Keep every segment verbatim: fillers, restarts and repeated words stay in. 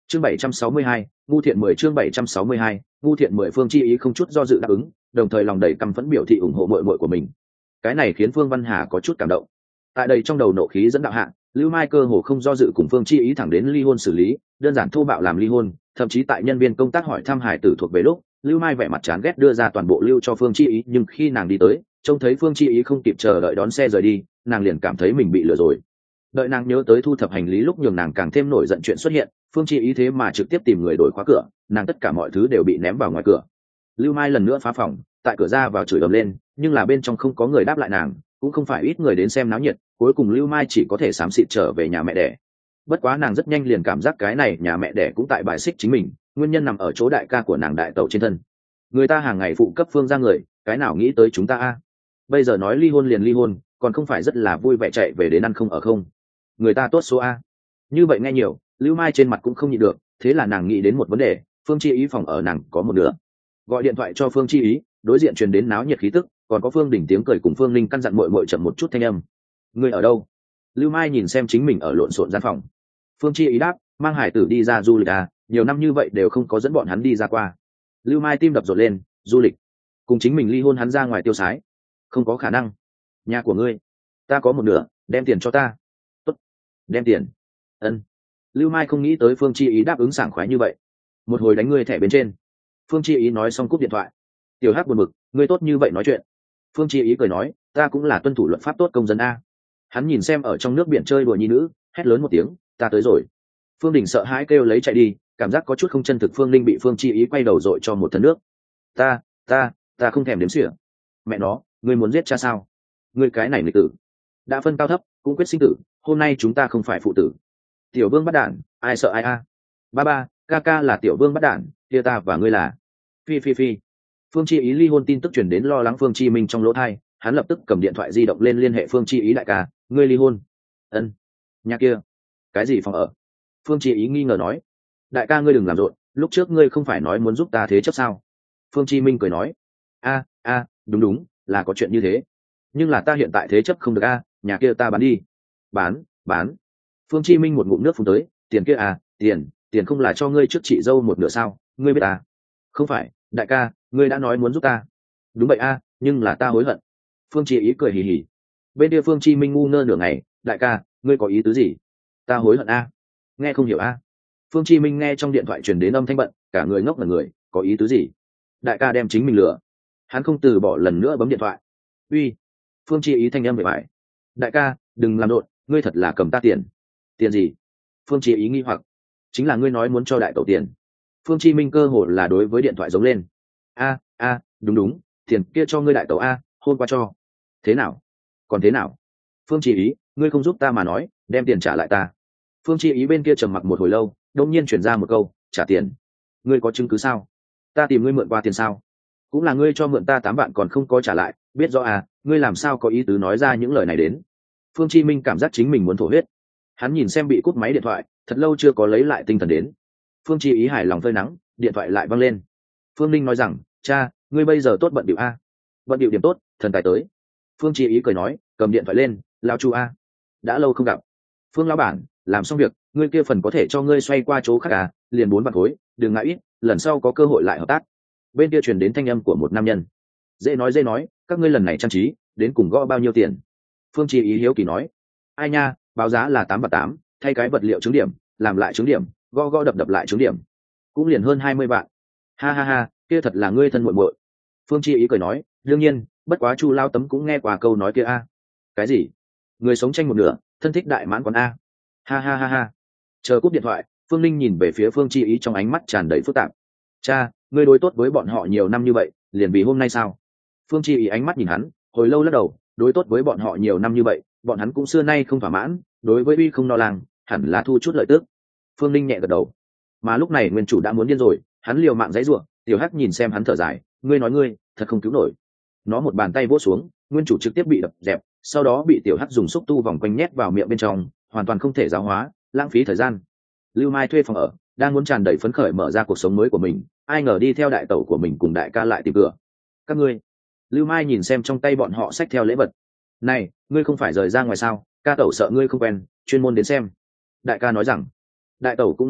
chương bảy trăm sáu mươi hai, ngu thiện mười chương bảy trăm sáu mươi hai, ngu thiện mười. Phương Chi Ý không chút do dự đáp ứng, đồng thời lòng đầy căm phẫn biểu thị ủng hộ muội muội của mình. Cái này khiến Phương Văn Hà có chút cảm động. Tại đây trong đầu nộ khí dẫn đạo hạ, Lưu Mai cơ hồ không do dự cùng Phương Chi Ý thẳng đến ly hôn xử lý, đơn giản thô bạo làm ly hôn, thậm chí tại nhân viên công tác hỏi thăm hải tử thuộc về lúc, Lưu Mai vẻ mặt chán ghét đưa ra toàn bộ lưu cho Phương Chi Ý, nhưng khi nàng đi tới, trông thấy Phương Chi Ý không kịp chờ đợi đón xe rời đi, nàng liền cảm thấy mình bị lừa rồi. Đợi nàng nhớ tới thu thập hành lý lúc nhường nàng càng thêm nổi giận chuyện xuất hiện, Phương Chi Ý thế mà trực tiếp tìm người đổi khóa cửa, nàng tất cả mọi thứ đều bị ném vào ngoài cửa. Lưu Mai lần nữa phá phòng, tại cửa ra vào chửi ầm lên, nhưng là bên trong không có người đáp lại nàng, cũng không phải ít người đến xem náo nhiệt, cuối cùng Lưu Mai chỉ có thể xám xịt trở về nhà mẹ đẻ. Bất quá nàng rất nhanh liền cảm giác cái này nhà mẹ đẻ cũng tại bài xích chính mình, nguyên nhân nằm ở chỗ đại ca của nàng đại tẩu trên thân. Người ta hàng ngày phụ cấp Phương ra người, cái nào nghĩ tới chúng ta a? Bây giờ nói ly hôn liền ly hôn, còn không phải rất là vui vẻ chạy về đến ăn không ở không? Người ta tốt số a. Như vậy nghe nhiều, Lưu Mai trên mặt cũng không nhịn được, thế là nàng nghĩ đến một vấn đề, Phương Chi Ý phòng ở nàng có một nửa. Gọi điện thoại cho Phương Chi Ý, đối diện truyền đến náo nhiệt khí tức, còn có Phương Đỉnh tiếng cười cùng Phương Linh căn dặn muội muội chậm một chút thanh âm. Người ở đâu? Lưu Mai nhìn xem chính mình ở lộn xộn gian phòng. Phương Chi Ý đáp, mang hải tử đi ra du lịch à, nhiều năm như vậy đều không có dẫn bọn hắn đi ra qua. Lưu Mai tim đập rộn lên, du lịch? Cùng chính mình ly hôn hắn ra ngoài tiêu sái? Không có khả năng. Nhà của ngươi, ta có một nửa, đem tiền cho ta. Tốt, đem tiền. Ân. Lưu Mai không nghĩ tới Phương Chi Ý đáp ứng sảng khoái như vậy. Một hồi đánh ngươi thẻ bên trên. Phương Chi Ý nói xong cúp điện thoại. Tiểu Hắc buồn bực, ngươi tốt như vậy nói chuyện. Phương Chi Ý cười nói, ta cũng là tuân thủ luật pháp tốt công dân a. Hắn nhìn xem ở trong nước biển chơi đùa nhi nữ, hét lớn một tiếng, ta tới rồi. Phương Đình sợ hãi kêu lấy chạy đi, cảm giác có chút không chân thực. Phương Linh bị Phương Chi Ý quay đầu dội cho một thân nước. Ta, ta, ta không thèm đếm xỉa. Mẹ nó, ngươi muốn giết cha sao? Ngươi cái này nghịch tử. Đã phân cao thấp, cũng quyết sinh tử, hôm nay chúng ta không phải phụ tử. Tiểu Vương bắt đản, ai sợ ai a? Ba ba, ca ca là Tiểu Vương bắt đản, kia ta và ngươi là. Phi phi phi. Phương Chi Ý ly hôn tin tức truyền đến lo lắng Phương Chi Minh trong lỗ tai, hắn lập tức cầm điện thoại di động lên liên hệ Phương Chi Ý đại ca, ngươi ly hôn? Ân. Nhà kia. Cái gì phòng ở? Phương Chi Ý nghi ngờ nói. Đại ca ngươi đừng làm rộn, lúc trước ngươi không phải nói muốn giúp ta thế chấp sao? Phương Chi Minh cười nói. A, a, đúng đúng, là có chuyện như thế. Nhưng là ta hiện tại thế chấp không được a, nhà kia ta bán đi. Bán, bán. Phương Chi Minh một ngụm nước phun tới, tiền kia à, tiền, tiền không là cho ngươi trước chị dâu một nửa sao, ngươi biết à? Không phải, đại ca, ngươi đã nói muốn giúp ta. Đúng vậy a, nhưng là ta hối hận. Phương Chi Ý cười hì hì. Bên kia Phương Chi Minh ngu ngơ nửa ngày, đại ca, ngươi có ý tứ gì? Ta hối hận a. Nghe không hiểu a. Phương Chi Minh nghe trong điện thoại truyền đến âm thanh bận, cả người ngốc là người, có ý tứ gì? Đại ca đem chính mình lừa. Hắn không từ bỏ lần nữa bấm điện thoại. Uy. Phương Chi Ý thanh âm bề bại. Đại ca, đừng làm đột, ngươi thật là cầm ta tiền. Tiền gì? Phương Chi Ý nghi hoặc. Chính là ngươi nói muốn cho đại tẩu tiền. Phương Chi Minh cơ hồ là đối với điện thoại giống lên. A, a, đúng đúng, tiền kia cho ngươi đại tẩu a, hôm qua cho. Thế nào? Còn thế nào? Phương Chi Ý, ngươi không giúp ta mà nói, đem tiền trả lại ta. Phương Chi Ý bên kia trầm mặc một hồi lâu, đột nhiên chuyển ra một câu, trả tiền. Ngươi có chứng cứ sao? Ta tìm ngươi mượn qua tiền sao? Cũng là ngươi cho mượn ta tám vạn còn không có trả lại, biết rõ à, ngươi làm sao có ý tứ nói ra những lời này đến? Phương Chi Minh cảm giác chính mình muốn thổ huyết. Hắn nhìn xem bị cúp máy điện thoại, thật lâu chưa có lấy lại tinh thần đến. Phương Chi Ý hài lòng phơi nắng, điện thoại lại văng lên. Phương Linh nói rằng, cha, ngươi bây giờ tốt bận điệu a. Bận điệu điểm tốt, thần tài tới. Phương Chi Ý cười nói, cầm điện thoại lên, lao chu a. Đã lâu không gặp. Phương lão bản, làm xong việc, ngươi kia phần có thể cho ngươi xoay qua chỗ khác à, liền bốn vạn khối, đừng ngại ít, lần sau có cơ hội lại hợp tác. Bên kia truyền đến thanh âm của một nam nhân. Dễ nói dễ nói, các ngươi lần này trang trí, đến cùng gõ bao nhiêu tiền? Phương Chi Ý hiếu kỳ nói. Ai nha, báo giá là tám vạn tám, thay cái vật liệu chứng điểm, làm lại chứng điểm, gõ gõ đập đập lại chứng điểm, cũng liền hơn hai mươi vạn. Ha ha ha, kia thật là ngươi thân muội muội. Phương Chi Ý cười nói, đương nhiên, bất quá Chu Lao Tấm cũng nghe qua câu nói kia a. Cái gì? Người sống tranh một nửa, thân thích đại mãn còn a. Ha ha ha ha. Chờ cúp điện thoại, Phương Linh nhìn về phía Phương Chi Ý trong ánh mắt tràn đầy phức tạp. Cha, ngươi đối tốt với bọn họ nhiều năm như vậy, liền vì hôm nay sao? Phương Chi Ý ánh mắt nhìn hắn, hồi lâu lắc đầu, đối tốt với bọn họ nhiều năm như vậy, bọn hắn cũng xưa nay không thỏa mãn, đối với uy không no làng, hẳn là thu chút lợi tức. Phương Linh nhẹ gật đầu. Mà lúc này nguyên chủ đã muốn điên rồi, hắn liều mạng giãy giụa, Tiểu Hắc nhìn xem hắn thở dài, ngươi nói ngươi, thật không cứu nổi. Nó một bàn tay vỗ xuống, nguyên chủ trực tiếp bị đập dẹp, sau đó bị Tiểu Hắc dùng xúc tu vòng quanh nhét vào miệng bên trong, hoàn toàn không thể giáo hóa, lãng phí thời gian. Lưu Mai thuê phòng ở, đang muốn tràn đầy phấn khởi mở ra cuộc sống mới của mình, ai ngờ đi theo đại tẩu của mình cùng đại ca lại tìm cửa. Các ngươi. Lưu Mai nhìn xem trong tay bọn họ xách theo lễ vật. Này, ngươi không phải rời ra ngoài sao? Ca tẩu sợ ngươi không quen, chuyên môn đến xem. Đại ca nói rằng. Đại tẩu cũng nói tiếp,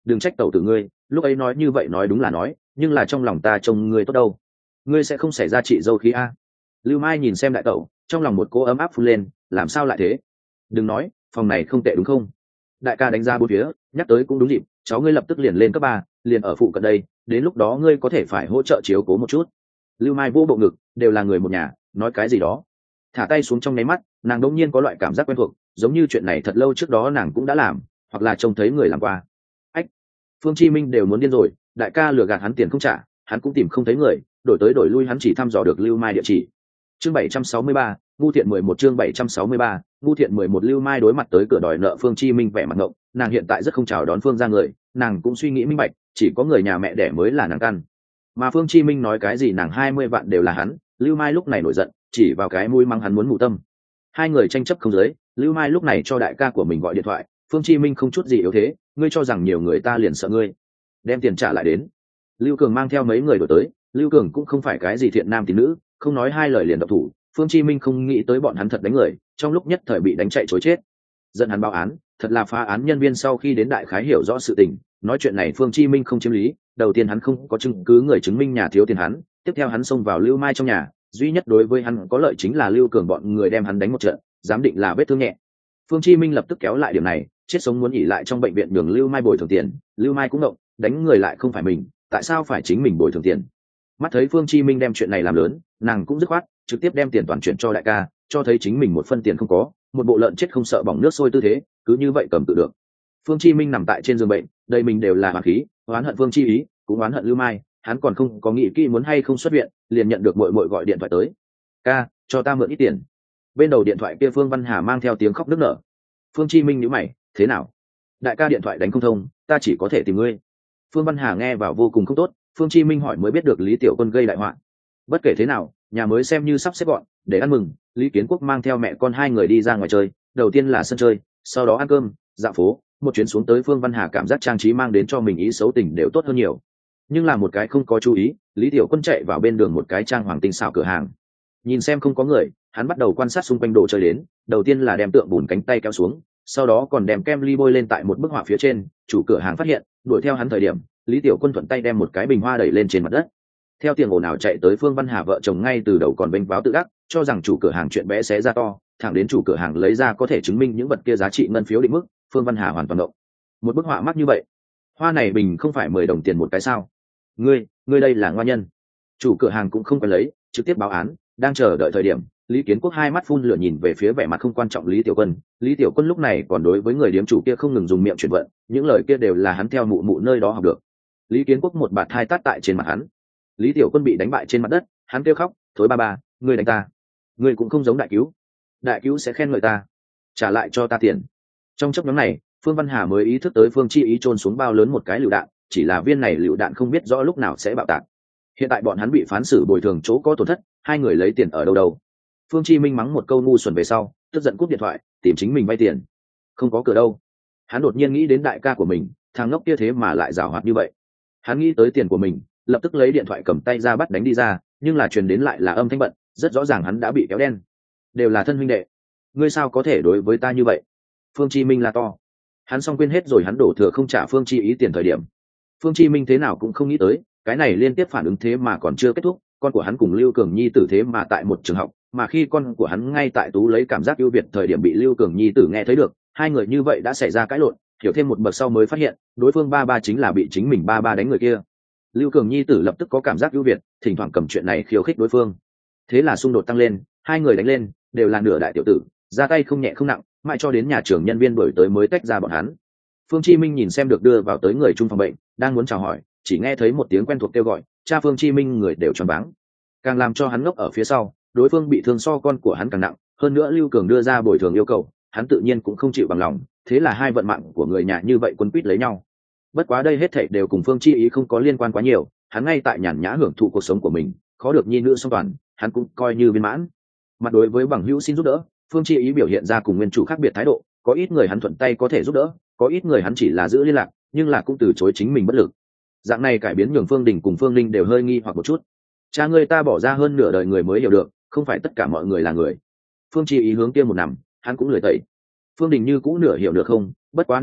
đừng trách tẩu tử ngươi, lúc ấy nói như vậy nói đúng là nói, nhưng là trong lòng ta trông ngươi tốt đâu, ngươi sẽ không xảy ra chị dâu khí a. Lưu Mai nhìn xem đại tẩu, trong lòng một cô ấm áp phun lên, làm sao lại thế? Đừng nói, phòng này không tệ đúng không? Đại ca đánh ra bốn phía, nhắc tới cũng đúng dịp, cháu ngươi lập tức liền lên cấp ba, liền ở phụ cận đây, đến lúc đó ngươi có thể phải hỗ trợ chiếu cố một chút. Lưu Mai vô bộ ngực, đều là người một nhà, nói cái gì đó. Thả tay xuống trong nháy mắt, nàng đột nhiên có loại cảm giác quen thuộc, giống như chuyện này thật lâu trước đó nàng cũng đã làm, hoặc là trông thấy người làm qua. Ách, Phương Chi Minh đều muốn điên rồi, đại ca lừa gạt hắn tiền không trả, hắn cũng tìm không thấy người, đổi tới đổi lui hắn chỉ thăm dò được Lưu Mai địa chỉ. Chương bảy trăm sáu mươi ba, ngu thiện mười một chương bảy trăm sáu mươi ba, ngu thiện mười một. Lưu Mai đối mặt tới cửa đòi nợ Phương Chi Minh vẻ mặt ngộng, nàng hiện tại rất không chào đón Phương ra người, nàng cũng suy nghĩ minh bạch, chỉ có người nhà mẹ đẻ mới là nàng căn. Mà Phương Chi Minh nói cái gì nàng hai mươi vạn đều là hắn, Lưu Mai lúc này nổi giận, chỉ vào cái mũi mắng hắn muốn mù tâm. Hai người tranh chấp không dưới, Lưu Mai lúc này cho đại ca của mình gọi điện thoại, Phương Chi Minh không chút gì yếu thế, ngươi cho rằng nhiều người ta liền sợ ngươi, đem tiền trả lại đến. Lưu Cường mang theo mấy người đổi tới, Lưu Cường cũng không phải cái gì thiện nam tín nữ, không nói hai lời liền độc thủ. Phương Chi Minh không nghĩ tới bọn hắn thật đánh người, trong lúc nhất thời bị đánh chạy chối chết. Dẫn hắn báo án, thật là phá án nhân viên sau khi đến đại khái hiểu rõ sự tình, nói chuyện này Phương Chi Minh không chiếm lý, đầu tiên hắn không có chứng cứ người chứng minh nhà thiếu tiền hắn, tiếp theo hắn xông vào Lưu Mai trong nhà, duy nhất đối với hắn có lợi chính là Lưu Cường bọn người đem hắn đánh một trận, giám định là vết thương nhẹ. Phương Chi Minh lập tức kéo lại điểm này, chết sống muốn nghỉ lại trong bệnh viện nhường Lưu Mai bồi thường tiền, Lưu Mai cũng động, đánh người lại không phải mình, tại sao phải chính mình bồi thường tiền? Mắt thấy Phương Chi Minh đem chuyện này làm lớn, nàng cũng dứt khoát trực tiếp đem tiền toàn chuyển cho đại ca, cho thấy chính mình một phân tiền không có, một bộ lợn chết không sợ bỏng nước sôi tư thế, cứ như vậy cầm tự được. Phương Chi Minh nằm tại trên giường bệnh, đây mình đều là oán khí, oán hận Phương Chi Ý, cũng oán hận Lưu Mai, hắn còn không có nghĩ kỹ muốn hay không xuất viện, liền nhận được muội muội gọi điện thoại tới. "Ca, cho ta mượn ít tiền." Bên đầu điện thoại kia Phương Văn Hà mang theo tiếng khóc nức nở. Phương Chi Minh nhíu mày, "Thế nào? Đại ca điện thoại đánh không thông, ta chỉ có thể tìm ngươi." Phương Văn Hà nghe vào vô cùng không tốt, Phương Chi Minh hỏi mới biết được Lý Tiểu Quân gây đại họa. Bất kể thế nào, nhà mới xem như sắp xếp gọn, để ăn mừng, Lý Kiến Quốc mang theo mẹ con hai người đi ra ngoài chơi, đầu tiên là sân chơi, sau đó ăn cơm, dạo phố, một chuyến xuống tới Phương Văn Hà cảm giác trang trí mang đến cho mình ý xấu tình đều tốt hơn nhiều. Nhưng là một cái không có chú ý, Lý Tiểu Quân chạy vào bên đường một cái trang hoàng tinh xảo cửa hàng. Nhìn xem không có người, hắn bắt đầu quan sát xung quanh đồ chơi đến, đầu tiên là đem tượng bùn cánh tay kéo xuống, sau đó còn đem kem ly bôi lên tại một bức họa phía trên, chủ cửa hàng phát hiện, đuổi theo hắn thời điểm, Lý Tiểu Quân thuận tay đem một cái bình hoa đẩy lên trên mặt đất. Theo tiếng ồn ào chạy tới Phương Văn Hà vợ chồng ngay từ đầu còn bênh váo tự đắc, cho rằng chủ cửa hàng chuyện bé xé ra to, thẳng đến chủ cửa hàng lấy ra có thể chứng minh những vật kia giá trị ngân phiếu định mức, Phương Văn Hà hoàn toàn động. Một bức họa mắc như vậy, hoa này bình không phải mười đồng tiền một cái sao? Ngươi, ngươi đây là ngoan nhân. Chủ cửa hàng cũng không phải lấy, trực tiếp báo án, đang chờ đợi thời điểm, Lý Kiến Quốc hai mắt phun lửa nhìn về phía vẻ mặt không quan trọng Lý Tiểu Quân. Lý Tiểu Quân lúc này còn đối với người điếm chủ kia không ngừng dùng miệng chuyển vận, những lời kia đều là hắn theo mụ mụ nơi đó học được. Lý Kiến Quốc một bạt hai tát tại trên mặt hắn. Lý Tiểu Quân bị đánh bại trên mặt đất, hắn kêu khóc, "Thối ba ba, ngươi đánh ta, ngươi cũng không giống đại cứu, đại cứu sẽ khen ngợi ta, trả lại cho ta tiền." Trong chốc ngắn này, Phương Văn Hà mới ý thức tới Phương Chi Ý chôn xuống bao lớn một cái lựu đạn, chỉ là viên này lựu đạn không biết rõ lúc nào sẽ bạo tạc. Hiện tại bọn hắn bị phán xử bồi thường chỗ có tổn thất, hai người lấy tiền ở đâu đâu. Phương Chi Minh mắng một câu ngu xuẩn về sau, tức giận cúp điện thoại, tìm chính mình vay tiền. Không có cửa đâu. Hắn đột nhiên nghĩ đến đại ca của mình, thằng ngốc kia thế mà lại giàu hoạt như vậy. Hắn nghĩ tới tiền của mình, lập tức lấy điện thoại cầm tay ra bắt đánh đi ra, nhưng là truyền đến lại là âm thanh bận, rất rõ ràng hắn đã bị kéo đen. Đều là thân huynh đệ, ngươi sao có thể đối với ta như vậy? Phương Chi Minh là to. Hắn xong quên hết rồi hắn đổ thừa không trả Phương Chi Ý tiền thời điểm. Phương Chi Minh thế nào cũng không nghĩ tới, cái này liên tiếp phản ứng thế mà còn chưa kết thúc, con của hắn cùng Lưu Cường Nhi tử thế mà tại một trường học, mà khi con của hắn ngay tại tú lấy cảm giác ưu việt thời điểm bị Lưu Cường Nhi tử nghe thấy được, hai người như vậy đã xảy ra cãi lộn, hiểu thêm một bậc sau mới phát hiện, đối phương ba ba chính là bị chính mình ba ba đánh người kia. Lưu Cường Nhi tử lập tức có cảm giác ưu việt, thỉnh thoảng cầm chuyện này khiêu khích đối phương. Thế là xung đột tăng lên, hai người đánh lên, đều là nửa đại tiểu tử, ra tay không nhẹ không nặng, mãi cho đến nhà trưởng nhân viên đuổi tới mới tách ra bọn hắn. Phương Chi Minh nhìn xem được đưa vào tới người trung phòng bệnh, đang muốn chào hỏi, chỉ nghe thấy một tiếng quen thuộc kêu gọi, cha Phương Chi Minh người đều choáng váng. Càng làm cho hắn ngốc ở phía sau, đối phương bị thương so con của hắn càng nặng, hơn nữa Lưu Cường đưa ra bồi thường yêu cầu, hắn tự nhiên cũng không chịu bằng lòng, thế là hai vận mạng của người nhà như vậy quấn quýt lấy nhau. Bất quá đây hết thảy đều cùng Phương Chi Ý không có liên quan quá nhiều, hắn ngay tại nhàn nhã hưởng thụ cuộc sống của mình, khó được nhi nữ song toàn, hắn cũng coi như viên mãn. Mặt đối với bằng hữu xin giúp đỡ, Phương Chi Ý biểu hiện ra cùng nguyên chủ khác biệt thái độ, có ít người hắn thuận tay có thể giúp đỡ, có ít người hắn chỉ là giữ liên lạc, nhưng là cũng từ chối chính mình bất lực. Dạng này cải biến nhường Phương Đình cùng Phương Linh đều hơi nghi hoặc một chút. Cha ngươi ta bỏ ra hơn nửa đời người mới hiểu được, không phải tất cả mọi người là người. Phương Chi Ý hướng kia một nằm, hắn cũng lười tẩy. Phương Đình như cũ nửa hiểu được không, bất quá nàng biết,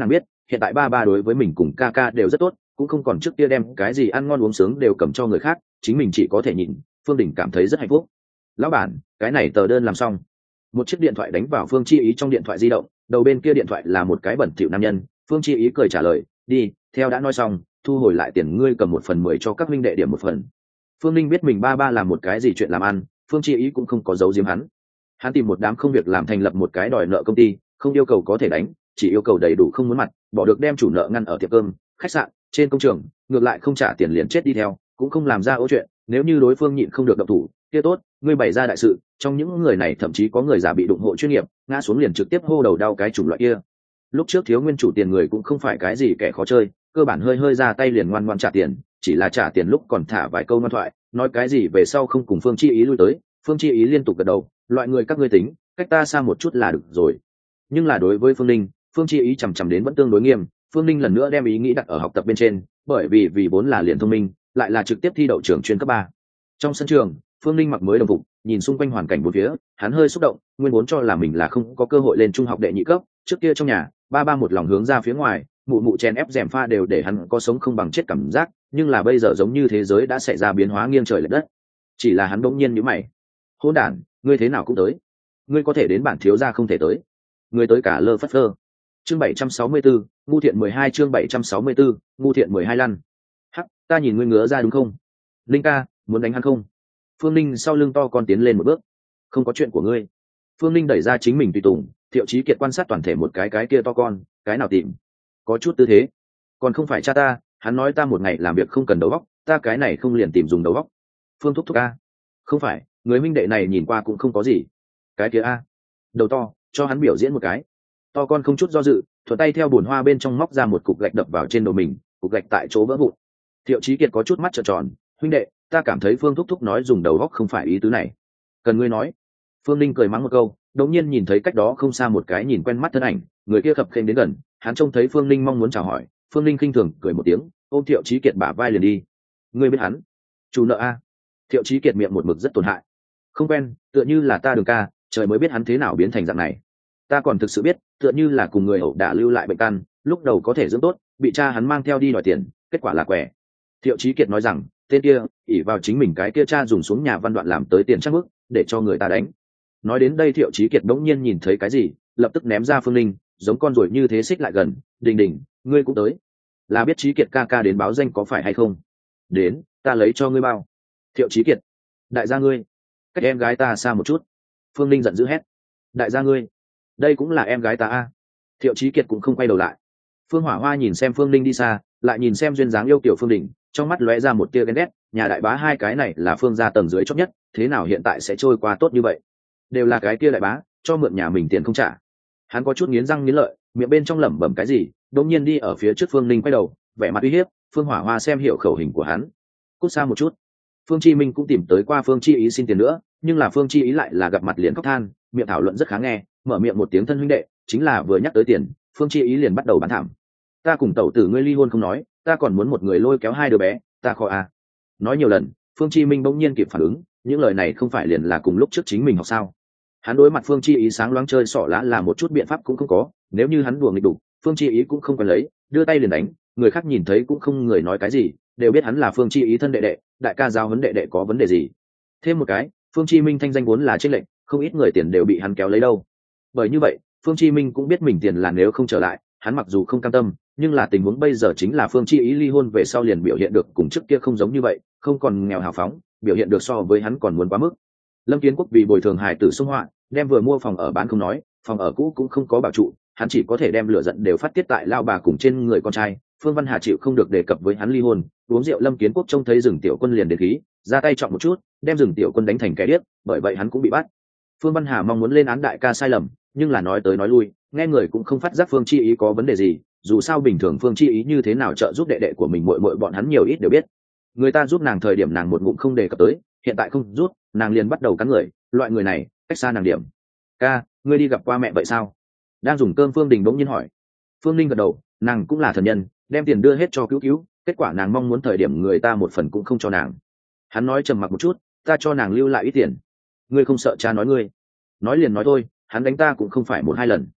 hiện tại ba ba đối với mình cùng ca ca đều rất tốt, cũng không còn trước kia đem cái gì ăn ngon uống sướng đều cầm cho người khác, chính mình chỉ có thể nhìn. Phương Đình cảm thấy rất hạnh phúc. Lão bản, cái này tờ đơn làm xong. Một chiếc điện thoại đánh vào Phương Chi Ý trong điện thoại di động, đầu bên kia điện thoại là một cái bẩn thỉu nam nhân. Phương Chi Ý cười trả lời, đi, theo đã nói xong, thu hồi lại tiền ngươi cầm một phần mười cho các minh đệ điểm một phần. Phương Linh biết mình ba ba làm một cái gì chuyện làm ăn, Phương Chi Ý cũng không có giấu giếm hắn. Hắn tìm một đám không việc làm thành lập một cái đòi nợ công ty, không yêu cầu có thể đánh, chỉ yêu cầu đầy đủ không muốn mặt, bỏ được đem chủ nợ ngăn ở tiệm cơm, khách sạn, trên công trường, ngược lại không trả tiền liền chết đi theo, cũng không làm ra ố chuyện. Nếu như đối phương nhịn không được động thủ, kia tốt, ngươi bày ra đại sự, trong những người này thậm chí có người già bị đụng hộ chuyên nghiệp, ngã xuống liền trực tiếp hô đầu đau cái chủng loại kia. Lúc trước thiếu nguyên chủ tiền người cũng không phải cái gì kẻ khó chơi, cơ bản hơi hơi ra tay liền ngoan ngoan trả tiền, chỉ là trả tiền lúc còn thả vài câu ngoan thoại, nói cái gì về sau không cùng Phương Chi Ý lui tới. Phương Chi Ý liên tục gật đầu, loại người các ngươi tính, cách ta xa một chút là được rồi. Nhưng là đối với Phương Linh, Phương Chi Ý chằm chằm đến vẫn tương đối nghiêm. Phương Linh lần nữa đem ý nghĩ đặt ở học tập bên trên, bởi vì vì vốn là liền thông minh, lại là trực tiếp thi đậu trường chuyên cấp ba. Trong sân trường, Phương Linh mặc mới đồng phục, nhìn xung quanh hoàn cảnh bốn phía, hắn hơi xúc động, nguyên vốn cho là mình là không có cơ hội lên trung học đệ nhị cấp, trước kia trong nhà, ba ba một lòng hướng ra phía ngoài, mụ mụ chen ép rèm pha đều để hắn có sống không bằng chết cảm giác, nhưng là bây giờ giống như thế giới đã xảy ra biến hóa nghiêng trời lệch đất. Chỉ là hắn bỗng nhiên nhíu mày. Hỗn đản, ngươi thế nào cũng tới. Ngươi có thể đến bản thiếu gia không thể tới. Ngươi tới cả lơ phất lơ. Chương bảy trăm sáu mươi 74, ngu thiện mười hai chương bảy trăm sáu mươi 74, ngu thiện mười hai lăn. Hắc, ta nhìn ngươi ngứa ra đúng không? Linh ca, muốn đánh hắn không? Phương Linh sau lưng to con tiến lên một bước. Không có chuyện của ngươi. Phương Linh đẩy ra chính mình tùy tùng, Thiệu Chí Kiệt quan sát toàn thể một cái cái kia to con, cái nào tìm. Có chút tư thế. Còn không phải cha ta, hắn nói ta một ngày làm việc không cần đầu óc, ta cái này không liền tìm dùng đầu óc. Phương thúc thúc a. Không phải, người minh đệ này nhìn qua cũng không có gì. Cái kia a. Đầu to, cho hắn biểu diễn một cái. To con không chút do dự, thuận tay theo bùn hoa bên trong móc ra một cục gạch đập vào trên đầu mình, cục gạch tại chỗ vỡ vụn. Thiệu Chí Kiệt có chút mắt trợn tròn, huynh đệ, ta cảm thấy Phương thúc thúc nói dùng đầu óc không phải ý tứ này. Cần ngươi nói. Phương Linh cười mắng một câu, đột nhiên nhìn thấy cách đó không xa một cái nhìn quen mắt thân ảnh, người kia khập khênh đến gần, hắn trông thấy Phương Linh mong muốn chào hỏi, Phương Linh khinh thường cười một tiếng, ôm Thiệu Chí Kiệt bả vai liền đi. Ngươi biết hắn? Chủ nợ a. Thiệu Chí Kiệt miệng một mực rất tổn hại. Không quen, tựa như là ta Đường ca, trời mới biết hắn thế nào biến thành dạng này. Ta còn thực sự biết, tựa như là cùng người ẩu đả lưu lại bệnh căn, lúc đầu có thể dưỡng tốt, bị cha hắn mang theo đi đòi tiền, kết quả là quẻ. Thiệu Chí Kiệt nói rằng, tên kia, ỷ vào chính mình cái kia cha dùng xuống nhà văn đoạn làm tới tiền chắc mức, để cho người ta đánh. Nói đến đây Thiệu Chí Kiệt đống nhiên nhìn thấy cái gì, lập tức ném ra Phương Linh, giống con ruồi như thế xích lại gần, đình đình, ngươi cũng tới. Là biết Chí Kiệt ca ca đến báo danh có phải hay không? Đến, ta lấy cho ngươi bao. Thiệu Chí Kiệt, đại gia ngươi, cách em gái ta xa một chút. Phương Linh giận dữ hét, đại gia ngươi, đây cũng là em gái ta a. Thiệu Chí Kiệt cũng không quay đầu lại. Phương Hỏa Hoa nhìn xem Phương Linh đi xa, lại nhìn xem duyên dáng yêu kiểu Phương Đình, trong mắt lóe ra một tia ghen ghét, nhà đại bá hai cái này là Phương gia tầng dưới chót nhất, thế nào hiện tại sẽ trôi qua tốt như vậy? Đều là cái kia đại bá, cho mượn nhà mình tiền không trả. Hắn có chút nghiến răng nghiến lợi, miệng bên trong lẩm bẩm cái gì, đột nhiên đi ở phía trước Phương Linh quay đầu, vẻ mặt uy hiếp. Phương Hỏa Hoa xem hiểu khẩu hình của hắn, cút xa một chút. Phương Chi Minh cũng tìm tới qua Phương Chi Ý xin tiền nữa, nhưng là Phương Chi Ý lại là gặp mặt liền khóc than, miệng thảo luận rất khá nghe, mở miệng một tiếng thân huynh đệ, chính là vừa nhắc tới tiền, Phương Chi Ý liền bắt đầu bán thảm. Ta cùng tẩu tử ngươi ly hôn không nói, ta còn muốn một người lôi kéo hai đứa bé, ta khó à. Nói nhiều lần, Phương Chi Minh bỗng nhiên kịp phản ứng, những lời này không phải liền là cùng lúc trước chính mình học sao? Hắn đối mặt Phương Chi Ý sáng loáng chơi xỏ lá là một chút biện pháp cũng không có, nếu như hắn đùa nghịch đủ, Phương Chi Ý cũng không cần lấy, đưa tay liền đánh, người khác nhìn thấy cũng không người nói cái gì, đều biết hắn là Phương Chi Ý thân đệ đệ, đại ca giáo huấn đệ đệ có vấn đề gì. Thêm một cái, Phương Chi Minh thanh danh vốn là chênh lệch, không ít người tiền đều bị hắn kéo lấy đâu. Bởi như vậy, Phương Chi Minh cũng biết mình tiền là nếu không trở lại, hắn mặc dù không cam tâm, nhưng là tình huống bây giờ chính là Phương Chi Ý ly hôn về sau liền biểu hiện được cùng trước kia không giống như vậy, không còn nghèo hào phóng, biểu hiện được so với hắn còn muốn quá mức. Lâm Kiến Quốc vì bồi thường hài tử xung họa, đem vừa mua phòng ở bán không nói, phòng ở cũ cũng không có bảo trụ, hắn chỉ có thể đem lửa giận đều phát tiết tại lao bà cùng trên người con trai. Phương Văn Hà chịu không được đề cập với hắn ly hôn, uống rượu Lâm Kiến Quốc trông thấy Dừng Tiểu Quân liền đến khí, ra tay trọng một chút, đem Dừng Tiểu Quân đánh thành kẻ điếc, bởi vậy hắn cũng bị bắt. Phương Văn Hà mong muốn lên án đại ca sai lầm, nhưng là nói tới nói lui, nghe người cũng không phát giác Phương Chi Ý có vấn đề gì, dù sao bình thường Phương Chi Ý như thế nào trợ giúp đệ đệ của mình muội muội bọn hắn nhiều ít đều biết. Người ta giúp nàng thời điểm nàng một ngụm không đề cập tới, hiện tại không giúp, nàng liền bắt đầu cắn người, loại người này, cách xa nàng điểm. Ca, ngươi đi gặp qua mẹ vậy sao? Đang dùng cơm Phương Đình bỗng nhiên hỏi. Phương Linh gật đầu, nàng cũng là thần nhân, đem tiền đưa hết cho cứu cứu, kết quả nàng mong muốn thời điểm người ta một phần cũng không cho nàng. Hắn nói trầm mặc một chút, ta cho nàng lưu lại ít tiền. Ngươi không sợ cha nói ngươi? Nói liền nói thôi, hắn đánh ta cũng không phải một hai lần.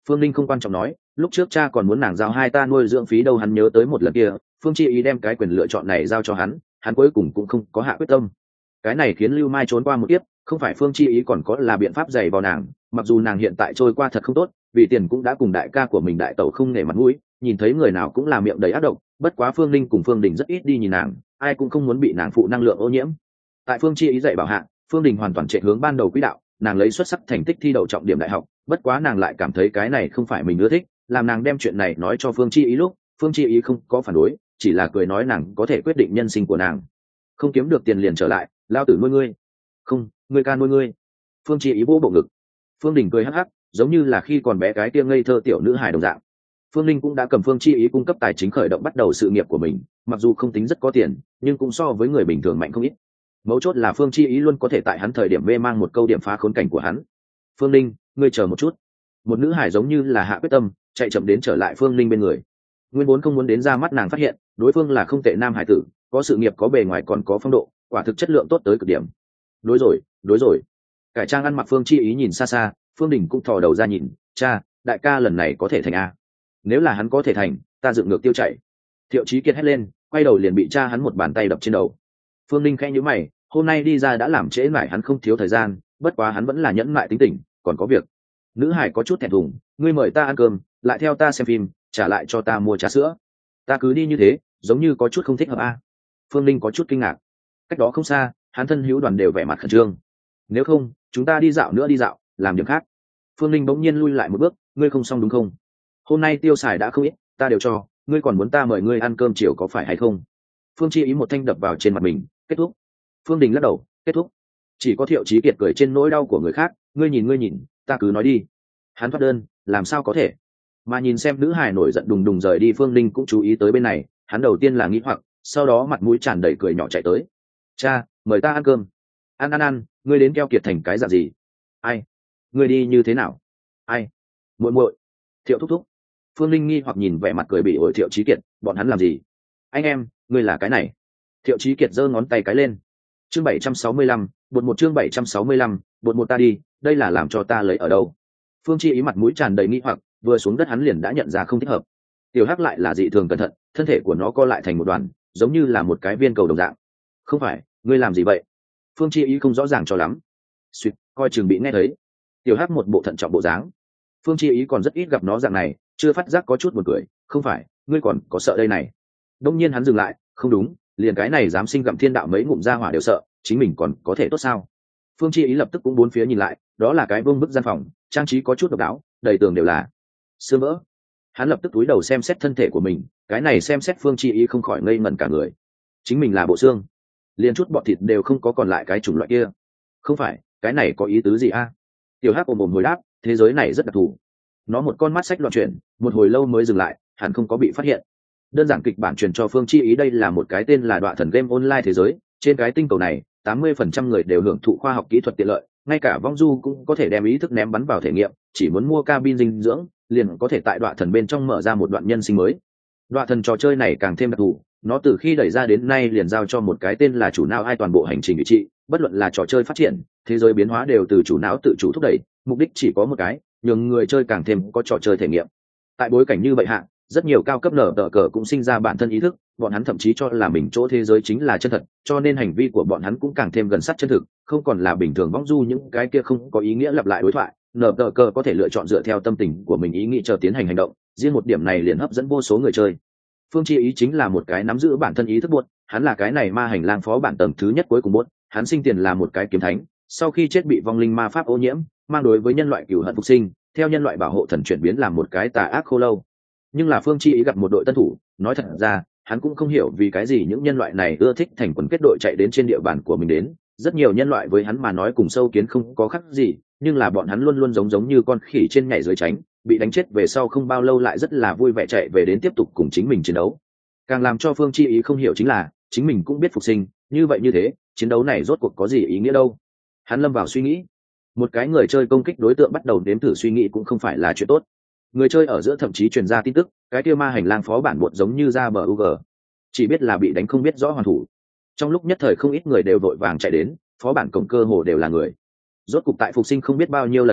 Phương Linh không quan trọng nói, lúc trước cha còn muốn nàng giao hai ta nuôi dưỡng phí đâu, hắn nhớ tới một lần kia Phương Chi Ý đem cái quyền lựa chọn này giao cho hắn, hắn cuối cùng cũng không có hạ quyết tâm. Cái này khiến Lưu Mai trốn qua một tiếp, không phải Phương Chi Ý còn có là biện pháp dày vào nàng, mặc dù nàng hiện tại trôi qua thật không tốt, vì tiền cũng đã cùng đại ca của mình đại tẩu không nể mặt mũi, nhìn thấy người nào cũng là miệng đầy ác độc, bất quá Phương Linh cùng Phương Đình rất ít đi nhìn nàng, ai cũng không muốn bị nàng phụ năng lượng ô nhiễm. Tại Phương Chi Ý dạy bảo hạ, Phương Đình hoàn toàn chạy hướng ban đầu quỹ đạo, nàng lấy xuất sắc thành tích thi đậu trọng điểm đại học, bất quá nàng lại cảm thấy cái này không phải mình ưa thích, làm nàng đem chuyện này nói cho Phương Chi Ý lúc, Phương Chi Ý không có phản đối, chỉ là cười nói nàng có thể quyết định nhân sinh của nàng. Không kiếm được tiền liền trở lại, lao tử nuôi ngươi. Không, ngươi ca nuôi ngươi. Phương Chi Ý vỗ bộ ngực. Phương Đình cười hắc hắc, giống như là khi còn bé cái tia ngây thơ tiểu nữ hài đồng dạng. Phương Linh cũng đã cầm Phương Chi Ý cung cấp tài chính khởi động bắt đầu sự nghiệp của mình, mặc dù không tính rất có tiền, nhưng cũng so với người bình thường mạnh không ít. Mấu chốt là Phương Chi Ý luôn có thể tại hắn thời điểm mê mang một câu điểm phá khốn cảnh của hắn. Phương Linh, ngươi chờ một chút. Một nữ hải giống như là hạ quyết tâm, chạy chậm đến trở lại Phương Linh bên người. Nguyên vốn không muốn đến ra mắt nàng phát hiện, đối phương là không tệ nam hải tử, có sự nghiệp có bề ngoài còn có phong độ, quả thực chất lượng tốt tới cực điểm. Đối rồi, đối rồi. Cải trang ăn mặc Phương Chi Ý nhìn xa xa, Phương Đình cũng thò đầu ra nhìn, cha, đại ca lần này có thể thành a? Nếu là hắn có thể thành, ta dựng ngược tiêu chạy. Thiệu Chí Kiệt hét lên, quay đầu liền bị cha hắn một bàn tay đập trên đầu. Phương Linh khẽ nhíu mày, hôm nay đi ra đã làm trễ nải hắn không thiếu thời gian, bất quá hắn vẫn là nhẫn nại tính tình, còn có việc. Nữ hải có chút thẹn thùng, ngươi mời ta ăn cơm, lại theo ta xem phim, trả lại cho ta mua trà sữa. Ta cứ đi như thế, giống như có chút không thích hợp a. Phương Linh có chút kinh ngạc. Cách đó không xa, hắn thân hữu đoàn đều vẻ mặt khẩn trương. Nếu không, chúng ta đi dạo nữa đi dạo, làm điểm khác. Phương Linh bỗng nhiên lui lại một bước, ngươi không xong đúng không? Hôm nay tiêu xài đã không ít, ta đều cho, ngươi còn muốn ta mời ngươi ăn cơm chiều có phải hay không? Phương Chi Ý một thanh đập vào trên mặt mình, kết thúc. Phương Đình lắc đầu, kết thúc. Chỉ có Thiệu Chí Kiệt cười trên nỗi đau của người khác, ngươi nhìn ngươi nhìn, ta cứ nói đi. Hắn thoát đơn, làm sao có thể? Mà nhìn xem nữ hài nổi giận đùng đùng rời đi, Phương Linh cũng chú ý tới bên này, hắn đầu tiên là nghĩ hoặc, sau đó mặt mũi tràn đầy cười nhỏ chạy tới. Cha, mời ta ăn cơm. Ăn ăn ăn, ngươi đến keo kiệt thành cái dạng gì? Ai? Ngươi đi như thế nào? Ai? Muội muội. Thiệu thúc thúc. Phương Linh nghi hoặc nhìn vẻ mặt cười bị ổi Thiệu Chí Kiệt, bọn hắn làm gì? Anh em, ngươi là cái này. Thiệu Chí Kiệt giơ ngón tay cái lên. Chương bảy trăm sáu mươi lăm, bột một chương bảy trăm sáu mươi lăm, bột một ta đi, đây là làm cho ta lấy ở đâu? Phương Chi Ý mặt mũi tràn đầy nghi hoặc, vừa xuống đất hắn liền đã nhận ra không thích hợp. Tiểu Hắc lại là dị thường cẩn thận, thân thể của nó co lại thành một đoàn, giống như là một cái viên cầu đồng dạng. Không phải, ngươi làm gì vậy? Phương Chi Ý không rõ ràng cho lắm. Suýt, coi chừng bị nghe thấy. Tiểu Hắc một bộ thận trọng bộ dáng. Phương Chi Ý còn rất ít gặp nó dạng này, chưa phát giác có chút buồn cười. Không phải, ngươi còn có sợ đây này? Đông nhiên hắn dừng lại, không đúng, liền cái này dám sinh gặm thiên đạo mấy ngụm ra hỏa đều sợ, chính mình còn có thể tốt sao? Phương Chi Ý lập tức cũng bốn phía nhìn lại, đó là cái vương bức gian phòng, trang trí có chút độc đáo, đầy tường đều là xương vỡ. Hắn lập tức cúi đầu xem xét thân thể của mình, cái này xem xét Phương Chi Ý không khỏi ngây ngẩn cả người. Chính mình là bộ xương, liền chút bọt thịt đều không có còn lại cái chủng loại kia. Không phải, cái này có ý tứ gì a? Tiểu Hắc ồm ồm hồi đáp, thế giới này rất đặc thù. Nó một con mắt sách loạn chuyển, một hồi lâu mới dừng lại, hẳn không có bị phát hiện. Đơn giản kịch bản truyền cho Phương Chi Ý đây là một cái tên là Đoạ Thần game online thế giới, trên cái tinh cầu này, tám mươi phần trăm người đều hưởng thụ khoa học kỹ thuật tiện lợi, ngay cả vong du cũng có thể đem ý thức ném bắn vào thể nghiệm, chỉ muốn mua cabin dinh dưỡng, liền có thể tại Đoạ Thần bên trong mở ra một đoạn nhân sinh mới. Đoạ Thần trò chơi này càng thêm đặc thù, nó từ khi đẩy ra đến nay liền giao cho một cái tên là chủ não ai toàn bộ hành trình vị trị, bất luận là trò chơi phát triển, thế giới biến hóa đều từ chủ não tự chủ thúc đẩy, mục đích chỉ có một cái, nhường người chơi càng thêm có trò chơi thể nghiệm. Tại bối cảnh như vậy hạ, rất nhiều cao cấp nở tờ cờ cũng sinh ra bản thân ý thức, bọn hắn thậm chí cho là mình chỗ thế giới chính là chân thật, cho nên hành vi của bọn hắn cũng càng thêm gần sát chân thực, không còn là bình thường vong du những cái kia không có ý nghĩa lặp lại đối thoại. Nở tờ cờ có thể lựa chọn dựa theo tâm tình của mình ý nghĩ chờ tiến hành hành động, riêng một điểm này liền hấp dẫn vô số người chơi. Phương Chi Ý chính là một cái nắm giữ bản thân ý thức buốt, hắn là cái này ma hành lang phó bản tầng thứ nhất cuối cùng buốt, hắn sinh tiền là một cái kiếm thánh, sau khi chết bị vong linh ma pháp ô nhiễm, mang đối với nhân loại cừu hận phục sinh, theo nhân loại bảo hộ thần chuyển biến làm một cái tà ác khô lâu. Nhưng là Phương Chi Ý gặp một đội tân thủ, nói thật ra, hắn cũng không hiểu vì cái gì những nhân loại này ưa thích thành quần kết đội chạy đến trên địa bàn của mình đến. Rất nhiều nhân loại với hắn mà nói cùng sâu kiến không có khác gì, nhưng là bọn hắn luôn luôn giống giống như con khỉ trên nhảy dưới tránh, bị đánh chết về sau không bao lâu lại rất là vui vẻ chạy về đến tiếp tục cùng chính mình chiến đấu. Càng làm cho Phương Chi Ý không hiểu chính là, chính mình cũng biết phục sinh, như vậy như thế, chiến đấu này rốt cuộc có gì ý nghĩa đâu? Hắn lâm vào suy nghĩ. Một cái người chơi công kích đối tượng bắt đầu đếm thử suy nghĩ cũng không phải là chuyện tốt. Người chơi ở giữa thậm chí truyền ra tin tức, cái kia ma hành lang phó bản bột giống như ra bờ u gờ, chỉ biết là bị đánh không biết rõ hoàn thủ. Trong lúc nhất thời không ít người đều vội vàng chạy đến, phó bản cổng cơ hồ đều là người. Rốt cục tại phục sinh không biết bao nhiêu lần sau,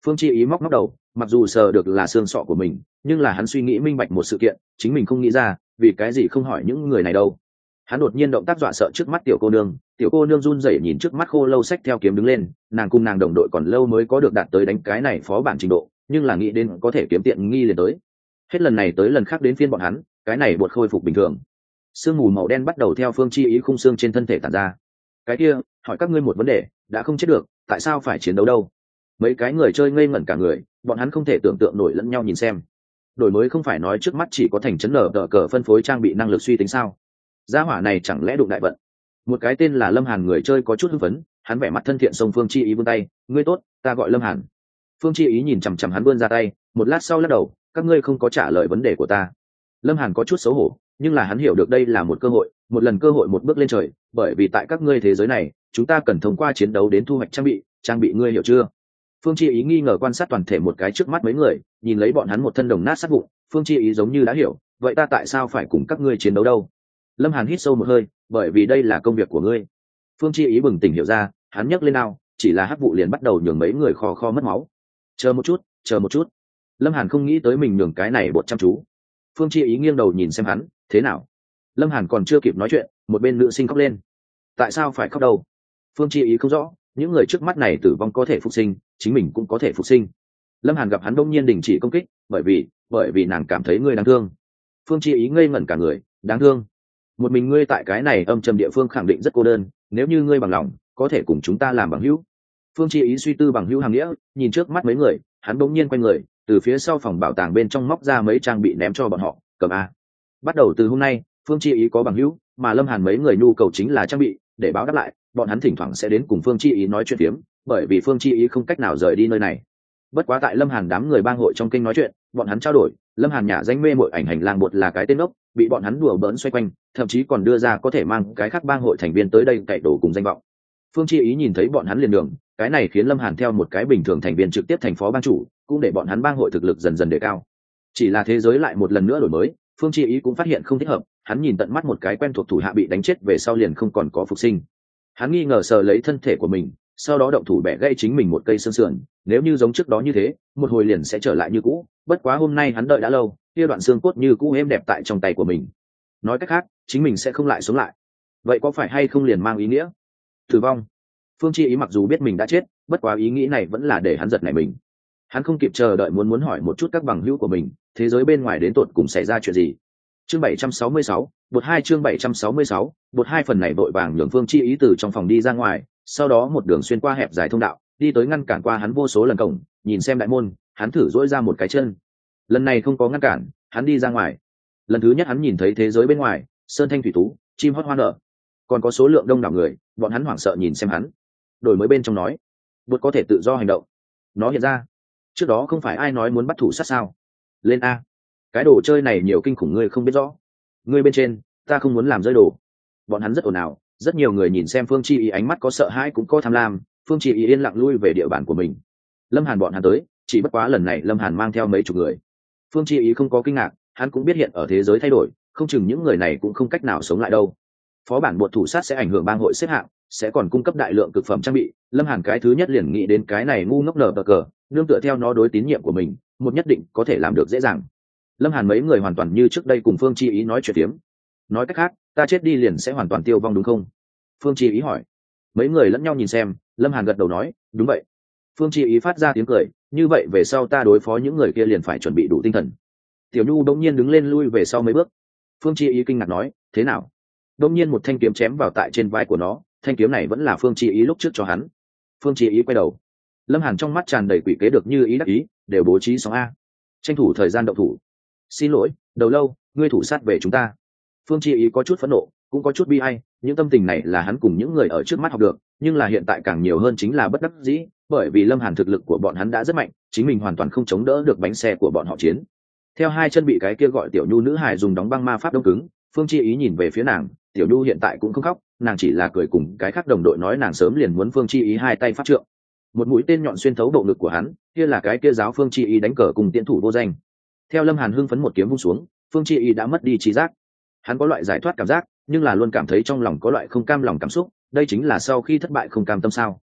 Phương Chi Ý móc móc đầu, mặc dù sờ được là xương sọ của mình, nhưng là hắn suy nghĩ minh bạch một sự kiện, chính mình không nghĩ ra, vì cái gì không hỏi những người này đâu. Hắn đột nhiên động tác dọa sợ trước mắt tiểu cô nương, tiểu cô nương run rẩy nhìn trước mắt khô lâu sách theo kiếm đứng lên, nàng cùng nàng đồng đội còn lâu mới có được đạt tới đánh cái này phó bản trình độ, nhưng là nghĩ đến có thể kiếm tiện nghi liền tới. Hết lần này tới lần khác đến phiên bọn hắn, cái này buộc khôi phục bình thường. Sương mù màu đen bắt đầu theo Phương Chi Ý khung xương trên thân thể tản ra. Cái kia, hỏi các ngươi một vấn đề, đã không chết được, tại sao phải chiến đấu đâu? Mấy cái người chơi ngây ngẩn cả người, bọn hắn không thể tưởng tượng nổi lẫn nhau nhìn xem. Đổi mới không phải nói trước mắt chỉ có thành chấn nở đỡ cờ phân phối trang bị năng lực suy tính sao? Gia hỏa này chẳng lẽ đụng đại vận? Một cái tên là Lâm Hàn người chơi có chút hưng phấn, hắn vẻ mặt thân thiện xông Phương Chi Ý vươn tay, ngươi tốt, ta gọi Lâm Hàn. Phương Chi Ý nhìn chằm chằm hắn vươn ra tay, một lát sau lắc đầu, các ngươi không có trả lời vấn đề của ta. Lâm Hàn có chút xấu hổ, nhưng là hắn hiểu được đây là một cơ hội, một lần cơ hội một bước lên trời, bởi vì tại các ngươi thế giới này, chúng ta cần thông qua chiến đấu đến thu hoạch trang bị, trang bị ngươi hiểu chưa? Phương Chi Ý nghi ngờ quan sát toàn thể một cái trước mắt mấy người, nhìn lấy bọn hắn một thân đồng nát sát vụn, Phương Chi Ý giống như đã hiểu, vậy ta tại sao phải cùng các ngươi chiến đấu đâu? Lâm Hàn hít sâu một hơi, bởi vì đây là công việc của ngươi. Phương Chi Ý bừng tỉnh hiểu ra, hắn nhấc lên nào, chỉ là hắc vụ liền bắt đầu nhường mấy người khò kho mất máu. Chờ một chút, chờ một chút. Lâm Hàn không nghĩ tới mình nhường cái này bột chăm chú. Phương Chi Ý nghiêng đầu nhìn xem hắn, thế nào? Lâm Hàn còn chưa kịp nói chuyện, một bên nữ sinh khóc lên. Tại sao phải khóc đâu? Phương Chi Ý không rõ, những người trước mắt này tử vong có thể phục sinh, chính mình cũng có thể phục sinh. Lâm Hàn gặp hắn đông nhiên đình chỉ công kích, bởi vì, bởi vì nàng cảm thấy ngươi đáng thương. Phương Chi Ý ngây ngẩn cả người, đáng thương? Một mình ngươi tại cái này âm trầm địa phương khẳng định rất cô đơn, nếu như ngươi bằng lòng, có thể cùng chúng ta làm bằng hữu. Phương Chi Ý suy tư bằng hữu hàng nghĩa, nhìn trước mắt mấy người, hắn bỗng nhiên quay người, từ phía sau phòng bảo tàng bên trong móc ra mấy trang bị ném cho bọn họ, cầm a. Bắt đầu từ hôm nay, Phương Chi Ý có bằng hữu, mà Lâm Hàn mấy người nhu cầu chính là trang bị, để báo đáp lại, bọn hắn thỉnh thoảng sẽ đến cùng Phương Chi Ý nói chuyện phiếm, bởi vì Phương Chi Ý không cách nào rời đi nơi này. Bất quá tại Lâm Hàn đám người bang hội trong kinh nói chuyện, bọn hắn trao đổi, Lâm Hàn nhà danh mê mội ảnh hành lang bột là cái tên ốc, bị bọn hắn đùa bỡn xoay quanh, thậm chí còn đưa ra có thể mang cái khác bang hội thành viên tới đây cậy đổ cùng danh vọng. Phương Chi Ý nhìn thấy bọn hắn liền đường, cái này khiến Lâm Hàn theo một cái bình thường thành viên trực tiếp thành phó bang chủ, cũng để bọn hắn bang hội thực lực dần dần đề cao. Chỉ là thế giới lại một lần nữa đổi mới, Phương Chi Ý cũng phát hiện không thích hợp, hắn nhìn tận mắt một cái quen thuộc thủ hạ bị đánh chết về sau liền không còn có phục sinh. Hắn nghi ngờ sờ lấy thân thể của mình, sau đó động thủ bẻ gãy chính mình một cây xương sườn, nếu như giống trước đó như thế, một hồi liền sẽ trở lại như cũ, bất quá hôm nay hắn đợi đã lâu, kia đoạn xương cốt như cũ êm đẹp tại trong tay của mình. Nói cách khác, chính mình sẽ không lại sống lại. Vậy có phải hay không liền mang ý nghĩa tử vong? Phương Chi Ý mặc dù biết mình đã chết, bất quá ý nghĩ này vẫn là để hắn giật nảy mình. Hắn không kịp chờ đợi muốn muốn hỏi một chút các bằng hữu của mình, thế giới bên ngoài đến tột cùng xảy ra chuyện gì. Chương bảy trăm sáu mươi sáu, bột hai chương bảy trăm sáu mươi sáu, bột hai phần này vội vàng nhường Phương Chi Ý từ trong phòng đi ra ngoài, sau đó một đường xuyên qua hẹp dài thông đạo, đi tới ngăn cản qua hắn vô số lần cổng, nhìn xem đại môn, hắn thử duỗi ra một cái chân. Lần này không có ngăn cản, hắn đi ra ngoài. Lần thứ nhất hắn nhìn thấy thế giới bên ngoài, sơn thanh thủy tú, chim hót hoa nở, còn có số lượng đông đảo người, bọn hắn hoảng sợ nhìn xem hắn. Đổi mới bên trong nói, bột có thể tự do hành động. Nó hiện ra. Trước đó không phải ai nói muốn bắt thủ sát sao? Lên a. Cái đồ chơi này nhiều kinh khủng ngươi không biết rõ. Ngươi bên trên, ta không muốn làm rơi đồ. Bọn hắn rất ồn ào, rất nhiều người nhìn xem Phương Chi Ý ánh mắt có sợ hãi cũng có tham lam, Phương Chi Ý yên lặng lui về địa bàn của mình. Lâm Hàn bọn hắn tới, chỉ bất quá lần này Lâm Hàn mang theo mấy chục người. Phương Chi Ý không có kinh ngạc, hắn cũng biết hiện ở thế giới thay đổi, không chừng những người này cũng không cách nào sống lại đâu. Phó bản bột thủ sát sẽ ảnh hưởng bang hội xếp hạng, sẽ còn cung cấp đại lượng cực phẩm trang bị. Lâm Hàn cái thứ nhất liền nghĩ đến cái này ngu ngốc nở bờ cờ, nương tựa theo nó đối tín nhiệm của mình, một nhất định có thể làm được dễ dàng. Lâm Hàn mấy người hoàn toàn như trước đây cùng Phương Chi Ý nói chuyện tiếm. Nói cách khác, ta chết đi liền sẽ hoàn toàn tiêu vong đúng không? Phương Chi Ý hỏi. Mấy người lẫn nhau nhìn xem, Lâm Hàn gật đầu nói, đúng vậy. Phương Chi Ý phát ra tiếng cười, như vậy về sau ta đối phó những người kia liền phải chuẩn bị đủ tinh thần. Tiểu Nhu đột nhiên đứng lên lui về sau mấy bước. Phương Chi Ý kinh ngạc nói, thế nào? Đột nhiên một thanh kiếm chém vào tại trên vai của nó, thanh kiếm này vẫn là Phương Chi Ý lúc trước cho hắn. Phương Chi Ý quay đầu. Lâm Hàn trong mắt tràn đầy quỷ kế được như ý đắc ý, đều bố trí xong a. Tranh thủ thời gian động thủ. Xin lỗi, đầu lâu, ngươi thủ sát về chúng ta. Phương Chi Ý có chút phẫn nộ, cũng có chút bi ai, những tâm tình này là hắn cùng những người ở trước mắt học được, nhưng là hiện tại càng nhiều hơn chính là bất đắc dĩ, bởi vì Lâm Hàn thực lực của bọn hắn đã rất mạnh, chính mình hoàn toàn không chống đỡ được bánh xe của bọn họ chiến. Theo hai chân bị cái kia gọi Tiểu Nhu nữ hài dùng đóng băng ma pháp đông cứng, Phương Chi Ý nhìn về phía nàng, Tiểu Nhu hiện tại cũng không khóc, nàng chỉ là cười cùng cái khác đồng đội nói nàng sớm liền muốn Phương Chi Ý hai tay pháp trượng. Một mũi tên nhọn xuyên thấu bộ ngực của hắn, kia là cái kia giáo Phương Chi Ý đánh cờ cùng tiễn thủ vô danh. Theo Lâm Hàn hưng phấn một kiếm vung xuống, Phương Chi Ý đã mất đi trí giác. Hắn có loại giải thoát cảm giác, nhưng là luôn cảm thấy trong lòng có loại không cam lòng cảm xúc, đây chính là sau khi thất bại không cam tâm sao?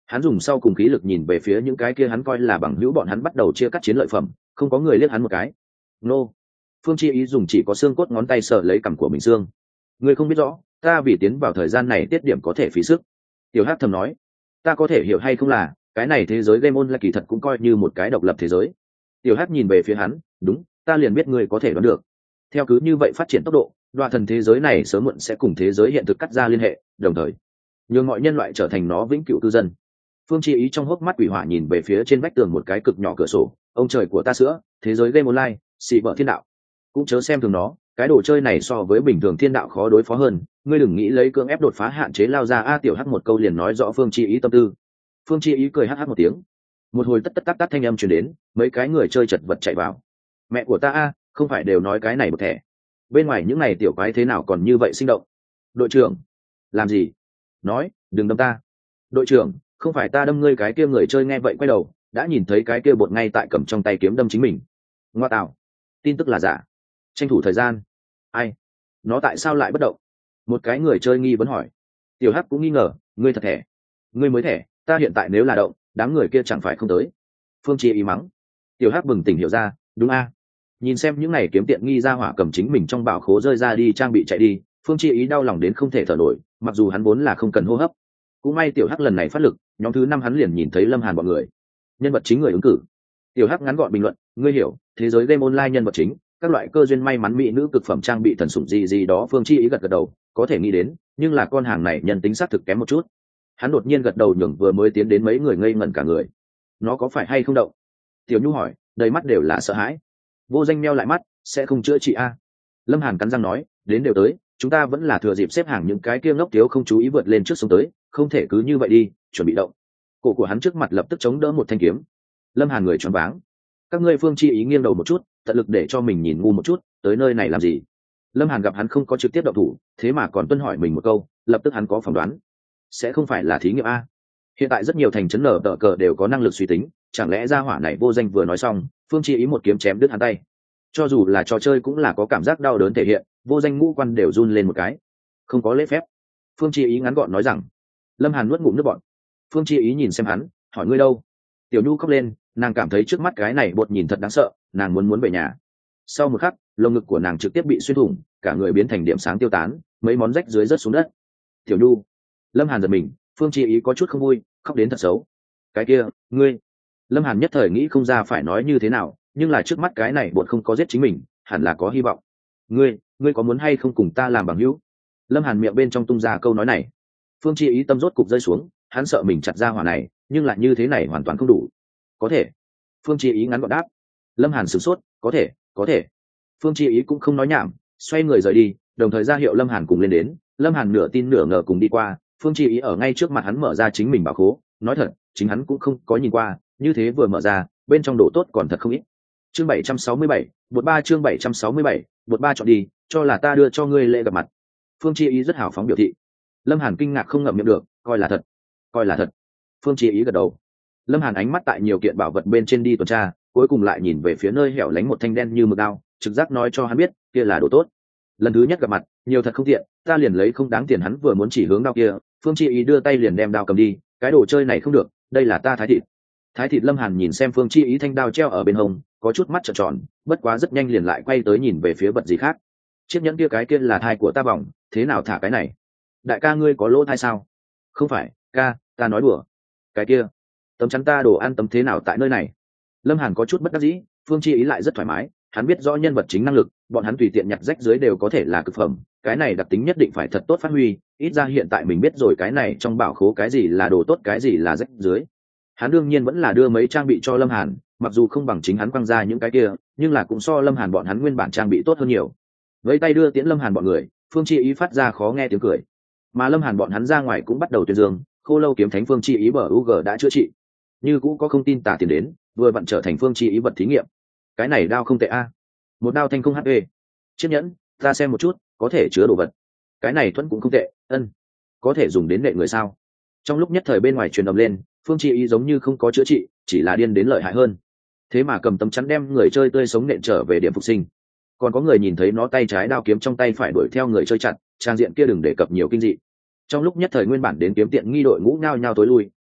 Hắn dùng sau cùng khí lực nhìn về phía những cái kia hắn coi là bằng hữu bọn hắn bắt đầu chia cắt chiến lợi phẩm, không có người liếc hắn một cái. Nô. Phương Chi Ý dùng chỉ có xương cốt ngón tay sờ lấy cằm của mình xương. Ngươi không biết rõ, ta vì tiến vào thời gian này tiết điểm có thể phí sức. Tiểu Hắc thầm nói, ta có thể hiểu hay không là, cái này thế giới game online kỳ thật cũng coi như một cái độc lập thế giới. Tiểu Hắc nhìn về phía hắn, đúng, ta liền biết ngươi có thể đoán được. Theo cứ như vậy phát triển tốc độ, đoạ thần thế giới này sớm muộn sẽ cùng thế giới hiện thực cắt ra liên hệ, đồng thời nhường mọi nhân loại trở thành nó vĩnh cửu cư dân. Phương Chi Ý trong hốc mắt quỷ hỏa nhìn về phía trên vách tường một cái cực nhỏ cửa sổ, ông trời của ta sữa, thế giới game online, xì vợ thiên đạo. Cũng chớ xem thường nó, cái đồ chơi này so với bình thường thiên đạo khó đối phó hơn, ngươi đừng nghĩ lấy cưỡng ép đột phá hạn chế lao ra. A Tiểu Hắc một câu liền nói rõ Phương Chi Ý tâm tư. Phương Chi Ý cười hắc hắc một tiếng. Một hồi tất tất tắc tắc thanh âm truyền đến, mấy cái người chơi chật vật chạy vào. Mẹ của ta a, không phải đều nói cái này một thẻ. Bên ngoài những này tiểu quái thế nào còn như vậy sinh động. Đội trưởng, làm gì? Nói, đừng đâm ta. Đội trưởng, không phải ta đâm ngươi. Cái kia người chơi nghe vậy quay đầu, đã nhìn thấy cái kia bột ngay tại cầm trong tay kiếm đâm chính mình. Ngoa tạo, tin tức là giả. Tranh thủ thời gian. Ai? Nó tại sao lại bất động? Một cái người chơi nghi vấn hỏi. Tiểu Hắc cũng nghi ngờ, ngươi thật thẻ. Ngươi mới thẻ, ta hiện tại nếu là động, đám người kia chẳng phải không tới. Phương Chi Ý mắng. Tiểu Hắc bừng tỉnh hiểu ra, đúng a. Nhìn xem những này kiếm tiện nghi ra hỏa cầm chính mình trong bảo khố rơi ra đi trang bị chạy đi, Phương Chi Ý đau lòng đến không thể thở nổi, mặc dù hắn vốn là không cần hô hấp. Cũng may Tiểu Hắc lần này phát lực, nhóm thứ năm hắn liền nhìn thấy Lâm Hàn bọn người. Nhân vật chính người ứng cử. Tiểu Hắc ngắn gọn bình luận, ngươi hiểu, thế giới game online nhân vật chính, các loại cơ duyên may mắn mỹ nữ cực phẩm trang bị thần sủng gì gì đó. Phương Chi Ý gật gật đầu, có thể nghĩ đến, nhưng là con hàng này nhân tính xác thực kém một chút. Hắn đột nhiên gật đầu nhường vừa mới tiến đến mấy người ngây ngẩn cả người. Nó có phải hay không động? Tiểu Nhu hỏi, đầy mắt đều là sợ hãi. Vô Danh meo lại mắt, sẽ không chữa trị a. Lâm Hàn cắn răng nói, đến đều tới, chúng ta vẫn là thừa dịp xếp hàng những cái kia ngốc tiếu không chú ý vượt lên trước sống tới, không thể cứ như vậy đi, chuẩn bị động. Cổ của hắn trước mặt lập tức chống đỡ một thanh kiếm. Lâm Hàn người choáng váng. Các ngươi Phương Chi Ý nghiêng đầu một chút, tận lực để cho mình nhìn ngu một chút, tới nơi này làm gì? Lâm Hàn gặp hắn không có trực tiếp động thủ, thế mà còn tuân hỏi mình một câu, lập tức hắn có phỏng đoán, sẽ không phải là thí nghiệm a. Hiện tại rất nhiều thành trấn nở tờ cờ đều có năng lực suy tính, chẳng lẽ ra hỏa này Vô Danh vừa nói xong, Phương Chi Ý một kiếm chém đứt hắn tay. Cho dù là trò chơi cũng là có cảm giác đau đớn thể hiện, Vô Danh ngũ quan đều run lên một cái. Không có lễ phép. Phương Chi Ý ngắn gọn nói rằng. Lâm Hàn nuốt ngụm nước bọt. Phương Chi Ý nhìn xem hắn, hỏi ngươi đâu? Tiểu Nhu khóc lên, nàng cảm thấy trước mắt cái này bột nhìn thật đáng sợ, nàng muốn muốn về nhà. Sau một khắc, lồng ngực của nàng trực tiếp bị xuyên thủng, cả người biến thành điểm sáng tiêu tán, mấy món rách dưới rớt xuống đất. Tiểu Nhu. Lâm Hàn giật mình, Phương Chi Ý có chút không vui, khóc đến thật xấu. Cái kia, ngươi. Lâm Hàn nhất thời nghĩ không ra phải nói như thế nào, nhưng là trước mắt cái này bột không có giết chính mình, hẳn là có hy vọng. Ngươi, ngươi có muốn hay không cùng ta làm bằng hữu? Lâm Hàn miệng bên trong tung ra câu nói này. Phương Chi Ý tâm rốt cục rơi xuống, hắn sợ mình chặt ra hỏa này, nhưng lại như thế này hoàn toàn không đủ. Có thể. Phương Chi Ý ngắn gọn đáp. Lâm Hàn sửng sốt, có thể, có thể. Phương Chi Ý cũng không nói nhảm, xoay người rời đi, đồng thời ra hiệu Lâm Hàn cùng lên đến. Lâm Hàn nửa tin nửa ngờ cùng đi qua, Phương Chi Ý ở ngay trước mặt hắn mở ra chính mình bảo khố, nói thật, chính hắn cũng không có nhìn qua, như thế vừa mở ra, bên trong đồ tốt còn thật không ít. Chương bảy trăm sáu mươi bảy, bột ba chương bảy trăm sáu mươi bảy, bột ba chọn đi, cho là ta đưa cho ngươi lễ gặp mặt. Phương Chi Ý rất hào phóng biểu thị. Lâm Hàn kinh ngạc không ngậm miệng được, coi là thật, coi là thật. Phương Chi Ý gật đầu. Lâm Hàn ánh mắt tại nhiều kiện bảo vật bên trên đi tuần tra, cuối cùng lại nhìn về phía nơi hẻo lánh một thanh đen như mực đao, trực giác nói cho hắn biết, kia là đồ tốt. Lần thứ nhất gặp mặt, nhiều thật không tiện, ta liền lấy không đáng tiền. Hắn vừa muốn chỉ hướng đao kia, Phương Chi Ý đưa tay liền đem đao cầm đi, cái đồ chơi này không được, đây là ta thái thịt. Thái thịt. Lâm Hàn nhìn xem Phương Chi Ý thanh đao treo ở bên hông, có chút mắt trợn tròn, bất quá rất nhanh liền lại quay tới nhìn về phía vật gì khác. Chiếc nhẫn kia, cái kia là thai của ta vòng, thế nào thả cái này? Đại ca ngươi có lỗ thai sao? Không phải, ca, ta nói đùa. Cái kia, tấm chắn ta đồ ăn tấm thế nào tại nơi này? Lâm Hàn có chút bất đắc dĩ, Phương Chi Ý lại rất thoải mái, hắn biết rõ nhân vật chính năng lực, bọn hắn tùy tiện nhặt rách dưới đều có thể là cực phẩm, cái này đặc tính nhất định phải thật tốt phát huy, ít ra hiện tại mình biết rồi cái này trong bảo khố cái gì là đồ tốt cái gì là rách dưới. Hắn đương nhiên vẫn là đưa mấy trang bị cho Lâm Hàn, mặc dù không bằng chính hắn quăng ra những cái kia, nhưng là cũng so Lâm Hàn bọn hắn nguyên bản trang bị tốt hơn nhiều. Với tay đưa tiễn Lâm Hàn bọn người, Phương Chi Ý phát ra khó nghe tiếng cười, mà Lâm Hàn bọn hắn ra ngoài cũng bắt đầu tuyên dương, Khô Lâu kiếm thánh Phương Chi Ý bờ u giê đã chữa trị, như cũng có không tin tà tiền đến, vừa vặn trở thành Phương Chi Ý vật thí nghiệm. Cái này đao không tệ a, một đao thanh không hát pê. Chiếc nhẫn, ta xem một chút, có thể chứa đồ vật. Cái này thuẫn cũng không tệ, ân, có thể dùng đến nệ người sao? Trong lúc nhất thời bên ngoài truyền ầm lên, Phương Chi Ý giống như không có chữa trị, chỉ là điên đến lợi hại hơn. Thế mà cầm tấm chắn đem người chơi tươi sống nện trở về điểm phục sinh. Còn có người nhìn thấy nó tay trái đao kiếm trong tay phải đuổi theo người chơi chặt, trang diện kia đừng đề cập nhiều kinh dị. Trong lúc nhất thời nguyên bản đến kiếm tiện nghi đội ngũ nhao nhao tối lui,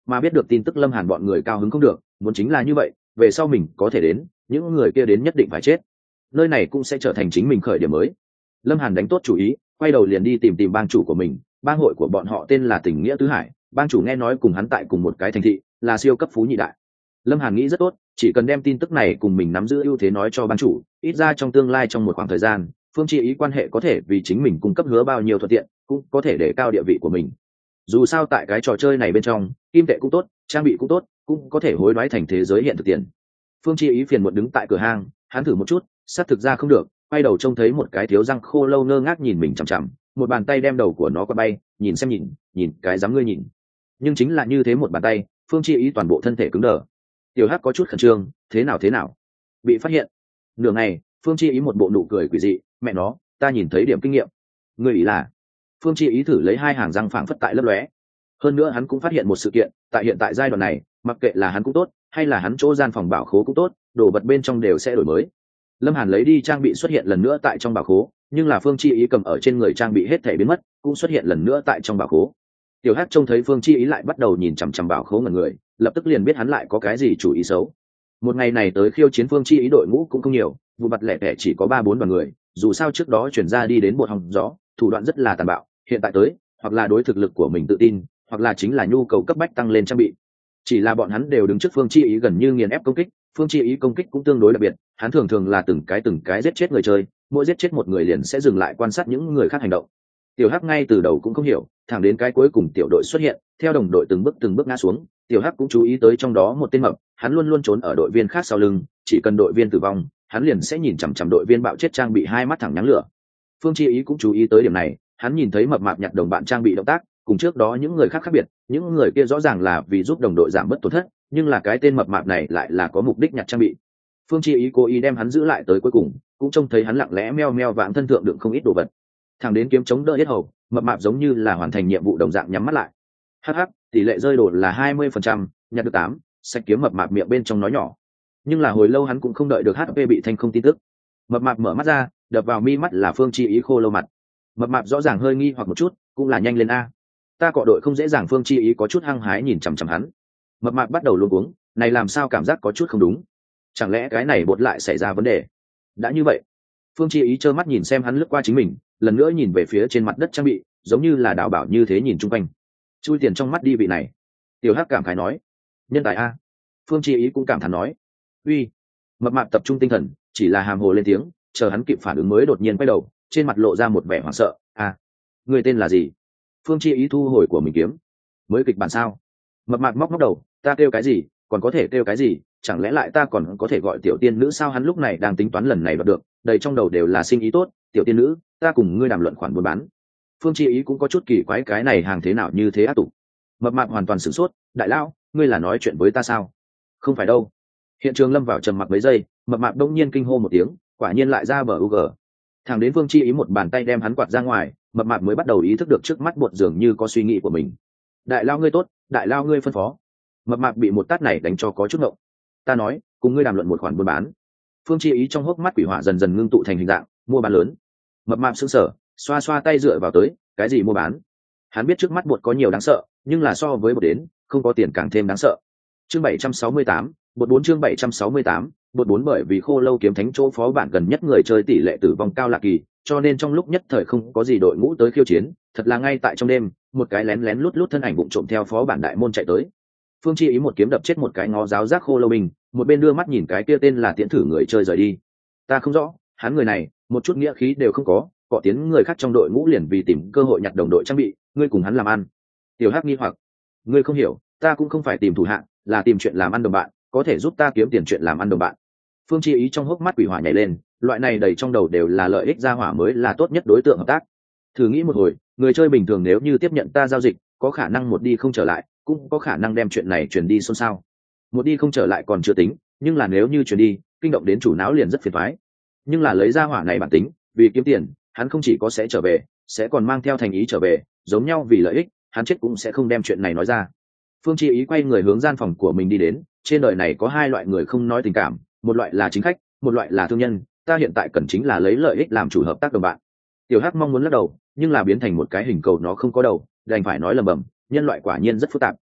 mà biết được tin tức Lâm Hàn bọn người cao hứng không được, muốn chính là như vậy, về sau mình có thể đến, những người kia đến nhất định phải chết, nơi này cũng sẽ trở thành chính mình khởi điểm mới. Lâm Hàn đánh tốt chủ ý, quay đầu liền đi tìm tìm bang chủ của mình. Bang hội của bọn họ tên là Tình Nghĩa Tứ Hải, bang chủ nghe nói cùng hắn tại cùng một cái thành thị, là siêu cấp phú nhị đại. Lâm Hàn nghĩ rất tốt, chỉ cần đem tin tức này cùng mình nắm giữ ưu thế nói cho bang chủ, ít ra trong tương lai trong một khoảng thời gian, Phương Chi Ý quan hệ có thể vì chính mình cung cấp hứa bao nhiêu thuận tiện, cũng có thể để cao địa vị của mình. Dù sao tại cái trò chơi này bên trong, kim tệ cũng tốt, trang bị cũng tốt, cũng có thể hối đoái thành thế giới hiện thực tiền. Phương Chi Ý phiền muộn đứng tại cửa hàng, hắn thử một chút, xác thực ra không được, quay đầu trông thấy một cái thiếu răng khô lâu ngơ ngác nhìn mình chằm chằm, một bàn tay đem đầu của nó qua bay, nhìn xem nhìn, nhìn cái dám ngươi nhìn. Nhưng chính là như thế một bàn tay, Phương Chi Ý toàn bộ thân thể cứng đờ. Tiểu Hắc có chút khẩn trương, thế nào thế nào? Bị phát hiện. Nửa ngày, Phương Chi Ý một bộ nụ cười quỷ dị, mẹ nó, ta nhìn thấy điểm kinh nghiệm. Ngươi ý là? Phương Chi Ý thử lấy hai hàng răng phảng phất tại lấp lóe. Hơn nữa hắn cũng phát hiện một sự kiện, tại hiện tại giai đoạn này, mặc kệ là hắn cũng tốt, hay là hắn chỗ gian phòng bảo khố cũng tốt, đồ vật bên trong đều sẽ đổi mới. Lâm Hàn lấy đi trang bị xuất hiện lần nữa tại trong bảo khố, nhưng là Phương Chi Ý cầm ở trên người trang bị hết thể biến mất, cũng xuất hiện lần nữa tại trong bảo khố. Tiểu Hắc trông thấy Phương Chi Ý lại bắt đầu nhìn chằm chằm bảo khố ngẩn người, lập tức liền biết hắn lại có cái gì chủ ý xấu. Một ngày này tới khiêu chiến Phương Chi Ý đội ngũ cũng không nhiều, vụ mặt lẻ tẻ chỉ có ba bốn đoàn người, dù sao trước đó chuyển ra đi đến một hòng gió, thủ đoạn rất là tàn bạo, hiện tại tới, hoặc là đối thực lực của mình tự tin, hoặc là chính là nhu cầu cấp bách tăng lên trang bị. Chỉ là bọn hắn đều đứng trước Phương Chi Ý gần như nghiền ép công kích, Phương Chi Ý công kích cũng tương đối đặc biệt, hắn thường thường là từng cái từng cái giết chết người chơi, mỗi giết chết một người liền sẽ dừng lại quan sát những người khác hành động. Tiểu Hắc ngay từ đầu cũng không hiểu, thẳng đến cái cuối cùng tiểu đội xuất hiện, theo đồng đội từng bước từng bước ngã xuống, Tiểu Hắc cũng chú ý tới trong đó một tên mập, hắn luôn luôn trốn ở đội viên khác sau lưng, chỉ cần đội viên tử vong, hắn liền sẽ nhìn chằm chằm đội viên bạo chết trang bị hai mắt thẳng nháng lửa. Phương Chi Ý cũng chú ý tới điểm này, hắn nhìn thấy mập mạp nhặt đồng bạn trang bị động tác, cùng trước đó những người khác khác biệt, những người kia rõ ràng là vì giúp đồng đội giảm bớt tổn thất, nhưng là cái tên mập mạp này lại là có mục đích nhặt trang bị. Phương Chi Ý cố ý đem hắn giữ lại tới cuối cùng, cũng trông thấy hắn lặng lẽ meo meo vãng thân thượng đựng không ít đồ vật. Thằng đến kiếm chống đỡ yết hầu, mập mạp giống như là hoàn thành nhiệm vụ đồng dạng nhắm mắt lại. Hắc hắc, tỷ lệ rơi đồ là hai mươi phần trăm, nhặt được tám, sạch kiếm mập mạp miệng bên trong nói nhỏ. Nhưng là hồi lâu hắn cũng không đợi được hát pê bị thanh không tin tức. Mập mạp mở mắt ra, đập vào mi mắt là Phương Chi Ý khô lâu mặt. Mập mạp rõ ràng hơi nghi hoặc một chút, cũng là nhanh lên a. Ta cọ đội không dễ dàng. Phương Chi Ý có chút hăng hái nhìn chằm chằm hắn. Mập mạp bắt đầu luống cuống, này làm sao cảm giác có chút không đúng, chẳng lẽ cái này bột lại xảy ra vấn đề? Đã như vậy, Phương Chi Ý trơ mắt nhìn xem hắn lướt qua chính mình, lần nữa nhìn về phía trên mặt đất trang bị, giống như là đào bảo như thế nhìn chung quanh. Chui tiền trong mắt đi vị này. Tiểu Hắc cảm khái nói, nhân tài a. Phương Chi Ý cũng cảm thán nói, uy. Mập mạp tập trung tinh thần, chỉ là hàm hồ lên tiếng, chờ hắn kịp phản ứng mới đột nhiên quay đầu, trên mặt lộ ra một vẻ hoảng sợ. A, người tên là gì? Phương Chi Ý thu hồi của mình kiếm. Mới kịch bản sao? Mập mạp móc móc đầu, ta kêu cái gì, còn có thể kêu cái gì, chẳng lẽ lại ta còn có thể gọi tiểu tiên nữ sao? Hắn lúc này đang tính toán lần này đoạt được, đầy trong đầu đều là sinh ý tốt. Tiểu tiên nữ, ta cùng ngươi đàm luận khoản buôn bán. Phương Chi Ý cũng có chút kỳ quái, cái này hàng thế nào như thế ác tục. Mập mạp hoàn toàn sửng sốt, đại lão, ngươi là nói chuyện với ta sao? Không phải đâu. Hiện trường lâm vào trầm mặc mấy giây, mập mạp đông nhiên kinh hô một tiếng, quả nhiên lại ra bờ u g. Thẳng đến Phương Chi Ý một bàn tay đem hắn quạt ra ngoài, mập mạp mới bắt đầu ý thức được trước mắt bột dường như có suy nghĩ của mình. Đại lao ngươi tốt, đại lao ngươi phân phó. Mập mạp bị một tát này đánh cho có chút ngộng. Ta nói, cùng ngươi đàm luận một khoản buôn bán. Phương Chi Ý trong hốc mắt quỷ hỏa dần dần ngưng tụ thành hình dạng, mua bán lớn. Mập mạp sững sờ, xoa xoa tay dựa vào tới, cái gì mua bán? Hắn biết trước mắt bột có nhiều đáng sợ, nhưng là so với bột đến, không có tiền càng thêm đáng sợ. Chương bảy trăm sáu mươi tám, bột bốn chương bảy trăm sáu mươi tám, bột bốn bởi vì Khô Lâu kiếm thánh chỗ phó bản gần nhất người chơi tỷ lệ tử vong cao lạ kỳ, cho nên trong lúc nhất thời không có gì đội ngũ tới khiêu chiến, thật là ngay tại trong đêm, một cái lén lén lút lút thân ảnh vụng trộm theo phó bản đại môn chạy tới. Phương Chi Ý một kiếm đập chết một cái ngó giáo giác Khô Lâu mình, một bên đưa mắt nhìn cái kia tên là Tiễn thử người chơi rời đi. Ta không rõ, hắn người này, một chút nghĩa khí đều không có, cọ tiến người khác trong đội ngũ liền vì tìm cơ hội nhặt đồng đội trang bị, ngươi cùng hắn làm ăn. Tiểu Hắc nghi hoặc, ngươi không hiểu, ta cũng không phải tìm thủ hạ, là tìm chuyện làm ăn đồng bạn, có thể giúp ta kiếm tiền chuyện làm ăn đồng bạn. Phương Chi Ý trong hốc mắt quỷ hỏa nhảy lên, loại này đầy trong đầu đều là lợi ích gia hỏa mới là tốt nhất đối tượng hợp tác. Thử nghĩ một hồi, người chơi bình thường nếu như tiếp nhận ta giao dịch, có khả năng một đi không trở lại, cũng có khả năng đem chuyện này truyền đi xôn xao. Một đi không trở lại còn chưa tính, nhưng là nếu như truyền đi, kinh động đến chủ não liền rất phiền toái. Nhưng là lấy gia hỏa này bản tính, vì kiếm tiền, hắn không chỉ có sẽ trở về, sẽ còn mang theo thành ý trở về, giống nhau vì lợi ích, hắn chết cũng sẽ không đem chuyện này nói ra. Phương Chi Ý quay người hướng gian phòng của mình đi đến, trên đời này có hai loại người không nói tình cảm, một loại là chính khách, một loại là thương nhân, ta hiện tại cần chính là lấy lợi ích làm chủ hợp tác đồng bạn. Tiểu Hắc mong muốn lắc đầu, nhưng là biến thành một cái hình cầu nó không có đầu, đành phải nói lầm bầm, nhân loại quả nhiên rất phức tạp.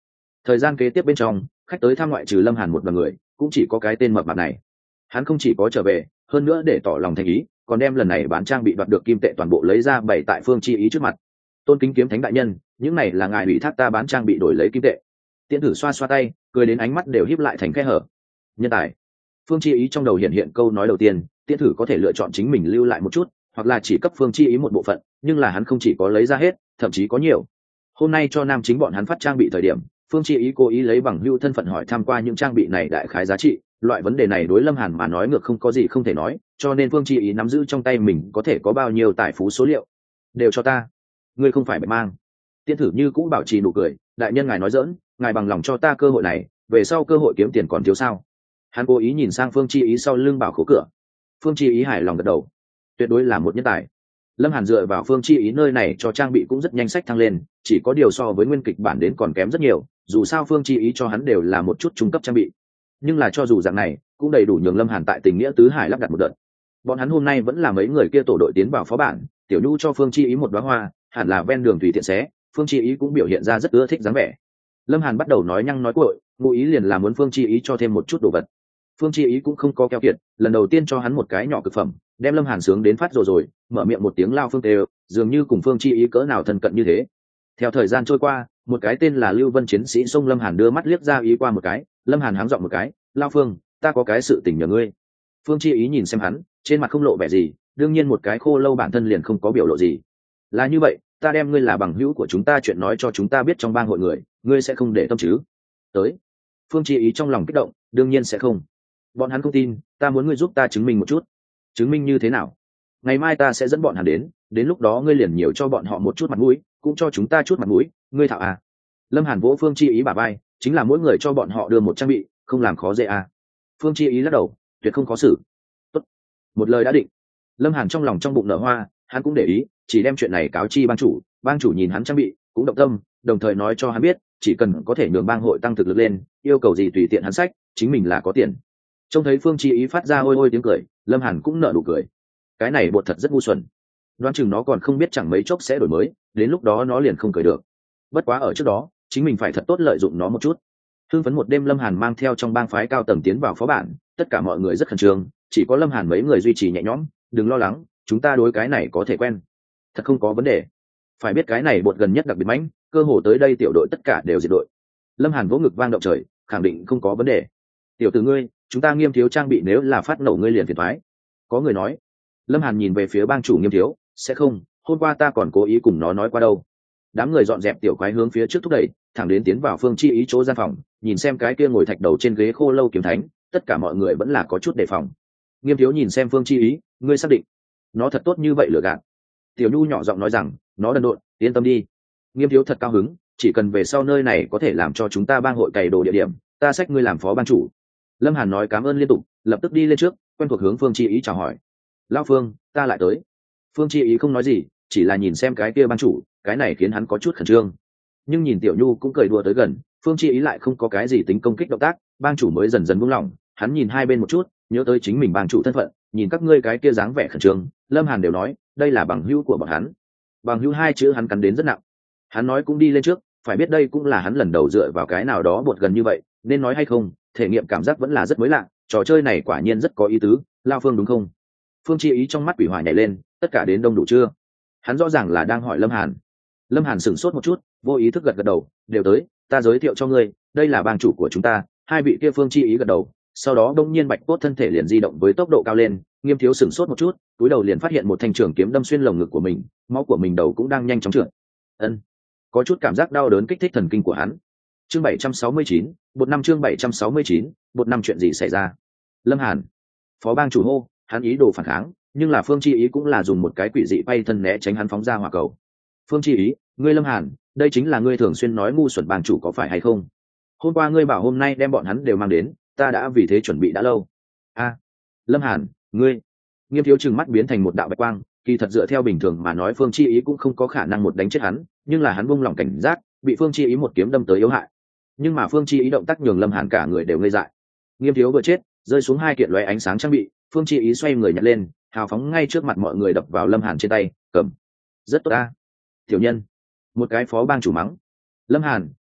Thời gian kế tiếp bên trong, khách tới thăm ngoại trừ Lâm Hàn một đoàn người, cũng chỉ có cái tên mập mạp này. Hắn không chỉ có trở về, hơn nữa để tỏ lòng thành ý, còn đem lần này bán trang bị đoạt được kim tệ toàn bộ lấy ra bày tại Phương Chi Ý trước mặt. Tôn kính kiếm thánh đại nhân, những này là ngài ủy thác ta bán trang bị đổi lấy kim tệ. Tiễn Tử xoa xoa tay, cười đến ánh mắt đều híp lại thành khe hở. Nhân tài. Phương Chi Ý trong đầu hiện hiện câu nói đầu tiên, Tiễn Tử có thể lựa chọn chính mình lưu lại một chút, hoặc là chỉ cấp Phương Chi Ý một bộ phận, nhưng là hắn không chỉ có lấy ra hết, thậm chí có nhiều. Hôm nay cho nam chính bọn hắn phát trang bị thời điểm, Phương Chi Ý cố ý lấy bằng hữu thân phận hỏi tham qua những trang bị này đại khái giá trị, loại vấn đề này đối Lâm Hàn mà nói ngược không có gì không thể nói, cho nên Phương Chi Ý nắm giữ trong tay mình có thể có bao nhiêu tài phú số liệu. Đều cho ta. Ngươi không phải bạch mang. Tiễn Thử như cũng bảo trì nụ cười, đại nhân ngài nói giỡn, ngài bằng lòng cho ta cơ hội này, về sau cơ hội kiếm tiền còn thiếu sao? Hắn cố ý nhìn sang Phương Chi Ý sau lưng bảo khố cửa. Phương Chi Ý hài lòng gật đầu, tuyệt đối là một nhân tài. Lâm Hàn dựa vào Phương Chi Ý nơi này cho trang bị cũng rất nhanh sách thăng lên, chỉ có điều so với nguyên kịch bản đến còn kém rất nhiều, dù sao Phương Chi Ý cho hắn đều là một chút trung cấp trang bị. Nhưng là cho dù dạng này, cũng đầy đủ nhường Lâm Hàn tại tình nghĩa tứ hải lắp đặt một đợt. Bọn hắn hôm nay vẫn là mấy người kia tổ đội tiến vào phó bản, Tiểu Nhu cho Phương Chi Ý một đóa hoa, hẳn là ven đường tùy tiện xé, Phương Chi Ý cũng biểu hiện ra rất ưa thích dáng vẻ. Lâm Hàn bắt đầu nói nhăng nói cuội, ngụ ý liền là muốn Phương Chi Ý cho thêm một chút đồ vật. Phương Chi Ý cũng không có keo kiệt, lần đầu tiên cho hắn một cái nhỏ cực phẩm, đem Lâm Hàn sướng đến phát rồi rồi, mở miệng một tiếng lao phương tê, dường như cùng Phương Chi Ý cỡ nào thân cận như thế. Theo thời gian trôi qua, một cái tên là Lưu Vân chiến sĩ xông Lâm Hàn đưa mắt liếc ra ý qua một cái, Lâm Hàn háng giọng một cái, lao Phương, ta có cái sự tình nhờ ngươi. Phương Chi Ý nhìn xem hắn, trên mặt không lộ vẻ gì, đương nhiên một cái khô lâu bản thân liền không có biểu lộ gì. Là như vậy, ta đem ngươi là bằng hữu của chúng ta chuyện nói cho chúng ta biết trong bang hội người, ngươi sẽ không để tâm chứ? Tới. Phương Chi Ý trong lòng kích động, đương nhiên sẽ không. Bọn hắn không tin, ta muốn ngươi giúp ta chứng minh một chút. Chứng minh như thế nào? Ngày mai ta sẽ dẫn bọn hắn đến, đến lúc đó ngươi liền nhiều cho bọn họ một chút mặt mũi, cũng cho chúng ta chút mặt mũi, ngươi thạo à? Lâm Hàn vỗ Phương Chi Ý bả vai, chính là mỗi người cho bọn họ đưa một trang bị, không làm khó dễ à? Phương Chi Ý lắc đầu, tuyệt không khó xử. Tốt, một lời đã định. Lâm Hàn trong lòng trong bụng nở hoa, hắn cũng để ý, chỉ đem chuyện này cáo chi bang chủ, bang chủ nhìn hắn trang bị, cũng động tâm, đồng thời nói cho hắn biết, chỉ cần có thể nhường bang hội tăng thực lực lên, yêu cầu gì tùy tiện hắn sách, chính mình là có tiền. Trông thấy Phương Chi Ý phát ra ôi ôi tiếng cười, Lâm Hàn cũng nở nụ cười. Cái này bột thật rất ngu xuẩn, đoán chừng nó còn không biết chẳng mấy chốc sẽ đổi mới, đến lúc đó nó liền không cười được. Bất quá ở trước đó, chính mình phải thật tốt lợi dụng nó một chút. Hưng phấn một đêm, Lâm Hàn mang theo trong bang phái cao tầng tiến vào phó bản, tất cả mọi người rất khẩn trương, chỉ có Lâm Hàn mấy người duy trì nhẹ nhõm, đừng lo lắng, chúng ta đối cái này có thể quen, thật không có vấn đề. Phải biết cái này bột gần nhất đặc biệt mãnh, cơ hồ tới đây tiểu đội tất cả đều diệt đội. Lâm Hàn vỗ ngực vang động trời, khẳng định không có vấn đề. Tiểu tử ngươi, chúng ta Nghiêm thiếu trang bị nếu là phát nổ ngươi liền phiền toái. Có người nói. Lâm Hàn nhìn về phía bang chủ Nghiêm thiếu, sẽ không, hôm qua ta còn cố ý cùng nó nói qua đâu. Đám người dọn dẹp tiểu quái hướng phía trước thúc đẩy, thẳng đến tiến vào Phương Chi Ý chỗ gian phòng, nhìn xem cái kia ngồi thạch đầu trên ghế khô lâu kiếm thánh, tất cả mọi người vẫn là có chút đề phòng. Nghiêm thiếu nhìn xem Phương Chi Ý, ngươi xác định nó thật tốt như vậy lừa gạt? Tiểu Nhu nhỏ giọng nói rằng, nó đần độn, yên tâm đi. Nghiêm thiếu thật cao hứng, chỉ cần về sau nơi này có thể làm cho chúng ta bang hội cày đồ địa điểm, ta xách ngươi làm phó bang chủ. Lâm Hàn nói cảm ơn liên tục, lập tức đi lên trước, quen thuộc hướng Phương Chi Ý chào hỏi. Lão Phương, ta lại tới. Phương Chi Ý không nói gì, chỉ là nhìn xem cái kia bang chủ, cái này khiến hắn có chút khẩn trương. Nhưng nhìn Tiểu Nhu cũng cười đùa tới gần, Phương Chi Ý lại không có cái gì tính công kích động tác, bang chủ mới dần dần buông lỏng. Hắn nhìn hai bên một chút, nhớ tới chính mình bang chủ thân phận, nhìn các ngươi cái kia dáng vẻ khẩn trương, Lâm Hàn đều nói, đây là bằng hữu của bọn hắn. Bằng hữu hai chữ hắn cắn đến rất nặng. Hắn nói cũng đi lên trước, phải biết đây cũng là hắn lần đầu dựa vào cái nào đó bột gần như vậy, nên nói hay không, thể nghiệm cảm giác vẫn là rất mới lạ, trò chơi này quả nhiên rất có ý tứ, Lao Phương đúng không? Phương Chi Ý trong mắt quỷ hỏa nhảy lên, tất cả đến đông đủ chưa? Hắn rõ ràng là đang hỏi Lâm Hàn. Lâm Hàn sửng sốt một chút, vô ý thức gật gật đầu, đều tới, ta giới thiệu cho ngươi, đây là bang chủ của chúng ta. Hai vị kia Phương Chi Ý gật đầu, sau đó đông nhiên bạch cốt thân thể liền di động với tốc độ cao lên, Nghiêm thiếu sửng sốt một chút, túi đầu liền phát hiện một thanh trường kiếm đâm xuyên lồng ngực của mình, máu của mình đầu cũng đang nhanh chóng trượt. Ân, có chút cảm giác đau đớn kích thích thần kinh của hắn. Chương bảy trăm sáu mươi chín, bột năm chương bảy trăm sáu mươi chín, bột năm chuyện gì xảy ra? Lâm Hàn, phó bang chủ hô, hắn ý đồ phản kháng, nhưng là Phương Chi Ý cũng là dùng một cái quỷ dị bay thân né tránh hắn phóng ra hỏa cầu. Phương Chi Ý, ngươi Lâm Hàn, đây chính là ngươi thường xuyên nói ngu xuẩn bang chủ có phải hay không? Hôm qua ngươi bảo hôm nay đem bọn hắn đều mang đến, ta đã vì thế chuẩn bị đã lâu. A, Lâm Hàn, ngươi. Nghiêm thiếu trừng mắt biến thành một đạo bạch quang, kỳ thật dựa theo bình thường mà nói Phương Chi Ý cũng không có khả năng một đánh chết hắn, nhưng là hắn buông lỏng cảnh giác, bị Phương Chi Ý một kiếm đâm tới yếu hại. Nhưng mà Phương Chi Ý động tác nhường Lâm Hàn cả người đều ngây dại. Nghiêm thiếu vừa chết, rơi xuống hai kiện lóe ánh sáng trang bị, Phương Chi Ý xoay người nhặt lên, hào phóng ngay trước mặt mọi người đập vào Lâm Hàn trên tay, cầm. Rất tốt a, tiểu nhân. Một cái phó bang chủ mắng. Lâm Hàn,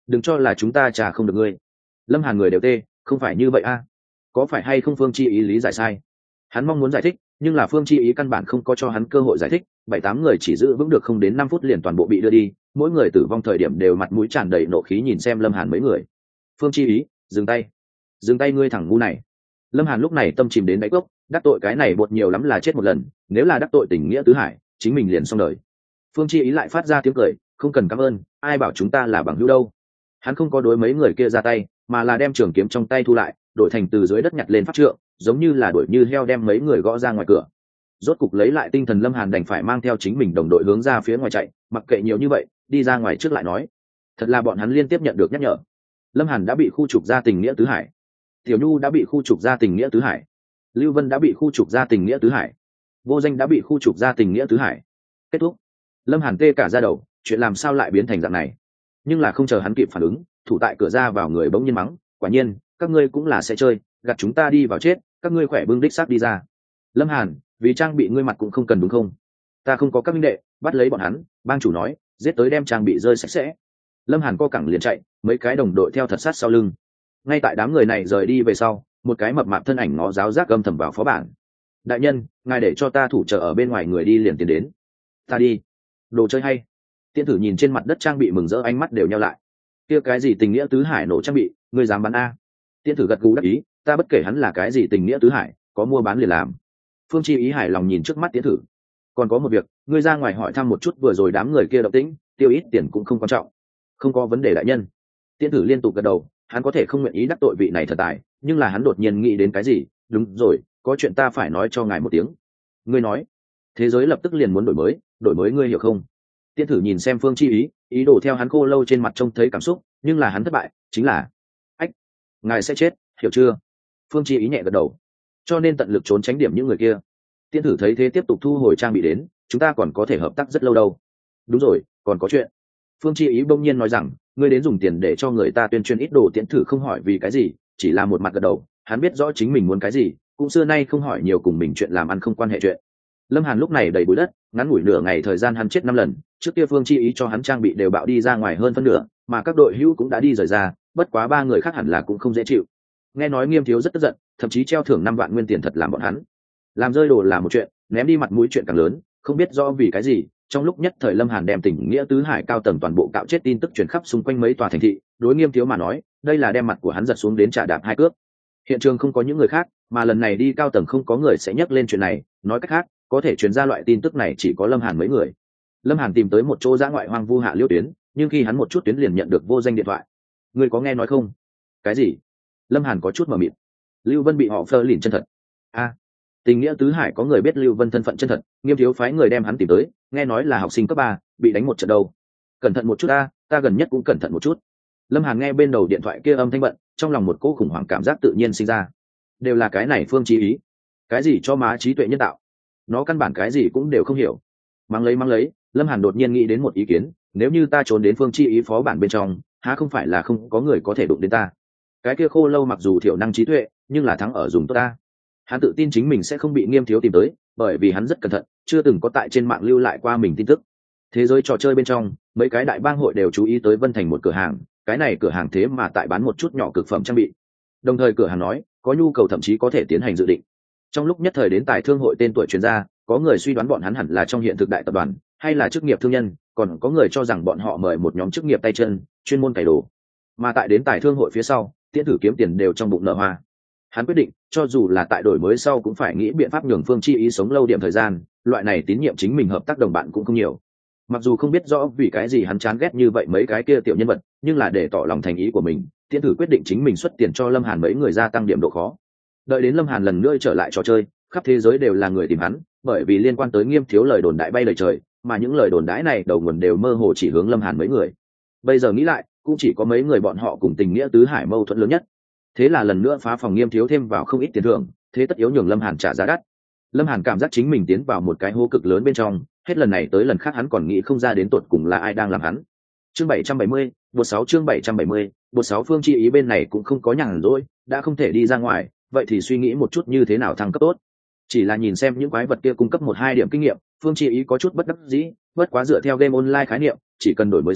đừng cho là chúng ta trả không được ngươi. Lâm Hàn người đều tê, không phải như vậy a, có phải hay không Phương Chi ý lý giải sai? Hắn mong muốn giải thích, nhưng là Phương Chi ý căn bản không có cho hắn cơ hội giải thích. Bảy tám người chỉ giữ vững được không đến năm phút liền toàn bộ bị đưa đi, mỗi người tử vong thời điểm đều mặt mũi tràn đầy nộ khí nhìn xem Lâm Hàn mấy người. Phương Chi ý, dừng tay, dừng tay ngươi thằng ngu này. Lâm Hàn lúc này tâm chìm đến đáy cốc, đắc tội cái này bột nhiều lắm là chết một lần, nếu là đắc tội tình nghĩa tứ hải, chính mình liền xong đời. Phương Chi ý lại phát ra tiếng cười, không cần cảm ơn, ai bảo chúng ta là bằng hữu đâu. Hắn không có đối mấy người kia ra tay, mà là đem trường kiếm trong tay thu lại, đổi thành từ dưới đất nhặt lên pháp trượng, giống như là đuổi như heo đem mấy người gõ ra ngoài cửa. Rốt cục lấy lại tinh thần, Lâm Hàn đành phải mang theo chính mình đồng đội hướng ra phía ngoài chạy, mặc kệ nhiều như vậy, đi ra ngoài trước lại nói. Thật là bọn hắn liên tiếp nhận được nhắc nhở. Lâm Hàn đã bị khu trục ra tình nghĩa tứ hải, Tiểu Nhu đã bị khu trục ra tình nghĩa tứ hải, Lưu Vân đã bị khu trục ra tình nghĩa tứ hải, Vô Danh đã bị khu trục ra tình nghĩa tứ hải. Kết thúc. Lâm Hàn tê cả da đầu, chuyện làm sao lại biến thành dạng này? Nhưng là không chờ hắn kịp phản ứng, thủ tại cửa ra vào người bỗng nhiên mắng, quả nhiên các ngươi cũng là sẽ chơi, gạt chúng ta đi vào chết, các ngươi khỏe bưng đích xác đi ra. Lâm Hàn, vì trang bị ngươi mặt cũng không cần đúng không? Ta không có các minh đệ, bắt lấy bọn hắn. Bang chủ nói, giết tới đem trang bị rơi sạch sẽ. Lâm Hàn co cẳng liền chạy, mấy cái đồng đội theo thật sát sau lưng. Ngay tại đám người này rời đi về sau, một cái mập mạp thân ảnh ngó giáo giác gầm thầm vào phó bản. Đại nhân, ngài để cho ta thủ trợ ở bên ngoài, người đi liền tiến đến. Ta đi. Đồ chơi hay. Tiễn Thử nhìn trên mặt đất trang bị mừng rỡ, ánh mắt đều nheo lại. Kia cái gì tình nghĩa tứ hải nổ trang bị, ngươi dám bán a? Tiễn Thử gật gù đáp ý, ta bất kể hắn là cái gì tình nghĩa tứ hải, có mua bán liền làm. Phương Chi ý hài lòng nhìn trước mắt Tiễn Thử. Còn có một việc, ngươi ra ngoài hỏi thăm một chút vừa rồi đám người kia động tĩnh, tiêu ít tiền cũng không quan trọng. Không có vấn đề đại nhân. Tiễn Thử liên tục gật đầu, hắn có thể không nguyện ý đắc tội vị này thật tài, nhưng là hắn đột nhiên nghĩ đến cái gì, đúng rồi, có chuyện ta phải nói cho ngài một tiếng. Ngươi nói. Thế giới lập tức liền muốn đổi mới, đổi mới ngươi hiểu không? Tiễn Thử nhìn xem Phương Chi ý, ý đồ theo hắn khô lâu trên mặt trông thấy cảm xúc, nhưng là hắn thất bại, chính là ách, ngài sẽ chết, hiểu chưa? Phương Chi ý nhẹ gật đầu. Cho nên tận lực trốn tránh điểm những người kia. Tiễn Thử thấy thế tiếp tục thu hồi trang bị đến, chúng ta còn có thể hợp tác rất lâu đâu. Đúng rồi, còn có chuyện. Phương Chi ý bỗng nhiên nói rằng, ngươi đến dùng tiền để cho người ta tuyên truyền ít đồ. Tiễn Thử không hỏi vì cái gì, chỉ là một mặt gật đầu, hắn biết rõ chính mình muốn cái gì, cũng xưa nay không hỏi nhiều cùng mình chuyện làm ăn không quan hệ chuyện. Lâm Hàn lúc này đầy bụi đất, ngắn ngủi nửa ngày thời gian hắn chết năm lần, trước kia Phương Chi ý cho hắn trang bị đều bạo đi ra ngoài hơn phân nửa, mà các đội hữu cũng đã đi rời ra, bất quá ba người khác hẳn là cũng không dễ chịu. Nghe nói Nghiêm Thiếu rất tức giận, thậm chí treo thưởng năm vạn nguyên tiền thật làm bọn hắn. Làm rơi đồ là một chuyện, ném đi mặt mũi chuyện càng lớn, không biết rõ vì cái gì, trong lúc nhất thời Lâm Hàn đem tình nghĩa tứ hải cao tầng toàn bộ cạo chết tin tức truyền khắp xung quanh mấy tòa thành thị, đối Nghiêm Thiếu mà nói, đây là đem mặt của hắn giật xuống đến trả đạp hai cước. Hiện trường không có những người khác, mà lần này đi cao tầng không có người sẽ nhắc lên chuyện này, nói cách khác, có thể truyền ra loại tin tức này chỉ có Lâm Hàn mấy người. Lâm Hàn tìm tới một chỗ dã ngoại hoang vu hạ liêu tuyến, nhưng khi hắn một chút tuyến liền nhận được Vô Danh điện thoại. Ngươi có nghe nói không? Cái gì? Lâm Hàn có chút mờ mịt. Lưu Vân bị họ phơ lìn chân thật. A, tình nghĩa tứ hải có người biết Lưu Vân thân phận chân thật, Nghiêm Thiếu phái người đem hắn tìm tới, nghe nói là học sinh cấp ba, bị đánh một trận đầu. Cẩn thận một chút a, ta gần nhất cũng cẩn thận một chút. Lâm Hàn nghe bên đầu điện thoại kia âm thanh bận, trong lòng một cỗ khủng hoảng cảm giác tự nhiên sinh ra. Đều là cái này Phương Chí ý, cái gì cho má trí tuệ nhân tạo, nó căn bản cái gì cũng đều không hiểu. Mang lấy mang lấy, Lâm Hàn đột nhiên nghĩ đến một ý kiến, nếu như ta trốn đến Phương Chí ý phó bản bên trong, há không phải là không có người có thể đụng đến ta? Cái kia khô lâu mặc dù thiểu năng trí tuệ, nhưng là thắng ở dùng tốt ta. Hắn tự tin chính mình sẽ không bị Nghiêm Thiếu tìm tới, bởi vì hắn rất cẩn thận, chưa từng có tại trên mạng lưu lại qua mình tin tức. Thế giới trò chơi bên trong, mấy cái đại bang hội đều chú ý tới Vân Thành một cửa hàng, cái này cửa hàng thế mà tại bán một chút nhỏ cực phẩm trang bị. Đồng thời cửa hàng nói, có nhu cầu thậm chí có thể tiến hành dự định. Trong lúc nhất thời đến tài thương hội tên tuổi truyền ra, có người suy đoán bọn hắn hẳn là trong hiện thực đại tập đoàn, hay là chức nghiệp thương nhân, còn có người cho rằng bọn họ mời một nhóm chức nghiệp tay chân, chuyên môn cày đồ. Mà tại đến tài thương hội phía sau, Tiễn Thử kiếm tiền đều trong bụng nở hoa. Hắn quyết định, cho dù là tại đổi mới sau cũng phải nghĩ biện pháp nhường Phương Chi ý sống lâu điểm thời gian, loại này tín nhiệm chính mình hợp tác đồng bạn cũng không nhiều. Mặc dù không biết rõ vì cái gì hắn chán ghét như vậy mấy cái kia tiểu nhân vật, nhưng là để tỏ lòng thành ý của mình, Tiễn Thử quyết định chính mình xuất tiền cho Lâm Hàn mấy người gia tăng điểm độ khó. Đợi đến Lâm Hàn lần nữa trở lại trò chơi, khắp thế giới đều là người tìm hắn, bởi vì liên quan tới Nghiêm Thiếu lời đồn đại bay lời trời, mà những lời đồn đãi này đầu nguồn đều mơ hồ chỉ hướng Lâm Hàn mấy người. Bây giờ nghĩ lại, cũng chỉ có mấy người bọn họ cùng tình nghĩa tứ hải mâu thuẫn lớn nhất. Thế là lần nữa phá phòng Nghiêm Thiếu thêm vào không ít tiền thưởng, thế tất yếu nhường Lâm Hàn trả giá đắt. Lâm Hàn cảm giác chính mình tiến vào một cái hố cực lớn bên trong, hết lần này tới lần khác hắn còn nghĩ không ra đến tột cùng là ai đang làm hắn. Chương bảy trăm bảy mươi, bột sáu chương bảy trăm bảy mươi, bột sáu Phương Chi ý bên này cũng không có nhàn rỗi, đã không thể đi ra ngoài, vậy thì suy nghĩ một chút như thế nào thăng cấp tốt. Chỉ là nhìn xem những quái vật kia cung cấp một hai điểm kinh nghiệm, Phương Chi ý có chút bất đắc dĩ, bất quá dựa theo game online khái niệm, chỉ cần đổi mới sau,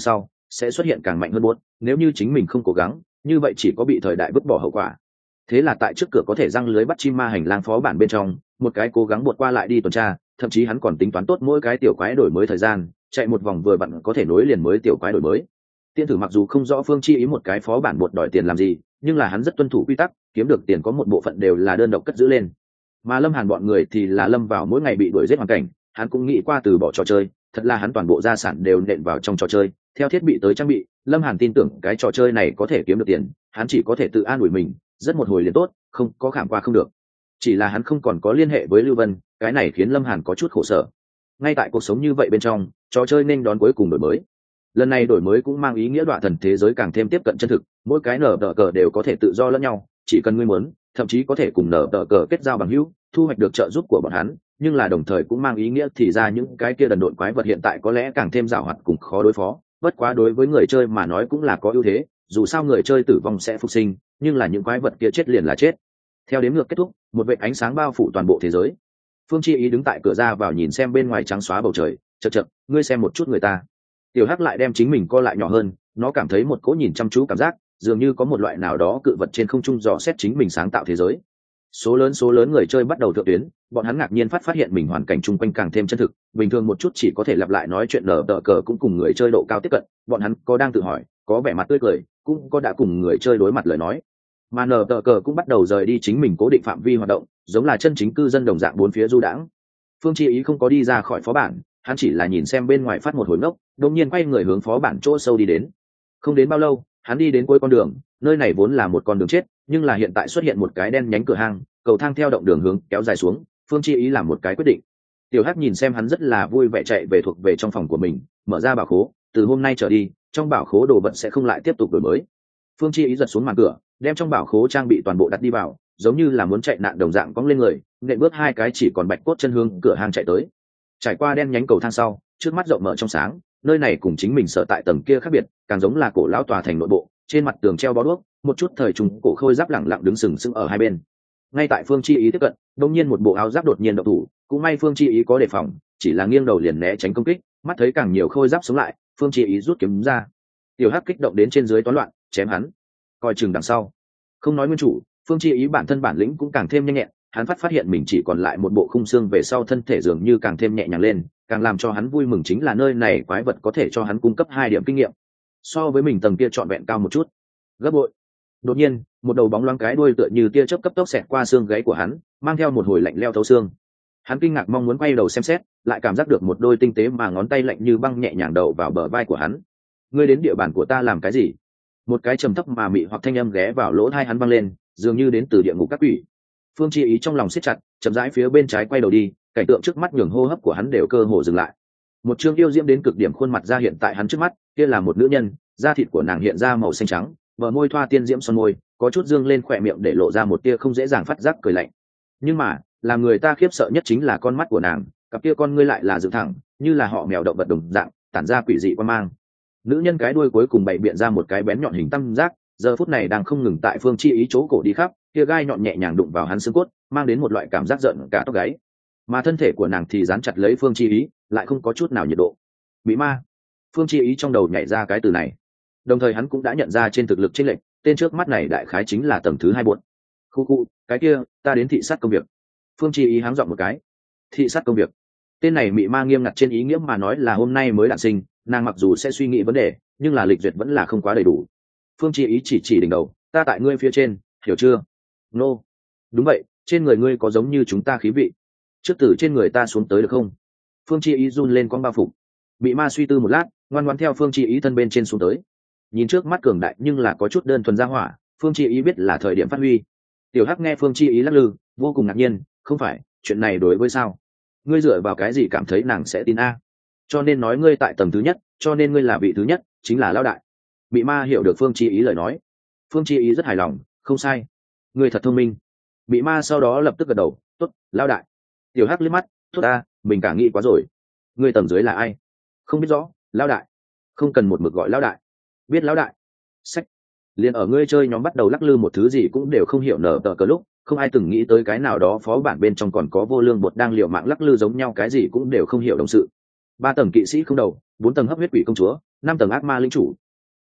sẽ xuất hiện càng mạnh hơn bốt, nếu như chính mình không cố gắng như vậy chỉ có bị thời đại vứt bỏ hậu quả. Thế là tại trước cửa có thể răng lưới bắt chim ma hành lang phó bản bên trong, một cái cố gắng bột qua lại đi tuần tra, thậm chí hắn còn tính toán tốt mỗi cái tiểu quái đổi mới thời gian, chạy một vòng vừa vặn có thể nối liền mới tiểu quái đổi mới. Tiên thử mặc dù không rõ Phương Chi Ý một cái phó bản bột đòi tiền làm gì, nhưng là hắn rất tuân thủ quy tắc, kiếm được tiền có một bộ phận đều là đơn độc cất giữ lên. Mà Lâm Hàn bọn người thì là lâm vào mỗi ngày bị đuổi giết hoàn cảnh, hắn cũng nghĩ qua từ bỏ trò chơi, thật là hắn toàn bộ gia sản đều nện vào trong trò chơi, theo thiết bị tới trang bị, Lâm Hàn tin tưởng cái trò chơi này có thể kiếm được tiền, hắn chỉ có thể tự an ủi mình, rất một hồi liền tốt, không có khảm qua không được. Chỉ là hắn không còn có liên hệ với Lưu Vân, cái này khiến Lâm Hàn có chút khổ sở. Ngay tại cuộc sống như vậy bên trong, trò chơi nên đón cuối cùng đổi mới. Lần này đổi mới cũng mang ý nghĩa đoạn thần thế giới càng thêm tiếp cận chân thực, mỗi cái nở tờ cờ đều có thể tự do lẫn nhau, chỉ cần ngươi muốn, thậm chí có thể cùng nở tờ cờ kết giao bằng hữu, thu hoạch được trợ giúp của bọn hắn, nhưng là đồng thời cũng mang ý nghĩa thì ra những cái kia đần độn quái vật hiện tại có lẽ càng thêm giàu hoạt cùng khó đối phó, bất quá đối với người chơi mà nói cũng là có ưu thế, dù sao người chơi tử vong sẽ phục sinh, nhưng là những quái vật kia chết liền là chết. Theo đếm ngược kết thúc, một vệt ánh sáng bao phủ toàn bộ thế giới. Phương Chi Ý đứng tại cửa ra vào nhìn xem bên ngoài trắng xóa bầu trời, chậc chậc, ngươi xem một chút người ta. Tiểu Hắc lại đem chính mình co lại nhỏ hơn, nó cảm thấy một cỗ nhìn chăm chú cảm giác, dường như có một loại nào đó cự vật trên không trung dò xét chính mình sáng tạo thế giới. Số lớn số lớn người chơi bắt đầu thượng tuyến, bọn hắn ngạc nhiên phát phát hiện mình hoàn cảnh chung quanh càng thêm chân thực, bình thường một chút chỉ có thể lặp lại nói chuyện lờ đờ cờ cũng cùng người chơi độ cao tiếp cận, bọn hắn có đang tự hỏi, có vẻ mặt tươi cười, cũng có đã cùng người chơi đối mặt lời nói. Mà nờ tờ cờ cũng bắt đầu rời đi chính mình cố định phạm vi hoạt động, giống là chân chính cư dân đồng dạng bốn phía du đãng. Phương Chi Ý không có đi ra khỏi phó bản, hắn chỉ là nhìn xem bên ngoài phát một hồi ngốc, đột nhiên quay người hướng phó bản chỗ sâu đi đến. Không đến bao lâu, hắn đi đến cuối con đường, nơi này vốn là một con đường chết, nhưng là hiện tại xuất hiện một cái đen nhánh cửa hang, cầu thang theo động đường hướng kéo dài xuống. Phương Chi Ý làm một cái quyết định. Tiểu Hắc nhìn xem hắn rất là vui vẻ chạy về thuộc về trong phòng của mình, mở ra bảo khố, từ hôm nay trở đi, trong bảo khố đồ vật sẽ không lại tiếp tục đổi mới. Phương Chi Ý giật xuống màn cửa, đem trong bảo khố trang bị toàn bộ đặt đi vào, giống như là muốn chạy nạn đồng dạng cong lên người, nện bước hai cái chỉ còn bạch cốt chân hướng cửa hang chạy tới. Trải qua đen nhánh cầu thang sau, trước mắt rộng mở trong sáng, nơi này cùng chính mình sở tại tầng kia khác biệt, càng giống là cổ lão tòa thành nội bộ, trên mặt tường treo bó đuốc, một chút thời trung cổ khôi giáp lẳng lặng đứng sừng sững ở hai bên. Ngay tại Phương Chi Ý tiếp cận, đột nhiên một bộ áo giáp đột nhiên động thủ, cũng may Phương Chi Ý có đề phòng, chỉ là nghiêng đầu liền né tránh công kích, mắt thấy càng nhiều khôi giáp sống lại, Phương Chi Ý rút kiếm ra. Tiểu Hắc kích động đến trên dưới toán loạn, chém hắn. Coi chừng đằng sau. Không nói nguyên chủ, Phương Chi Ý bản thân bản lĩnh cũng càng thêm nhanh nhẹn, hắn phát phát hiện mình chỉ còn lại một bộ khung xương về sau thân thể dường như càng thêm nhẹ nhàng lên, càng làm cho hắn vui mừng chính là nơi này quái vật có thể cho hắn cung cấp hai điểm kinh nghiệm, so với mình tầng kia trọn vẹn cao một chút, gấp bội. Đột nhiên, một đầu bóng loáng cái đuôi tựa như tia chớp cấp tốc xẹt qua xương gáy của hắn, mang theo một hồi lạnh leo thấu xương. Hắn kinh ngạc mong muốn quay đầu xem xét, lại cảm giác được một đôi tinh tế mà ngón tay lạnh như băng nhẹ nhàng đậu vào bờ vai của hắn. Ngươi đến địa bàn của ta làm cái gì? Một cái trầm thấp mà mị hoặc thanh âm ghé vào lỗ tai hắn vang lên, dường như đến từ địa ngục các quỷ. Phương Chi Ý trong lòng siết chặt, chậm rãi phía bên trái quay đầu đi, cảnh tượng trước mắt nhường hô hấp của hắn đều cơ hồ dừng lại. Một trương yêu diễm đến cực điểm khuôn mặt ra hiện tại hắn trước mắt, kia là một nữ nhân, da thịt của nàng hiện ra màu xanh trắng, bờ môi thoa tiên diễm son môi, có chút dương lên khỏe miệng để lộ ra một tia không dễ dàng phát giác cười lạnh. Nhưng mà, làm người ta khiếp sợ nhất chính là con mắt của nàng, cặp kia con ngươi lại là dựng thẳng, như là họ mèo động vật đồng dạng, tản ra quỷ dị quan mang. Nữ nhân cái đuôi cuối cùng bày biện ra một cái bén nhọn hình tam giác, giờ phút này đang không ngừng tại Phương Chi Ý chỗ cổ đi khắp, kia gai nhọn nhẹ nhàng đụng vào hắn xương cốt, mang đến một loại cảm giác giận cả tóc gáy. Mà thân thể của nàng thì dán chặt lấy Phương Chi Ý, lại không có chút nào nhiệt độ. Bị ma. Phương Chi Ý trong đầu nhảy ra cái từ này. Đồng thời hắn cũng đã nhận ra trên thực lực chênh lệch, tên trước mắt này đại khái chính là tầng thứ hai buồn. Khu khu, cái kia, ta đến thị sát công việc. Phương Chi Ý háng giọng một cái. Thị sát công việc. Tên này mị ma nghiêm ngặt trên ý nghĩa mà nói là hôm nay mới đản sinh, nàng mặc dù sẽ suy nghĩ vấn đề, nhưng là lịch duyệt vẫn là không quá đầy đủ. Phương Chi Ý chỉ chỉ đỉnh đầu, ta tại ngươi phía trên, hiểu chưa? Nô. No. Đúng vậy, trên người ngươi có giống như chúng ta khí vị. Trước từ trên người ta xuống tới được không? Phương Chi Ý run lên con bao phục. Bị ma suy tư một lát, ngoan ngoãn theo Phương Chi Ý thân bên trên xuống tới. Nhìn trước mắt cường đại nhưng là có chút đơn thuần ra hỏa, Phương Chi Ý biết là thời điểm phát huy. Tiểu Hắc nghe Phương Chi Ý lắc lư, vô cùng ngạc nhiên, không phải, chuyện này đối với sao? Ngươi dựa vào cái gì cảm thấy nàng sẽ tin a? Cho nên nói ngươi tại tầng thứ nhất, cho nên ngươi là vị thứ nhất, chính là lão đại. Bị ma hiểu được Phương Chi Ý lời nói. Phương Chi Ý rất hài lòng, không sai. Ngươi thật thông minh. Bị ma sau đó lập tức gật đầu, tốt, lão đại. Tiểu Hắc liếc mắt, tốt ta, mình cả nghĩ quá rồi. Ngươi tầng dưới là ai? Không biết rõ, lão đại. Không cần một mực gọi lão đại. Biết lão đại. Sách. Liền ở ngươi chơi nhóm bắt đầu lắc lư một thứ gì cũng đều không hiểu nở tờ cờ lúc, không ai từng nghĩ tới cái nào đó phó bản bên trong còn có vô lương bột đang liều mạng lắc lư giống nhau, cái gì cũng đều không hiểu đồng sự. Ba tầng kỵ sĩ không đầu, bốn tầng hấp huyết quỷ công chúa, năm tầng ác ma linh chủ,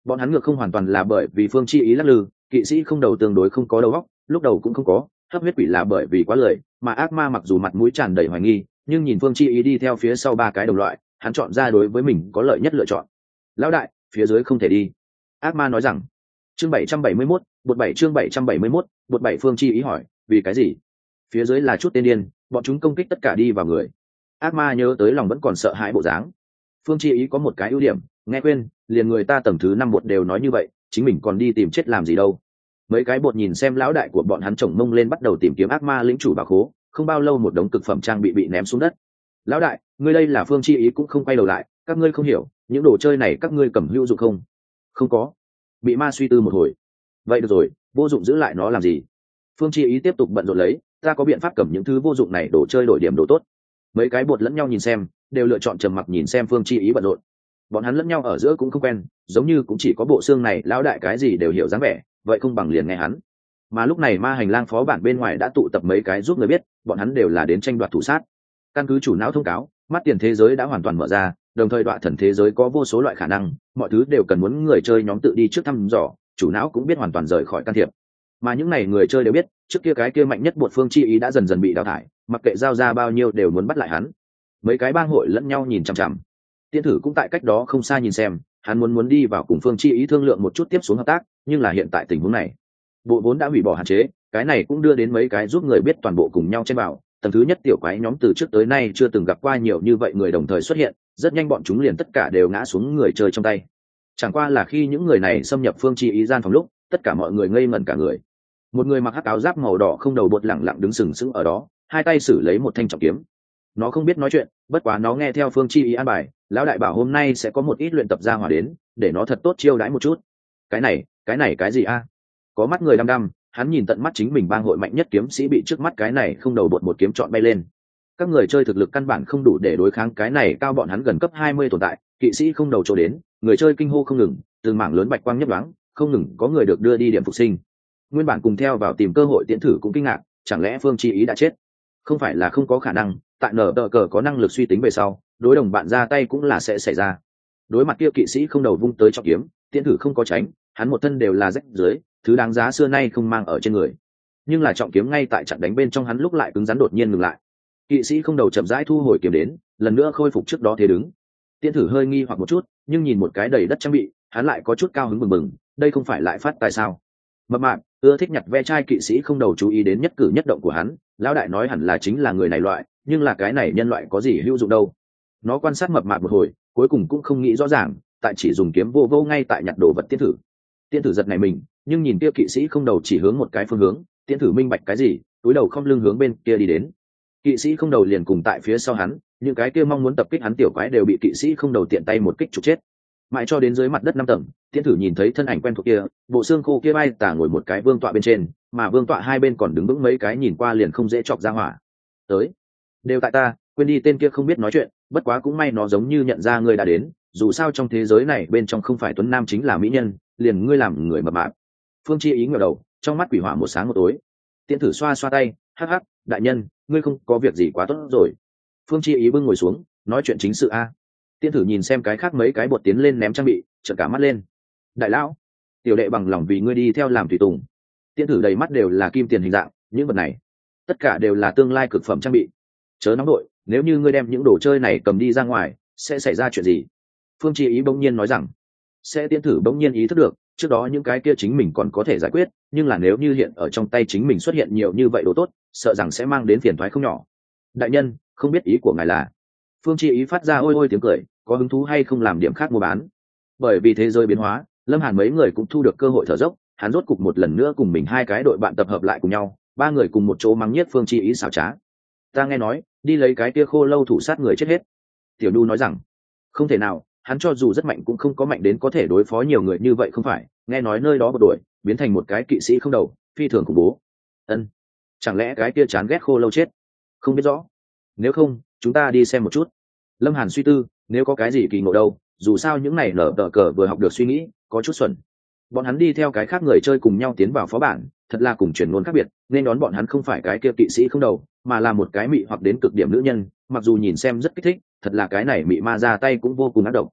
bọn hắn ngược không hoàn toàn là bởi vì phương chi ý lắc lư, kỵ sĩ không đầu tương đối không có đầu óc, lúc đầu cũng không có, hấp huyết quỷ là bởi vì quá lười, mà ác ma mặc dù mặt mũi tràn đầy hoài nghi, nhưng nhìn phương chi ý đi theo phía sau ba cái đồng loại, hắn chọn ra đối với mình có lợi nhất lựa chọn. Lão đại, phía dưới không thể đi. Ác ma nói rằng. Chương bảy trăm bảy mươi mốt, bột bảy chương bảy trăm bảy mươi mốt, bột bảy phương chi ý hỏi, vì cái gì? Phía dưới là chút tên điên, bọn chúng công kích tất cả đi vào người. Ác ma nhớ tới lòng vẫn còn sợ hãi bộ dáng. Phương chi ý có một cái ưu điểm, nghe quên, liền người ta tầng thứ năm bột đều nói như vậy, chính mình còn đi tìm chết làm gì đâu. Mấy cái bột nhìn xem lão đại của bọn hắn chồng mông lên bắt đầu tìm kiếm ác ma lĩnh chủ bảo khố, không bao lâu một đống cực phẩm trang bị bị ném xuống đất. Lão đại, ngươi đây là phương chi ý cũng không quay đầu lại, các ngươi không hiểu, những đồ chơi này các ngươi cầm hữu dụng không? Không có. Bị ma suy tư một hồi. Vậy được rồi, vô dụng giữ lại nó làm gì? Phương chi ý tiếp tục bận rộn lấy, ta có biện pháp cầm những thứ vô dụng này đồ chơi đổi điểm đồ tốt. Mấy cái bột lẫn nhau nhìn xem, đều lựa chọn trầm mặc nhìn xem phương chi ý bận rộn. Bọn hắn lẫn nhau ở giữa cũng không quen, giống như cũng chỉ có bộ xương này lão đại cái gì đều hiểu dáng vẻ, vậy không bằng liền nghe hắn. Mà lúc này ma hành lang phó bản bên ngoài đã tụ tập mấy cái giúp người biết, bọn hắn đều là đến tranh đoạt thủ sát. Căn cứ chủ não thông cáo, mắt tiền thế giới đã hoàn toàn mở ra, đồng thời đoạn thần thế giới có vô số loại khả năng, mọi thứ đều cần muốn người chơi nhóm tự đi trước thăm dò, chủ não cũng biết hoàn toàn rời khỏi can thiệp. Mà những này người chơi đều biết, trước kia cái kia mạnh nhất bột phương chi ý đã dần dần bị đào thải, mặc kệ giao ra bao nhiêu đều muốn bắt lại hắn. Mấy cái bang hội lẫn nhau nhìn chằm chằm. Tiên thử cũng tại cách đó không xa nhìn xem, hắn muốn muốn đi vào cùng phương chi ý thương lượng một chút tiếp xuống hợp tác, nhưng là hiện tại tình huống này, bộ vốn đã hủy bỏ hạn chế, cái này cũng đưa đến mấy cái giúp người biết toàn bộ cùng nhau trên bảo. Tầng thứ nhất tiểu quái nhóm từ trước tới nay chưa từng gặp qua nhiều như vậy người đồng thời xuất hiện, rất nhanh bọn chúng liền tất cả đều ngã xuống người chơi trong tay. Chẳng qua là khi những người này xâm nhập phương chi ý gian phòng lúc, tất cả mọi người ngây ngẩn cả người. Một người mặc hắc áo giáp màu đỏ không đầu bột lẳng lặng đứng sừng sững ở đó, hai tay xử lấy một thanh trọng kiếm. Nó không biết nói chuyện, bất quá nó nghe theo phương chi ý an bài, lão đại bảo hôm nay sẽ có một ít luyện tập ra hỏa đến, để nó thật tốt chiêu đãi một chút. Cái này, cái này cái gì a? Có mắt người đăm đăm, hắn nhìn tận mắt chính mình bang hội mạnh nhất kiếm sĩ bị trước mắt cái này không đầu bột một kiếm chọn bay lên. Các người chơi thực lực căn bản không đủ để đối kháng cái này cao bọn hắn gần cấp hai mươi tồn tại, kỵ sĩ không đầu chỗ đến, người chơi kinh hô không ngừng, từng mảng lớn bạch quang nhấp nhoáng, không ngừng có người được đưa đi điểm phục sinh. Nguyên bản cùng theo vào tìm cơ hội tiễn thử cũng kinh ngạc, chẳng lẽ phương chi ý đã chết? Không phải là không có khả năng, tại nở tờ cờ có năng lực suy tính về sau, đối đồng bạn ra tay cũng là sẽ xảy ra. Đối mặt kia kỵ sĩ không đầu vung tới trọng kiếm, tiễn thử không có tránh, hắn một thân đều là rách dưới, thứ đáng giá xưa nay không mang ở trên người. Nhưng là trọng kiếm ngay tại trận đánh bên trong hắn lúc lại cứng rắn đột nhiên ngừng lại. Kỵ sĩ không đầu chậm rãi thu hồi kiếm đến, lần nữa khôi phục trước đó thế đứng. Tiễn thử hơi nghi hoặc một chút, nhưng nhìn một cái đầy đất trang bị, hắn lại có chút cao hứng bừng bừng, đây không phải lại phát tại sao? Mập mạp, ưa thích nhặt ve chai kỵ sĩ không đầu chú ý đến nhất cử nhất động của hắn, lão đại nói hẳn là chính là người này loại, nhưng là cái này nhân loại có gì hữu dụng đâu. Nó quan sát mập mạp một hồi, cuối cùng cũng không nghĩ rõ ràng, tại chỉ dùng kiếm vô vô ngay tại nhặt đồ vật tiễn thử. Tiễn thử giật này mình, nhưng nhìn kia kỵ sĩ không đầu chỉ hướng một cái phương hướng, tiễn thử minh bạch cái gì, túi đầu không lưng hướng bên kia đi đến. Kỵ sĩ không đầu liền cùng tại phía sau hắn, những cái kia mong muốn tập kích hắn tiểu quái đều bị kỵ sĩ không đầu tiện tay một kích trục chết. Mãi cho đến dưới mặt đất năm tầng, tiễn thử nhìn thấy thân ảnh quen thuộc kia, bộ xương khô kia bay tả ngồi một cái vương tọa bên trên, mà vương tọa hai bên còn đứng vững mấy cái nhìn qua liền không dễ chọc ra hỏa. Tới, đều tại ta, quên đi tên kia không biết nói chuyện, bất quá cũng may nó giống như nhận ra ngươi đã đến, dù sao trong thế giới này bên trong không phải tuấn nam chính là mỹ nhân, liền ngươi làm người mập mạp. Phương Chi ý ngẩng đầu, trong mắt quỷ hỏa một sáng một tối. Tiễn thử xoa xoa tay, hắc hắc, đại nhân, ngươi không có việc gì quá tốt rồi. Phương Chi ý bưng ngồi xuống, nói chuyện chính sự a. Tiễn thử nhìn xem cái khác mấy cái bột tiến lên ném trang bị, trợn cả mắt lên. Đại lão, tiểu đệ bằng lòng vì ngươi đi theo làm tùy tùng. Tiễn thử đầy mắt đều là kim tiền hình dạng, những vật này tất cả đều là tương lai cực phẩm trang bị. Chớ nóng đội, nếu như ngươi đem những đồ chơi này cầm đi ra ngoài, sẽ xảy ra chuyện gì? Phương Chi ý bỗng nhiên nói rằng, sẽ. Tiễn thử bỗng nhiên ý thức được, trước đó những cái kia chính mình còn có thể giải quyết, nhưng là nếu như hiện ở trong tay chính mình xuất hiện nhiều như vậy đồ tốt, sợ rằng sẽ mang đến phiền toái không nhỏ. Đại nhân, không biết ý của ngài là? Phương Chi ý phát ra ôi ôi tiếng cười, có hứng thú hay không làm điểm khác mua bán? Bởi vì thế giới biến hóa, Lâm Hàn mấy người cũng thu được cơ hội thở dốc, hắn rốt cục một lần nữa cùng mình hai cái đội bạn tập hợp lại cùng nhau, ba người cùng một chỗ mắng nhiếc Phương Chi ý xảo trá. Ta nghe nói, đi lấy cái kia khô lâu thủ sát người chết hết. Tiểu Nhu nói rằng, không thể nào, hắn cho dù rất mạnh cũng không có mạnh đến có thể đối phó nhiều người như vậy không phải, nghe nói nơi đó một đuổi, biến thành một cái kỵ sĩ không đầu, phi thường khủng bố. Ân, chẳng lẽ cái kia chán ghét khô lâu chết? Không biết rõ. Nếu không, chúng ta đi xem một chút. Lâm Hàn suy tư, nếu có cái gì kỳ ngộ đâu, dù sao những này nở tờ cờ vừa học được suy nghĩ, có chút xuẩn. Bọn hắn đi theo cái khác người chơi cùng nhau tiến vào phó bản, thật là cùng chuyển ngôn khác biệt, nên đón bọn hắn không phải cái kia kỵ sĩ không đầu, mà là một cái mị hoặc đến cực điểm nữ nhân, mặc dù nhìn xem rất kích thích, thật là cái này mị ma ra tay cũng vô cùng ác độc.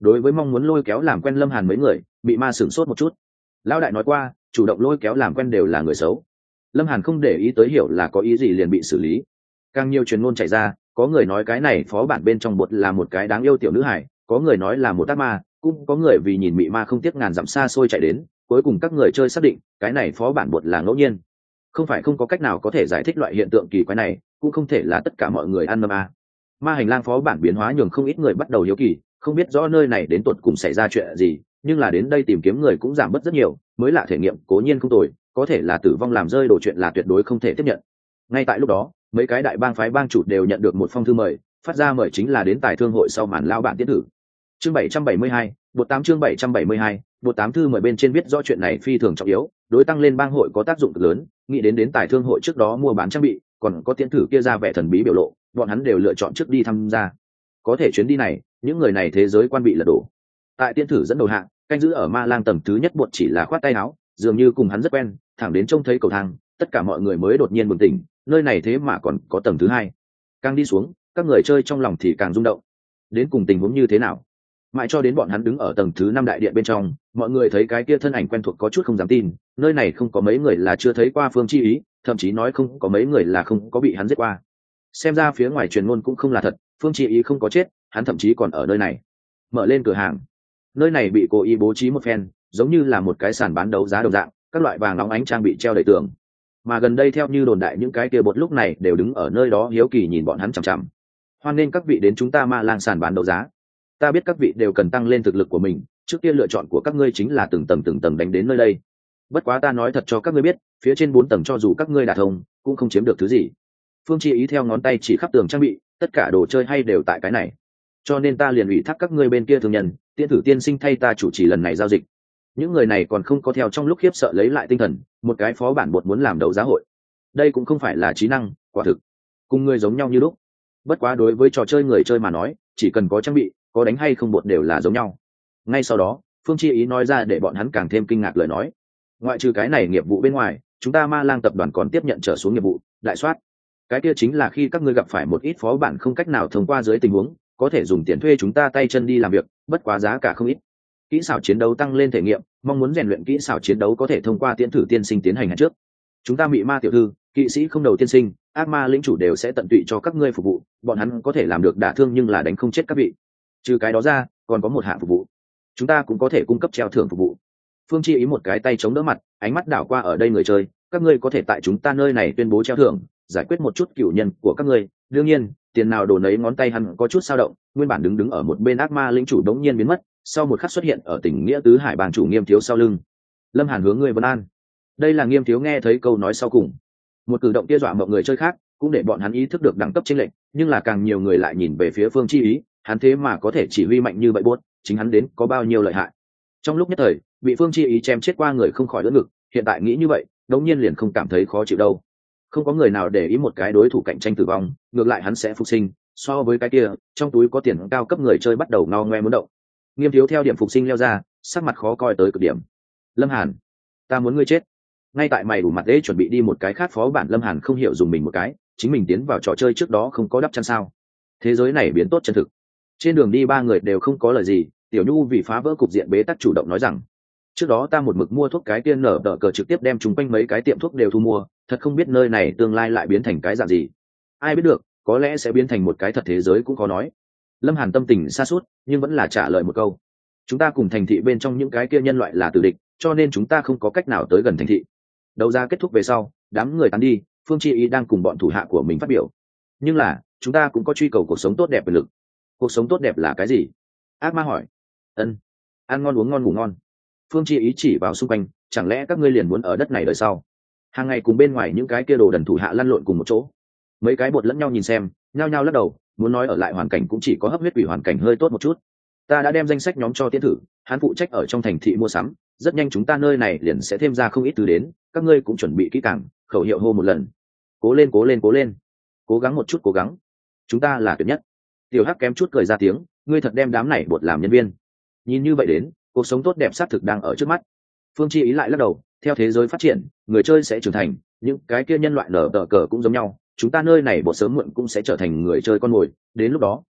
Đối với mong muốn lôi kéo làm quen Lâm Hàn mấy người, bị ma sửng sốt một chút. Lão đại nói qua, chủ động lôi kéo làm quen đều là người xấu. Lâm Hàn không để ý tới hiểu là có ý gì liền bị xử lý. Càng nhiều truyền ngôn chạy ra, có người nói cái này phó bản bên trong bột là một cái đáng yêu tiểu nữ hải, có người nói là một ác ma, cũng có người vì nhìn mị ma không tiếc ngàn dặm xa xôi chạy đến. Cuối cùng các người chơi xác định cái này phó bản bột là ngẫu nhiên, không phải không có cách nào có thể giải thích loại hiện tượng kỳ quái này, cũng không thể là tất cả mọi người ăn mâm a. Ma hành lang phó bản biến hóa nhường không ít người bắt đầu hiếu kỳ, không biết rõ nơi này đến tột cùng xảy ra chuyện gì, nhưng là đến đây tìm kiếm người cũng giảm bớt rất nhiều, mới lạ thể nghiệm cố nhiên không tồi, có thể là tử vong làm rơi đồ chuyện là tuyệt đối không thể tiếp nhận. Ngay tại lúc đó, mấy cái đại bang phái bang chủ đều nhận được một phong thư mời, phát ra mời chính là đến tài thương hội sau màn lao bản tiến thử. Chương bảy trăm bảy mươi hai, bột tám chương bảy trăm bảy mươi hai, bột tám thư mời bên trên biết rõ chuyện này phi thường trọng yếu, đối tăng lên bang hội có tác dụng cực lớn, nghĩ đến đến tài thương hội trước đó mua bán trang bị, còn có tiến thử kia ra vẻ thần bí biểu lộ, bọn hắn đều lựa chọn trước đi tham gia. Có thể chuyến đi này, những người này thế giới quan bị lật đổ. Tại tiên thử dẫn đầu hạng, canh giữ ở ma lang tầng thứ nhất bột chỉ là khoát tay áo, dường như cùng hắn rất quen, thẳng đến trông thấy cầu thang, tất cả mọi người mới đột nhiên bừng tỉnh, nơi này thế mà còn có tầng thứ hai. Càng đi xuống, các người chơi trong lòng thì càng rung động. Đến cùng tình huống như thế nào? Mãi cho đến bọn hắn đứng ở tầng thứ năm đại điện bên trong, mọi người thấy cái kia thân ảnh quen thuộc có chút không dám tin, nơi này không có mấy người là chưa thấy qua Phương Chi Ý, thậm chí nói không có mấy người là không có bị hắn giết qua. Xem ra phía ngoài truyền ngôn cũng không là thật, Phương Chi Ý không có chết, hắn thậm chí còn ở nơi này. Mở lên cửa hàng. Nơi này bị cố ý bố trí một phen, giống như là một cái sàn bán đấu giá đồng dạng, các loại vàng nóng ánh trang bị treo đầy tường. Mà gần đây theo như đồn đại những cái kia bột lúc này đều đứng ở nơi đó hiếu kỳ nhìn bọn hắn chằm chằm. Hoan nên các vị đến chúng ta Ma Lang sàn bán đấu giá. Ta biết các vị đều cần tăng lên thực lực của mình, trước tiên lựa chọn của các ngươi chính là từng tầng từng tầng đánh đến nơi đây. Bất quá ta nói thật cho các ngươi biết, phía trên bốn tầng cho dù các ngươi đạt thông, cũng không chiếm được thứ gì. Phương Chi Ý theo ngón tay chỉ khắp tường trang bị, tất cả đồ chơi hay đều tại cái này. Cho nên ta liền ủy thác các ngươi bên kia thương nhân, tiên thử tiên sinh thay ta chủ trì lần này giao dịch. Những người này còn không có theo trong lúc khiếp sợ lấy lại tinh thần, một cái phó bản bột muốn làm đấu giá hội. Đây cũng không phải là trí năng, quả thực cùng người giống nhau như lúc. Bất quá đối với trò chơi người chơi mà nói, chỉ cần có trang bị, có đánh hay không bột đều là giống nhau. Ngay sau đó, Phương Chi Ý nói ra để bọn hắn càng thêm kinh ngạc lời nói. Ngoại trừ cái này nghiệp vụ bên ngoài, chúng ta Ma Lang tập đoàn còn tiếp nhận trở xuống nghiệp vụ, đại soát. Cái kia chính là khi các ngươi gặp phải một ít phó bản không cách nào thông qua dưới tình huống, có thể dùng tiền thuê chúng ta tay chân đi làm việc, bất quá giá cả không ít. Kỹ xảo chiến đấu tăng lên thể nghiệm, mong muốn rèn luyện kỹ xảo chiến đấu có thể thông qua tiến thử tiên sinh tiến hành hẹn trước. Chúng ta Mị Ma tiểu thư, kỵ sĩ không đầu tiên sinh, ác ma lĩnh chủ đều sẽ tận tụy cho các ngươi phục vụ, bọn hắn có thể làm được đả thương nhưng là đánh không chết các vị. Trừ cái đó ra, còn có một hạng phục vụ, chúng ta cũng có thể cung cấp treo thưởng phục vụ. Phương Chi Ý một cái tay chống đỡ mặt, ánh mắt đảo qua ở đây người chơi, các ngươi có thể tại chúng ta nơi này tuyên bố treo thưởng, giải quyết một chút cửu nhân của các ngươi. Đương nhiên, tiền nào đồ nấy, ngón tay hắn có chút dao động, nguyên bản đứng đứng ở một bên ác ma lĩnh chủ đống nhiên biến mất, sau một khắc xuất hiện ở tỉnh nghĩa tứ hải bang chủ Nghiêm Thiếu sau lưng. Lâm Hàn hướng người vân an. Đây là Nghiêm Thiếu nghe thấy câu nói sau cùng, một cử động kia dọa mọi người chơi khác, cũng để bọn hắn ý thức được đẳng cấp chênh lệch, nhưng là càng nhiều người lại nhìn về phía Phương Chi Ý, hắn thế mà có thể chỉ huy mạnh như vậy buốt, chính hắn đến có bao nhiêu lợi hại. Trong lúc nhất thời, bị Phương Chi Ý chém chết qua người không khỏi đỡ ngực, hiện tại nghĩ như vậy, đống nhiên liền không cảm thấy khó chịu đâu. Không có người nào để ý một cái đối thủ cạnh tranh tử vong, ngược lại hắn sẽ phục sinh, so với cái kia, trong túi có tiền cao cấp người chơi bắt đầu ngao ngoe muốn động. Nghiêm Thiếu theo điểm phục sinh leo ra, sắc mặt khó coi tới cực điểm. Lâm Hàn, ta muốn ngươi chết. Ngay tại mày đủ mặt đế chuẩn bị đi một cái khác phó bản, Lâm Hàn không hiểu dùng mình một cái, chính mình tiến vào trò chơi trước đó không có đắp chăn sao? Thế giới này biến tốt chân thực. Trên đường đi ba người đều không có lời gì, Tiểu Nhu vì phá vỡ cục diện bế tắc chủ động nói rằng, trước đó ta một mực mua thuốc cái tiên nở đỡ cờ trực tiếp đem chúng quanh mấy cái tiệm thuốc đều thu mua, thật không biết nơi này tương lai lại biến thành cái dạng gì. Ai biết được, có lẽ sẽ biến thành một cái thật thế giới cũng có nói. Lâm Hàn tâm tình xa suốt, nhưng vẫn là trả lời một câu, chúng ta cùng thành thị bên trong những cái kia nhân loại là tử địch, cho nên chúng ta không có cách nào tới gần thành thị. Đấu giá kết thúc về sau, đám người tán đi, Phương Chi Ý đang cùng bọn thủ hạ của mình phát biểu. Nhưng là, chúng ta cũng có truy cầu cuộc sống tốt đẹp về lực. Cuộc sống tốt đẹp là cái gì? Ác ma hỏi. Ân, ăn ngon uống ngon ngủ ngon. Phương Chi Ý chỉ vào xung quanh, chẳng lẽ các ngươi liền muốn ở đất này đời sau? Hàng ngày cùng bên ngoài những cái kia đồ đần thủ hạ lăn lộn cùng một chỗ. Mấy cái bột lẫn nhau nhìn xem, nhao nhao lắc đầu, muốn nói ở lại hoàn cảnh cũng chỉ có hấp huyết quỷ hoàn cảnh hơi tốt một chút. Ta đã đem danh sách nhóm cho tiến thử, hắn phụ trách ở trong thành thị mua sắm, rất nhanh chúng ta nơi này liền sẽ thêm ra không ít thứ đến, các ngươi cũng chuẩn bị kỹ càng, khẩu hiệu hô một lần. Cố lên cố lên cố lên, cố gắng một chút cố gắng, chúng ta là tuyệt nhất. Tiểu Hắc kém chút cười ra tiếng, ngươi thật đem đám này bột làm nhân viên. Nhìn như vậy đến, cuộc sống tốt đẹp xác thực đang ở trước mắt. Phương Chi Ý lại lắc đầu, theo thế giới phát triển, người chơi sẽ trưởng thành, những cái kia nhân loại nở tờ cờ cũng giống nhau, chúng ta nơi này bột sớm muộn cũng sẽ trở thành người chơi con mồi, đến lúc đó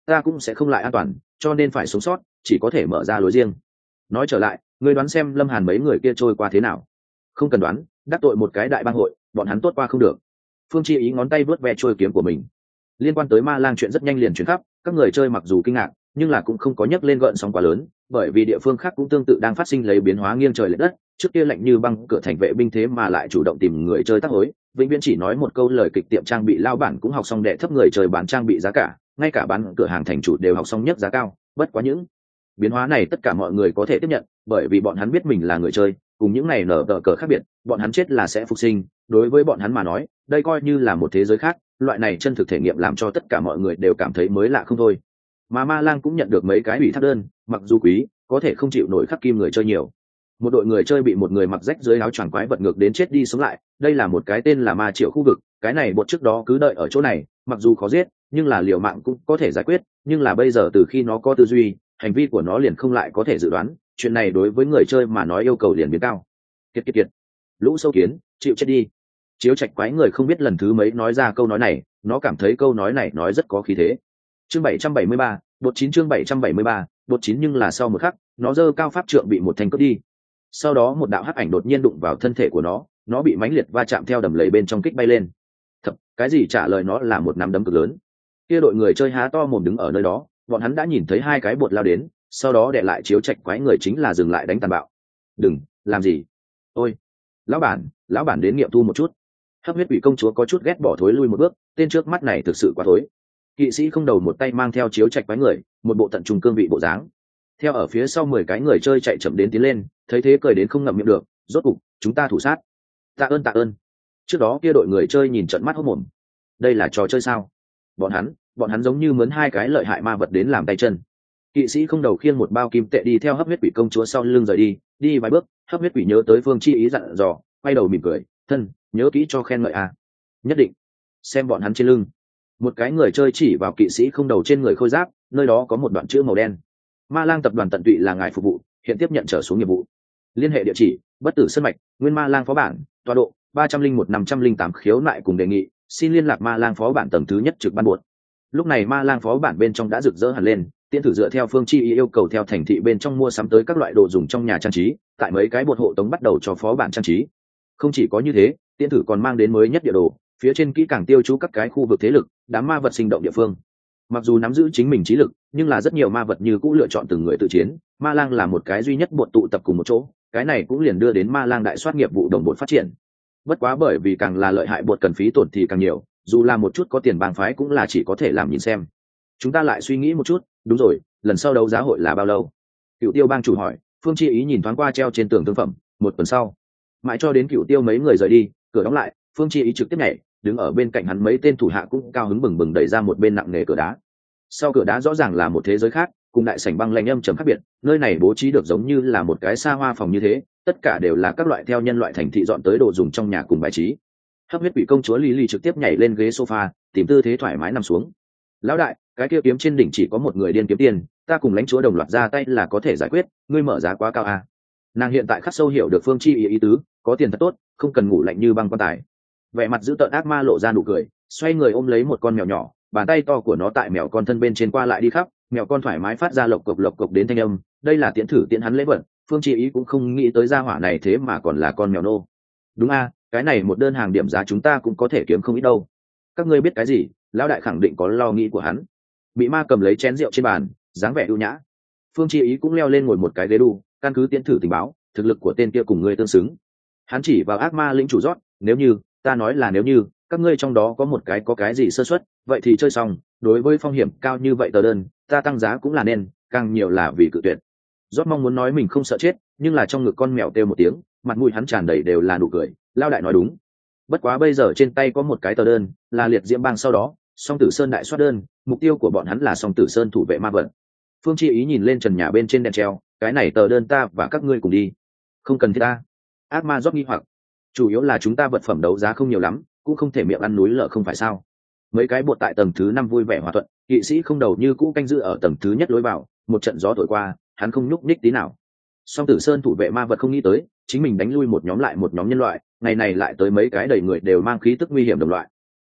ta cũng sẽ không lại an toàn, cho nên phải sống sót chỉ có thể mở ra lối riêng. Nói trở lại, ngươi đoán xem Lâm Hàn mấy người kia trôi qua thế nào? Không cần đoán, đắc tội một cái đại bang hội, bọn hắn tốt qua không được. Phương Chi Ý ngón tay vớt ve trôi kiếm của mình. Liên quan tới Ma Lang chuyện rất nhanh liền truyền khắp, các người chơi mặc dù kinh ngạc, nhưng là cũng không có nhấc lên gợn sóng quá lớn, bởi vì địa phương khác cũng tương tự đang phát sinh lấy biến hóa nghiêng trời lệch đất. Trước kia lạnh như băng cửa thành vệ binh thế mà lại chủ động tìm người chơi tác hối, vĩnh viễn chỉ nói một câu lời kịch tiệm trang bị lao bản cũng học xong đệ thấp người chơi bán trang bị giá cả, ngay cả bán cửa hàng thành chủ đều học xong nhất giá cao. Bất quá những biến hóa này tất cả mọi người có thể tiếp nhận, bởi vì bọn hắn biết mình là người chơi, cùng những này nở tờ cờ khác biệt, bọn hắn chết là sẽ phục sinh. Đối với bọn hắn mà nói, đây coi như là một thế giới khác, loại này chân thực thể nghiệm làm cho tất cả mọi người đều cảm thấy mới lạ không thôi. Mà Ma Lang cũng nhận được mấy cái ủy thác đơn, mặc dù quý, có thể không chịu nổi khắc kim người chơi nhiều. Một đội người chơi bị một người mặc rách dưới áo choàng quái vật ngược đến chết đi sống lại, đây là một cái tên là Ma Triệu khu vực, cái này bột trước đó cứ đợi ở chỗ này, mặc dù khó giết, nhưng là liều mạng cũng có thể giải quyết, nhưng là bây giờ từ khi nó có tư duy, hành vi của nó liền không lại có thể dự đoán, chuyện này đối với người chơi mà nói yêu cầu liền biến cao. Kiệt kiệt kiệt, lũ sâu kiến, chịu chết đi. Chiếu Trạch quái người không biết lần thứ mấy nói ra câu nói này, nó cảm thấy câu nói này nói rất có khí thế. Chương bảy trăm bảy mươi ba, bột chín chương bảy trăm bảy mươi ba, bột chín nhưng là sau một khắc, nó giơ cao pháp trượng bị một thanh cướp đi. Sau đó một đạo hắc ảnh đột nhiên đụng vào thân thể của nó, nó bị mãnh liệt va chạm theo đầm lầy bên trong kích bay lên. Thật, cái gì trả lời nó là một nắm đấm cực lớn. Kia đội người chơi há to mồm đứng ở nơi đó, bọn hắn đã nhìn thấy hai cái bột lao đến, sau đó để lại Chiếu Trạch quái người chính là dừng lại đánh tàn bạo. Đừng làm gì. Ôi, lão bản, lão bản đến nghiệm thu một chút. Hấp huyết quỷ công chúa có chút ghét bỏ thối lui một bước, tên trước mắt này thực sự quá thối. Kỵ sĩ không đầu một tay mang theo Chiếu Trạch quái người, một bộ tận trung cương vị bộ dáng. Theo ở phía sau mười cái người chơi chạy chậm đến tiến lên, thấy thế cười đến không ngậm miệng được, rốt cục chúng ta thủ sát. Tạ ơn tạ ơn. Trước đó kia đội người chơi nhìn trận mắt hốt mồm. Đây là trò chơi sao? Bọn hắn, bọn hắn giống như mướn hai cái lợi hại ma vật đến làm tay chân. Kỵ sĩ không đầu khiêng một bao kim tệ đi theo hấp huyết quỷ công chúa sau lưng rời đi, đi vài bước, hấp huyết quỷ nhớ tới Phương Chi Ý dặn dò, quay đầu mỉm cười, thân, nhớ kỹ cho khen ngợi à. Nhất định. Xem bọn hắn trên lưng. Một cái người chơi chỉ vào kỵ sĩ không đầu trên người khôi giáp, nơi đó có một đoạn chữ màu đen. Ma Lang tập đoàn tận tụy là ngài phục vụ, hiện tiếp nhận trở xuống nghiệp vụ. Liên hệ địa chỉ: Bất Tử Sơn Mạch, Nguyên Ma Lang phó bản, tọa độ ba trăm linh một năm trăm linh tám. Khiếu nại cùng đề nghị, xin liên lạc Ma Lang phó bản tầng thứ nhất trực ban buộc. Lúc này Ma Lang phó bản bên trong đã rực rỡ hẳn lên, tiễn thử dựa theo Phương Chi Ý yêu cầu theo thành thị bên trong mua sắm tới các loại đồ dùng trong nhà trang trí, tại mấy cái bột hộ tống bắt đầu cho phó bản trang trí. Không chỉ có như thế, tiễn thử còn mang đến mới nhất địa đồ, phía trên kỹ càng tiêu chú các cái khu vực thế lực, đám ma vật sinh động địa phương. Mặc dù nắm giữ chính mình trí lực, nhưng là rất nhiều ma vật như cũ lựa chọn từng người tự chiến. Ma Lang là một cái duy nhất bột tụ tập cùng một chỗ, cái này cũng liền đưa đến Ma Lang đại soát nghiệp vụ đồng bột phát triển. Bất quá bởi vì càng là lợi hại bột cần phí tổn thì càng nhiều, dù là một chút có tiền bang phái cũng là chỉ có thể làm nhìn xem. Chúng ta lại suy nghĩ một chút, đúng rồi, lần sau đấu giá hội là bao lâu? Cựu Tiêu bang chủ hỏi. Phương Chi Ý nhìn thoáng qua treo trên tường thương phẩm, một tuần sau. Mãi cho đến Cựu Tiêu mấy người rời đi, cửa đóng lại, Phương Chi Ý trực tiếp nhảy, đứng ở bên cạnh hắn mấy tên thủ hạ cũng cao hứng bừng bừng đẩy ra một bên nặng nề cửa đá. Sau cửa đá rõ ràng là một thế giới khác, cùng đại sảnh băng lạnh âm trầm khác biệt, nơi này bố trí được giống như là một cái xa hoa phòng như thế, tất cả đều là các loại theo nhân loại thành thị dọn tới đồ dùng trong nhà cùng bài trí. Hấp huyết quỷ công chúa Lý Lý trực tiếp nhảy lên ghế sofa, tìm tư thế thoải mái nằm xuống. Lão đại, cái kia kiếm trên đỉnh chỉ có một người điên kiếm tiền, ta cùng lãnh chúa đồng loạt ra tay là có thể giải quyết, ngươi mở giá quá cao à? Nàng hiện tại khắc sâu hiểu được Phương Chi ý ý tứ, có tiền thật tốt, không cần ngủ lạnh như băng quan tài. Vẻ mặt dữ tợn ác ma lộ ra nụ cười, xoay người ôm lấy một con mèo nhỏ, bàn tay to của nó tại mèo con thân bên trên qua lại đi khắp, mèo con thoải mái phát ra lộc cộc lộc cộc đến thanh âm. Đây là tiễn thử tiễn hắn lễ vật, Phương Chi ý cũng không nghĩ tới gia hỏa này thế mà còn là con mèo nô. Đúng a, cái này một đơn hàng điểm giá chúng ta cũng có thể kiếm không ít đâu. Các ngươi biết cái gì? Lão đại khẳng định có lo nghĩ của hắn. Bị ma cầm lấy chén rượu trên bàn, dáng vẻ ưu nhã. Phương Chi ý cũng leo lên ngồi một cái ghế đu, căn cứ tiễn thử tình báo, thực lực của tên kia cùng ngươi tương xứng. Hắn chỉ vào ác ma lĩnh chủ rót, nếu như, ta nói là nếu như, các ngươi trong đó có một cái có cái gì sơ suất, vậy thì chơi xong, đối với phong hiểm cao như vậy tờ đơn, ta tăng giá cũng là nên, càng nhiều là vì cự tuyệt. Rót mong muốn nói mình không sợ chết, nhưng là trong ngực con mèo kêu một tiếng, mặt mũi hắn tràn đầy đều là nụ cười, lao đại nói đúng. Bất quá bây giờ trên tay có một cái tờ đơn, là liệt diễm bang sau đó, Song Tử Sơn đại soát đơn, mục tiêu của bọn hắn là Song Tử Sơn thủ vệ ma vật. Phương Chi ý nhìn lên trần nhà bên trên đèn treo, cái này tờ đơn ta và các ngươi cùng đi. Không cần thiết ta. Ác ma rót nghi hoặc, chủ yếu là chúng ta vật phẩm đấu giá không nhiều lắm, cũng không thể miệng ăn núi lở không phải sao? Mấy cái bột tại tầng thứ năm vui vẻ hòa thuận, kỵ sĩ không đầu như cũ canh giữ ở tầng thứ nhất lối vào, một trận gió thổi qua, hắn không nhúc nhích tí nào. Song Tử Sơn thủ vệ ma vật không nghĩ tới, chính mình đánh lui một nhóm lại một nhóm nhân loại, ngày này lại tới mấy cái đầy người đều mang khí tức nguy hiểm đồng loại.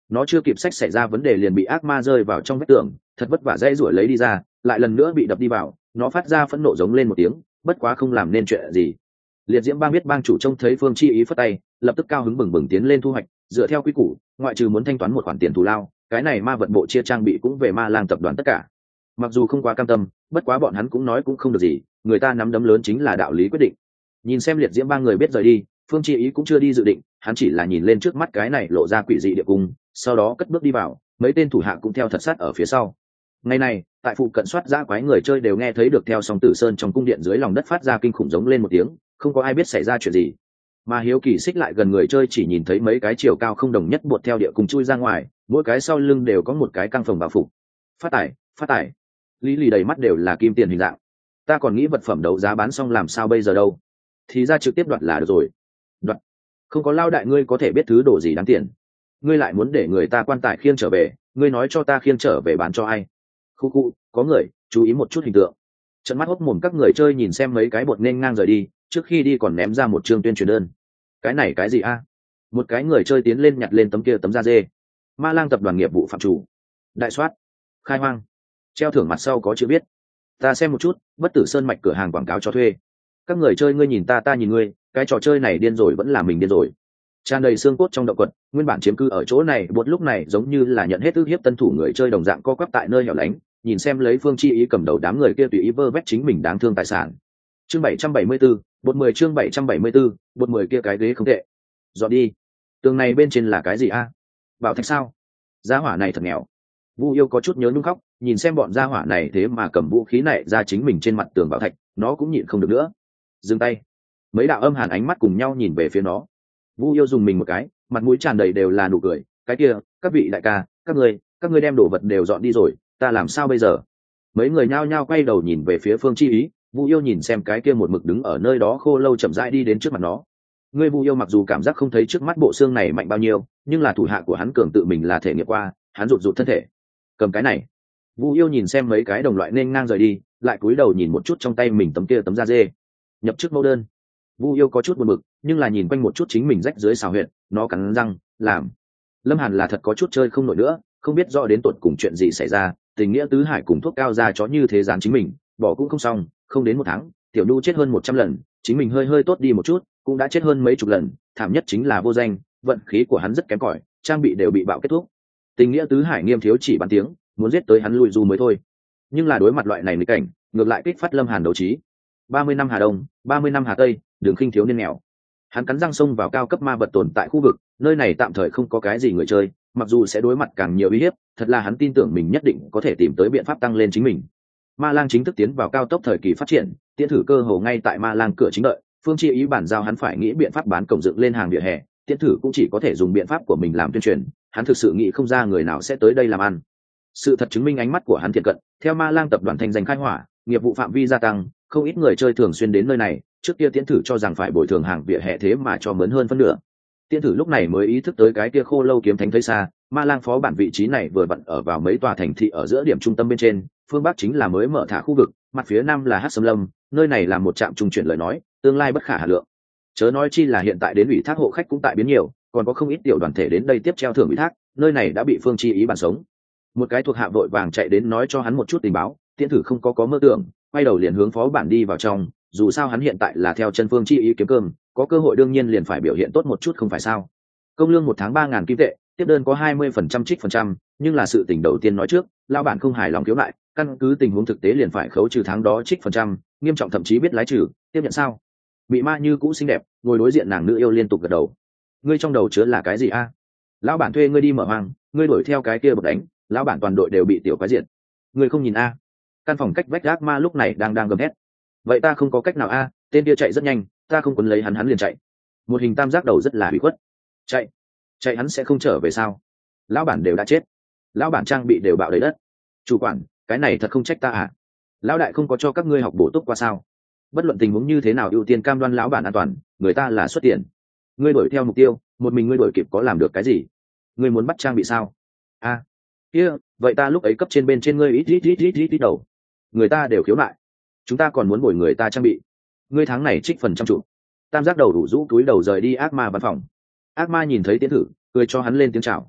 nó chưa kịp sách xảy ra vấn đề liền bị ác ma rơi vào trong vách tường, thật vất vả dây rủi lấy đi ra, lại lần nữa bị đập đi vào. Nó phát ra phẫn nộ giống lên một tiếng, bất quá không làm nên chuyện gì. Liệt diễm bang biết bang chủ trông thấy Phương Chi Ý phất tay, lập tức cao hứng bừng bừng tiến lên thu hoạch. Dựa theo quy củ, ngoại trừ muốn thanh toán một khoản tiền thù lao, cái này ma vật bộ chia trang bị cũng về Ma Lang tập đoàn tất cả. Mặc dù không quá cam tâm, bất quá bọn hắn cũng nói cũng không được gì, người ta nắm đấm lớn chính là đạo lý quyết định. Nhìn xem liệt diễm bang người biết rời đi, Phương Chi Ý cũng chưa đi dự định, hắn chỉ là nhìn lên trước mắt cái này lộ ra quỷ dị địa cung, sau đó cất bước đi vào, mấy tên thủ hạ cũng theo thật sát ở phía sau. Ngày này, tại phụ cận soát dã quái người chơi đều nghe thấy được theo song tử sơn trong cung điện dưới lòng đất phát ra kinh khủng giống lên một tiếng, không có ai biết xảy ra chuyện gì. Mà hiếu kỳ xích lại gần người chơi chỉ nhìn thấy mấy cái chiều cao không đồng nhất buột theo địa cùng chui ra ngoài, mỗi cái sau lưng đều có một cái căng phòng bảo phục. Phát tải, phát tải. Lý lì đầy mắt đều là kim tiền hình dạng. Ta còn nghĩ vật phẩm đấu giá bán xong làm sao bây giờ đâu? Thì ra trực tiếp đoạt là được rồi. Đoạt? Không có lao đại ngươi có thể biết thứ đồ gì đáng tiền. Ngươi lại muốn để người ta quan tài khiêng trở về, ngươi nói cho ta khiêng trở về bán cho ai? Khu khu, có người, chú ý một chút hình tượng. Trận mắt hốc mồm các người chơi nhìn xem mấy cái bột nên ngang rời đi, trước khi đi còn ném ra một chương tuyên truyền đơn. Cái này cái gì a? Một cái người chơi tiến lên nhặt lên tấm kia tấm da dê. Ma Lang tập đoàn nghiệp vụ phạm chủ. Đại soát. Khai hoang. Treo thưởng mặt sau có chữ viết. Ta xem một chút, bất tử sơn mạch cửa hàng quảng cáo cho thuê. Các người chơi ngươi nhìn ta ta nhìn ngươi, cái trò chơi này điên rồi vẫn là mình điên rồi. Tràn đầy xương cốt trong động quật, nguyên bản chiếm cư ở chỗ này bột lúc này giống như là nhận hết ức hiếp tân thủ người chơi đồng dạng co quắp tại nơi hẻo lánh, nhìn xem lấy Phương Chi Ý cầm đầu đám người kia tùy ý vơ vét chính mình đáng thương tài sản. Chương bảy trăm bảy mươi tư, bột mười chương bảy trăm bảy mươi tư, bột mười kia cái ghế không tệ. Dọn đi. Tường này bên trên là cái gì a? Bảo thạch sao? Gia hỏa này thật nghèo. Vu Yêu có chút nhớ nhung khóc, nhìn xem bọn gia hỏa này thế mà cầm vũ khí này ra chính mình trên mặt tường bảo thạch, nó cũng nhịn không được nữa. Dừng tay. Mấy đạo âm hàn ánh mắt cùng nhau nhìn về phía nó. Vu Yêu dùng mình một cái, mặt mũi tràn đầy đều là nụ cười. Cái kia, các vị đại ca, các ngươi, các ngươi đem đồ vật đều dọn đi rồi, ta làm sao bây giờ? Mấy người nhao nhao quay đầu nhìn về phía Phương Chi Ý. Vu Yêu nhìn xem cái kia một mực đứng ở nơi đó khô lâu chậm rãi đi đến trước mặt nó. Ngươi Vu Yêu mặc dù cảm giác không thấy trước mắt bộ xương này mạnh bao nhiêu, nhưng là thủ hạ của hắn cường tự mình là thể nghiệm qua, hắn rụt rụt thân thể. Cầm cái này. Vu Yêu nhìn xem mấy cái đồng loại nên ngang rời đi, lại cúi đầu nhìn một chút trong tay mình tấm kia tấm da dê. Nhập chức mẫu đơn. Vu Yêu có chút buồn bực, nhưng là nhìn quanh một chút chính mình rách dưới xào huyệt, nó cắn răng, làm. Lâm Hàn là thật có chút chơi không nổi nữa, không biết rõ đến tột cùng chuyện gì xảy ra, tình nghĩa tứ hải cùng thuốc cao ra chó như thế dán chính mình, bỏ cũng không xong, không đến một tháng, tiểu nhu chết hơn một trăm lần, chính mình hơi hơi tốt đi một chút, cũng đã chết hơn mấy chục lần, thảm nhất chính là vô danh, vận khí của hắn rất kém cỏi, trang bị đều bị bạo kết thúc. Tình nghĩa tứ hải nghiêm thiếu chỉ bàn tiếng, muốn giết tới hắn lui du mới thôi. Nhưng là đối mặt loại này nghịch cảnh, ngược lại kích phát Lâm Hàn đấu trí. ba mươi năm Hà Đông, ba mươi năm Hà Tây, đường khinh thiếu niên nghèo. Hắn cắn răng xông vào cao cấp ma vật tồn tại khu vực, nơi này tạm thời không có cái gì người chơi, mặc dù sẽ đối mặt càng nhiều uy hiếp, thật là hắn tin tưởng mình nhất định có thể tìm tới biện pháp tăng lên chính mình. Ma Lang chính thức tiến vào cao tốc thời kỳ phát triển, tiễn thử cơ hồ ngay tại Ma Lang cửa chính đợi, Phương Chi Ý bản giao hắn phải nghĩ biện pháp bán cổng dựng lên hàng vỉa hè, tiễn thử cũng chỉ có thể dùng biện pháp của mình làm tuyên truyền, hắn thực sự nghĩ không ra người nào sẽ tới đây làm ăn. Sự thật chứng minh ánh mắt của hắn thiện cận, theo Ma Lang tập đoàn thành danh khai hỏa, nghiệp vụ phạm vi gia tăng, không ít người chơi thường xuyên đến nơi này, trước kia tiễn thử cho rằng phải bồi thường hàng vỉa hè thế mà cho mớn hơn phân nửa. Tiễn thử lúc này mới ý thức tới cái kia khô lâu kiếm thánh thấy xa, Ma Lang phó bản vị trí này vừa vặn ở vào mấy tòa thành thị ở giữa điểm trung tâm bên trên, phương bắc chính là mới mở thả khu vực, mặt phía nam là Hắc Sâm Lâm, nơi này là một trạm trung chuyển lời nói, tương lai bất khả hà lượng. Chớ nói chi là hiện tại đến ủy thác hộ khách cũng tại biến nhiều, còn có không ít tiểu đoàn thể đến đây tiếp treo thưởng ủy thác, nơi này đã bị Phương Chi Ý bàn sống. Một cái thuộc hạ vội vàng chạy đến nói cho hắn một chút tình báo, tiễn thử không có có mơ tưởng, quay đầu liền hướng phó bản đi vào trong, dù sao hắn hiện tại là theo chân Phương Chi Ý kiếm cơm, có cơ hội đương nhiên liền phải biểu hiện tốt một chút không phải sao? Công lương một tháng ba ngàn kim tệ, tiếp đơn có hai mươi phần trăm trích phần trăm, nhưng là sự tình đầu tiên nói trước, lao bản không hài lòng khiếu lại, căn cứ tình huống thực tế liền phải khấu trừ tháng đó trích phần trăm, nghiêm trọng thậm chí biết lái trừ, tiếp nhận sao? Mị ma như cũ xinh đẹp, ngồi đối diện nàng nữ yêu liên tục gật đầu. Ngươi trong đầu chứa là cái gì a? Lão bản thuê ngươi đi mở hoang, ngươi đuổi theo cái kia bật đánh, lão bản toàn đội đều bị tiểu quái diệt. Ngươi không nhìn a? Căn phòng cách vách gác ma lúc này đang đang gầm hét. Vậy ta không có cách nào a, tên kia chạy rất nhanh, ta không quấn lấy hắn hắn liền chạy. Một hình tam giác đầu rất là bị khuất. Chạy, chạy hắn sẽ không trở về sao? Lão bản đều đã chết, lão bản trang bị đều bạo đầy đất. Chủ quản, cái này thật không trách ta à? Lão đại không có cho các ngươi học bổ túc qua sao? Bất luận tình huống như thế nào ưu tiên cam đoan lão bản an toàn, người ta là xuất tiền. Ngươi đuổi theo mục tiêu, một mình ngươi đuổi kịp có làm được cái gì? Ngươi muốn bắt trang bị sao? A, à, kia, vậy ta lúc ấy cấp trên bên trên ngươi ít ít ít ít ít ít đầu, người ta đều khiếu nại, chúng ta còn muốn bồi người ta trang bị, ngươi tháng này trích phần trăm trụ. Tam giác đầu đủ rũ túi đầu rời đi ác ma văn phòng. Ác ma nhìn thấy tiến thử, cười cho hắn lên tiếng chào.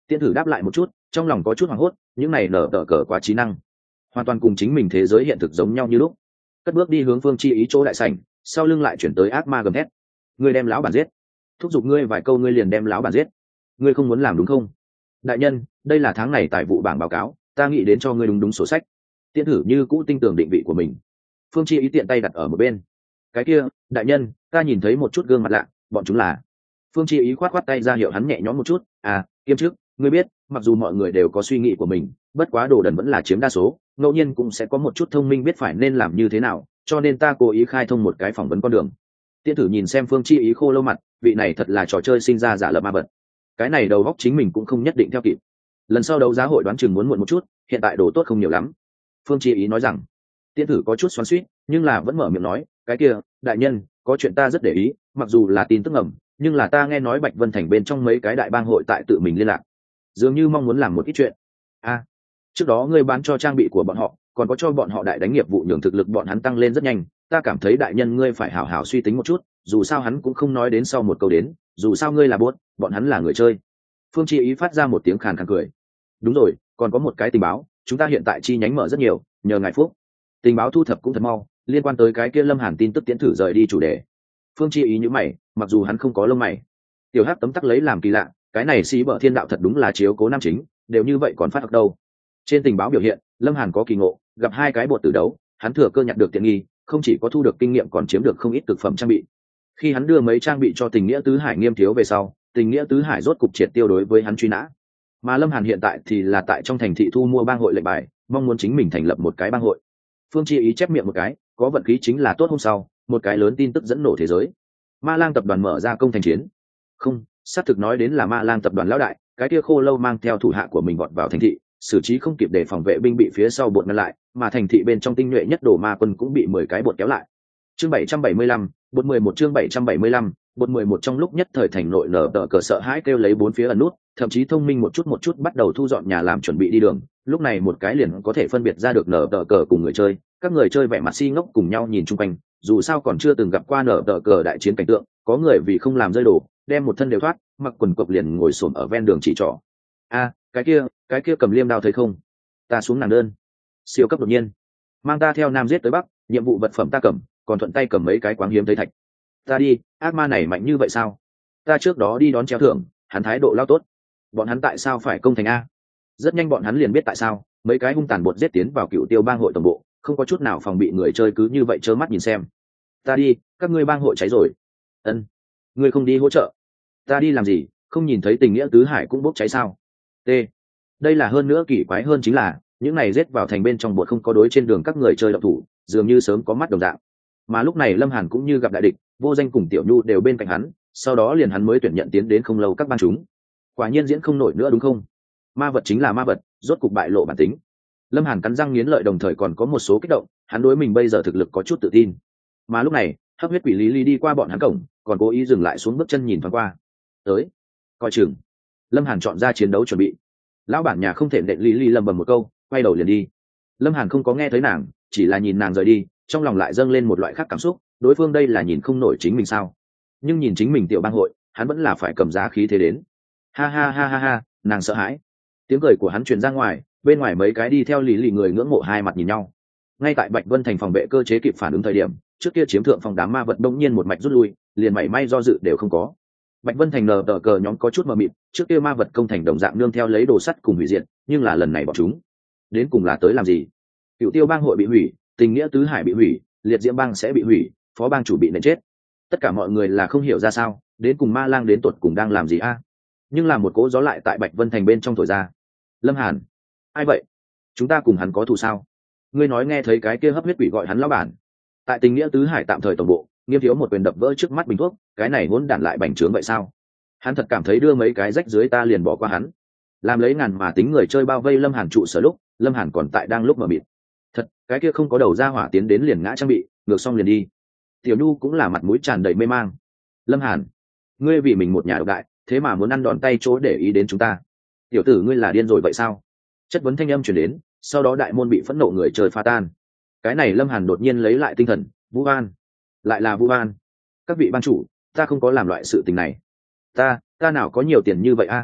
Tiễn thử đáp lại một chút, trong lòng có chút hoảng hốt, những này nở tờ cờ quá trí năng, hoàn toàn cùng chính mình thế giới hiện thực giống nhau như lúc. Cất bước đi hướng Phương Chi Ý chỗ đại sảnh, sau lưng lại chuyển tới ác ma gầm thét: ngươi đem lão bản giết, thúc giục ngươi vài câu ngươi liền đem lão bản giết, ngươi không muốn làm đúng không? Đại nhân, đây là tháng này tài vụ bảng báo cáo, ta nghĩ đến cho ngươi đúng đúng sổ sách. Tiễn thử như cũ tinh tường định vị của mình. Phương Chi Ý tiện tay đặt ở một bên. Cái kia, đại nhân, ta nhìn thấy một chút gương mặt lạ, bọn chúng là. Phương Chi Ý khoát khoát tay ra hiệu hắn nhẹ nhõm một chút. À, kiêm chức, ngươi biết, mặc dù mọi người đều có suy nghĩ của mình, bất quá đồ đần vẫn là chiếm đa số, ngẫu nhiên cũng sẽ có một chút thông minh biết phải nên làm như thế nào, cho nên ta cố ý khai thông một cái phỏng vấn con đường. Tiễn thử nhìn xem Phương Chi Ý khô lâu mặt, vị này thật là trò chơi sinh ra giả lập ma vật. Cái này đầu óc chính mình cũng không nhất định theo kịp. Lần sau đấu giá hội đoán chừng muốn muộn một chút, hiện tại đồ tốt không nhiều lắm. Phương Chi Ý nói rằng. Tiễn thử có chút xoắn xuýt, nhưng là vẫn mở miệng nói, cái kia, đại nhân, có chuyện ta rất để ý, mặc dù là tin tức ngầm, nhưng là ta nghe nói Bạch Vân Thành bên trong mấy cái đại bang hội tại tự mình liên lạc, dường như mong muốn làm một ít chuyện. A, à, trước đó ngươi bán cho trang bị của bọn họ, còn có cho bọn họ đại đánh nghiệp vụ nhường thực lực bọn hắn tăng lên rất nhanh, ta cảm thấy đại nhân ngươi phải hảo hảo suy tính một chút, dù sao hắn cũng không nói đến sau một câu đến, dù sao ngươi là bốt, bọn hắn là người chơi. Phương Chi Ý phát ra một tiếng khàn khàn cười. Đúng rồi, còn có một cái tình báo, chúng ta hiện tại chi nhánh mở rất nhiều, nhờ ngài phúc. Tình báo thu thập cũng thật mau, liên quan tới cái kia Lâm Hàn tin tức Tiễn thử rời đi chủ đề. Phương Chi Ý như mày, mặc dù hắn không có lông mày. Tiểu Hắc tấm tắc lấy làm kỳ lạ, cái này xí bở thiên đạo thật đúng là chiếu cố nam chính, đều như vậy còn phát học đâu. Trên tình báo biểu hiện, Lâm Hàn có kỳ ngộ, gặp hai cái bột tử đấu, hắn thừa cơ nhặt được tiện nghi, không chỉ có thu được kinh nghiệm còn chiếm được không ít thực phẩm trang bị. Khi hắn đưa mấy trang bị cho Tình Nghĩa Tứ Hải Nghiêm thiếu về sau, Tình Nghĩa Tứ Hải rốt cục triệt tiêu đối với hắn truy nã. Mà Lâm Hàn hiện tại thì là tại trong thành thị thu mua bang hội lệnh bài, mong muốn chính mình thành lập một cái bang hội. Phương Chi Ý chép miệng một cái, có vận khí chính là tốt. Hôm sau, một cái lớn tin tức dẫn nổ thế giới. Ma Lang tập đoàn mở ra công thành chiến. Không, xác thực nói đến là Ma Lang tập đoàn lão đại, cái kia khô lâu mang theo thủ hạ của mình vọt vào thành thị, xử trí không kịp để phòng vệ binh bị phía sau bột ngăn lại, mà thành thị bên trong tinh nhuệ nhất đồ ma quân cũng bị mười cái bột kéo lại. Chương bảy trăm bảy mươi lăm, bột mười một chương bảy trăm bảy mươi lăm, bột mười một trong lúc nhất thời thành nội nở tờ cờ sợ hãi kêu lấy bốn phía ẩn nút, thậm chí thông minh một chút một chút bắt đầu thu dọn nhà làm chuẩn bị đi đường. Lúc này một cái liền có thể phân biệt ra được nở tờ cờ cùng người chơi, các người chơi vẻ mặt si ngốc cùng nhau nhìn chung quanh, dù sao còn chưa từng gặp qua nở tờ cờ đại chiến cảnh tượng, có người vì không làm rơi đồ, đem một thân đều thoát, mặc quần cộc liền ngồi xổm ở ven đường chỉ trỏ. A, cái kia, cái kia cầm liêm đao thấy không? Ta xuống nàng đơn. Siêu cấp đột nhiên, mang ta theo nam giết tới bắc, nhiệm vụ vật phẩm ta cầm, còn thuận tay cầm mấy cái quáng hiếm thấy thạch. Ta đi, ác ma này mạnh như vậy sao? Ta trước đó đi đón treo thưởng, hắn thái độ lao tốt. Bọn hắn tại sao phải công thành a? Rất nhanh bọn hắn liền biết tại sao, mấy cái hung tàn bột giết tiến vào Cựu Tiêu bang hội tổng bộ, không có chút nào phòng bị người chơi cứ như vậy trơ mắt nhìn xem. Ta đi, các ngươi bang hội cháy rồi. Ân, ngươi không đi hỗ trợ? Ta đi làm gì? Không nhìn thấy Tình Nghĩa Tứ Hải cũng bốc cháy sao? T. Đây là hơn nữa kỳ quái hơn chính là, những này giết vào thành bên trong bột không có đối trên đường các người chơi động thủ, dường như sớm có mắt đồng dạng. Mà lúc này Lâm Hàn cũng như gặp đại địch, Vô Danh cùng Tiểu Nhu đều bên cạnh hắn, sau đó liền hắn mới tuyển nhận tiến đến không lâu các bang chúng. Quả nhiên diễn không nổi nữa đúng không? Ma vật chính là ma vật, rốt cục bại lộ bản tính. Lâm Hàn cắn răng nghiến lợi đồng thời còn có một số kích động, hắn đối mình bây giờ thực lực có chút tự tin. Mà lúc này, Hấp Huyết Quỷ Lý Lý đi qua bọn hắn cổng, còn cố ý dừng lại xuống bước chân nhìn thoáng qua. Tới, coi chừng. Lâm Hàn chọn ra chiến đấu chuẩn bị. Lão bản nhà không thể nện Lý Lý lầm bầm một câu, quay đầu liền đi. Lâm Hàn không có nghe thấy nàng, chỉ là nhìn nàng rời đi, trong lòng lại dâng lên một loại khác cảm xúc, đối phương đây là nhìn không nổi chính mình sao? Nhưng nhìn chính mình tiểu bang hội, hắn vẫn là phải cầm giá khí thế đến. Ha ha ha ha ha, nàng sợ hãi. Tiếng cười của hắn truyền ra ngoài, bên ngoài mấy cái đi theo Lý Lý người ngưỡng mộ hai mặt nhìn nhau. Ngay tại Bạch Vân Thành phòng vệ cơ chế kịp phản ứng thời điểm, trước kia chiếm thượng phòng đám ma vật đông nhiên một mạch rút lui, liền mảy may do dự đều không có. Bạch Vân Thành nờ tờ cờ nhóm có chút mờ mịt, trước kia ma vật công thành đồng dạng nương theo lấy đồ sắt cùng hủy diệt, nhưng là lần này bọn chúng đến cùng là tới làm gì? Cựu Tiêu bang hội bị hủy, Tình Nghĩa Tứ Hải bị hủy, Liệt Diễm bang sẽ bị hủy, phó bang chủ bị nện chết. Tất cả mọi người là không hiểu ra sao, đến cùng Ma Lang đến tuột cùng đang làm gì a? Nhưng là một cỗ gió lại tại Bạch Vân Thành bên trong thổi ra. Lâm Hàn, ai vậy? Chúng ta cùng hắn có thù sao? Ngươi nói nghe thấy cái kia Hấp Huyết Quỷ gọi hắn lão bản. Tại Tình Nghĩa Tứ Hải tạm thời tổng bộ, Nghiêm thiếu một quyền đập vỡ trước mắt bình thuốc, cái này hỗn đản lại bành trướng vậy sao? Hắn thật cảm thấy đưa mấy cái rách dưới ta liền bỏ qua hắn. Làm lấy ngàn mà tính người chơi bao vây Lâm Hàn trụ sở lúc, Lâm Hàn còn tại đang lúc mà mịt. Thật, cái kia không có đầu ra hỏa tiến đến liền ngã trang bị, ngược xong liền đi. Tiểu Nhu cũng là mặt mũi tràn đầy mê mang. Lâm Hàn, ngươi vì mình một nhà độc đại, thế mà muốn ăn đòn tay chỗ để ý đến chúng ta. Tiểu tử ngươi là điên rồi vậy sao? Chất vấn thanh âm truyền đến, sau đó đại môn bị phẫn nộ người chơi pha tan. Cái này Lâm Hàn đột nhiên lấy lại tinh thần, Vũ An, lại là Vũ An. Các vị ban chủ, ta không có làm loại sự tình này. Ta, ta nào có nhiều tiền như vậy a?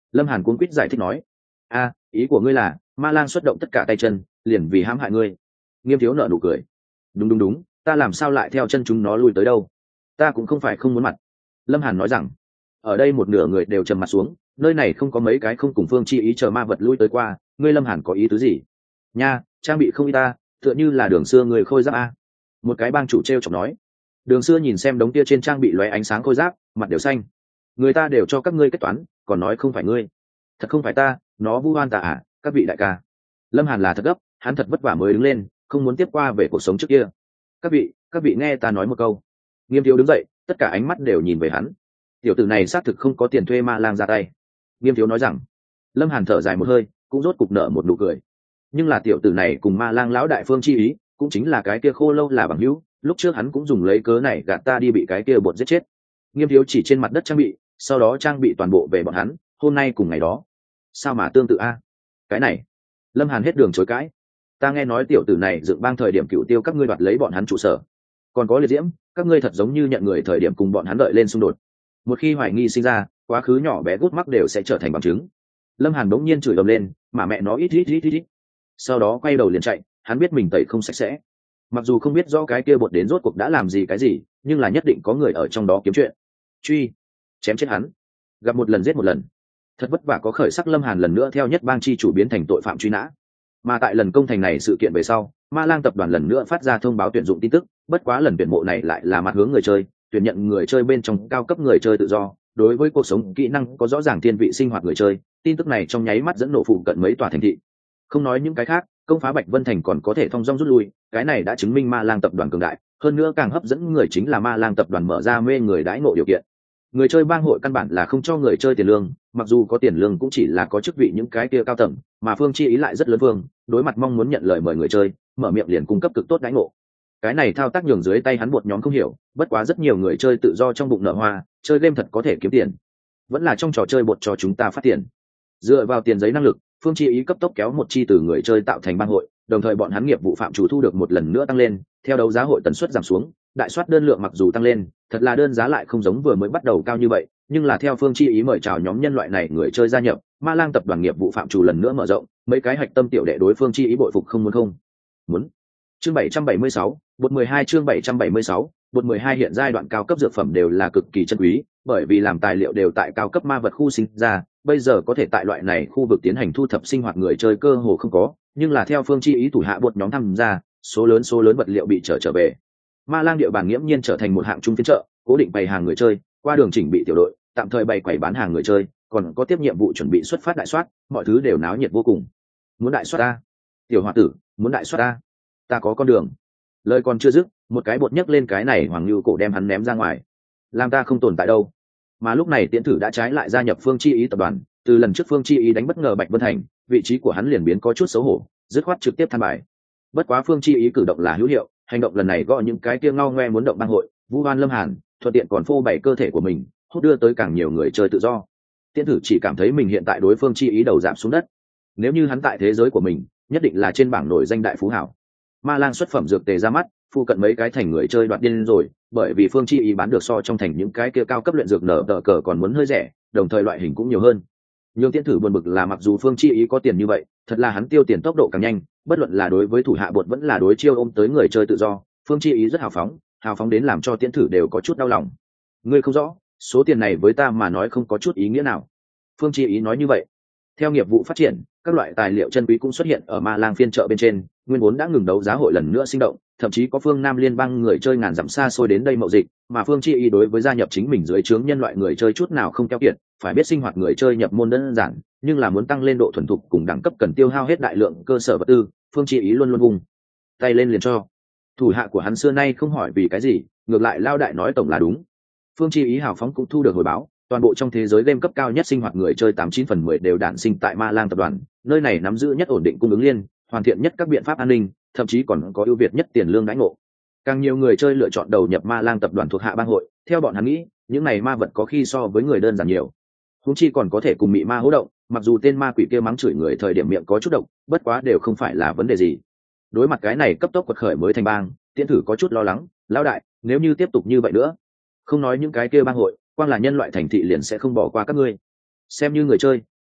Lâm Hàn cuống quýt giải thích nói. A, ý của ngươi là ma lang xuất động tất cả tay chân liền vì hãm hại ngươi. Nghiêm thiếu nợ nụ cười. Đúng đúng đúng, ta làm sao lại theo chân chúng nó lui tới đâu, ta cũng không phải không muốn mặt. Lâm Hàn nói rằng. Ở đây một nửa người đều trầm mặt xuống, nơi này không có mấy cái không cùng phương chi ý chờ ma vật lui tới qua. Ngươi Lâm Hàn có ý tứ gì? Nha, trang bị không y ta, tựa như là đường xưa người khôi giáp a. Một cái bang chủ t r e o chọc nói. Đường xưa nhìn xem đống tia trên trang bị lóe ánh sáng khôi giáp, mặt đều xanh. Người ta đều cho các ngươi kết toán, còn nói không phải ngươi. Thật không phải ta, nó vu oan ta à, các vị đại ca. Lâm Hàn là thật gấp, hắn thật vất vả mới đứng lên, không muốn tiếp qua về cuộc sống trước kia. Các vị, các vị nghe ta nói một câu. Nghiêm thiếu đứng dậy, tất cả ánh mắt đều nhìn về hắn. Tiểu tử này xác thực không có tiền thuê ma lang ra tay. Nghiêm thiếu nói rằng. Lâm Hàn thở dài một hơi, cũng rốt cục nở một nụ cười. Nhưng là tiểu tử này cùng ma lang lão đại phương chi ý, cũng chính là cái kia khô lâu là bằng hữu, lúc trước hắn cũng dùng lấy cớ này gạt ta đi bị cái kia bột giết chết. Nghiêm thiếu chỉ trên mặt đất trang bị, sau đó trang bị toàn bộ về bọn hắn, hôm nay cùng ngày đó. Sao mà tương tự a? Cái này, Lâm Hàn hết đường chối cãi. Ta nghe nói tiểu tử này dựng bang thời điểm cựu tiêu các ngươi đoạt lấy bọn hắn trụ sở, còn có liệt diễm, các ngươi thật giống như nhận người thời điểm cùng bọn hắn đợi lên xung đột. Một khi hoài nghi sinh ra, quá khứ nhỏ bé gút mắc đều sẽ trở thành bằng chứng. Lâm Hàn bỗng nhiên chửi ầm lên, mà mẹ nó ít ít ít ít ít. Sau đó quay đầu liền chạy, hắn biết mình tẩy không sạch sẽ. Mặc dù không biết rõ cái kia bột đến rốt cuộc đã làm gì cái gì, nhưng là nhất định có người ở trong đó kiếm chuyện. Truy, chém chết hắn. Gặp một lần giết một lần. Thật vất vả có khởi sắc, Lâm Hàn lần nữa theo nhất bang chi chủ biến thành tội phạm truy nã. Mà tại lần công thành này sự kiện về sau, Ma Lang tập đoàn lần nữa phát ra thông báo tuyển dụng tin tức, bất quá lần tuyển mộ này lại là mặt hướng người chơi, tuyển nhận người chơi bên trong cao cấp người chơi tự do, đối với cuộc sống kỹ năng có rõ ràng thiên vị sinh hoạt người chơi. Tin tức này trong nháy mắt dẫn nổ phụ cận mấy tòa thành thị. Không nói những cái khác, công phá Bạch Vân Thành còn có thể thông dong rút lui, cái này đã chứng minh Ma Lang tập đoàn cường đại, hơn nữa càng hấp dẫn người chính là Ma Lang tập đoàn mở ra mê người đãi ngộ điều kiện. Người chơi bang hội căn bản là không cho người chơi tiền lương, mặc dù có tiền lương cũng chỉ là có chức vị những cái kia cao tầng, mà Phương Chi ý lại rất lớn vương, đối mặt mong muốn nhận lời mời người chơi, mở miệng liền cung cấp cực tốt đãi ngộ. Cái này thao tác nhường dưới tay hắn một nhóm không hiểu, bất quá rất nhiều người chơi tự do trong bụng nở hoa, chơi game thật có thể kiếm tiền. Vẫn là trong trò chơi bột cho chúng ta phát tiền. Dựa vào tiền giấy năng lực, Phương Chi ý cấp tốc kéo một chi từ người chơi tạo thành bang hội, đồng thời bọn hắn nghiệp vụ phạm chủ thu được một lần nữa tăng lên, theo đấu giá hội tần suất giảm xuống, đại soát đơn lượng mặc dù tăng lên, thật là đơn giá lại không giống vừa mới bắt đầu cao như vậy, nhưng là theo Phương Chi ý mời chào nhóm nhân loại này người chơi gia nhập, Ma Lang tập đoàn nghiệp vụ phạm chủ lần nữa mở rộng, mấy cái hạch tâm tiểu đệ đối Phương Chi ý bội phục không muốn không. Muốn. Chương bảy trăm bảy mươi sáu, bột mười hai chương bảy trăm bảy mươi sáu, bột mười hai hiện giai đoạn cao cấp dược phẩm đều là cực kỳ chân quý, bởi vì làm tài liệu đều tại cao cấp ma vật khu sinh ra, bây giờ có thể tại loại này khu vực tiến hành thu thập sinh hoạt người chơi cơ hồ không có, nhưng là theo Phương Chi ý thủ hạ bột nhóm tham gia, số lớn số lớn vật liệu bị trở trở về. Ma Lang địa bàn nghiễm nhiên trở thành một hạng trung phiên chợ, cố định bày hàng người chơi, qua đường chỉnh bị tiểu đội, tạm thời bày quầy bán hàng người chơi, còn có tiếp nhiệm vụ chuẩn bị xuất phát đại soát, mọi thứ đều náo nhiệt vô cùng. Muốn đại soát ta? Tiểu hòa tử, muốn đại soát ta? Ta có con đường. Lời còn chưa dứt, một cái bột nhấc lên cái này Hoàng Nưu cổ đem hắn ném ra ngoài. Làm ta không tồn tại đâu. Mà lúc này Tiễn Thử đã trái lại gia nhập Phương Chi ý tập đoàn, từ lần trước Phương Chi ý đánh bất ngờ Bạch Vân Thành, vị trí của hắn liền biến có chút xấu hổ, dứt khoát trực tiếp than bài. Bất quá Phương Chi ý cử động là hữu hiệu, hành động lần này gõ những cái kia ngao ngoe muốn động bang hội, vu oan Lâm Hàn, thuận tiện còn phô bày cơ thể của mình, hút đưa tới càng nhiều người chơi tự do. Tiễn Thử chỉ cảm thấy mình hiện tại đối Phương Chi ý đầu giảm xuống đất. Nếu như hắn tại thế giới của mình, nhất định là trên bảng nổi danh đại phú hảo. Ma Lang xuất phẩm dược tề ra mắt, phụ cận mấy cái thành người chơi đoạt điên rồi, bởi vì Phương Chi ý bán được so trong thành những cái kia cao cấp luyện dược nở tờ cờ còn muốn hơi rẻ, đồng thời loại hình cũng nhiều hơn. Nhưng Tiễn Thử buồn bực là mặc dù Phương Chi ý có tiền như vậy, thật là hắn tiêu tiền tốc độ càng nhanh, bất luận là đối với thủ hạ bột vẫn là đối chiêu ôm tới người chơi tự do, Phương Chi ý rất hào phóng, hào phóng đến làm cho Tiễn Thử đều có chút đau lòng. Ngươi không rõ, số tiền này với ta mà nói không có chút ý nghĩa nào. Phương Chi ý nói như vậy. Theo nghiệp vụ phát triển, các loại tài liệu chân quý cũng xuất hiện ở Ma Lang phiên chợ bên trên, nguyên vốn đã ngừng đấu giá hội lần nữa sinh động, thậm chí có phương Nam liên bang người chơi ngàn dặm xa xôi đến đây mậu dịch, mà Phương Chi ý đối với gia nhập chính mình dưới trướng nhân loại người chơi chút nào không keo kiệt, phải biết sinh hoạt người chơi nhập môn đơn giản, nhưng là muốn tăng lên độ thuần thục cùng đẳng cấp cần tiêu hao hết đại lượng cơ sở vật tư, Phương Chi ý luôn luôn vùng tay lên liền cho. Thủ hạ của hắn xưa nay không hỏi vì cái gì, ngược lại lao đại nói tổng là đúng. Phương Chi ý hào phóng cũng thu được hồi báo, toàn bộ trong thế giới game cấp cao nhất sinh hoạt người chơi tám chín phần mười đều đản sinh tại Ma Lang tập đoàn, nơi này nắm giữ nhất ổn định cung ứng liên, hoàn thiện nhất các biện pháp an ninh, thậm chí còn có ưu việt nhất tiền lương đãi ngộ. Càng nhiều người chơi lựa chọn đầu nhập Ma Lang tập đoàn thuộc hạ bang hội, theo bọn hắn nghĩ, những này ma vật có khi so với người đơn giản nhiều. Huống chi còn có thể cùng mị ma hỗ động, mặc dù tên ma quỷ kia mắng chửi người thời điểm miệng có chút độc, bất quá đều không phải là vấn đề gì. Đối mặt cái này cấp tốc quật khởi mới thành bang, Tiễn Thử có chút lo lắng, lão đại, nếu như tiếp tục như vậy nữa, không nói những cái kia bang hội, quang là nhân loại thành thị liền sẽ không bỏ qua các ngươi. Xem như người chơi,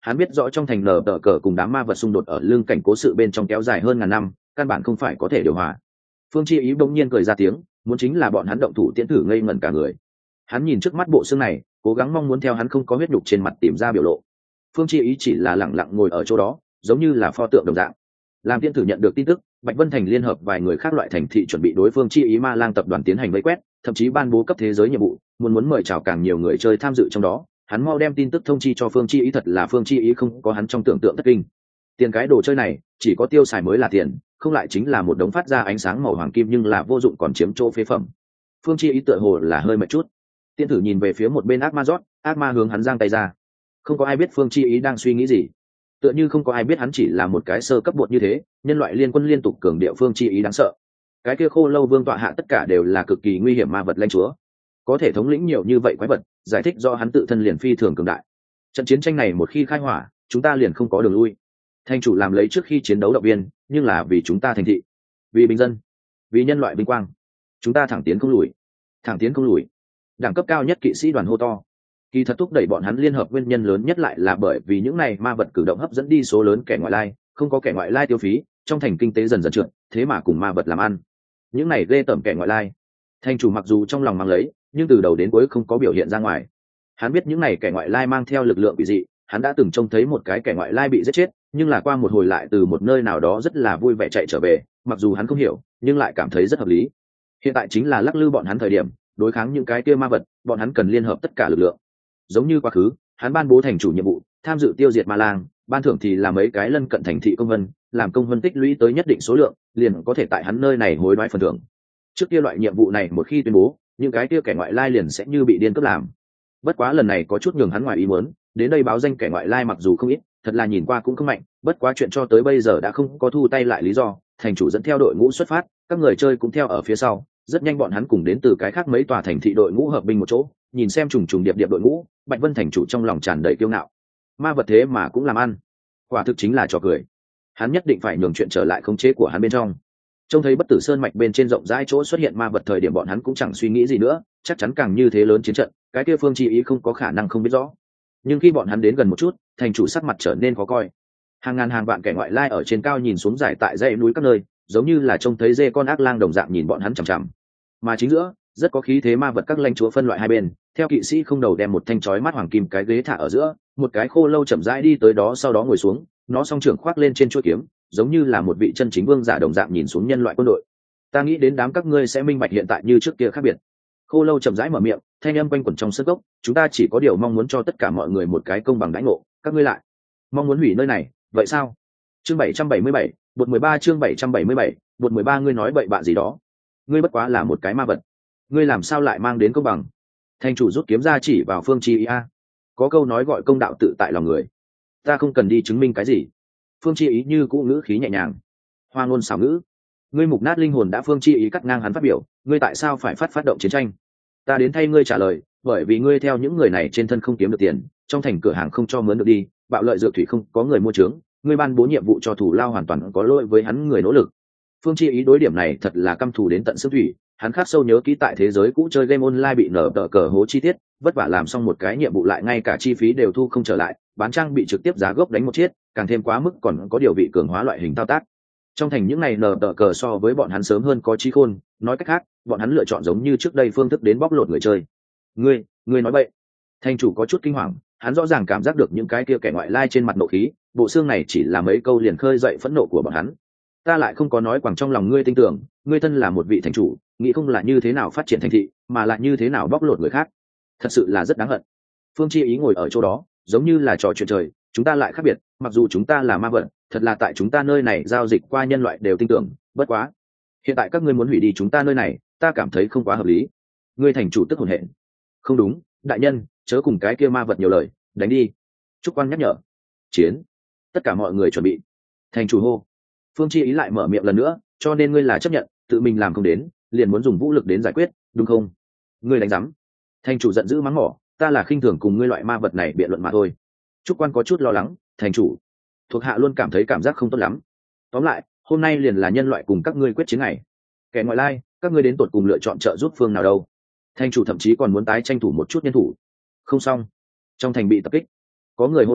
Hắn biết rõ trong thành nở tờ cờ cùng đám ma vật xung đột ở lưng cảnh cố sự bên trong kéo dài hơn ngàn năm, căn bản không phải có thể điều hòa. Phương Chi Ý bỗng nhiên cười ra tiếng, muốn chính là bọn hắn động thủ tiễn thử ngây ngẩn cả người. Hắn nhìn trước mắt bộ xương này, cố gắng mong muốn theo hắn không có huyết nhục trên mặt tìm ra biểu lộ. Phương Chi Ý chỉ là lặng lặng ngồi ở chỗ đó, giống như là pho tượng đồng dạng. Làm tiễn thử nhận được tin tức, Bạch Vân Thành liên hợp vài người khác loại thành thị chuẩn bị đối Phương Chi Ý Ma Lang tập đoàn tiến hành vây quét, thậm chí ban bố cấp thế giới nhiệm vụ, muốn muốn mời chào càng nhiều người chơi tham dự trong đó. Hắn mau đem tin tức thông chi cho Phương Chi Ý, thật là Phương Chi Ý không có hắn trong tưởng tượng thất kinh. Tiền cái đồ chơi này, chỉ có tiêu xài mới là tiền, không lại chính là một đống phát ra ánh sáng màu hoàng kim nhưng là vô dụng còn chiếm chỗ phế phẩm. Phương Chi Ý tựa hồ là hơi mệt chút. Tiên thử nhìn về phía một bên ác ma rót, ác ma hướng hắn giang tay ra. Không có ai biết Phương Chi Ý đang suy nghĩ gì, tựa như không có ai biết hắn chỉ là một cái sơ cấp bột như thế. Nhân loại liên quân liên tục cường điệu Phương Chi Ý đáng sợ. Cái kia khô lâu vương tọa hạ tất cả đều là cực kỳ nguy hiểm ma vật lãnh chúa, có thể thống lĩnh nhiều như vậy quái vật, giải thích do hắn tự thân liền phi thường cường đại. Trận chiến tranh này một khi khai hỏa, chúng ta liền không có đường lui. Thành chủ làm lấy trước khi chiến đấu động viên, nhưng là vì chúng ta thành thị, vì bình dân, vì nhân loại vinh quang, chúng ta thẳng tiến không lùi, thẳng tiến không lùi. Đẳng cấp cao nhất kỵ sĩ đoàn hô to. Kỳ thật thúc đẩy bọn hắn liên hợp nguyên nhân lớn nhất lại là bởi vì những này ma vật cử động hấp dẫn đi số lớn kẻ ngoại lai, không có kẻ ngoại lai tiêu phí, trong thành kinh tế dần dần trượt, thế mà cùng ma vật làm ăn. Những này ghê tởm kẻ ngoại lai. Thành chủ mặc dù trong lòng mang lấy, nhưng từ đầu đến cuối không có biểu hiện ra ngoài. Hắn biết những này kẻ ngoại lai mang theo lực lượng quỷ dị, hắn đã từng trông thấy một cái kẻ ngoại lai bị giết chết, nhưng là qua một hồi lại từ một nơi nào đó rất là vui vẻ chạy trở về, mặc dù hắn không hiểu, nhưng lại cảm thấy rất hợp lý. Hiện tại chính là lắc lư bọn hắn thời điểm, đối kháng những cái kia ma vật, bọn hắn cần liên hợp tất cả lực lượng. Giống như quá khứ, hắn ban bố thành chủ nhiệm vụ, tham dự tiêu diệt ma lang, ban thưởng thì là mấy cái lân cận thành thị công vân, làm công vân tích lũy tới nhất định số lượng, liền có thể tại hắn nơi này hối đoái phần thưởng. Trước kia loại nhiệm vụ này một khi tuyên bố, những cái kia kẻ ngoại lai liền sẽ như bị điên cướp làm. Bất quá lần này có chút nhường hắn ngoài ý muốn, đến đây báo danh kẻ ngoại lai mặc dù không ít, thật là nhìn qua cũng không mạnh, bất quá chuyện cho tới bây giờ đã không có thu tay lại lý do. Thành chủ dẫn theo đội ngũ xuất phát, các người chơi cũng theo ở phía sau, rất nhanh bọn hắn cùng đến từ cái khác mấy tòa thành thị đội ngũ hợp binh một chỗ, nhìn xem trùng trùng điệp điệp đội ngũ, Bạch Vân thành chủ trong lòng tràn đầy kiêu ngạo. Ma vật thế mà cũng làm ăn, quả thực chính là trò cười. Hắn nhất định phải nhường chuyện trở lại khống chế của hắn bên trong. Trông thấy bất tử sơn mạch bên trên rộng rãi chỗ xuất hiện ma vật thời điểm bọn hắn cũng chẳng suy nghĩ gì nữa, chắc chắn càng như thế lớn chiến trận, cái kia Phương Chi Ý không có khả năng không biết rõ. Nhưng khi bọn hắn đến gần một chút, thành chủ sắc mặt trở nên khó coi. Hàng ngàn hàng vạn kẻ ngoại lai ở trên cao nhìn xuống dài tại dãy núi các nơi, giống như là trông thấy dê con ác lang đồng dạng nhìn bọn hắn chằm chằm. Mà chính giữa, rất có khí thế ma vật các lãnh chúa phân loại hai bên, theo kỵ sĩ không đầu đem một thanh chói mắt hoàng kim cái ghế thả ở giữa, một cái khô lâu chậm rãi đi tới đó sau đó ngồi xuống, nó song trưởng khoác lên trên chuôi kiếm, giống như là một vị chân chính vương giả đồng dạng nhìn xuống nhân loại quân đội. Ta nghĩ đến đám các ngươi sẽ minh bạch hiện tại như trước kia khác biệt. Khô lâu chậm rãi mở miệng, thanh âm quanh quẩn trong sân gốc, chúng ta chỉ có điều mong muốn cho tất cả mọi người một cái công bằng đãi ngộ, các ngươi lại mong muốn hủy nơi này, vậy sao? Chương bảy trăm bảy mươi bảy, bột mười ba chương bảy trăm bảy mươi bảy, bột mười ba ngươi nói bậy bạ gì đó? Ngươi bất quá là một cái ma vật, ngươi làm sao lại mang đến công bằng? Thành chủ rút kiếm ra chỉ vào Phương Chi Ý a. Có câu nói gọi công đạo tự tại lòng người, ta không cần đi chứng minh cái gì. Phương Chi Ý như cũ ngữ khí nhẹ nhàng, hoa ngôn xảo ngữ. Ngươi mục nát linh hồn đã. Phương Chi Ý cắt ngang hắn phát biểu, ngươi tại sao phải phát phát động chiến tranh? Ta đến thay ngươi trả lời, bởi vì ngươi theo những người này trên thân không kiếm được tiền, trong thành cửa hàng không cho mướn được đi, bạo lợi dược thủy không có người mua trướng, ngươi ban bố nhiệm vụ cho thủ lao hoàn toàn có lỗi với hắn người nỗ lực. Phương Chi Ý đối điểm này thật là căm thù đến tận xương thủy, hắn khắc sâu nhớ kỹ tại thế giới cũ chơi game online bị nở tờ cờ hố chi tiết, vất vả làm xong một cái nhiệm vụ lại ngay cả chi phí đều thu không trở lại, bán trang bị trực tiếp giá gốc đánh một chiết, càng thêm quá mức còn có điều vị cường hóa loại hình thao tác. Trong thành những này nở tờ cờ so với bọn hắn sớm hơn có trí khôn, nói cách khác, bọn hắn lựa chọn giống như trước đây phương thức đến bóc lột người chơi. Ngươi, ngươi nói bậy. Thành chủ có chút kinh hoàng, hắn rõ ràng cảm giác được những cái kia kẻ ngoại lai trên mặt nộ khí, bộ xương này chỉ là mấy câu liền khơi dậy phẫn nộ của bọn hắn. Ta lại không có nói quẳng trong lòng ngươi tin tưởng, ngươi thân là một vị thành chủ, nghĩ không là như thế nào phát triển thành thị, mà là như thế nào bóc lột người khác. Thật sự là rất đáng hận. Phương Chi Ý ngồi ở chỗ đó, giống như là trò chuyện trời, chúng ta lại khác biệt, mặc dù chúng ta là ma vật, thật là tại chúng ta nơi này giao dịch qua nhân loại đều tin tưởng, bất quá. Hiện tại các ngươi muốn hủy đi chúng ta nơi này, ta cảm thấy không quá hợp lý. Ngươi thành chủ tức hồn hện. Không đúng, đại nhân, chớ cùng cái kia ma vật nhiều lời, đánh đi. Trúc Quan nhắc nhở. Chiến. Tất cả mọi người chuẩn bị. Thành chủ hô. Phương Chi Ý lại mở miệng lần nữa, cho nên ngươi là chấp nhận, tự mình làm không đến, liền muốn dùng vũ lực đến giải quyết, đúng không? Ngươi đánh rắm. Thành chủ giận dữ mắng mỏ, ta là khinh thường cùng ngươi loại ma vật này biện luận mà thôi. Trúc Quan có chút lo lắng, thành chủ, thuộc hạ luôn cảm thấy cảm giác không tốt lắm. Tóm lại, hôm nay liền là nhân loại cùng các ngươi quyết chiến này. Kẻ ngoại lai, các ngươi đến tột cùng lựa chọn trợ giúp phương nào đâu? Thành chủ thậm chí còn muốn tái tranh thủ một chút nhân thủ. Không xong, trong thành bị tập kích, có người hô lớn,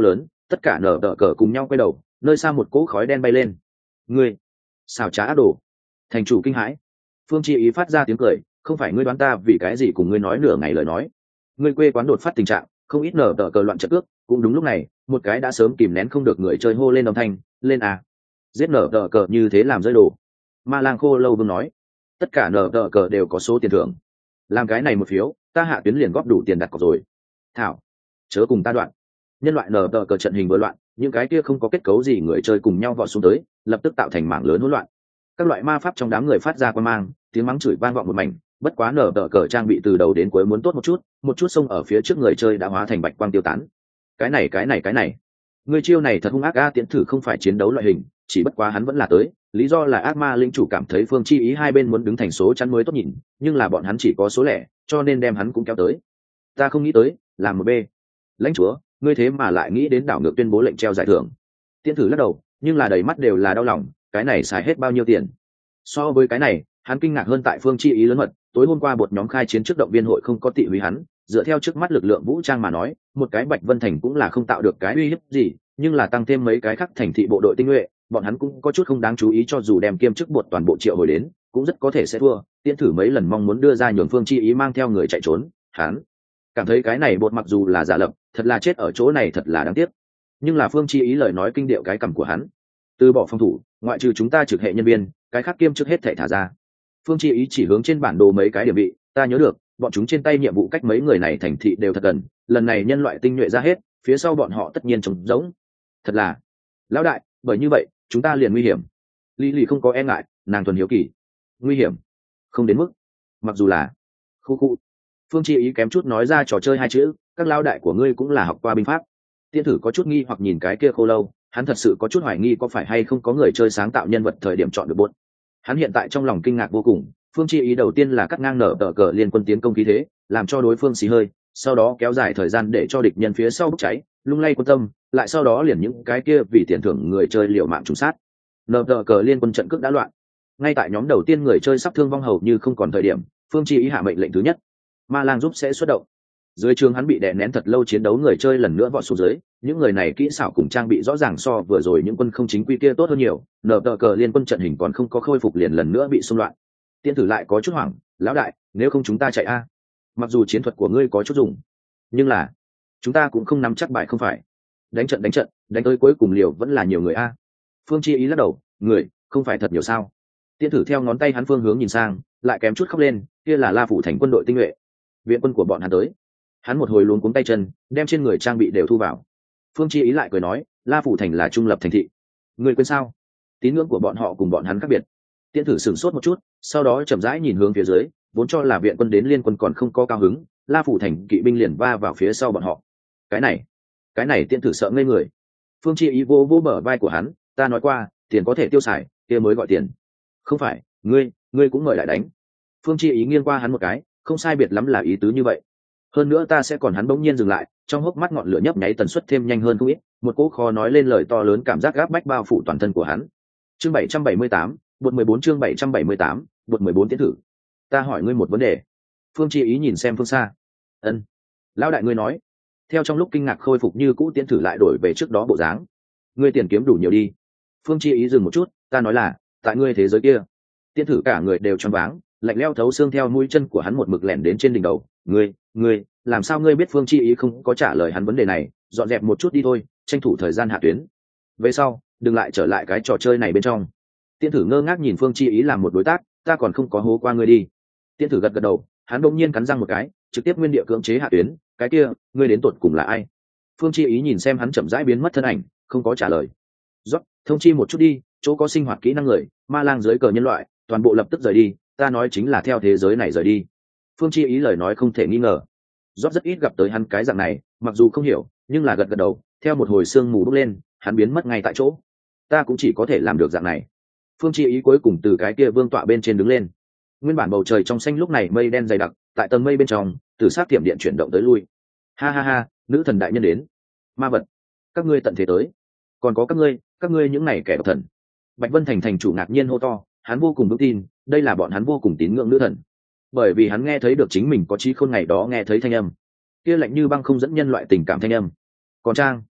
tất cả nở đỡ cờ cùng nhau quay đầu, nơi xa một cỗ khói đen bay lên. Ngươi xảo trá ác đồ! Thành chủ kinh hãi. Phương Chi Ý phát ra tiếng cười, không phải ngươi đoán ta vì cái gì cùng ngươi nói nửa ngày lời nói. Ngươi quê quán đột phát tình trạng, không ít nở đỡ cờ loạn trận cước, cũng đúng lúc này, một cái đã sớm kìm nén không được người chơi hô lên âm thanh, lên à! Giết nở đỡ cờ như thế làm rơi đồ. Ma Lang Khô Lâu Vương nói, tất cả nở đỡ cờ đều có số tiền thưởng. Làm cái này một phiếu, ta hạ tuyến liền góp đủ tiền đặt cọc rồi. Thảo, chớ cùng ta đoạn. Nhân loại nở đỡ cờ trận hình vừa loạn, những cái kia không có kết cấu gì người chơi cùng nhau vọt xuống tới, lập tức tạo thành mảng lớn hỗn loạn. Các loại ma pháp trong đám người phát ra quan mang, tiếng mắng chửi vang vọng một mảnh, bất quá nở đỡ cờ trang bị từ đầu đến cuối muốn tốt một chút, một chút xông ở phía trước người chơi đã hóa thành bạch quang tiêu tán. Cái này cái này cái này, người chiêu này thật hung ác a. Tiễn thử không phải chiến đấu loại hình, chỉ bất quá hắn vẫn là tới, lý do là ác ma linh chủ cảm thấy Phương Chi Ý hai bên muốn đứng thành số chắn mới tốt nhìn, nhưng là bọn hắn chỉ có số lẻ, cho nên đem hắn cũng kéo tới. Ta không nghĩ tới, làm một b. Lãnh chúa, ngươi thế mà lại nghĩ đến đảo ngược tuyên bố lệnh treo giải thưởng. Tiễn thử lắc đầu, nhưng là đầy mắt đều là đau lòng, cái này xài hết bao nhiêu tiền. So với cái này, hắn kinh ngạc hơn tại Phương Chi Ý lớn mật, tối hôm qua bột nhóm khai chiến trước động viên hội không có tị húy hắn, dựa theo trước mắt lực lượng vũ trang mà nói, một cái Bạch Vân Thành cũng là không tạo được cái uy hiếp gì, nhưng là tăng thêm mấy cái khác thành thị bộ đội tinh nhuệ, bọn hắn cũng có chút không đáng chú ý, cho dù đem kiêm chức bột toàn bộ triệu hồi đến, cũng rất có thể sẽ thua. Tiễn thử mấy lần mong muốn đưa ra nhường Phương Chi Ý mang theo người chạy trốn, hắn cảm thấy cái này bột mặc dù là giả lập, thật là chết ở chỗ này thật là đáng tiếc. Nhưng là Phương Chi Ý lời nói kinh điệu cái cằm của hắn, từ bỏ phòng thủ, ngoại trừ chúng ta trực hệ nhân viên, cái khác kiêm chức hết thể thả ra. Phương Chi Ý chỉ hướng trên bản đồ mấy cái điểm vị, ta nhớ được, bọn chúng trên tay nhiệm vụ cách mấy người này thành thị đều thật gần, lần này nhân loại tinh nhuệ ra hết, phía sau bọn họ tất nhiên trống rỗng. Thật là, lão đại, bởi như vậy, chúng ta liền nguy hiểm. Lý Lì không có e ngại, nàng thuần hiếu kỳ. Nguy hiểm? Không đến mức. Mặc dù là, khu khu. Phương Chi Ý kém chút nói ra trò chơi hai chữ, các lão đại của ngươi cũng là học qua binh pháp. Tiên thử có chút nghi hoặc nhìn cái kia Khô Lâu, hắn thật sự có chút hoài nghi có phải hay không có người chơi sáng tạo nhân vật thời điểm chọn được bột. Hắn hiện tại trong lòng kinh ngạc vô cùng. Phương Chi Ý đầu tiên là cắt ngang nở tờ cờ liên quân tiến công khí thế, làm cho đối phương xì hơi, sau đó kéo dài thời gian để cho địch nhân phía sau bốc cháy, lung lay quân tâm, lại sau đó liền những cái kia vì tiền thưởng người chơi liều mạng trùng sát. Nở tờ cờ liên quân trận cước đã loạn. Ngay tại nhóm đầu tiên người chơi sắp thương vong hầu như không còn thời điểm, Phương Chi Ý hạ mệnh lệnh thứ nhất, Ma Lang giúp sẽ xuất động. Dưới trường hắn bị đè nén thật lâu chiến đấu người chơi lần nữa vọt xuống dưới, những người này kỹ xảo cùng trang bị rõ ràng so vừa rồi những quân không chính quy kia tốt hơn nhiều, nở tờ cờ liên quân trận hình còn không có khôi phục liền lần nữa bị xung loạn. Tiên tử lại có chút hoảng, lão đại, nếu không chúng ta chạy a. Mặc dù chiến thuật của ngươi có chút dùng, nhưng là chúng ta cũng không nắm chắc bài không phải. Đánh trận đánh trận, đánh tới cuối cùng liều vẫn là nhiều người a. Phương Chi Ý lắc đầu, người không phải thật nhiều sao? Tiên tử theo ngón tay hắn phương hướng nhìn sang, lại kém chút khóc lên, kia là La Phủ Thành quân đội tinh nhuệ, viện quân của bọn hắn tới. Hắn một hồi luống cuống tay chân, đem trên người trang bị đều thu vào. Phương Chi Ý lại cười nói, La Phủ Thành là trung lập thành thị, người quên sao? Tín ngưỡng của bọn họ cùng bọn hắn khác biệt. Tiên tử sửng sốt một chút, sau đó chậm rãi nhìn hướng phía dưới, vốn cho là viện quân đến liên quân còn không có cao hứng, La Phủ Thành kỵ binh liền va vào phía sau bọn họ. Cái này, cái này Tiên tử sợ ngây người. Phương Chi Ý vô vô bờ vai của hắn, ta nói qua, tiền có thể tiêu xài, kia mới gọi tiền. Không phải, ngươi, ngươi cũng mời lại đánh. Phương Chi Ý nghiêng qua hắn một cái, không sai biệt lắm là ý tứ như vậy. Hơn nữa ta sẽ còn hắn bỗng nhiên dừng lại, trong hốc mắt ngọn lửa nhấp nháy tần suất thêm nhanh hơn không ít, một cỗ khó nói lên lời to lớn cảm giác gáp bách bao phủ toàn thân của hắn. Chương bảy trăm bảy mươi tám, bột mười bốn chương bảy trăm bảy mươi tám, bột mười bốn tiến thử. Ta hỏi ngươi một vấn đề. Phương Chi Ý nhìn xem phương xa. Ân. Lão đại ngươi nói. Theo trong lúc kinh ngạc khôi phục như cũ tiến thử lại đổi về trước đó bộ dáng. Ngươi tiền kiếm đủ nhiều đi. Phương Chi Ý dừng một chút, ta nói là, tại ngươi thế giới kia. Tiến thử cả người đều choáng váng, lạnh lẽo thấu xương theo mũi chân của hắn một mực lẻn đến trên đỉnh đầu. Ngươi, ngươi, làm sao ngươi biết Phương Chi Ý không có trả lời hắn vấn đề này, dọn dẹp một chút đi thôi, tranh thủ thời gian hạ tuyến. Về sau, đừng lại trở lại cái trò chơi này bên trong. Tiên thử ngơ ngác nhìn Phương Chi Ý làm một đối tác, ta còn không có hố qua ngươi đi. Tiên thử gật gật đầu, hắn bỗng nhiên cắn răng một cái, trực tiếp nguyên địa cưỡng chế hạ tuyến, cái kia, ngươi đến tột cùng là ai? Phương Chi Ý nhìn xem hắn chậm rãi biến mất thân ảnh, không có trả lời. Rót, thông chi một chút đi, chỗ có sinh hoạt kỹ năng người, ma lang dưới cờ nhân loại, toàn bộ lập tức rời đi, ta nói chính là theo thế giới này rời đi. Phương Chi Ý lời nói không thể nghi ngờ. Rót rất ít gặp tới hắn cái dạng này, mặc dù không hiểu, nhưng là gật gật đầu, theo một hồi sương mù bốc lên, hắn biến mất ngay tại chỗ. Ta cũng chỉ có thể làm được dạng này. Phương Chi Ý cuối cùng từ cái kia vương tọa bên trên đứng lên. Nguyên bản bầu trời trong xanh lúc này mây đen dày đặc, tại tầng mây bên trong, từ sát tiệm điện chuyển động tới lui. Ha ha ha, nữ thần đại nhân đến. Ma vật, các ngươi tận thế tới. Còn có các ngươi, các ngươi những này kẻ độc thần. Bạch Vân Thành thành chủ ngạc nhiên hô to, hắn vô cùng vững tin, đây là bọn hắn vô cùng tín ngưỡng nữ thần. Bởi vì hắn nghe thấy được chính mình có trí khôn ngày đó nghe thấy thanh âm. Kia lạnh như băng không dẫn nhân loại tình cảm thanh âm. Còn Trang,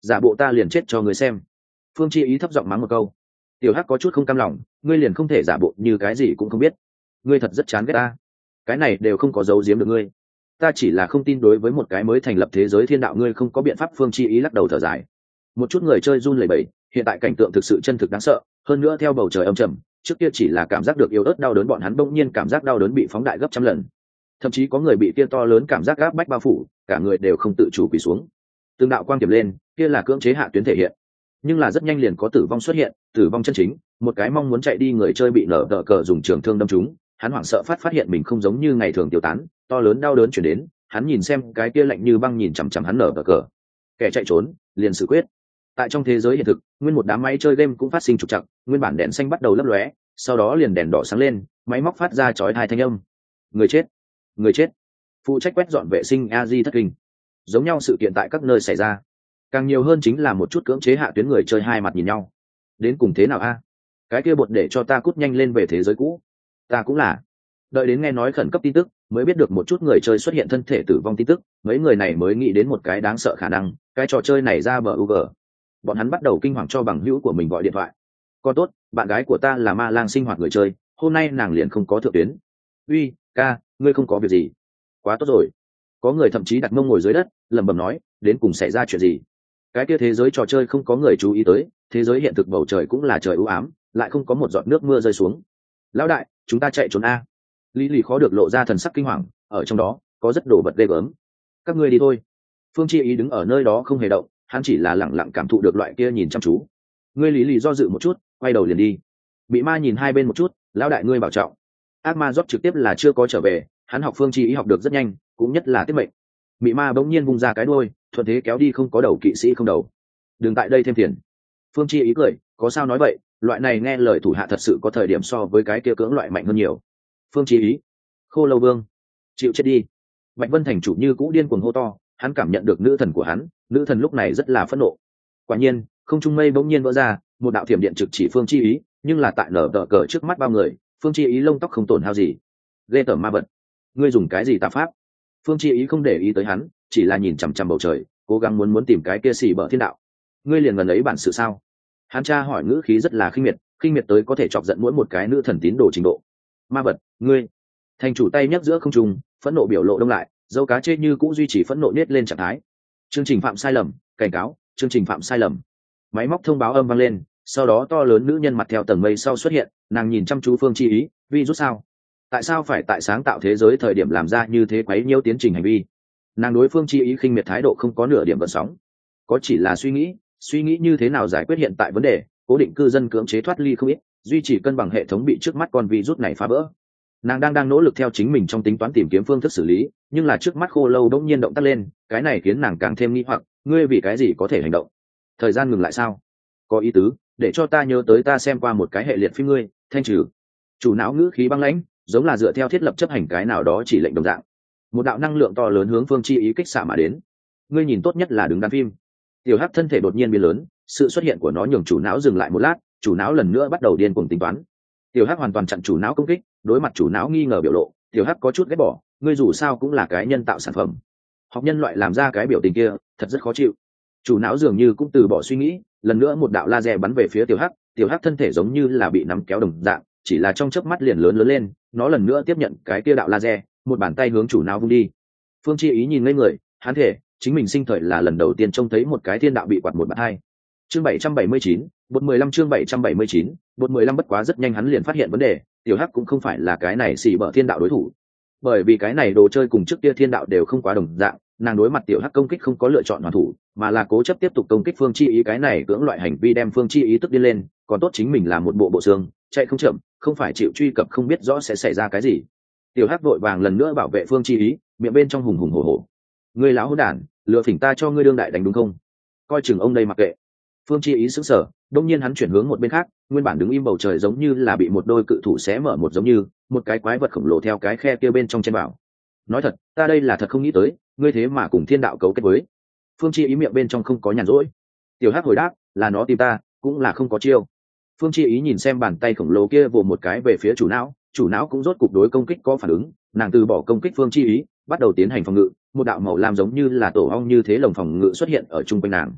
giả bộ ta liền chết cho người xem. Phương Chi Ý thấp giọng mắng một câu. Tiểu Hắc có chút không cam lòng, ngươi liền không thể giả bộ như cái gì cũng không biết. Ngươi thật rất chán ghét ta. Cái này đều không có giấu giếm được ngươi. Ta chỉ là không tin đối với một cái mới thành lập thế giới thiên đạo ngươi không có biện pháp. Phương Chi Ý lắc đầu thở dài. Một chút người chơi run lẩy bẩy, hiện tại cảnh tượng thực sự chân thực đáng sợ, hơn nữa theo bầu trời âm trầm, trước kia chỉ là cảm giác được yếu ớt đau đớn, bọn hắn bỗng nhiên cảm giác đau đớn bị phóng đại gấp trăm lần. Thậm chí có người bị kia to lớn cảm giác áp bách bao phủ, cả người đều không tự chủ quỳ xuống. Từng đạo quang tiềm lên, kia là cưỡng chế hạ tuyến thể hiện. Nhưng là rất nhanh liền có tử vong xuất hiện, tử vong chân chính, một cái mong muốn chạy đi người chơi bị nở đỡ cờ dùng trường thương đâm trúng, hắn hoảng sợ phát phát hiện mình không giống như ngày thường tiêu tán, to lớn đau đớn chuyển đến, hắn nhìn xem cái kia lạnh như băng nhìn chằm chằm hắn nở đỡ cờ. Kẻ chạy trốn, liền xử quyết. Tại trong thế giới hiện thực, nguyên một đám máy chơi game cũng phát sinh trục trặc, nguyên bản đèn xanh bắt đầu lấp lóe, sau đó liền đèn đỏ sáng lên, máy móc phát ra chói tai thanh âm. Người chết, người chết. Phụ trách quét dọn vệ sinh a di thất kinh. Giống nhau sự kiện tại các nơi xảy ra, càng nhiều hơn chính là một chút cưỡng chế hạ tuyến người chơi hai mặt nhìn nhau. Đến cùng thế nào a? Cái kia bột để cho ta cút nhanh lên về thế giới cũ. Ta cũng là. Đợi đến nghe nói khẩn cấp tin tức, mới biết được một chút người chơi xuất hiện thân thể tử vong tin tức, mấy người này mới nghĩ đến một cái đáng sợ khả năng, cái trò chơi này ra bờ u gờ. Bọn hắn bắt đầu kinh hoàng cho bằng hữu của mình gọi điện thoại. Con tốt, bạn gái của ta là ma lang sinh hoạt người chơi, hôm nay nàng liền không có thượng tuyến. Uy, ca, ngươi không có việc gì? Quá tốt rồi. Có người thậm chí đặt mông ngồi dưới đất, lẩm bẩm nói, đến cùng xảy ra chuyện gì? Cái kia thế giới trò chơi không có người chú ý tới, thế giới hiện thực bầu trời cũng là trời u ám, lại không có một giọt nước mưa rơi xuống. Lão đại, chúng ta chạy trốn a. Lý Lì khó được lộ ra thần sắc kinh hoàng, ở trong đó có rất đồ vật ghê gớm. Các ngươi đi thôi. Phương Chi Ý đứng ở nơi đó không hề động, hắn chỉ là lặng lặng cảm thụ được loại kia nhìn chăm chú. Ngươi Lý Lì do dự một chút, quay đầu liền đi. Bị ma nhìn hai bên một chút, lão đại ngươi bảo trọng. Ác ma rốt trực tiếp là chưa có trở về, hắn học Phương Chi Ý học được rất nhanh, cũng nhất là tiết mệnh. Mị ma bỗng nhiên vung ra cái đuôi, thuận thế kéo đi không có đầu kỵ sĩ không đầu. Đừng tại đây thêm tiền. Phương Chi Ý cười, có sao nói vậy, loại này nghe lời thủ hạ thật sự có thời điểm so với cái kia cưỡng loại mạnh hơn nhiều. Phương Chi Ý, Khô Lâu Vương, chịu chết đi. Bạch Vân thành chủ như cũ điên cuồng hô to, hắn cảm nhận được nữ thần của hắn, nữ thần lúc này rất là phẫn nộ. Quả nhiên, không trung mây bỗng nhiên vỡ ra, một đạo thiểm điện trực chỉ Phương Chi Ý, nhưng là tại nở đỡ cờ trước mắt bao người, Phương Chi Ý lông tóc không tổn hao gì. Ghê tởm ma vật, ngươi dùng cái gì tà pháp? Phương Chi Ý không để ý tới hắn, chỉ là nhìn chằm chằm bầu trời, cố gắng muốn muốn tìm cái kia xì bờ thiên đạo. Ngươi liền gần ấy bản sự sao? Hắn tra hỏi ngữ khí rất là khinh miệt, khinh miệt tới có thể chọc giận mỗi một cái nữ thần tín đồ trình độ. Ma vật, ngươi! Thành chủ tay nhấc giữa không trung, phẫn nộ biểu lộ đông lại, dâu cá chê như cũng duy trì phẫn nộ nết lên trạng thái. Chương trình phạm sai lầm, cảnh cáo, chương trình phạm sai lầm. Máy móc thông báo âm vang lên, sau đó to lớn nữ nhân mặt theo tầng mây sau xuất hiện, nàng nhìn chăm chú Phương Chi Ý, vi rút sao? Tại sao phải tại sáng tạo thế giới thời điểm làm ra như thế quấy nhiễu tiến trình hành vi? Nàng đối Phương Chi Ý khinh miệt thái độ không có nửa điểm gợn sóng, có chỉ là suy nghĩ, suy nghĩ như thế nào giải quyết hiện tại vấn đề, cố định cư dân cưỡng chế thoát ly không ít, duy trì cân bằng hệ thống bị trước mắt con virus này phá vỡ. Nàng đang đang nỗ lực theo chính mình trong tính toán tìm kiếm phương thức xử lý, nhưng là trước mắt Khô Lâu đống nhiên động tác lên, cái này khiến nàng càng thêm nghi hoặc, ngươi vì cái gì có thể hành động? Thời gian ngừng lại sao? Có ý tứ, để cho ta nhớ tới ta xem qua một cái hệ liệt phim ngươi, thanh trừ. Chủ não ngữ khí băng lãnh, giống là dựa theo thiết lập chấp hành cái nào đó chỉ lệnh đồng dạng. Một đạo năng lượng to lớn hướng Phương Chi Ý kích xạ mà đến. Ngươi nhìn tốt nhất là đứng đắn phim. Tiểu Hắc thân thể đột nhiên biến lớn, sự xuất hiện của nó nhường chủ não dừng lại một lát, chủ não lần nữa bắt đầu điên cuồng tính toán. Tiểu Hắc hoàn toàn chặn chủ não công kích, đối mặt chủ não nghi ngờ biểu lộ, Tiểu Hắc có chút ghét bỏ, ngươi dù sao cũng là cái nhân tạo sản phẩm. Học nhân loại làm ra cái biểu tình kia, thật rất khó chịu. Chủ não dường như cũng từ bỏ suy nghĩ, lần nữa một đạo laser bắn về phía Tiểu Hắc, Tiểu Hắc thân thể giống như là bị nắm kéo đồng dạng, chỉ là trong chớp mắt liền lớn lớn lên, nó lần nữa tiếp nhận cái kia đạo laser, một bàn tay hướng chủ não vung đi. Phương Chi Ý nhìn ngây người, hắn thể, chính mình sinh thời là lần đầu tiên trông thấy một cái thiên đạo bị quạt một bạt hai. Chương bảy trăm bảy mươi chín, bột mười lăm chương bảy trăm bảy mươi chín, bột mười lăm bất quá rất nhanh hắn liền phát hiện vấn đề, Tiểu Hắc cũng không phải là cái này xì bở thiên đạo đối thủ. Bởi vì cái này đồ chơi cùng trước kia thiên đạo đều không quá đồng dạng, nàng đối mặt Tiểu Hắc công kích không có lựa chọn hoàn thủ, mà là cố chấp tiếp tục công kích Phương Chi Ý, cái này cưỡng loại hành vi đem Phương Chi Ý tức điên lên, còn tốt chính mình là một bộ bộ xương, chạy không chậm, không phải chịu truy cập không biết rõ sẽ xảy ra cái gì. Tiểu Hắc vội vàng lần nữa bảo vệ Phương Chi Ý, miệng bên trong hùng hùng hổ hổ. Ngươi láo hỗn đản, lừa phỉnh ta cho ngươi đương đại đánh đúng không? Coi chừng ông đây mặc kệ. Phương Chi Ý sững sờ, đột nhiên hắn chuyển hướng một bên khác, nguyên bản đứng im bầu trời giống như là bị một đôi cự thủ xé mở một giống như, một cái quái vật khổng lồ theo cái khe kia bên trong chen vào. Nói thật, ta đây là thật không nghĩ tới, ngươi thế mà cùng thiên đạo cấu kết với. Phương Chi Ý miệng bên trong không có nhàn rỗi. Tiểu Hắc hồi đáp, là nó tìm ta, cũng là không có chiêu. Phương Chi Ý nhìn xem bàn tay khổng lồ kia vồ một cái về phía chủ não, chủ não cũng rốt cục đối công kích có phản ứng, nàng từ bỏ công kích Phương Chi Ý, bắt đầu tiến hành phòng ngự, một đạo màu lam giống như là tổ ong như thế lồng phòng ngự xuất hiện ở trung quanh nàng.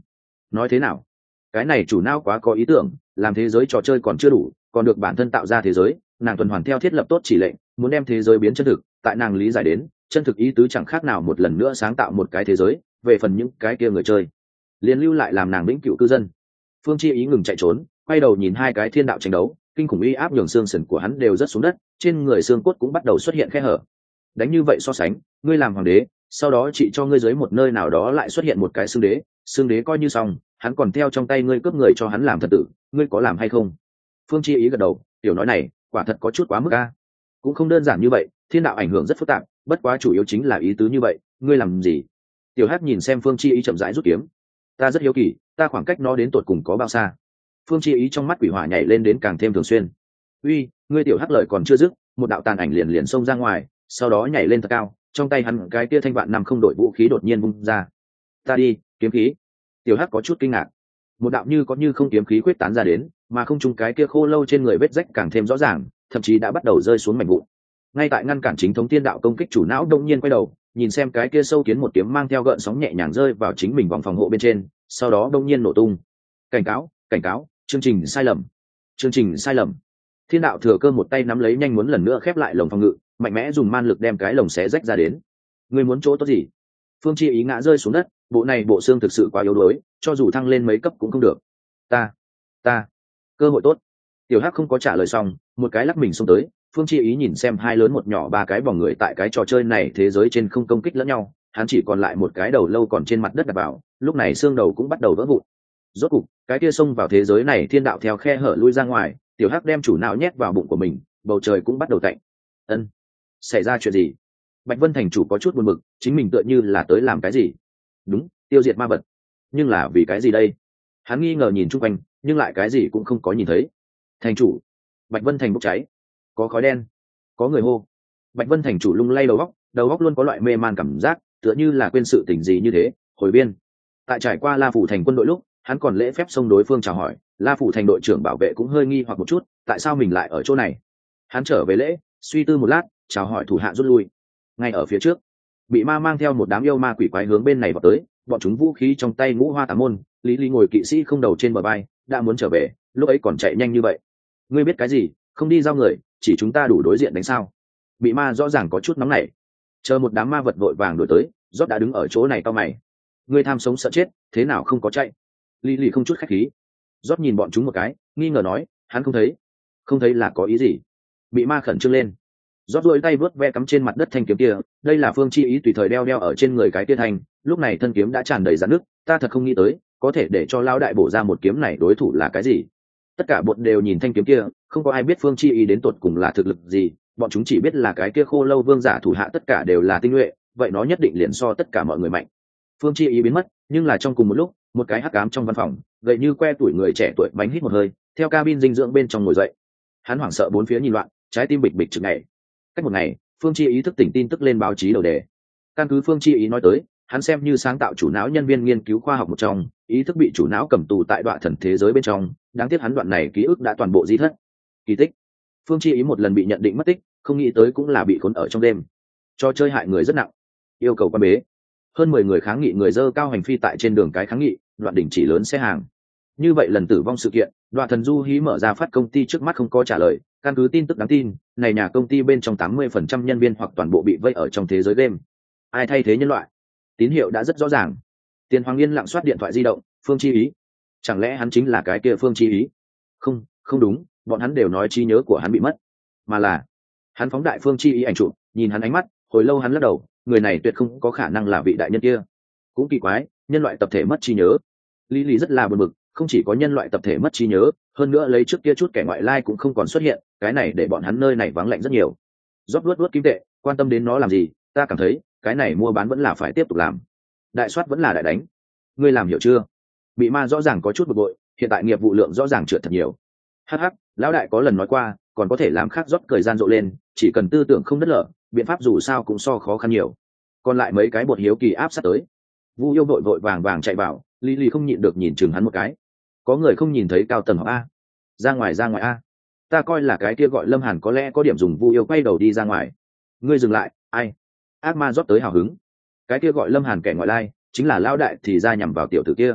nói thế nào? Cái này chủ não quá có ý tưởng, làm thế giới trò chơi còn chưa đủ, còn được bản thân tạo ra thế giới, nàng tuần hoàn theo thiết lập tốt chỉ lệnh, muốn đem thế giới biến chân thực, tại nàng lý giải đến chân thực ý tứ chẳng khác nào một lần nữa sáng tạo một cái thế giới, về phần những cái kia người chơi liên lưu lại làm nàng vĩnh cửu cư dân. Phương Chi ý ngừng chạy trốn, quay đầu nhìn hai cái thiên đạo tranh đấu, kinh khủng uy áp nhường xương sườn của hắn đều rất xuống đất, trên người xương cốt cũng bắt đầu xuất hiện khe hở. Đánh như vậy so sánh, ngươi làm hoàng đế, sau đó chị cho ngươi dưới một nơi nào đó lại xuất hiện một cái xương đế, xương đế coi như xong, hắn còn theo trong tay ngươi cướp người cho hắn làm thần tử, ngươi có làm hay không? Phương Chi ý gật đầu, tiểu nói này quả thật có chút quá mức a. Cũng không đơn giản như vậy, thiên đạo ảnh hưởng rất phức tạp, bất quá chủ yếu chính là ý tứ như vậy, ngươi làm gì? Tiểu Hắc nhìn xem Phương Chi ý chậm rãi rút kiếm. Ta rất hiếu kỳ, ta khoảng cách nó đến tột cùng có bao xa? Phương Chi ý trong mắt quỷ hỏa nhảy lên đến càng thêm thường xuyên. Uy, ngươi tiểu Hắc lời còn chưa dứt, một đạo tàn ảnh liền liền xông ra ngoài, sau đó nhảy lên thật cao, trong tay hắn cái tia thanh vạn năm không đổi vũ khí đột nhiên vung ra. Ta đi, kiếm khí. Tiểu Hắc có chút kinh ngạc. Một đạo như có như không kiếm khí quyết tán ra đến, mà không trung cái kia khô lâu trên người vết rách càng thêm rõ ràng, thậm chí đã bắt đầu rơi xuống mảnh vụn. Ngay tại ngăn cản chính thống tiên đạo công kích, chủ não đông nhiên quay đầu, nhìn xem cái kia sâu kiến một kiếm mang theo gợn sóng nhẹ nhàng rơi vào chính mình vòng phòng hộ bên trên, sau đó đông nhiên nổ tung. Cảnh cáo, cảnh cáo, chương trình sai lầm, chương trình sai lầm. Thiên đạo thừa cơ một tay nắm lấy, nhanh muốn lần nữa khép lại lồng phòng ngự, mạnh mẽ dùng man lực đem cái lồng xé rách ra đến. Ngươi muốn chỗ tốt gì? Phương Chi ý ngã rơi xuống đất, bộ này bộ xương thực sự quá yếu đuối, cho dù thăng lên mấy cấp cũng không được. Ta, ta, cơ hội tốt. Tiểu Hắc không có trả lời xong, một cái lắc mình xông tới. Phương Chi ý nhìn xem hai lớn một nhỏ ba cái bóng người tại cái trò chơi này thế giới trên không công kích lẫn nhau, hắn chỉ còn lại một cái đầu lâu còn trên mặt đất đặt vào, lúc này xương đầu cũng bắt đầu vỡ vụn. Rốt cục, cái kia xông vào thế giới này thiên đạo theo khe hở lui ra ngoài, Tiểu Hắc đem chủ não nhét vào bụng của mình, bầu trời cũng bắt đầu tạnh. Ân, xảy ra chuyện gì? Bạch Vân thành chủ có chút buồn bực, chính mình tựa như là tới làm cái gì? Đúng, tiêu diệt ma vật. Nhưng là vì cái gì đây? Hắn nghi ngờ nhìn chung quanh, nhưng lại cái gì cũng không có nhìn thấy. Thành chủ, Bạch Vân thành bốc cháy, có khói đen, có người hô. Bạch Vân thành chủ lung lay đầu óc, đầu óc luôn có loại mê man cảm giác, tựa như là quên sự tình gì như thế. Hồi biên, tại trải qua La Phủ thành quân đội lúc, hắn còn lễ phép xông đối phương chào hỏi. La Phủ thành đội trưởng bảo vệ cũng hơi nghi hoặc một chút, tại sao mình lại ở chỗ này? Hắn trở về lễ, suy tư một lát, chào hỏi thủ hạ rút lui. Ngay ở phía trước, bị ma mang theo một đám yêu ma quỷ quái hướng bên này vào tới, bọn chúng vũ khí trong tay ngũ hoa tám môn, lý lý ngồi kỵ sĩ không đầu trên bờ vai, đã muốn trở về, lúc ấy còn chạy nhanh như vậy. Ngươi biết cái gì? Không đi giao người, chỉ chúng ta đủ đối diện đánh sao? Bị ma rõ ràng có chút nóng nảy. Chờ một đám ma vật vội vàng đuổi tới, Rốt đã đứng ở chỗ này cau mày. Ngươi tham sống sợ chết, thế nào không có chạy? Lý lý không chút khách khí. Rốt nhìn bọn chúng một cái, nghi ngờ nói, hắn không thấy. Không thấy là có ý gì? Bị ma khẩn trương lên. Rốt duỗi tay vớt ve cắm trên mặt đất thanh kiếm kia, đây là Phương Chi ý tùy thời đeo đeo ở trên người cái kia thanh, lúc này thân kiếm đã tràn đầy rạn nứt, ta thật không nghĩ tới, có thể để cho lão đại bổ ra một kiếm này đối thủ là cái gì. Tất cả bọn đều nhìn thanh kiếm kia, không có ai biết Phương Chi ý đến tột cùng là thực lực gì, bọn chúng chỉ biết là cái kia khô lâu vương giả thủ hạ tất cả đều là tinh nhuệ, vậy nó nhất định liền so tất cả mọi người mạnh. Phương Chi ý biến mất, nhưng là trong cùng một lúc, một cái hắc ám trong văn phòng, gậy như que tuổi người trẻ tuổi bánh hít một hơi, theo cabin dinh dưỡng bên trong ngồi dậy. Hắn hoảng sợ bốn phía nhìn loạn, trái tim bịch bịch chực nhảy. Cách một ngày, Phương Chi ý thức tỉnh tin tức lên báo chí đầu đề. Căn cứ Phương Chi ý nói tới, hắn xem như sáng tạo chủ não nhân viên nghiên cứu khoa học một trong, ý thức bị chủ não cầm tù tại đoạn thần thế giới bên trong, đáng tiếc hắn đoạn này ký ức đã toàn bộ di thất. Kỳ tích. Phương Chi ý một lần bị nhận định mất tích, không nghĩ tới cũng là bị khốn ở trong đêm. Cho chơi hại người rất nặng, yêu cầu quan bế. Hơn mười người kháng nghị người dơ cao hành phi tại trên đường cái kháng nghị, đoạn đỉnh chỉ lớn xe hàng. Như vậy lần tử vong sự kiện, đoạn thần du hí mở ra phát công ty trước mắt không có trả lời, căn cứ tin tức đáng tin, này nhà công ty bên trong tám mươi phần trăm nhân viên hoặc toàn bộ bị vây ở trong thế giới game. Ai thay thế nhân loại? Tín hiệu đã rất rõ ràng. Tiền Hoàng Yên lặng soát điện thoại di động, Phương Chi ý. Chẳng lẽ hắn chính là cái kia Phương Chi ý? Không, không đúng, bọn hắn đều nói trí nhớ của hắn bị mất, mà là hắn phóng đại Phương Chi ý ảnh chụp, nhìn hắn ánh mắt, hồi lâu hắn lắc đầu, người này tuyệt không có khả năng là vị đại nhân kia. Cũng kỳ quái, nhân loại tập thể mất trí nhớ. Lý Lý rất là buồn bực, không chỉ có nhân loại tập thể mất trí nhớ, hơn nữa lấy trước kia chút kẻ ngoại lai cũng không còn xuất hiện, cái này để bọn hắn nơi này vắng lạnh rất nhiều. Rót luốt luốt kim tệ, quan tâm đến nó làm gì? Ta cảm thấy cái này mua bán vẫn là phải tiếp tục làm, đại soát vẫn là đại đánh. Ngươi làm hiểu chưa? Bị ma rõ ràng có chút bực bội, hiện tại nghiệp vụ lượng rõ ràng trượt thật nhiều. Hắc hắc, lão đại có lần nói qua, còn có thể làm khác. Rót cười gian rộ lên, chỉ cần tư tưởng không đất lở, biện pháp dù sao cũng so khó khăn nhiều. Còn lại mấy cái bột hiếu kỳ áp sát tới. Vu Yêu vội vội vàng vàng chạy vào, Lý Lý không nhịn được nhìn chừng hắn một cái. Có người không nhìn thấy cao tầng học a? Ra ngoài ra ngoài a. Ta coi là cái kia gọi Lâm Hàn có lẽ có điểm dùng. Vu Yêu quay đầu đi ra ngoài. Ngươi dừng lại, ai? Ác ma rót tới hào hứng. Cái kia gọi Lâm Hàn kẻ ngoại lai, chính là lão đại thì ra nhằm vào tiểu tử kia.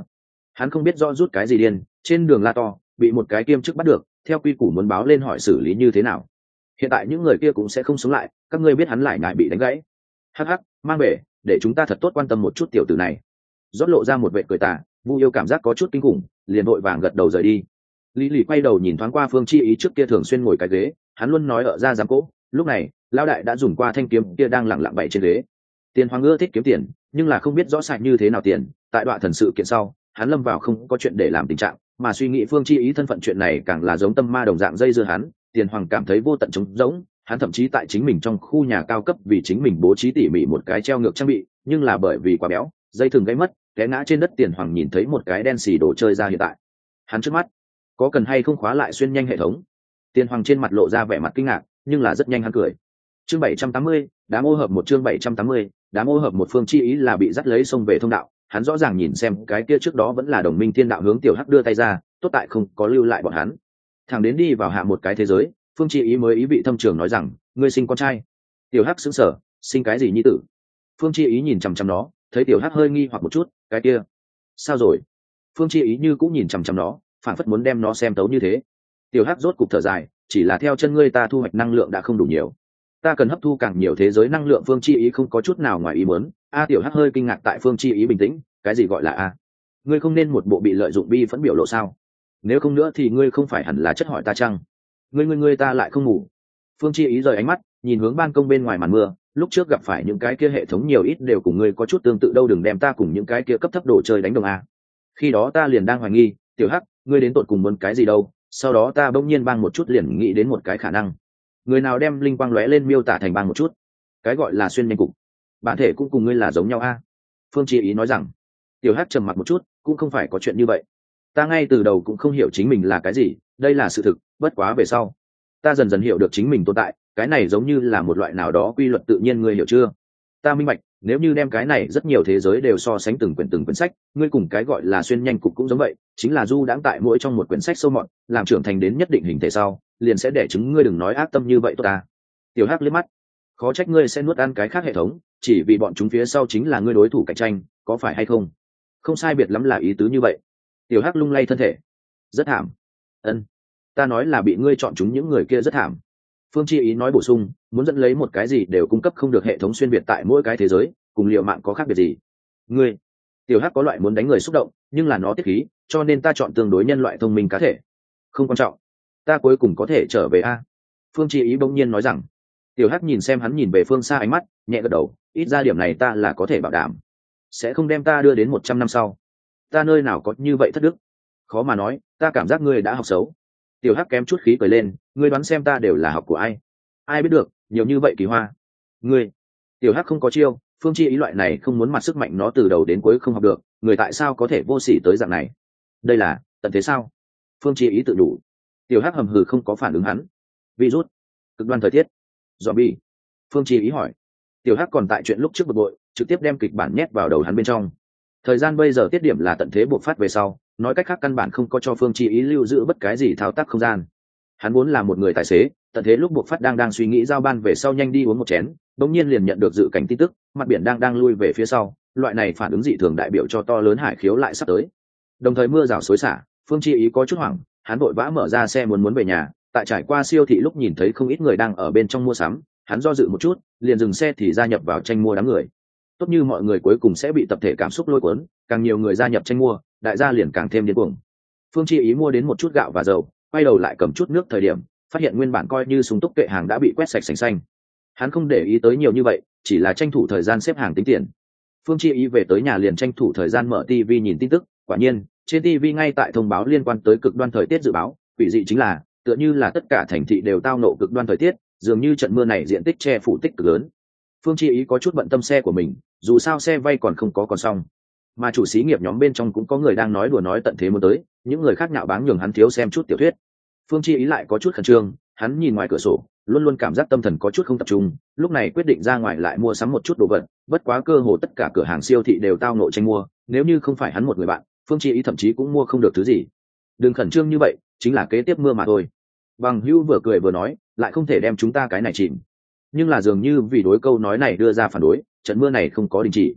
Hắn không biết rõ rút cái gì điên, trên đường la to bị một cái kiêm chức bắt được, theo quy củ muốn báo lên hỏi xử lý như thế nào. Hiện tại những người kia cũng sẽ không sống lại, các ngươi biết hắn lại ngại bị đánh gãy. Hắc hắc, mang về để chúng ta thật tốt quan tâm một chút tiểu tử này. Rót lộ ra một vệ cười tà, Vu Yêu cảm giác có chút kinh khủng, liền vội vàng gật đầu rời đi. Lý Lì quay đầu nhìn thoáng qua Phương Chi Ý trước kia thường xuyên ngồi cái ghế, hắn luôn nói ở ra giám cỗ. Lúc này lão đại đã dùng qua thanh kiếm kia đang lẳng lặng bày trên ghế. Tiền Hoàng ưa thích kiếm tiền, nhưng là không biết rõ xài như thế nào tiền. Tại đoạn thần sự kiện sau, hắn lâm vào không có chuyện để làm tình trạng, mà suy nghĩ Phương Chi Ý thân phận chuyện này càng là giống tâm ma đồng dạng dây dưa hắn. Tiền Hoàng cảm thấy vô tận trống rỗng, hắn thậm chí tại chính mình trong khu nhà cao cấp vì chính mình bố trí tỉ mỉ một cái treo ngược trang bị, nhưng là bởi vì quá béo, dây thừng gãy mất, té ngã trên đất. Tiền Hoàng nhìn thấy một cái đen xì đồ chơi ra hiện tại hắn trước mắt, có cần hay không khóa lại xuyên nhanh hệ thống? Tiền Hoàng trên mặt lộ ra vẻ mặt kinh ngạc, nhưng là rất nhanh hắn cười. Chương bảy trăm tám mươi, đám ô hợp một chương bảy trăm tám mươi, đám ô hợp một. Phương Chi Ý là bị dắt lấy xông về thông đạo, hắn rõ ràng nhìn xem cái kia trước đó vẫn là đồng minh thiên đạo hướng tiểu hắc đưa tay ra, tốt tại không có lưu lại bọn hắn. Thằng đến đi vào hạ một cái thế giới, Phương Chi Ý mới ý vị thâm trường nói rằng, ngươi sinh con trai. Tiểu hắc sững sờ, sinh cái gì nhi tử? Phương Chi Ý nhìn chằm chằm nó, thấy tiểu hắc hơi nghi hoặc một chút, cái kia sao rồi? Phương Chi Ý như cũng nhìn chằm chằm nó, phản phất muốn đem nó xem tấu như thế. Tiểu hắc rốt cục thở dài, chỉ là theo chân ngươi ta thu hoạch năng lượng đã không đủ nhiều, ta cần hấp thu càng nhiều thế giới năng lượng. Phương Chi Ý không có chút nào ngoài ý muốn. A tiểu hắc hơi kinh ngạc tại Phương Chi Ý bình tĩnh, cái gì gọi là a? Ngươi không nên một bộ bị lợi dụng bi phẫn biểu lộ sao? Nếu không nữa thì ngươi không phải hẳn là chất hỏi ta chăng? Ngươi ngươi ngươi ta lại không ngủ. Phương Chi Ý rời ánh mắt, nhìn hướng ban công bên ngoài màn mưa, lúc trước gặp phải những cái kia hệ thống nhiều ít đều cùng ngươi có chút tương tự đâu, đừng đem ta cùng những cái kia cấp thấp đồ chơi đánh đồng a. Khi đó ta liền đang hoài nghi, tiểu hắc, ngươi đến tột cùng muốn cái gì đâu? Sau đó ta bỗng nhiên bang một chút liền nghĩ đến một cái khả năng. Người nào đem linh quang lóe lên miêu tả thành bang một chút, cái gọi là xuyên nhanh cục, bản thể cũng cùng ngươi là giống nhau a. Phương Chi Ý nói rằng. Tiểu hắc trầm mặc một chút, cũng không phải có chuyện như vậy. Ta ngay từ đầu cũng không hiểu chính mình là cái gì, đây là sự thực, bất quá về sau ta dần dần hiểu được chính mình tồn tại, cái này giống như là một loại nào đó quy luật tự nhiên, ngươi hiểu chưa? Ta minh bạch, nếu như đem cái này rất nhiều thế giới đều so sánh từng quyển từng quyển sách, ngươi cùng cái gọi là xuyên nhanh cục cũng giống vậy, chính là du đãng tại mỗi trong một quyển sách sâu mọt, làm trưởng thành đến nhất định hình thể sau, liền sẽ để chứng ngươi đừng nói ác tâm như vậy tốt ta. Tiểu hắc liếc mắt, khó trách ngươi sẽ nuốt ăn cái khác hệ thống, chỉ vì bọn chúng phía sau chính là ngươi đối thủ cạnh tranh, có phải hay không? Không sai biệt lắm là ý tứ như vậy. Tiểu hắc lung lay thân thể, rất thảm. Ân, ta nói là bị ngươi chọn chúng những người kia rất thảm. Phương Chi Ý nói bổ sung, muốn dẫn lấy một cái gì đều cung cấp không được hệ thống xuyên việt tại mỗi cái thế giới, cùng liệu mạng có khác biệt gì? Ngươi, tiểu hắc có loại muốn đánh người xúc động, nhưng là nó tiết khí, cho nên ta chọn tương đối nhân loại thông minh cá thể. Không quan trọng, ta cuối cùng có thể trở về a. Phương Chi Ý bỗng nhiên nói rằng. Tiểu hắc nhìn xem hắn nhìn về phương xa ánh mắt, nhẹ gật đầu, ít ra điểm này ta là có thể bảo đảm, sẽ không đem ta đưa đến một trăm năm sau. Ta nơi nào có như vậy thất đức? Khó mà nói, ta cảm giác ngươi đã học xấu. Tiểu hắc kém chút khí cười lên, ngươi đoán xem ta đều là học của ai? Ai biết được, nhiều như vậy kỳ hoa. Ngươi, tiểu hắc không có chiêu, Phương Chi Ý loại này không muốn mặt sức mạnh nó từ đầu đến cuối không học được, người tại sao có thể vô sỉ tới dạng này? Đây là tận thế sao? Phương Chi Ý tự đủ. Tiểu hắc hầm hừ không có phản ứng hắn. Virus, cực đoan thời tiết, zombie. Phương Chi Ý hỏi. Tiểu hắc còn tại chuyện lúc trước bực bội, trực tiếp đem kịch bản nhét vào đầu hắn bên trong. Thời gian bây giờ tiết điểm là tận thế bộc phát về sau, nói cách khác căn bản không có cho Phương Chi Ý lưu giữ bất cái gì thao tác không gian. Hắn vốn là một người tài xế, tận thế lúc bộc phát đang đang suy nghĩ giao ban về sau nhanh đi uống một chén, bỗng nhiên liền nhận được dự cảnh tin tức, mặt biển đang đang lui về phía sau, loại này phản ứng dị thường đại biểu cho to lớn hải khiếu lại sắp tới. Đồng thời mưa rào xối xả, Phương Chi Ý có chút hoảng, hắn vội vã mở ra xe muốn muốn về nhà, tại trải qua siêu thị lúc nhìn thấy không ít người đang ở bên trong mua sắm, hắn do dự một chút, liền dừng xe thì gia nhập vào tranh mua đám người. Tốt như mọi người cuối cùng sẽ bị tập thể cảm xúc lôi cuốn, càng nhiều người gia nhập tranh mua, đại gia liền càng thêm điên cuồng. Phương Chi Ý mua đến một chút gạo và dầu, quay đầu lại cầm chút nước thời điểm, phát hiện nguyên bản coi như súng túc kệ hàng đã bị quét sạch sành xanh. Hắn không để ý tới nhiều như vậy, chỉ là tranh thủ thời gian xếp hàng tính tiền. Phương Chi Ý về tới nhà liền tranh thủ thời gian mở ti vi nhìn tin tức, quả nhiên, trên ti vi ngay tại thông báo liên quan tới cực đoan thời tiết dự báo, quỷ dị chính là, tựa như là tất cả thành thị đều tao nộ cực đoan thời tiết, dường như trận mưa này diện tích che phủ tích cực lớn. Phương Chi Ý có chút bận tâm xe của mình, dù sao xe vay còn không có còn xong, mà chủ xí nghiệp nhóm bên trong cũng có người đang nói đùa nói tận thế muốn tới, những người khác nhạo báng nhường hắn thiếu xem chút tiểu thuyết. Phương Chi Ý lại có chút khẩn trương, hắn nhìn ngoài cửa sổ, luôn luôn cảm giác tâm thần có chút không tập trung, lúc này quyết định ra ngoài lại mua sắm một chút đồ vật, bất quá cơ hồ tất cả cửa hàng siêu thị đều tao nộ tranh mua, nếu như không phải hắn một người bạn, Phương Chi Ý thậm chí cũng mua không được thứ gì. Đừng khẩn trương như vậy, chính là kế tiếp mưa mà thôi. Bằng Hữu vừa cười vừa nói, lại không thể đem chúng ta cái này chìm. Nhưng là dường như vì đối câu nói này đưa ra phản đối, trận mưa này không có đình chỉ.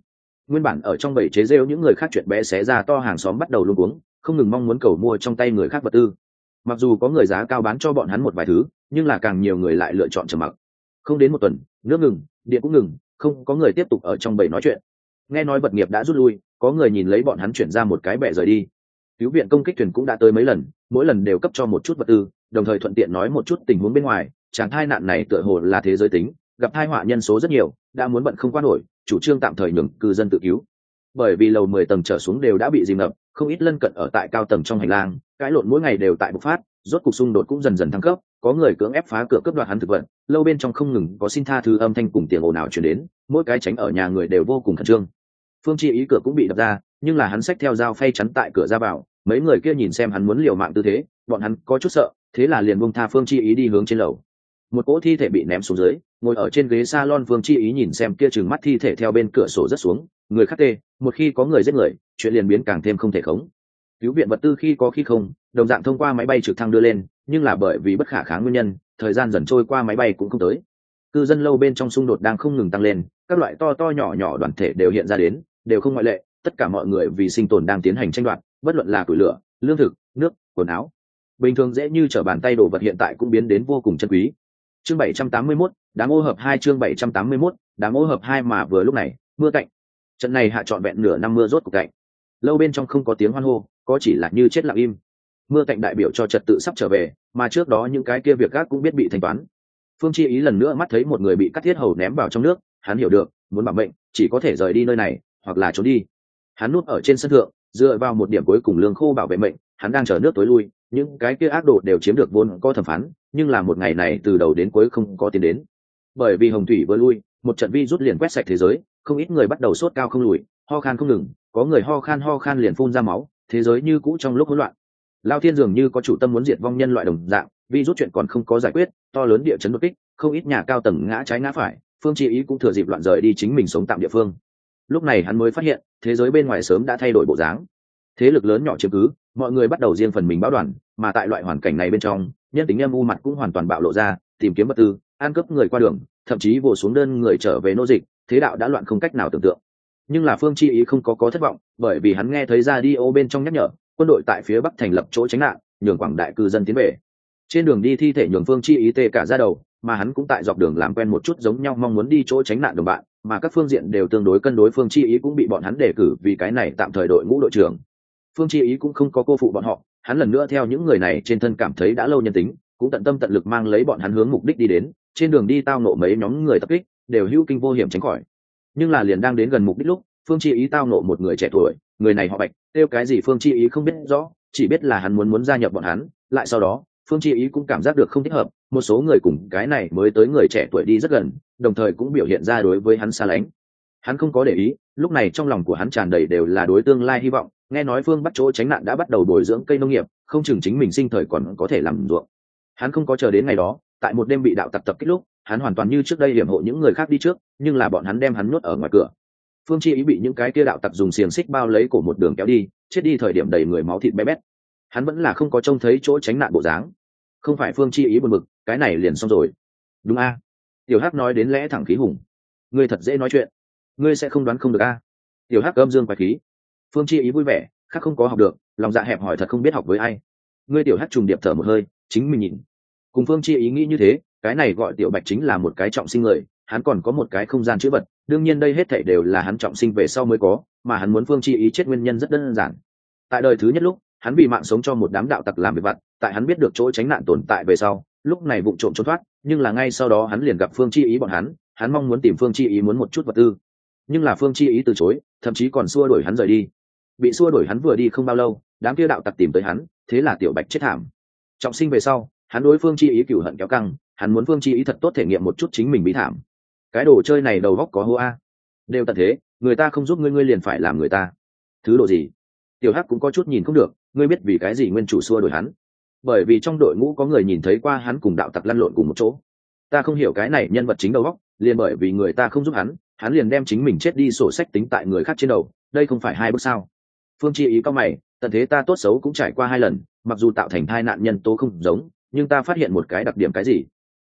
Nguyên bản ở trong bầy chế rêu những người khác chuyện bé xé ra to, hàng xóm bắt đầu luống cuống, không ngừng mong muốn cầu mua trong tay người khác vật tư. Mặc dù có người giá cao bán cho bọn hắn một vài thứ, nhưng là càng nhiều người lại lựa chọn trầm mặc. Không đến một tuần, nước ngừng, điện cũng ngừng, không có người tiếp tục ở trong bầy nói chuyện. Nghe nói vật nghiệp đã rút lui, có người nhìn lấy bọn hắn chuyển ra một cái bè rời đi. Cứu viện công kích thuyền cũng đã tới mấy lần, mỗi lần đều cấp cho một chút vật tư, đồng thời thuận tiện nói một chút tình huống bên ngoài. Tràng thai nạn này tựa hồ là thế giới tính, gặp tai họa nhân số rất nhiều, đã muốn bận không qua nổi, chủ trương tạm thời nhường cư dân tự cứu. Bởi vì lầu mười tầng trở xuống đều đã bị dìm ngập, không ít lân cận ở tại cao tầng trong hành lang, cãi lộn mỗi ngày đều tại bộc phát, rốt cuộc xung đột cũng dần dần thăng cấp, có người cưỡng ép phá cửa cướp đoạt hắn thực vật, lâu bên trong không ngừng có xin tha thứ âm thanh cùng tiếng ồn ào truyền đến, mỗi cái tránh ở nhà người đều vô cùng khẩn trương. Phương Chi Ý cửa cũng bị đập ra, nhưng là hắn xách theo dao phay chắn tại cửa ra vào, mấy người kia nhìn xem hắn muốn liều mạng tư thế, bọn hắn có chút sợ, thế là liền buông tha Phương Chi Ý đi hướng trên lầu. Một cỗ thi thể bị ném xuống dưới, ngồi ở trên ghế salon Phương Chi Ý nhìn xem kia trừng mắt thi thể theo bên cửa sổ rất xuống, người khắc tê, một khi có người giết người, chuyện liền biến càng thêm không thể khống. Cứu viện vật tư khi có khi không, đồng dạng thông qua máy bay trực thăng đưa lên, nhưng là bởi vì bất khả kháng nguyên nhân, thời gian dần trôi qua máy bay cũng không tới. Cư dân lâu bên trong xung đột đang không ngừng tăng lên, các loại to to nhỏ nhỏ đoàn thể đều hiện ra đến, đều không ngoại lệ, tất cả mọi người vì sinh tồn đang tiến hành tranh đoạt, bất luận là củi lửa, lương thực, nước, quần áo. Bình thường dễ như trở bàn tay đồ vật hiện tại cũng biến đến vô cùng chân quý. Chương bảy trăm tám mươi mốt, đám ô hợp hai chương bảy trăm tám mươi mốt, đám ô hợp hai mà vừa lúc này, mưa cạnh. Trận này hạ trọn vẹn nửa năm mưa rốt cục cạnh. Lâu bên trong không có tiếng hoan hô, có chỉ là như chết lặng im. Mưa cạnh đại biểu cho trật tự sắp trở về, mà trước đó những cái kia việc gác cũng biết bị thanh toán. Phương Chi Ý lần nữa mắt thấy một người bị cắt thiết hầu ném vào trong nước, hắn hiểu được, muốn bảo mệnh, chỉ có thể rời đi nơi này, hoặc là trốn đi. Hắn núp ở trên sân thượng, dựa vào một điểm cuối cùng lương khô bảo vệ mệnh, hắn đang chờ nước tối lui, những cái kia ác đồ đều chiếm được vốn có thẩm phán, nhưng là một ngày này từ đầu đến cuối không có tiến đến. Bởi vì hồng thủy vừa lui, một trận virus liền quét sạch thế giới, không ít người bắt đầu sốt cao không lùi, ho khan không ngừng, có người ho khan ho khan liền phun ra máu, thế giới như cũ trong lúc hỗn loạn. Lao Thiên dường như có chủ tâm muốn diệt vong nhân loại đồng dạng, virus chuyện còn không có giải quyết, to lớn địa chấn đột kích, không ít nhà cao tầng ngã trái ngã phải, Phương Chi Ý cũng thừa dịp loạn rời đi chính mình sống tạm địa phương. Lúc này hắn mới phát hiện, thế giới bên ngoài sớm đã thay đổi bộ dáng. Thế lực lớn nhỏ chiếm cứ, mọi người bắt đầu riêng phần mình báo đoàn, mà tại loại hoàn cảnh này bên trong, nhân tính âm u mặt cũng hoàn toàn bạo lộ ra, tìm kiếm vật tư, ăn cướp người qua đường, thậm chí vồ xuống đơn người trở về nô dịch, thế đạo đã loạn không cách nào tưởng tượng. Nhưng là Phương Chi Ý không có có thất vọng, bởi vì hắn nghe thấy radio bên trong nhắc nhở, quân đội tại phía bắc thành lập chỗ tránh nạn, nhường quảng đại cư dân tiến về. Trên đường đi thi thể nhường Phương Chi Ý tê cả da đầu, mà hắn cũng tại dọc đường làm quen một chút giống nhau, mong muốn đi chỗ tránh nạn đồng bạn, mà các phương diện đều tương đối cân đối. Phương Chi Ý cũng bị bọn hắn đề cử vì cái này tạm thời đội ngũ đội trưởng. Phương Chi Ý cũng không có cô phụ bọn họ, hắn lần nữa theo những người này trên thân cảm thấy đã lâu nhân tính, cũng tận tâm tận lực mang lấy bọn hắn hướng mục đích đi đến. Trên đường đi tao nộ mấy nhóm người tập kích, đều hữu kinh vô hiểm tránh khỏi. Nhưng là liền đang đến gần mục đích lúc, Phương Chi Ý tao nộ một người trẻ tuổi, người này họ Bạch, kêu cái gì Phương Chi Ý không biết rõ, chỉ biết là hắn muốn muốn gia nhập bọn hắn. Lại sau đó, Phương Chi Ý cũng cảm giác được không thích hợp, một số người cùng cái này mới tới người trẻ tuổi đi rất gần, đồng thời cũng biểu hiện ra đối với hắn xa lánh. Hắn không có để ý, lúc này trong lòng của hắn tràn đầy đều là đối tương lai hy vọng, nghe nói phương bắc chỗ tránh nạn đã bắt đầu bồi dưỡng cây nông nghiệp, không chừng chính mình sinh thời còn có thể làm ruộng. Hắn không có chờ đến ngày đó, tại một đêm bị đạo tặc tập kích lúc, hắn hoàn toàn như trước đây hiểm hộ những người khác đi trước, nhưng là bọn hắn đem hắn nhốt ở ngoài cửa. Phương Chi Ý bị những cái kia đạo tặc dùng xiềng xích bao lấy cổ một đường kéo đi, chết đi thời điểm đầy người máu thịt bé bét. Hắn vẫn là không có trông thấy chỗ tránh nạn bộ dáng. Không phải Phương Chi Ý buồn bực, cái này liền xong rồi. Đúng a? Tiểu Hắc nói đến lẽ thẳng khí hùng. Ngươi thật dễ nói chuyện, ngươi sẽ không đoán không được a? Tiểu Hắc âm dương quái khí. Phương Chi Ý vui vẻ, khác không có học được, lòng dạ hẹp hỏi thật không biết học với ai. Ngươi Tiểu Hắc trùng điệp thở một hơi, chính mình nhìn. Cùng Phương Chi Ý nghĩ như thế, cái này gọi Tiểu Bạch chính là một cái trọng sinh người, hắn còn có một cái không gian chữ vật, đương nhiên đây hết thảy đều là hắn trọng sinh về sau mới có, mà hắn muốn Phương Chi Ý chết nguyên nhân rất đơn giản. Tại đời thứ nhất lúc, hắn vì mạng sống cho một đám đạo tặc làm việc vặt, tại hắn biết được chỗ tránh nạn tồn tại về sau, lúc này vụng trộm trốn thoát, nhưng là ngay sau đó hắn liền gặp Phương Chi Ý bọn hắn, hắn mong muốn tìm Phương Chi Ý muốn một chút vật tư, nhưng là Phương Chi Ý từ chối, thậm chí còn xua đuổi hắn rời đi. Bị xua đuổi hắn vừa đi không bao lâu, đám kia đạo tặc tìm tới hắn, thế là Tiểu Bạch chết thảm. Trọng sinh về sau, hắn đối Phương Chi Ý cừu hận kéo căng, hắn muốn Phương Chi Ý thật tốt thể nghiệm một chút chính mình bí thảm. Cái đồ chơi này đầu góc có hô a, đều tận thế, người ta không giúp ngươi ngươi liền phải làm người ta. Thứ độ gì? Tiểu Hắc cũng có chút nhìn không được, ngươi biết vì cái gì nguyên chủ xua đuổi hắn? Bởi vì trong đội ngũ có người nhìn thấy qua hắn cùng đạo tặc lăn lộn cùng một chỗ. Ta không hiểu cái này nhân vật chính đầu óc, liền bởi vì người ta không giúp hắn, hắn liền đem chính mình chết đi sổ sách tính tại người khác trên đầu, đây không phải hai bước sao? Phương Chi Ý cao mày, tận thế ta tốt xấu cũng trải qua hai lần, mặc dù tạo thành hai nạn nhân tố không giống, nhưng ta phát hiện một cái đặc điểm. Cái gì?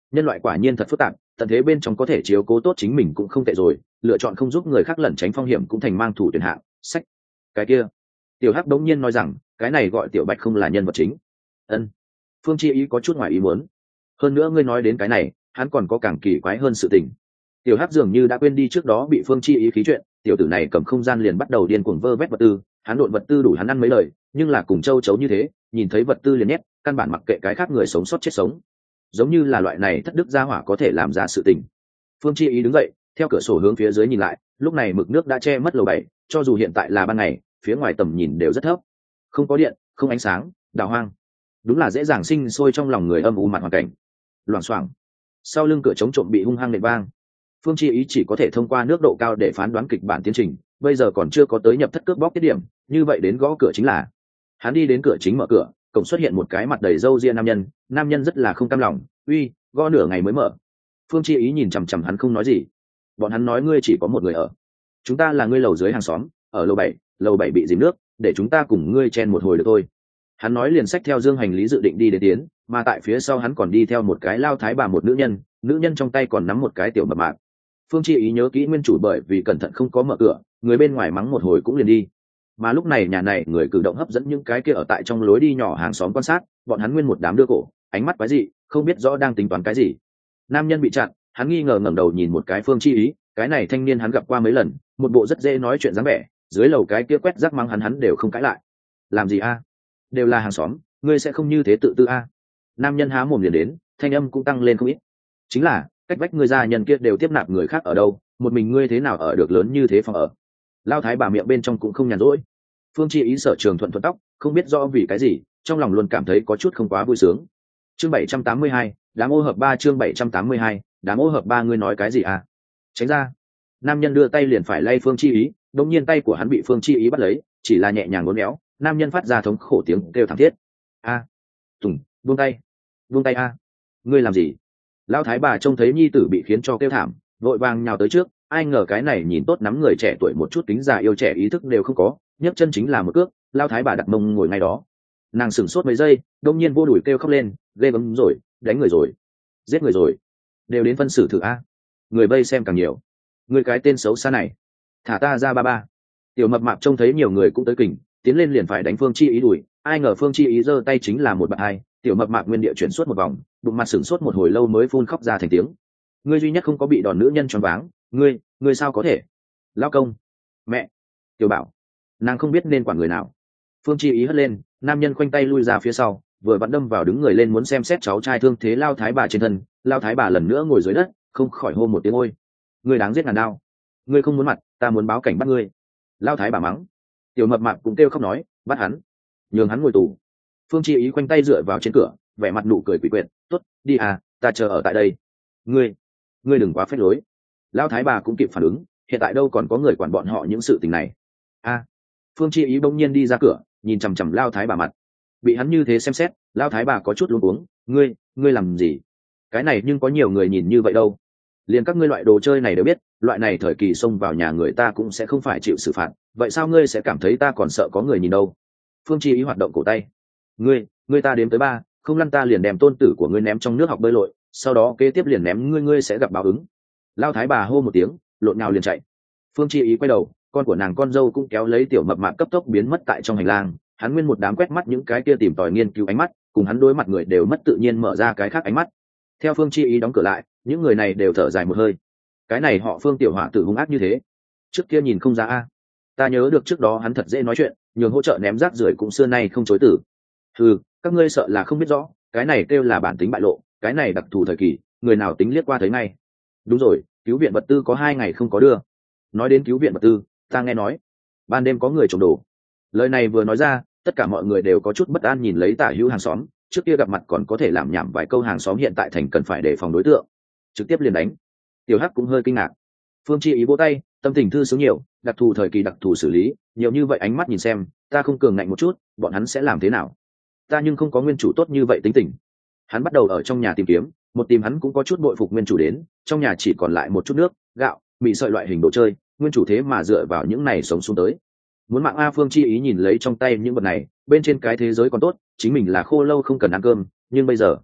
nhân loại quả nhiên thật phức tạp, tận thế bên trong có thể chiếu cố tốt chính mình cũng không tệ rồi, lựa chọn không giúp người khác lẩn tránh phong hiểm cũng thành mang thủ tuyển hạng sách. Cái kia, tiểu hắc đống nhiên nói rằng cái này gọi tiểu bạch không là nhân vật chính. Ân. Phương Chi Ý có chút ngoài ý muốn. Hơn nữa ngươi nói đến cái này, hắn còn có càng kỳ quái hơn sự tình. Tiểu hắc dường như đã quên đi trước đó bị Phương Chi Ý khí chuyện, tiểu tử này cầm không gian liền bắt đầu điên cuồng vơ vét vật tư, hắn độn vật tư đủ hắn ăn mấy lời, nhưng là cùng châu chấu như thế, nhìn thấy vật tư liền nhét, căn bản mặc kệ cái khác người sống sót chết sống. Giống như là loại này thất đức gia hỏa có thể làm ra sự tình. Phương Chi Ý đứng dậy, theo cửa sổ hướng phía dưới nhìn lại, lúc này mực nước đã che mất lầu bảy, cho dù hiện tại là ban ngày, phía ngoài tầm nhìn đều rất thấp, không có điện, không ánh sáng, đào hoang, đúng là dễ dàng sinh sôi trong lòng người âm u mặt hoàn cảnh. Loảng xoảng, sau lưng cửa chống trộm bị hung hăng nện vang. Phương Chi Ý chỉ có thể thông qua nước độ cao để phán đoán kịch bản tiến trình, bây giờ còn chưa có tới nhập thất cướp bóc tiết điểm, như vậy đến gõ cửa chính là. Hắn đi đến cửa chính mở cửa, cổng xuất hiện một cái mặt đầy râu ria nam nhân, nam nhân rất là không cam lòng, uy, gõ nửa ngày mới mở. Phương Chi Ý nhìn chằm chằm hắn không nói gì. Bọn hắn nói ngươi chỉ có một người ở. Chúng ta là ngươi lầu dưới hàng xóm, ở lầu bảy, lầu bảy bị dìm nước, để chúng ta cùng ngươi chen một hồi được thôi. Hắn nói liền xách theo dương hành lý dự định đi đến tiến, mà tại phía sau hắn còn đi theo một cái lao thái bà một nữ nhân, nữ nhân trong tay còn nắm một cái tiểu mập mạp. Phương Chi Ý nhớ kỹ nguyên chủ bởi vì cẩn thận không có mở cửa, người bên ngoài mắng một hồi cũng liền đi. Mà lúc này nhà này người cử động hấp dẫn những cái kia ở tại trong lối đi nhỏ hàng xóm quan sát, bọn hắn nguyên một đám đưa cổ, ánh mắt quái dị, không biết rõ đang tính toán cái gì. Nam nhân bị chặn, hắn nghi ngờ ngẩng đầu nhìn một cái Phương Chi Ý, cái này thanh niên hắn gặp qua mấy lần, một bộ rất dễ nói chuyện dáng vẻ, dưới lầu cái kia quét rác mắng hắn hắn đều không cãi lại. Làm gì a? Đều là hàng xóm, ngươi sẽ không như thế tự tư a? Nam nhân há mồm liền đến, thanh âm cũng tăng lên không ít. Chính là, cách vách ngươi gia nhân kia đều tiếp nạp người khác ở đâu, một mình ngươi thế nào ở được lớn như thế phòng ở? Lao thái bà miệng bên trong cũng không nhàn rỗi. Phương Chi Ý sở trường thuận thuận tóc, không biết rõ vì cái gì, trong lòng luôn cảm thấy có chút không quá vui sướng. Chương bảy trăm tám mươi hai, đám ô hợp ba chương bảy trăm tám mươi hai, đám ô hợp ba ngươi nói cái gì à? Tránh ra. Nam nhân đưa tay liền phải lay Phương Chi Ý, đột nhiên tay của hắn bị Phương Chi Ý bắt lấy, chỉ là nhẹ nhàng uốn éo, nam nhân phát ra thống khổ tiếng kêu thảm thiết. A, Tùng, buông tay, buông tay a, ngươi làm gì? Lão thái bà trông thấy nhi tử bị khiến cho kêu thảm, vội vàng nhào tới trước, ai ngờ cái này nhìn tốt nắm người trẻ tuổi một chút kính già yêu trẻ ý thức đều không có, nhấc chân chính là một cước, lão thái bà đặt mông ngồi ngay đó. Nàng sửng sốt mấy giây, đông nhiên vô đùi kêu khóc lên, ghê gớm rồi, đánh người rồi, giết người rồi, đều đến phân xử thử a. Người vây xem càng nhiều, người cái tên xấu xa này, thả ta ra ba ba. Tiểu mập mạp trông thấy nhiều người cũng tới kình, tiến lên liền phải đánh Phương Chi Ý đuổi, ai ngờ Phương Chi Ý giơ tay chính là một bạn hai, tiểu mập mạp nguyên địa chuyển suốt một vòng, bụng mặt sửng sốt một hồi lâu mới phun khóc ra thành tiếng. Ngươi duy nhất không có bị đòn nữ nhân choáng váng, ngươi, ngươi sao có thể? Lão công, mẹ, tiểu bảo, nàng không biết nên quản người nào. Phương Chi Ý hất lên, nam nhân khoanh tay lui ra phía sau, vừa vặn đâm vào đứng người lên muốn xem xét cháu trai thương thế lao thái bà trên thân, lao thái bà lần nữa ngồi dưới đất, không khỏi hô một tiếng ôi, ngươi đáng giết ngàn đao, ngươi không muốn mặt, ta muốn báo cảnh bắt ngươi. Lao thái bà mắng, tiểu mập mạp cũng kêu khóc nói, bắt hắn, nhường hắn ngồi tù. Phương Chi Ý khoanh tay dựa vào trên cửa, vẻ mặt nụ cười quỷ quyệt, tốt, đi à, ta chờ ở tại đây. Ngươi, ngươi đừng quá phách lối. Lão thái bà cũng kịp phản ứng, hiện tại đâu còn có người quản bọn họ những sự tình này. A, Phương Chi Ý bỗng nhiên đi ra cửa, nhìn chằm chằm Lão thái bà mặt. Bị hắn như thế xem xét, Lão thái bà có chút luống cuống, ngươi, ngươi làm gì? Cái này nhưng có nhiều người nhìn như vậy đâu. Liền các ngươi loại đồ chơi này đều biết, loại này thời kỳ xông vào nhà người ta cũng sẽ không phải chịu xử phạt, vậy sao ngươi sẽ cảm thấy ta còn sợ có người nhìn đâu? Phương Chi Ý hoạt động cổ tay. Ngươi, ngươi ta đếm tới ba, không lăn ta liền đem tôn tử của ngươi ném trong nước học bơi lội, sau đó kế tiếp liền ném ngươi ngươi sẽ gặp báo ứng. Lao thái bà hô một tiếng, lộn nhào liền chạy. Phương Chi Ý quay đầu, con của nàng con dâu cũng kéo lấy tiểu mập mạp cấp tốc biến mất tại trong hành lang. Hắn nguyên một đám quét mắt những cái kia tìm tòi nghiên cứu ánh mắt, cùng hắn đối mặt người đều mất tự nhiên mở ra cái khác ánh mắt. Theo Phương Chi Ý đóng cửa lại, những người này đều thở dài một hơi. Cái này họ Phương tiểu hỏa tử hung ác như thế, trước kia nhìn không ra a. Ta nhớ được trước đó hắn thật dễ nói chuyện, nhường hỗ trợ ném rác rưởi cũng xưa nay không chối từ. Ừ, các ngươi sợ là không biết rõ, cái này kêu là bản tính bại lộ, cái này đặc thù thời kỳ, người nào tính liếc qua thấy ngay. Đúng rồi, cứu viện vật tư có hai ngày không có đưa. Nói đến cứu viện vật tư, ta nghe nói ban đêm có người trộm đồ. Lời này vừa nói ra, tất cả mọi người đều có chút bất an nhìn lấy tả hữu hàng xóm, trước kia gặp mặt còn có thể làm nhảm vài câu, hàng xóm hiện tại thành cần phải đề phòng đối tượng, trực tiếp liền đánh. Tiểu Hắc cũng hơi kinh ngạc. Phương Chi Ý vỗ tay, tâm tình thư sướng nhiều, đặc thù thời kỳ đặc thù xử lý, nhiều như vậy ánh mắt nhìn xem, ta không cường ngạnh một chút, bọn hắn sẽ làm thế nào? Ta nhưng không có nguyên chủ tốt như vậy tính tình. Hắn bắt đầu ở trong nhà tìm kiếm, một tìm hắn cũng có chút bội phục nguyên chủ đến, trong nhà chỉ còn lại một chút nước, gạo, mì sợi loại hình đồ chơi, nguyên chủ thế mà dựa vào những này sống xuống tới. Muốn mạng a. Phương Chi Ý nhìn lấy trong tay những vật này, bên trên cái thế giới còn tốt, chính mình là khô lâu không cần ăn cơm, nhưng bây giờ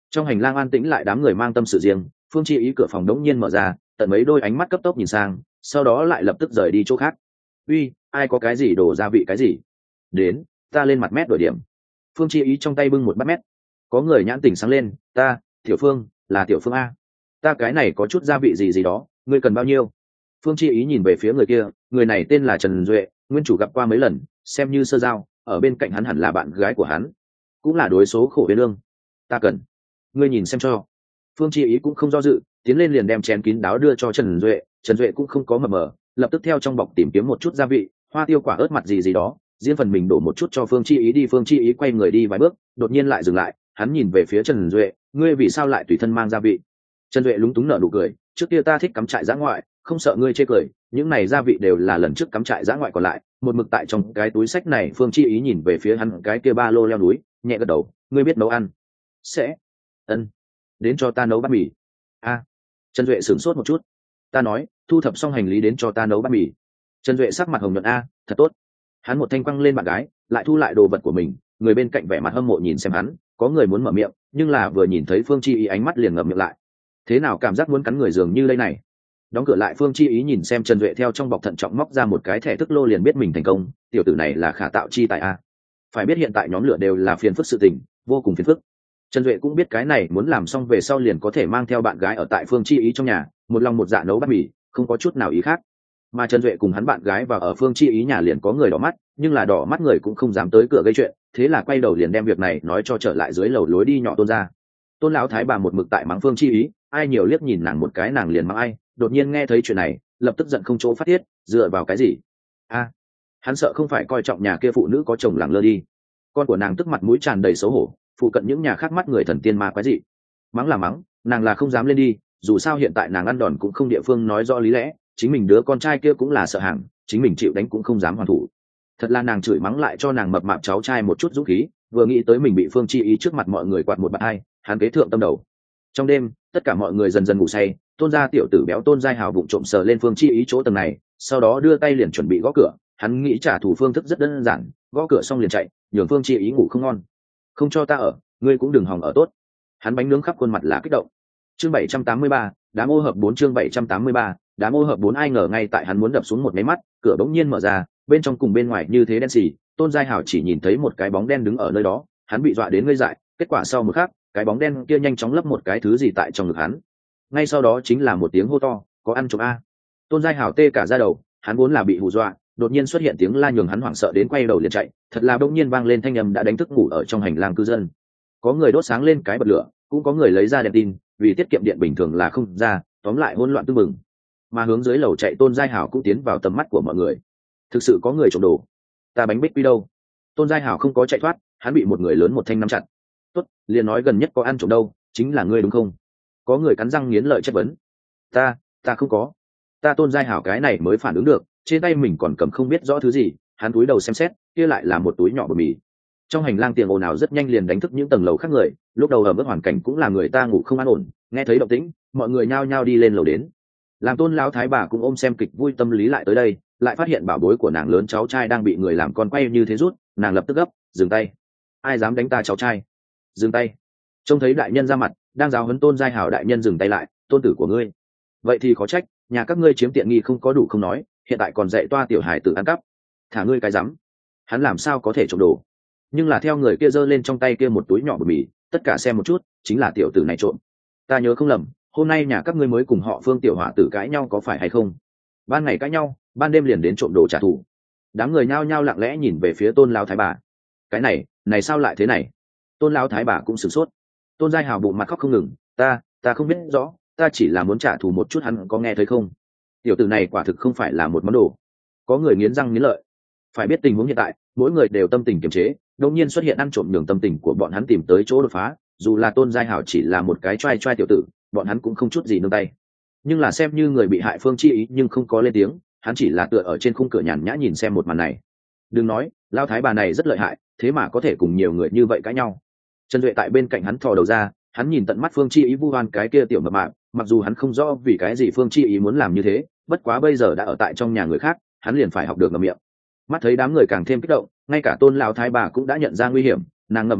Trong hành lang an tĩnh lại đám người mang tâm sự riêng, Phương Chi Ý cửa phòng đống nhiên mở ra, tận mấy đôi ánh mắt cấp tốc nhìn sang, sau đó lại lập tức rời đi chỗ khác. Uy, ai có cái gì đổ gia vị cái gì? Đến, ta lên mặt mét đổi điểm. Phương Chi Ý trong tay bưng một bát mét. Có người nhãn tỉnh sáng lên, ta, Tiểu Phương, là Tiểu Phương a. Ta cái này có chút gia vị gì gì đó, ngươi cần bao nhiêu? Phương Chi Ý nhìn về phía người kia, người này tên là Trần Duệ, nguyên chủ gặp qua mấy lần, xem như sơ giao, ở bên cạnh hắn hẳn là bạn gái của hắn, cũng là đối số khổ biên lương. Ta cần, ngươi nhìn xem cho. Phương Chi Ý cũng không do dự, tiến lên liền đem chén kín đáo đưa cho Trần Duệ. Trần Duệ cũng không có mờ mờ, lập tức theo trong bọc tìm kiếm một chút gia vị, hoa tiêu quả ớt mặt gì gì đó, riêng phần mình đổ một chút cho Phương Chi Ý đi. Phương Chi Ý quay người đi vài bước, đột nhiên lại dừng lại, hắn nhìn về phía Trần Duệ, ngươi vì sao lại tùy thân mang gia vị? Trần Duệ lúng túng nở nụ cười, trước kia ta thích cắm trại dã ngoại, không sợ ngươi chê cười, những này gia vị đều là lần trước cắm trại dã ngoại còn lại, một mực tại trong cái túi sách này. Phương Chi Ý nhìn về phía hắn cái kia ba lô leo núi, nhẹ gật đầu, ngươi biết nấu ăn? Sẽ. Ân. Đến cho ta nấu bát mì. A. Trần Duệ sửng sốt một chút. Ta nói, thu thập xong hành lý đến cho ta nấu bát mì. Trần Duệ sắc mặt hồng nhuận, a, thật tốt. Hắn một thanh quăng lên bạn gái, lại thu lại đồ vật của mình, người bên cạnh vẻ mặt hâm mộ nhìn xem hắn, có người muốn mở miệng, nhưng là vừa nhìn thấy Phương Chi Ý ánh mắt liền ngậm miệng lại. Thế nào cảm giác muốn cắn người dường như đây này. Đóng cửa lại, Phương Chi Ý nhìn xem Trần Duệ theo trong bọc thận trọng móc ra một cái thẻ thức lô, liền biết mình thành công, tiểu tử này là khả tạo chi tại a. Phải biết hiện tại nhóm lửa đều là phiền phức sự tình, vô cùng phiền phức. Trần Duệ cũng biết cái này muốn làm xong về sau liền có thể mang theo bạn gái ở tại Phương Chi Ý trong nhà, một lòng một dạ nấu bát mì, không có chút nào ý khác. Mà Trần Duệ cùng hắn bạn gái vào ở Phương Chi Ý nhà liền có người đỏ mắt, nhưng là đỏ mắt người cũng không dám tới cửa gây chuyện, thế là quay đầu liền đem việc này nói cho trở lại dưới lầu lối đi nhỏ Tôn ra. Tôn lão thái bà một mực tại mắng Phương Chi Ý, ai nhiều liếc nhìn nàng một cái nàng liền mắng ai, đột nhiên nghe thấy chuyện này, lập tức giận không chỗ phát tiết, dựa vào cái gì? A, à, hắn sợ không phải coi trọng nhà kia phụ nữ có chồng lẳng lơ đi. Con của nàng tức mặt mũi tràn đầy xấu hổ, phụ cận những nhà khác mắt người thần tiên ma quái dị. Mắng là mắng, nàng là không dám lên đi, dù sao hiện tại nàng ăn đòn cũng không địa phương nói rõ lý lẽ, chính mình đứa con trai kia cũng là sợ hàng, chính mình chịu đánh cũng không dám hoàn thủ. Thật là nàng chửi mắng lại cho nàng mập mạp cháu trai một chút dũng khí, vừa nghĩ tới mình bị Phương Chi Ý trước mặt mọi người quạt một bạt hai, hắn kế thượng tâm đầu. Trong đêm, tất cả mọi người dần dần ngủ say, Tôn gia tiểu tử béo Tôn Giai Hào vụng trộm sờ lên Phương Chi Ý chỗ tầng này, sau đó đưa tay liền chuẩn bị gõ cửa, hắn nghĩ trả thù phương thức rất đơn giản, gõ cửa xong liền chạy, nhường Phương Chi Ý ngủ không ngon. Không cho ta ở, ngươi cũng đừng hòng ở tốt. Hắn bánh nướng khắp khuôn mặt là kích động. Chương bảy trăm tám mươi ba, đám ô hợp bốn. Chương bảy trăm tám mươi ba, đám ô hợp bốn. Ai ngờ ngay tại hắn muốn đập xuống một máy mắt, cửa bỗng nhiên mở ra, bên trong cùng bên ngoài như thế đen xì, Tôn Giai Hào chỉ nhìn thấy một cái bóng đen đứng ở nơi đó, hắn bị dọa đến ngây dại, kết quả sau một khắc, cái bóng đen kia nhanh chóng lấp một cái thứ gì tại trong ngực hắn. Ngay sau đó chính là một tiếng hô to, có ăn trộm a. Tôn Giai Hào tê cả da đầu, hắn vốn là bị hù dọa, đột nhiên xuất hiện tiếng la nhường hắn hoảng sợ đến quay đầu liền chạy, thật là bỗng nhiên vang lên thanh âm đã đánh thức ngủ ở trong hành lang cư dân. Có người đốt sáng lên cái bật lửa, cũng có người lấy ra đèn tin, vì tiết kiệm điện bình thường là không ra, tóm lại hỗn loạn tưng bừng. Mà hướng dưới lầu chạy Tôn Giai Hảo cũng tiến vào tầm mắt của mọi người. Thực sự có người trộm đồ. Ta bánh bích quy đâu? Tôn Giai Hảo không có chạy thoát, hắn bị một người lớn một thanh nắm chặt. Tốt, liền nói gần nhất có ăn trộm đâu, chính là ngươi đúng không? Có người cắn răng nghiến lợi chất vấn. Ta, ta không có. Ta Tôn Giai Hảo cái này mới phản ứng được, trên tay mình còn cầm không biết rõ thứ gì, hắn túi đầu xem xét, kia lại là một túi nhỏ bột mì. Trong hành lang tiếng ồn ào rất nhanh liền đánh thức những tầng lầu khác người, lúc đầu ở mức hoàn cảnh cũng là người ta ngủ không an ổn, nghe thấy động tĩnh, mọi người nhao nhao đi lên lầu đến. Làm Tôn lão thái bà cũng ôm xem kịch vui tâm lý lại tới đây, lại phát hiện bảo bối của nàng lớn cháu trai đang bị người làm con quay như thế rút, nàng lập tức gấp, dừng tay. Ai dám đánh ta cháu trai? Dừng tay. Trông thấy đại nhân ra mặt, đang giáo huấn Tôn Giai Hảo, đại nhân dừng tay lại, tôn tử của ngươi. Vậy thì khó trách, nhà các ngươi chiếm tiện nghi không có đủ không nói, hiện tại còn dạy toa tiểu hải tử ăn cắp. Thả ngươi cái rắm. Hắn làm sao có thể trộm đồ? Nhưng là theo người kia giơ lên trong tay kia một túi nhỏ bột mì, tất cả xem một chút, chính là tiểu tử này trộm. Ta nhớ không lầm, hôm nay nhà các ngươi mới cùng họ Phương tiểu hỏa tử cãi nhau có phải hay không? Ban ngày cãi nhau, ban đêm liền đến trộm đồ trả thù. Đám người nhao nhao lặng lẽ nhìn về phía Tôn lão thái bà. Cái này, này sao lại thế này? Tôn lão thái bà cũng sửng sốt. Tôn Giai Hào bụng mặt khóc không ngừng, ta, ta không biết rõ, ta chỉ là muốn trả thù một chút, hắn có nghe thấy không? Tiểu tử này quả thực không phải là một món đồ. Có người nghiến răng nghiến lợi. Phải biết tình huống hiện tại, mỗi người đều tâm tình kiềm chế, đột nhiên xuất hiện ăn trộm nhường tâm tình của bọn hắn tìm tới chỗ đột phá, dù là Tôn Giai Hảo chỉ là một cái trai trai tiểu tử, bọn hắn cũng không chút gì nương tay. Nhưng là xem như người bị hại Phương Chi Ý nhưng không có lên tiếng, hắn chỉ là tựa ở trên khung cửa nhàn nhã nhìn xem một màn này. Đừng nói, lao thái bà này rất lợi hại, thế mà có thể cùng nhiều người như vậy cãi nhau. Trần Duệ tại bên cạnh hắn thò đầu ra, hắn nhìn tận mắt Phương Chi Ý vu oan cái kia tiểu mập mạp, mặc dù hắn không rõ vì cái gì Phương Chi Ý muốn làm như thế, bất quá bây giờ đã ở tại trong nhà người khác, hắn liền phải học được ngậm miệng. Mắt thấy đám người càng thêm kích động, ngay cả Tôn lão thái bà cũng đã nhận ra nguy hiểm, nàng ngậm miệng lại,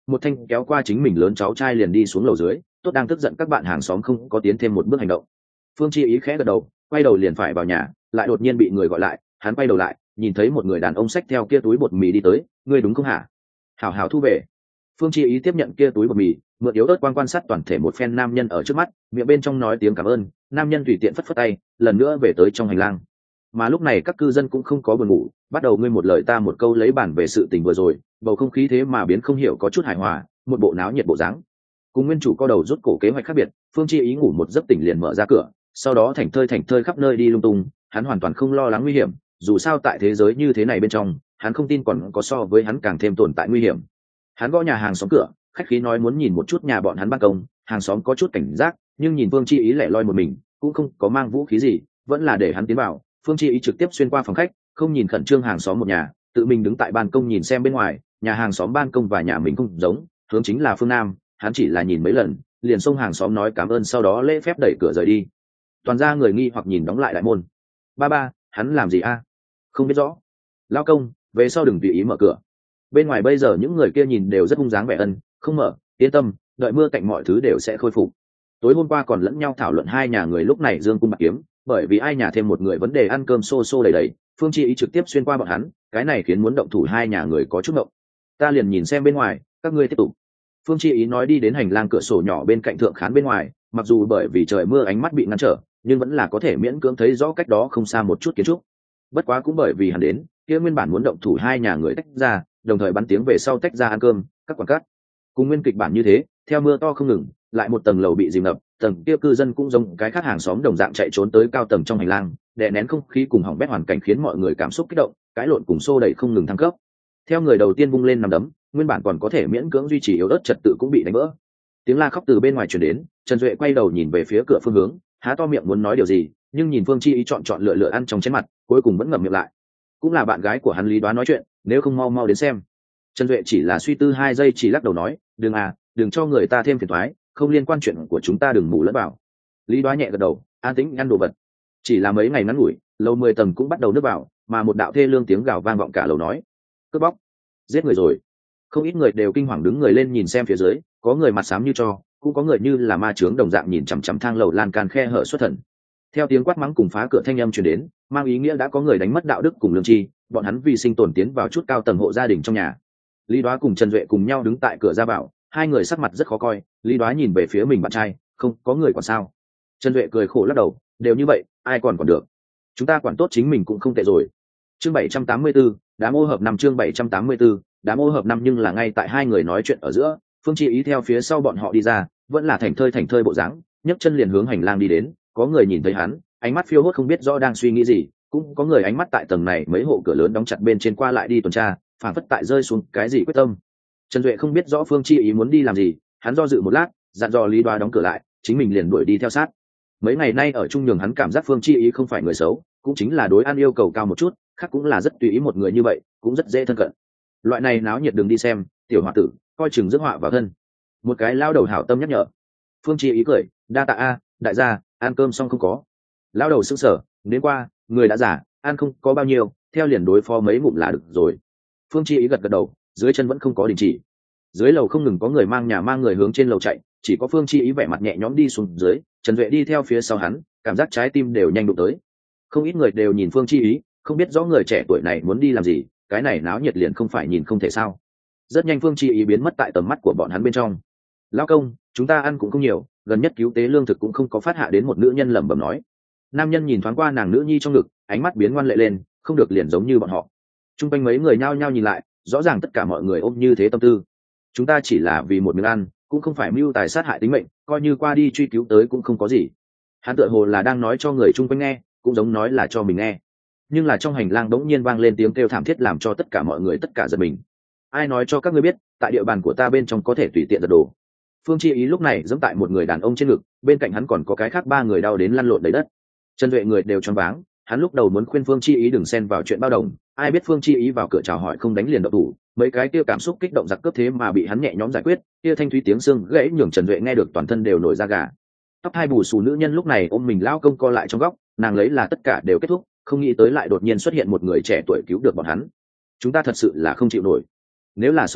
một thanh kéo qua chính mình lớn cháu trai liền đi xuống lầu dưới, tốt đang tức giận các bạn hàng xóm không có tiến thêm một bước hành động. Phương Chi Ý khẽ gật đầu, quay đầu liền phải vào nhà, lại đột nhiên bị người gọi lại, hắn quay đầu lại, nhìn thấy một người đàn ông xách theo kia túi bột mì đi tới, ngươi đúng không hả? Hảo hảo thu về. Phương Chi Ý tiếp nhận kia túi bột mì, mượn yếu ớt quan quan sát toàn thể một phen nam nhân ở trước mắt, miệng bên trong nói tiếng cảm ơn, nam nhân tùy tiện phất phất tay, lần nữa về tới trong hành lang. Mà lúc này các cư dân cũng không có buồn ngủ, bắt đầu ngươi một lời ta một câu lấy bản về sự tình vừa rồi, bầu không khí thế mà biến không hiểu có chút hài hòa, một bộ náo nhiệt bộ dáng. Cùng nguyên chủ co đầu rút cổ kế hoạch khác biệt, Phương Chi Ý ngủ một giấc tỉnh liền mở ra cửa, sau đó thảnh thơi thảnh thơi khắp nơi đi lung tung, hắn hoàn toàn không lo lắng nguy hiểm, dù sao tại thế giới như thế này bên trong, hắn không tin còn có so với hắn càng thêm tồn tại nguy hiểm. Hắn gõ nhà hàng xóm cửa, khách khí nói muốn nhìn một chút nhà bọn hắn ban công, hàng xóm có chút cảnh giác, nhưng nhìn Phương Chi Ý lẻ loi một mình, cũng không có mang vũ khí gì, vẫn là để hắn tiến vào. Phương Chi Ý trực tiếp xuyên qua phòng khách, không nhìn khẩn trương hàng xóm một nhà, tự mình đứng tại ban công nhìn xem bên ngoài, nhà hàng xóm ban công và nhà mình không giống, hướng chính là phương nam, hắn chỉ là nhìn mấy lần, liền xông hàng xóm nói cảm ơn sau đó lễ phép đẩy cửa rời đi. Toàn ra người nghi hoặc nhìn đóng lại đại môn. Ba ba, hắn làm gì a? Không biết rõ. Lao công, về sau đừng tùy ý mở cửa. Bên ngoài bây giờ những người kia nhìn đều rất hung dáng vẻ ân, không mở, yên tâm, đợi mưa cạnh mọi thứ đều sẽ khôi phục. Tối hôm qua còn lẫn nhau thảo luận hai nhà người lúc này dương cung bạc kiếm, bởi vì ai nhà thêm một người vấn đề ăn cơm xô xô đầy đầy, Phương Chi Ý trực tiếp xuyên qua bọn hắn, cái này khiến muốn động thủ hai nhà người có chút động. Ta liền nhìn xem bên ngoài, các ngươi tiếp tục. Phương Chi Ý nói đi đến hành lang cửa sổ nhỏ bên cạnh thượng khán bên ngoài, mặc dù bởi vì trời mưa ánh mắt bị ngăn trở, nhưng vẫn là có thể miễn cưỡng thấy rõ cách đó không xa một chút kiến trúc. Bất quá cũng bởi vì hắn đến, kia nguyên bản muốn động thủ hai nhà người tách ra, đồng thời bắn tiếng về sau tách ra ăn cơm, các quán cắt. Cùng nguyên kịch bản như thế, theo mưa to không ngừng, lại một tầng lầu bị dìm ngập, tầng kia cư dân cũng giống cái khác hàng xóm đồng dạng chạy trốn tới cao tầng trong hành lang, đè nén không khí cùng hỏng bét hoàn cảnh khiến mọi người cảm xúc kích động, cãi lộn cùng xô đẩy không ngừng thăng cấp. Theo người đầu tiên vung lên nằm đấm, nguyên bản còn có thể miễn cưỡng duy trì yếu ớt trật tự cũng bị đánh vỡ. Tiếng la khóc từ bên ngoài truyền đến, Trần Duệ quay đầu nhìn về phía cửa phương hướng, há to miệng muốn nói điều gì, nhưng nhìn Phương Chi Ý chọn chọn lựa lựa ăn trong chén mặt, cuối cùng vẫn ngậm miệng lại. Cũng là bạn gái của hắn Lý Đoán nói chuyện, nếu không mau mau đến xem. Trần Duệ chỉ là suy tư hai giây chỉ lắc đầu nói, đừng à, đừng cho người ta thêm phiền toái, không liên quan chuyện của chúng ta đừng mù lẫn vào. Lý Đoán nhẹ gật đầu, an tĩnh ngăn đồ vật. Chỉ là mấy ngày ngắn ngủi, lầu mười tầng cũng bắt đầu nước vào, mà một đạo thê lương tiếng gào vang vọng cả lầu nói, cướp bóc, giết người rồi. Không ít người đều kinh hoàng đứng người lên nhìn xem phía dưới, có người mặt xám như tro, cũng có người như là ma chướng đồng dạng nhìn chằm chằm thang lầu lan can khe hở xuất thần. Theo tiếng quát mắng cùng phá cửa thanh âm truyền đến, mang ý nghĩa đã có người đánh mất đạo đức cùng lương tri, bọn hắn vì sinh tồn tiến vào chút cao tầng hộ gia đình trong nhà. Lý Đoá cùng Trần Duệ cùng nhau đứng tại cửa ra vào, hai người sắc mặt rất khó coi. Lý Đoá nhìn về phía mình bạn trai, không có người còn sao. Trần Duệ cười khổ lắc đầu, đều như vậy, ai còn còn được. Chúng ta quản tốt chính mình cũng không tệ rồi. Chương bảy trăm tám mươi tư, đám ô hợp năm chương bảy trăm tám mươi tư, đám ô hợp năm nhưng là ngay tại hai người nói chuyện ở giữa, Phương Chi Ý theo phía sau bọn họ đi ra, vẫn là thành thơi thành thơi bộ dáng, nhấc chân liền hướng hành lang đi đến, có người nhìn thấy hắn, ánh mắt phiêu hốt không biết rõ đang suy nghĩ gì, cũng có người ánh mắt tại tầng này mấy hộ cửa lớn đóng chặt bên trên qua lại đi tuần tra, phản phất tại rơi xuống cái gì quyết tâm. Trần Duệ không biết rõ Phương Chi Ý muốn đi làm gì, hắn do dự một lát, dặn dò Lý Đoá đóng cửa lại, chính mình liền đuổi đi theo sát. Mấy ngày nay ở chung nhường hắn cảm giác Phương Chi Ý không phải người xấu, cũng chính là đối an yêu cầu cao một chút, khác cũng là rất tùy ý một người như vậy, cũng rất dễ thân cận. Loại này náo nhiệt đừng đi xem, tiểu hòa tử, coi chừng rước họa vào thân. Một cái lao đầu hảo tâm nhắc nhở. Phương Chi Ý cười, đa tạ a, đại gia, ăn cơm xong không có. Lao đầu sững sờ, đến qua, người đã giả, ăn không có bao nhiêu, theo liền đối phó mấy ngụm là được rồi. Phương Chi Ý gật gật đầu, dưới chân vẫn không có đình chỉ. Dưới lầu không ngừng có người mang nhà mang người hướng trên lầu chạy, chỉ có Phương Chi Ý vẻ mặt nhẹ nhõm đi xuống dưới, Trần Duệ đi theo phía sau hắn, cảm giác trái tim đều nhanh đụng tới. Không ít người đều nhìn Phương Chi Ý, không biết rõ người trẻ tuổi này muốn đi làm gì, cái này náo nhiệt liền không phải nhìn không thể sao. Rất nhanh Phương Chi Ý biến mất tại tầm mắt của bọn hắn bên trong. Lão công, chúng ta ăn cũng không nhiều, gần nhất cứu tế lương thực cũng không có phát hạ đến, một nữ nhân lẩm bẩm nói. Nam nhân nhìn thoáng qua nàng nữ nhi trong ngực, ánh mắt biến ngoan lệ lên, không được liền giống như bọn họ. Trung quanh mấy người nhao nhao nhìn lại, rõ ràng tất cả mọi người ôm như thế tâm tư. Chúng ta chỉ là vì một miếng ăn, cũng không phải mưu tài sát hại tính mệnh, coi như qua đi truy cứu tới cũng không có gì. Hắn tựa hồ là đang nói cho người chung quanh nghe, cũng giống nói là cho mình nghe. Nhưng là trong hành lang đống nhiên vang lên tiếng kêu thảm thiết làm cho tất cả mọi người tất cả giật mình. Ai nói cho các ngươi biết, tại địa bàn của ta bên trong có thể tùy tiện giật đồ. Phương Chi Ý lúc này giẫm tại một người đàn ông trên ngực, bên cạnh hắn còn có cái khác ba người đau đến lăn lộn đầy đất. Trần Duệ người đều choáng váng, hắn lúc đầu muốn khuyên Phương Chi Ý đừng xen vào chuyện bao đồng, ai biết Phương Chi Ý vào cửa chào hỏi không đánh liền động thủ, mấy cái kia cảm xúc kích động giặc cướp thế mà bị hắn nhẹ nhõm giải quyết, kia thanh thúy tiếng xương gãy nhường Trần Duệ nghe được toàn thân đều nổi da gà. Tóc hai bù xù nữ nhân lúc này ôm mình lao công co lại trong góc, nàng lấy là tất cả đều kết thúc, không nghĩ tới lại đột nhiên xuất hiện một người trẻ tuổi cứu được bọn hắn. Chúng ta thật sự là không chịu nổi. Nếu là sống nổi,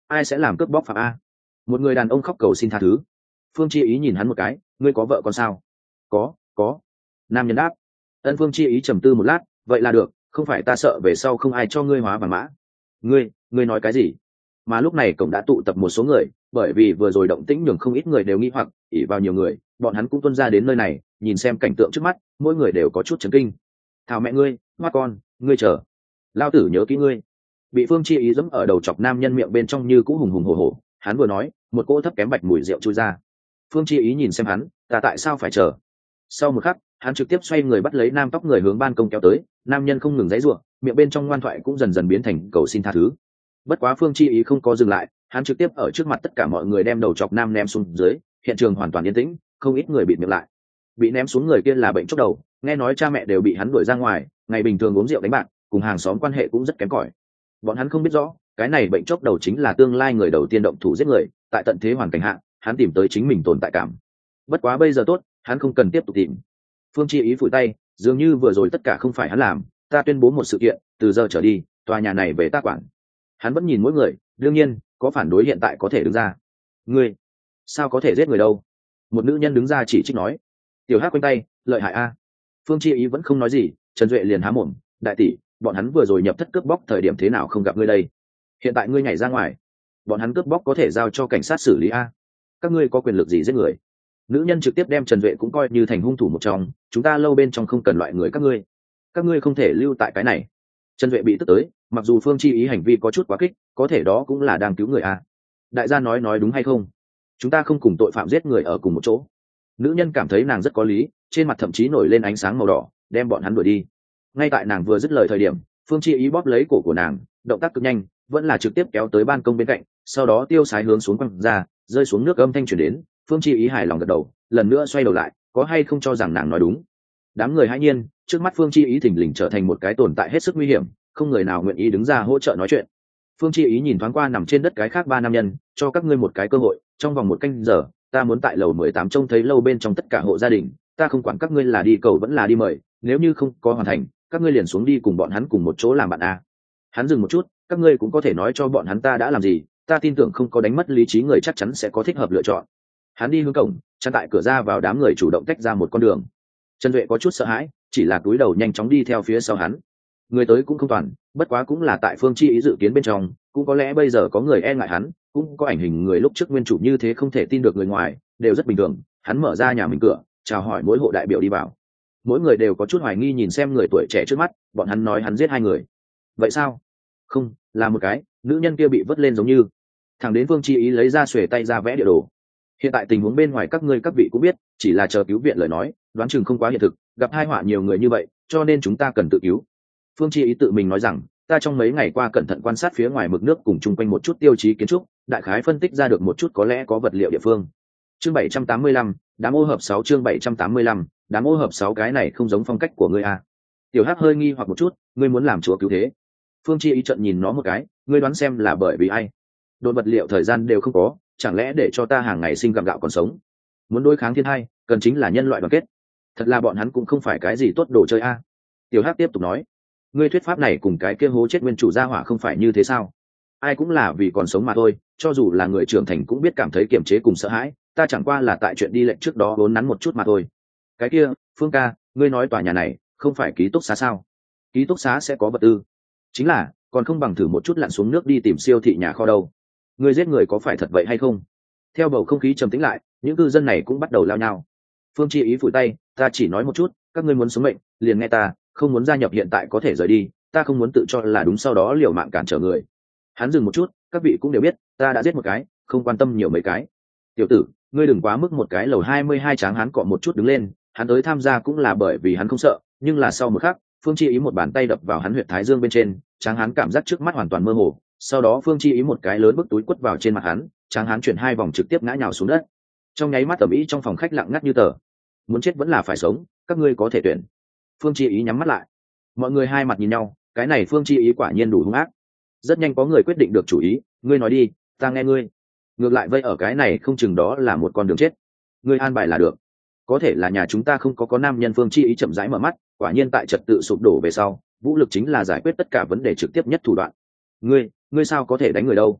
ai sẽ làm cướp bóc phạm a? Một người đàn ông khóc cầu xin tha thứ. Phương chi ý nhìn hắn một cái, ngươi có vợ con sao? Có, có. Nam nhân đáp. Ân. Phương chi ý trầm tư một lát, vậy là được, không phải ta sợ về sau không ai cho ngươi hóa vàng mã. Ngươi, ngươi nói cái gì? Mà lúc này cổng đã tụ tập một số người, bởi vì vừa rồi động tĩnh nhường không ít người đều nghi hoặc, ỉ vào nhiều người, bọn hắn cũng tuân ra đến nơi này, nhìn xem cảnh tượng trước mắt, mỗi người đều có chút chấn kinh. Thảo mẹ ngươi, hoa con, ngươi chờ, lao tử nhớ kỹ ngươi. Bị Phương chi ý giẫm ở đầu chọc nam nhân miệng bên trong như cũ hùng hùng hổ hổ, hắn vừa nói, một cỗ thấp kém bạch mùi rượu chui ra. Phương chi ý nhìn xem hắn, ta tại sao phải chờ? Sau một khắc, hắn trực tiếp xoay người bắt lấy nam tóc người hướng ban công kéo tới, nam nhân không ngừng giãy giụa, miệng bên trong ngoan thoại cũng dần dần biến thành cầu xin tha thứ. Bất quá Phương chi ý không có dừng lại, hắn trực tiếp ở trước mặt tất cả mọi người đem đầu chọc nam ném xuống dưới, hiện trường hoàn toàn yên tĩnh, không ít người bịt miệng lại. Bị ném xuống người kia là bệnh chốc đầu, nghe nói cha mẹ đều bị hắn đuổi ra ngoài, ngày bình thường uống rượu đánh bạc, cùng hàng xóm quan hệ cũng rất kém cỏi. Bọn hắn không biết rõ, cái này bệnh chốc đầu chính là tương lai người đầu tiên động thủ giết người, tại tận thế hoàn cảnh hạ, hắn tìm tới chính mình tồn tại cảm. Bất quá bây giờ tốt, hắn không cần tiếp tục tìm. Phương chi ý phủi tay, dường như vừa rồi tất cả không phải hắn làm, ta tuyên bố một sự kiện, từ giờ trở đi, tòa nhà này về ta quản. Hắn vẫn nhìn mỗi người, đương nhiên, có phản đối hiện tại có thể đứng ra. Ngươi, sao có thể giết người đâu? Một nữ nhân đứng ra chỉ trích nói. Tiểu Hắc quanh tay, lợi hại a. Phương chi ý vẫn không nói gì, Trần Duệ liền há mồm, đại tỷ, bọn hắn vừa rồi nhập thất cướp bóc thời điểm thế nào không gặp ngươi đây? Hiện tại ngươi nhảy ra ngoài, bọn hắn cướp bóc có thể giao cho cảnh sát xử lý a. Các ngươi có quyền lực gì giết người? Nữ nhân trực tiếp đem Trần Duệ cũng coi như thành hung thủ một trong, chúng ta lâu bên trong không cần loại người các ngươi, các ngươi không thể lưu tại cái này. Trần Duệ bị tức tới, mặc dù Phương chi ý hành vi có chút quá kích, có thể đó cũng là đang cứu người a. Đại gia nói nói đúng hay không? Chúng ta không cùng tội phạm giết người ở cùng một chỗ. Nữ nhân cảm thấy nàng rất có lý, trên mặt thậm chí nổi lên ánh sáng màu đỏ, đem bọn hắn đuổi đi. Ngay tại nàng vừa dứt lời thời điểm, Phương chi ý bóp lấy cổ của nàng, động tác cực nhanh, vẫn là trực tiếp kéo tới ban công bên cạnh, sau đó tiêu sái hướng xuống quăng ra, rơi xuống nước âm thanh truyền đến. Phương chi ý hài lòng gật đầu, lần nữa xoay đầu lại, có hay không cho rằng nàng nói đúng. Đám người hãi nhiên, trước mắt Phương chi ý thình lình trở thành một cái tồn tại hết sức nguy hiểm, không người nào nguyện ý đứng ra hỗ trợ nói chuyện. Phương chi ý nhìn thoáng qua nằm trên đất cái khác ba nam nhân, cho các ngươi một cái cơ hội, trong vòng một canh giờ, ta muốn tại lầu mười tám trông thấy lâu bên trong tất cả hộ gia đình, ta không quản các ngươi là đi cầu vẫn là đi mời, nếu như không có hoàn thành, các ngươi liền xuống đi cùng bọn hắn cùng một chỗ làm bạn a. Hắn dừng một chút, các ngươi cũng có thể nói cho bọn hắn ta đã làm gì, ta tin tưởng không có đánh mất lý trí người chắc chắn sẽ có thích hợp lựa chọn. Hắn đi hướng cổng, chặn tại cửa ra vào đám người chủ động tách ra một con đường. Trần Duệ có chút sợ hãi, chỉ là cúi đầu nhanh chóng đi theo phía sau hắn. Người tới cũng không toàn, bất quá cũng là tại Phương chi ý dự kiến bên trong, cũng có lẽ bây giờ có người e ngại hắn, cũng có ảnh hình người lúc trước nguyên chủ như thế không thể tin được người ngoài, đều rất bình thường. Hắn mở ra nhà mình cửa, chào hỏi mỗi hộ đại biểu đi vào. Mỗi người đều có chút hoài nghi nhìn xem người tuổi trẻ trước mắt, bọn hắn nói hắn giết hai người. Vậy sao? Không, là một cái, nữ nhân kia bị vớt lên giống như. Thẳng đến Phương chi ý lấy ra xuề tay ra vẽ địa đồ. Hiện tại tình huống bên ngoài các ngươi các vị cũng biết, chỉ là chờ cứu viện lời nói, đoán chừng không quá hiện thực, gặp hai họa nhiều người như vậy, cho nên chúng ta cần tự cứu. Phương chi ý tự mình nói rằng, ta trong mấy ngày qua cẩn thận quan sát phía ngoài mực nước cùng chung quanh một chút tiêu chí kiến trúc, đại khái phân tích ra được một chút có lẽ có vật liệu địa phương. Chương bảy trăm tám mươi lăm, đám ô hợp sáu chương bảy trăm tám mươi lăm, đám ô hợp sáu cái này không giống phong cách của ngươi à? Tiểu Hắc hơi nghi hoặc một chút, ngươi muốn làm chúa cứu thế? Phương chi ý trợn nhìn nó một cái, ngươi đoán xem là bởi vì ai? Đột vật liệu thời gian đều không có, chẳng lẽ để cho ta hàng ngày sinh gặm gạo còn sống? Muốn đối kháng thiên hai, cần chính là nhân loại đoàn kết. Thật là bọn hắn cũng không phải cái gì tốt đồ chơi a. À? Tiểu Hắc tiếp tục nói, ngươi thuyết pháp này cùng cái kia hố chết nguyên chủ gia hỏa không phải như thế sao? Ai cũng là vì còn sống mà thôi, cho dù là người trưởng thành cũng biết cảm thấy kiềm chế cùng sợ hãi, ta chẳng qua là tại chuyện đi lệnh trước đó vốn nắn một chút mà thôi. Cái kia, Phương ca, ngươi nói tòa nhà này không phải ký túc xá sao? Ký túc xá sẽ có vật tư. Chính là, còn không bằng thử một chút lặn xuống nước đi tìm siêu thị nhà kho đâu. Ngươi giết người có phải thật vậy hay không? Theo bầu không khí trầm tĩnh lại, những cư dân này cũng bắt đầu lao nhau. Phương chi ý phủi tay, ta chỉ nói một chút, các ngươi muốn sống mệnh, liền nghe ta, không muốn gia nhập hiện tại có thể rời đi, ta không muốn tự cho là đúng sau đó liều mạng cản trở người. Hắn dừng một chút, các vị cũng đều biết, ta đã giết một cái, không quan tâm nhiều mấy cái. Tiểu tử, ngươi đừng quá mức một cái lầu hai mươi hai tráng hắn cọ một chút đứng lên, hắn tới tham gia cũng là bởi vì hắn không sợ, nhưng là sau một khắc, Phương chi ý một bàn tay đập vào hắn huyệt thái dương bên trên, tráng hắn cảm giác trước mắt hoàn toàn mơ hồ, sau đó Phương chi ý một cái lớn bức túi quất vào trên mặt hắn, tráng hắn chuyển hai vòng trực tiếp ngã nhào xuống đất. Trong nháy mắt ầm ĩ trong phòng khách lặng ngắt như tờ. Muốn chết vẫn là phải sống, các ngươi có thể tuyển. Phương chi ý nhắm mắt lại. Mọi người hai mặt nhìn nhau, cái này Phương chi ý quả nhiên đủ hung ác. Rất nhanh có người quyết định được chủ ý, ngươi nói đi, ta nghe ngươi. Ngược lại vây ở cái này không chừng đó là một con đường chết. Ngươi an bài là được. Có thể là nhà chúng ta không có có nam nhân. Phương chi ý chậm rãi mở mắt, quả nhiên tại trật tự sụp đổ về sau, vũ lực chính là giải quyết tất cả vấn đề trực tiếp nhất thủ đoạn. Ngươi, ngươi sao có thể đánh người đâu?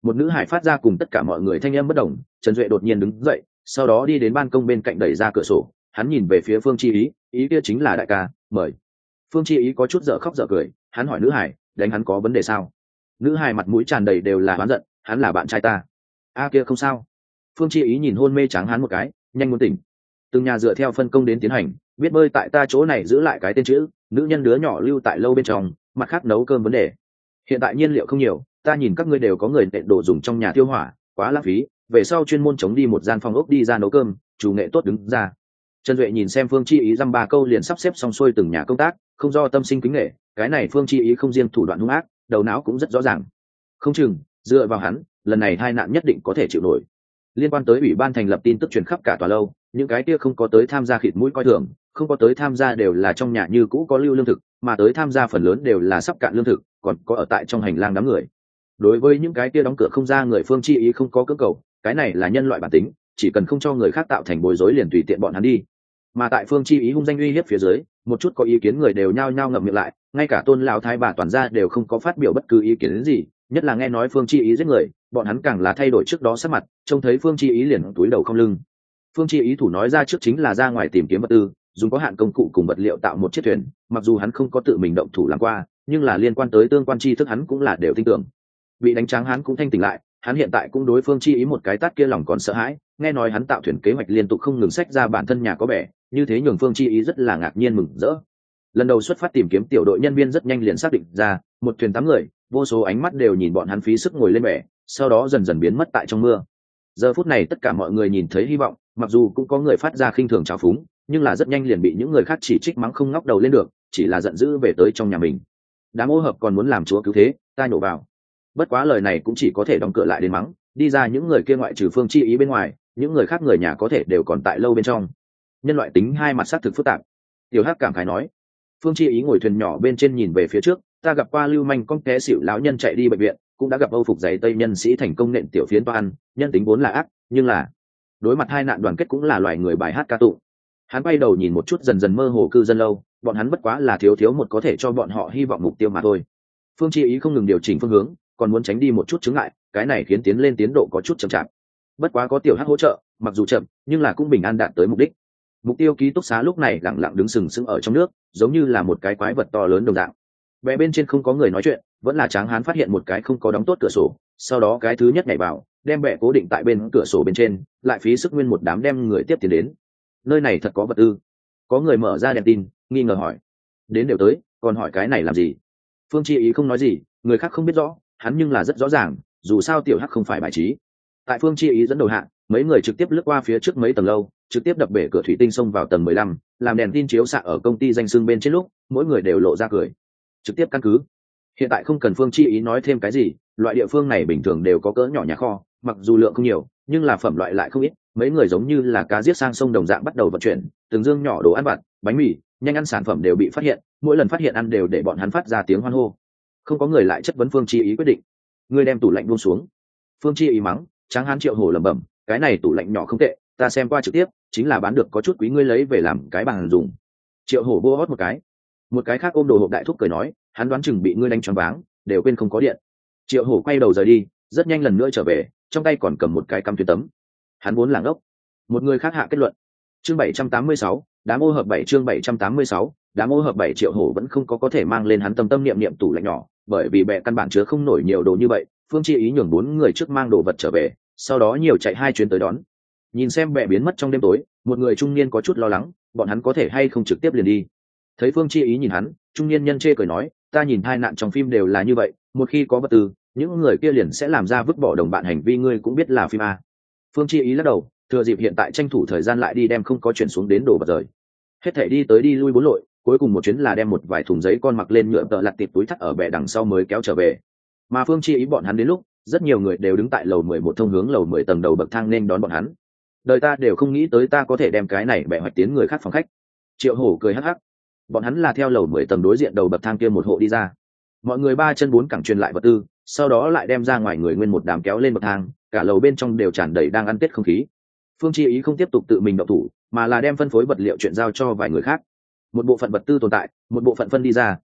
Một nữ hải phát ra cùng tất cả mọi người thanh âm bất đồng. Trần Duệ đột nhiên đứng dậy, sau đó đi đến ban công bên cạnh đẩy ra cửa sổ. Hắn nhìn về phía Phương Chi Ý, ý kia chính là đại ca, mời. Phương Chi Ý có chút dở khóc dở cười, hắn hỏi nữ hải, đánh hắn có vấn đề sao? Nữ hải mặt mũi tràn đầy đều là oán giận, hắn là bạn trai ta. A kia không sao. Phương Chi Ý nhìn hôn mê tráng hắn một cái, nhanh muốn tỉnh. Từng nhà dựa theo phân công đến tiến hành, biết bơi tại ta chỗ này giữ lại cái tên chữ, nữ nhân đứa nhỏ lưu tại lâu bên trong, mặt khác nấu cơm vấn đề. Hiện tại nhiên liệu không nhiều, ta nhìn các ngươi đều có người nện đồ dùng trong nhà tiêu hỏa, quá lãng phí, về sau chuyên môn chống đi một gian phòng ốc đi ra nấu cơm, chủ nghệ tốt đứng ra. Trần Duệ nhìn xem Phương Chi Ý dăm ba câu liền sắp xếp xong xuôi từng nhà công tác, không do tâm sinh kính nghệ, cái này Phương Chi Ý không riêng thủ đoạn hung ác, đầu não cũng rất rõ ràng. Không chừng, dựa vào hắn, lần này hai nạn nhất định có thể chịu nổi. Liên quan tới ủy ban thành lập tin tức truyền khắp cả tòa lâu, những cái kia không có tới tham gia khịt mũi coi thường, không có tới tham gia đều là trong nhà như cũ có lưu lương thực, mà tới tham gia phần lớn đều là sắp cạn lương thực, còn có ở tại trong hành lang đám người. Đối với những cái kia đóng cửa không ra người Phương Chi Ý không có cưỡng cầu, cái này là nhân loại bản tính, chỉ cần không cho người khác tạo thành bối rối liền tùy tiện bọn hắn đi. Mà tại Phương Chi Ý hung danh uy hiếp phía dưới, một chút có ý kiến người đều nhao nhao ngậm miệng lại, ngay cả Tôn lão thái bà toàn gia đều không có phát biểu bất cứ ý kiến gì, nhất là nghe nói Phương Chi Ý giết người, bọn hắn càng là thay đổi trước đó sắc mặt, trông thấy Phương Chi Ý liền túi đầu không lưng. Phương Chi Ý thủ nói ra trước chính là ra ngoài tìm kiếm vật tư, dùng có hạn công cụ cùng vật liệu tạo một chiếc thuyền, mặc dù hắn không có tự mình động thủ làm qua, nhưng là liên quan tới tương quan tri thức hắn cũng là đều tin tưởng. Bị đánh tráng hắn cũng thanh tỉnh lại, hắn hiện tại cũng đối Phương Chi Ý một cái tát kia lòng còn sợ hãi, nghe nói hắn tạo thuyền kế hoạch liên tục không ngừng xách ra bản thân nhà có bẻ, như thế nhường Phương Chi Ý rất là ngạc nhiên mừng rỡ. Lần đầu xuất phát tìm kiếm tiểu đội nhân viên rất nhanh liền xác định ra, một thuyền tám người, vô số ánh mắt đều nhìn bọn hắn phí sức ngồi lên bẻ, sau đó dần dần biến mất tại trong mưa. Giờ phút này tất cả mọi người nhìn thấy hy vọng, mặc dù cũng có người phát ra khinh thường trào phúng, nhưng là rất nhanh liền bị những người khác chỉ trích mắng không ngóc đầu lên được, chỉ là giận dữ về tới trong nhà mình. Đám ô hợp còn muốn làm chúa cứu thế, ta nhổ vào. Bất quá lời này cũng chỉ có thể đóng cửa lại đến mắng, đi ra những người kia ngoại trừ Phương Chi Ý bên ngoài, những người khác người nhà có thể đều còn tại lâu bên trong. Nhân loại tính hai mặt xác thực phức tạp. Tiểu Hắc cảm khái nói. Phương Chi Ý ngồi thuyền nhỏ bên trên nhìn về phía trước, ta gặp qua lưu manh con té xỉu lão nhân chạy đi bệnh viện, cũng đã gặp Âu phục giày tây nhân sĩ thành công nện tiểu phiến toan, nhân tính vốn là ác, nhưng là đối mặt hai nạn đoàn kết cũng là loài người bài hát ca tụng. Hắn quay đầu nhìn một chút dần dần mơ hồ cư dân lâu, bọn hắn bất quá là thiếu thiếu một có thể cho bọn họ hy vọng mục tiêu mà thôi. Phương Chi Ý không ngừng điều chỉnh phương hướng, còn muốn tránh đi một chút chướng ngại, cái này khiến tiến lên tiến độ có chút chậm chạp. Bất quá có Tiểu Hắc hỗ trợ, mặc dù chậm, nhưng là cũng bình an đạt tới mục đích. Mục tiêu ký túc xá lúc này lặng lặng đứng sừng sững ở trong nước, giống như là một cái quái vật to lớn đồng dạng. Bè bên trên không có người nói chuyện, vẫn là Tráng Hán phát hiện một cái không có đóng tốt cửa sổ, sau đó cái thứ nhất nhảy vào, đem bè cố định tại bên cửa sổ bên trên, lại phí sức nguyên một đám đem người tiếp tiến đến. Nơi này thật có vật tư. Có người mở ra đèn tin, nghi ngờ hỏi. Đến đều tới, còn hỏi cái này làm gì? Phương Chi Ý không nói gì, người khác không biết rõ, hắn nhưng là rất rõ ràng, dù sao Tiểu Hắc không phải bài trí. Tại Phương Chi Ý dẫn đầu hạ, mấy người trực tiếp lướt qua phía trước mấy tầng lâu, trực tiếp đập bể cửa thủy tinh xông vào tầng mười lăm, làm đèn tin chiếu xạ ở công ty danh xưng bên trên lúc, mỗi người đều lộ ra cười. Trực tiếp căn cứ. Hiện tại không cần Phương Chi Ý nói thêm cái gì, loại địa phương này bình thường đều có cỡ nhỏ nhà kho, mặc dù lượng không nhiều, nhưng là phẩm loại lại không ít, mấy người giống như là cá giết sang sông đồng dạng bắt đầu vận chuyển, từng dương nhỏ đồ ăn vặt, bánh mì, nhanh ăn sản phẩm đều bị phát hiện, mỗi lần phát hiện ăn đều để bọn hắn phát ra tiếng hoan hô. Không có người lại chất vấn Phương Chi Ý quyết định. Ngươi đem tủ lạnh buông xuống. Phương Chi Ý mắng, Tráng Hán Triệu Hổ lẩm bẩm, cái này tủ lạnh nhỏ không tệ, ta xem qua trực tiếp, chính là bán được có chút quý, ngươi lấy về làm cái bàn dùng. Triệu Hổ bô hót một cái. Một cái khác ôm đồ hộp đại thúc cười nói, hắn đoán chừng bị ngươi đánh choáng váng, đều quên không có điện. Triệu Hổ quay đầu rời đi, rất nhanh lần nữa trở về, trong tay còn cầm một cái căm tuyến tấm. Hắn vốn là ngốc. Một người khác hạ kết luận. Chương bảy trăm tám mươi sáu, đám ô hợp bảy chương bảy trăm tám mươi sáu, đám ô hợp bảy. Triệu Hổ vẫn không có có thể mang lên hắn tâm tâm niệm niệm tủ lạnh nhỏ, bởi vì bè căn bản chứa không nổi nhiều đồ như vậy. Phương Chi Ý nhường bốn người trước mang đồ vật trở về, sau đó nhiều chạy hai chuyến tới đón. Nhìn xem bè biến mất trong đêm tối, một người trung niên có chút lo lắng, bọn hắn có thể hay không trực tiếp liền đi. Thấy Phương Chi Ý nhìn hắn, trung niên nhân chê cười nói, ta nhìn hai nạn trong phim đều là như vậy, một khi có vật tư, những người kia liền sẽ làm ra vứt bỏ đồng bạn hành vi, ngươi cũng biết là phim a. Phương Chi Ý lắc đầu, thừa dịp hiện tại tranh thủ thời gian lại đi đem không có chuyển xuống đến đồ vật rời. Hết thảy đi tới đi lui bốn lội, cuối cùng một chuyến là đem một vài thùng giấy con mặc lên nhựa tợ lặt tiệp túi thắt ở bè đằng sau mới kéo trở về. Mà Phương Chi Ý bọn hắn đến lúc, rất nhiều người đều đứng tại lầu mười một thông hướng lầu mười tầng đầu bậc thang nên đón bọn hắn. Đời ta đều không nghĩ tới ta có thể đem cái này bẻ hoạch tiến người khác phòng khách. Triệu Hổ cười hắc hắc. Bọn hắn là theo lầu mười tầng đối diện đầu bậc thang kia một hộ đi ra. Mọi người ba chân bốn cẳng truyền lại vật tư, sau đó lại đem ra ngoài người nguyên một đám kéo lên bậc thang, cả lầu bên trong đều tràn đầy đang ăn tết không khí. Phương Chi Ý không tiếp tục tự mình động thủ, mà là đem phân phối vật liệu chuyện giao cho vài người khác. Một bộ phận vật tư tồn tại, một bộ phận phân đi ra,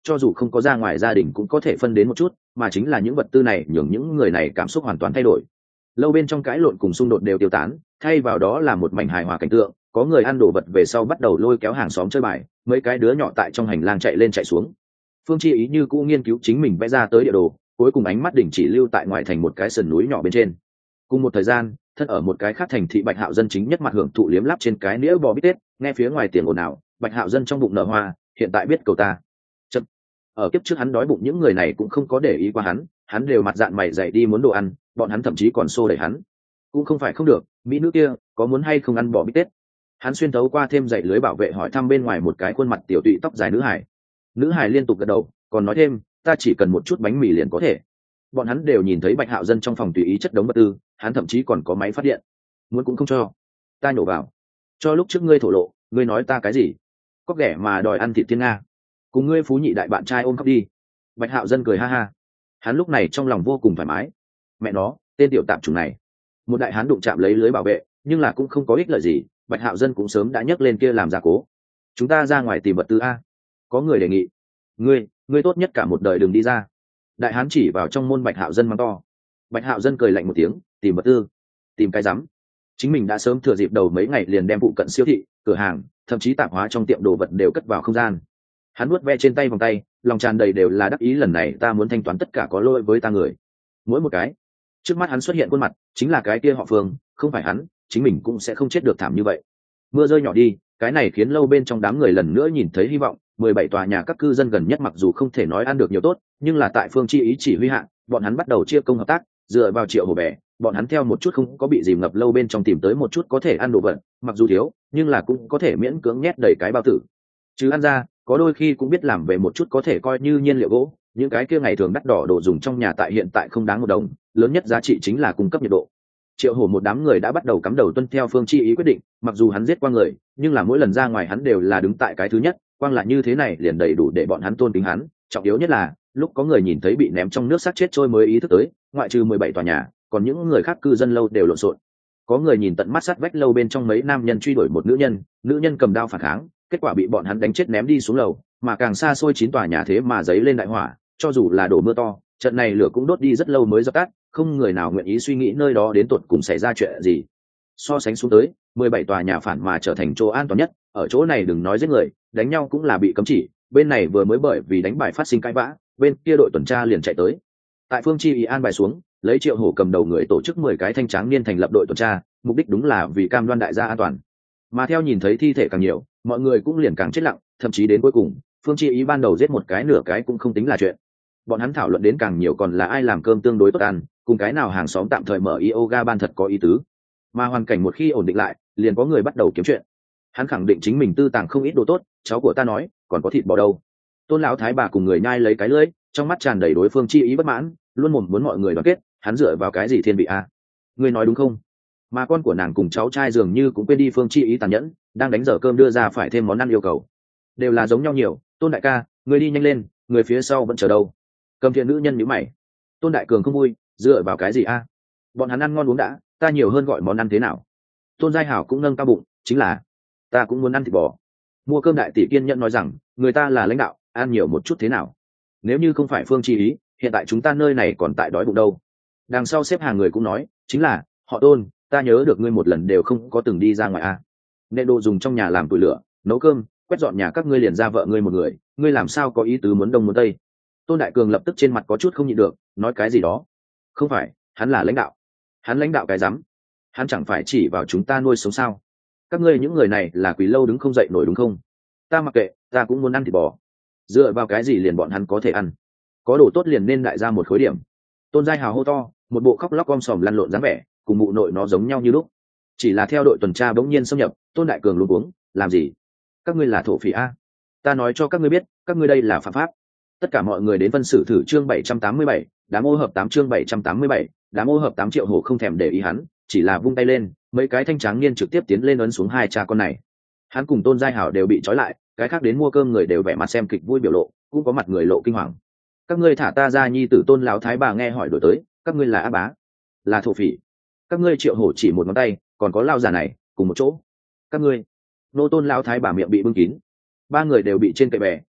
cho dù không có ra ngoài gia đình cũng có thể phân đến một chút, mà chính là những vật tư này nhường những người này cảm xúc hoàn toàn thay đổi. Lâu bên trong cãi lộn cùng xung đột đều tiêu tán, thay vào đó là một mảnh hài hòa cảnh tượng, có người ăn đồ vật về sau bắt đầu lôi kéo hàng xóm chơi bài, mấy cái đứa nhỏ tại trong hành lang chạy lên chạy xuống. Phương Chi Ý như cũ nghiên cứu chính mình vẽ ra tới địa đồ, cuối cùng ánh mắt đỉnh chỉ lưu tại ngoại thành một cái sườn núi nhỏ bên trên. Cùng một thời gian, thân ở một cái khác thành thị Bạch Hạo Dân chính nhất mặt hưởng thụ liếm láp trên cái nĩa bò bít tết, nghe phía ngoài tiếng ồn ào, Bạch Hạo Dân trong bụng nở hoa, hiện tại biết cầu ta. Chậm. Ở kiếp trước hắn đói bụng những người này cũng không có để ý qua hắn, hắn đều mặt dạn mày dày đi muốn đồ ăn, bọn hắn thậm chí còn xô đẩy hắn. Cũng không phải không được, mỹ nữ kia, có muốn hay không ăn bò bít tết? Hắn xuyên thấu qua thêm dãy lưới bảo vệ hỏi thăm bên ngoài một cái khuôn mặt tiểu tụy tóc dài nữ hải. Nữ hải liên tục gật đầu, còn nói thêm, ta chỉ cần một chút bánh mì liền có thể. Bọn hắn đều nhìn thấy Bạch Hạo Dân trong phòng tùy ý chất đống vật tư, hắn thậm chí còn có máy phát điện. Muốn cũng không cho. Ta nhổ vào. Cho lúc trước ngươi thổ lộ, ngươi nói ta cái gì? Có ghẻ mà đòi ăn thịt thiên nga. Cùng ngươi phú nhị đại bạn trai ôm khóc đi. Bạch Hạo Dân cười ha ha. Hắn lúc này trong lòng vô cùng thoải mái. Mẹ nó, tên tiểu tạm chủng này. Một đại hán đụng chạm lấy lưới bảo vệ, nhưng là cũng không có ích lợi gì, Bạch Hạo Dân cũng sớm đã nhấc lên kia làm gia cố. Chúng ta ra ngoài tìm vật tư a. Có người đề nghị. Ngươi, ngươi tốt nhất cả một đời đừng đi ra. Đại hán chỉ vào trong môn Bạch Hạo Dân mắng to. Bạch Hạo Dân cười lạnh một tiếng, tìm vật tư, tìm cái rắm. Chính mình đã sớm thừa dịp đầu mấy ngày liền đem phụ cận siêu thị, cửa hàng, thậm chí tạp hóa trong tiệm đồ vật đều cất vào không gian. Hắn nuốt ve trên tay vòng tay, lòng tràn đầy đều là đắc ý, lần này ta muốn thanh toán tất cả có lỗi với ta người. Mỗi một cái. Trước mắt hắn xuất hiện khuôn mặt, chính là cái kia họ Phương, không phải hắn, chính mình cũng sẽ không chết được thảm như vậy. Mưa rơi nhỏ đi, cái này khiến lâu bên trong đám người lần nữa nhìn thấy hy vọng. Mười bảy tòa nhà các cư dân gần nhất mặc dù không thể nói ăn được nhiều tốt, nhưng là tại Phương Chi Ý chỉ huy hạ, bọn hắn bắt đầu chia công hợp tác, dựa vào Triệu Hổ bè, bọn hắn theo một chút không có bị dìm ngập lâu bên trong tìm tới một chút có thể ăn đồ vật, mặc dù thiếu, nhưng là cũng có thể miễn cưỡng nhét đầy cái bao tử. Chứ ăn ra, có đôi khi cũng biết làm về một chút có thể coi như nhiên liệu gỗ, những cái kia ngày thường đắt đỏ đồ dùng trong nhà tại hiện tại không đáng một đồng, lớn nhất giá trị chính là cung cấp nhiệt độ. Triệu Hổ một đám người đã bắt đầu cắm đầu tuân theo Phương Chi Ý quyết định, mặc dù hắn giết qua người, nhưng là mỗi lần ra ngoài hắn đều là đứng tại cái thứ nhất, quang là như thế này liền đầy đủ để bọn hắn tôn kính hắn. Trọng yếu nhất là lúc có người nhìn thấy bị ném trong nước xác chết trôi mới ý thức tới, ngoại trừ mười bảy tòa nhà, còn những người khác cư dân lâu đều lộn xộn. Có người nhìn tận mắt sát vách lâu bên trong mấy nam nhân truy đuổi một nữ nhân, nữ nhân cầm đao phản kháng, kết quả bị bọn hắn đánh chết ném đi xuống lầu, mà càng xa xôi chín tòa nhà thế mà giấy lên đại hỏa, cho dù là đổ mưa to, trận này lửa cũng đốt đi rất lâu mới dập tắt, không người nào nguyện ý suy nghĩ nơi đó đến tột cùng xảy ra chuyện gì. So sánh xuống tới, mười bảy tòa nhà phản mà trở thành chỗ an toàn nhất, ở chỗ này đừng nói giết người, đánh nhau cũng là bị cấm chỉ, bên này vừa mới bởi vì đánh bài phát sinh cãi vã, bên kia đội tuần tra liền chạy tới. Tại Phương Chi Ý an bài xuống, lấy Triệu Hổ cầm đầu người tổ chức mười cái thanh tráng niên thành lập đội tuần tra, mục đích đúng là vì cam đoan đại gia an toàn. Mà theo nhìn thấy thi thể càng nhiều, mọi người cũng liền càng chết lặng, thậm chí đến cuối cùng, Phương Chi Ý ban đầu giết một cái nửa cái cũng không tính là chuyện. Bọn hắn thảo luận đến càng nhiều còn là ai làm cơm tương đối tốt ăn, cùng cái nào hàng xóm tạm thời mở yoga ban thật có ý tứ. Mà hoàn cảnh một khi ổn định lại, liền có người bắt đầu kiếm chuyện. Hắn khẳng định chính mình tư tàng không ít đồ tốt, cháu của ta nói, còn có thịt bò đâu. Tôn lão thái bà cùng người nhai lấy cái lưỡi, trong mắt tràn đầy đối phương Chi Ý bất mãn, luôn mồm muốn mọi người đoàn kết, hắn dựa vào cái gì thiên vị a? Ngươi nói đúng không? Mà con của nàng cùng cháu trai dường như cũng quên đi Phương Chi Ý tàn nhẫn, đang đánh dở cơm đưa ra phải thêm món ăn yêu cầu. Đều là giống nhau nhiều, Tôn đại ca, ngươi đi nhanh lên, người phía sau vẫn chờ đâu. Cầm thiện nữ nhân nhíu mày. Tôn đại cường không vui, dựa vào cái gì a? Bọn hắn ăn ngon uống đã, ta nhiều hơn gọi món ăn thế nào? Tôn Giai Hảo cũng nâng cao bụng, chính là ta cũng muốn ăn thịt bò. Mua cơm đại tỷ kiên nhẫn nói rằng, người ta là lãnh đạo, ăn nhiều một chút thế nào? Nếu như không phải Phương Chi Ý, hiện tại chúng ta nơi này còn tại đói bụng đâu. Đằng sau xếp hàng người cũng nói, chính là họ Tôn, ta nhớ được ngươi một lần đều không có từng đi ra ngoài a. Nên đồ dùng trong nhà làm củi lửa, nấu cơm, quét dọn nhà các ngươi liền ra vợ ngươi một người, ngươi làm sao có ý tứ muốn đông muốn tây? Tôn đại cường lập tức trên mặt có chút không nhịn được, nói cái gì đó. Không phải, hắn là lãnh đạo. Hắn lãnh đạo cái rắm? Hắn chẳng phải chỉ vào chúng ta nuôi sống sao? Các ngươi những người này là quỳ lâu đứng không dậy nổi đúng không? Ta mặc kệ, ta cũng muốn ăn thịt bò. Dựa vào cái gì liền bọn hắn có thể ăn? Có đồ tốt liền nên đại ra một khối điểm. Tôn Giai Hào hô to, một bộ khóc lóc om sòm lăn lộn dáng vẻ, cùng mụ nội nó giống nhau như lúc. Chỉ là theo đội tuần tra bỗng nhiên xâm nhập, Tôn đại cường luống cuống, làm gì? Các ngươi là thổ phỉ a? Ta nói cho các ngươi biết, các ngươi đây là phạm pháp. Tất cả mọi người đến phân xử thử chương bảy trăm tám mươi bảy, đám ô hợp tám chương bảy trăm tám mươi bảy, đám ô hợp tám. Triệu Hổ không thèm để ý hắn, chỉ là vung tay lên, mấy cái thanh tráng niên trực tiếp tiến lên ấn xuống hai cha con này. Hắn cùng Tôn Giai Hảo đều bị trói lại, cái khác đến mua cơm người đều vẻ mặt xem kịch vui biểu lộ, cũng có mặt người lộ kinh hoàng. Các ngươi thả ta ra, nhi tử Tôn lão thái bà nghe hỏi đổi tới, các ngươi là á bá, là thổ phỉ. Các ngươi Triệu Hổ chỉ một ngón tay, còn có lao già này, cùng một chỗ. Các ngươi. Nô Tôn lão thái bà miệng bị bưng kín. Ba người đều bị trên cậy bè,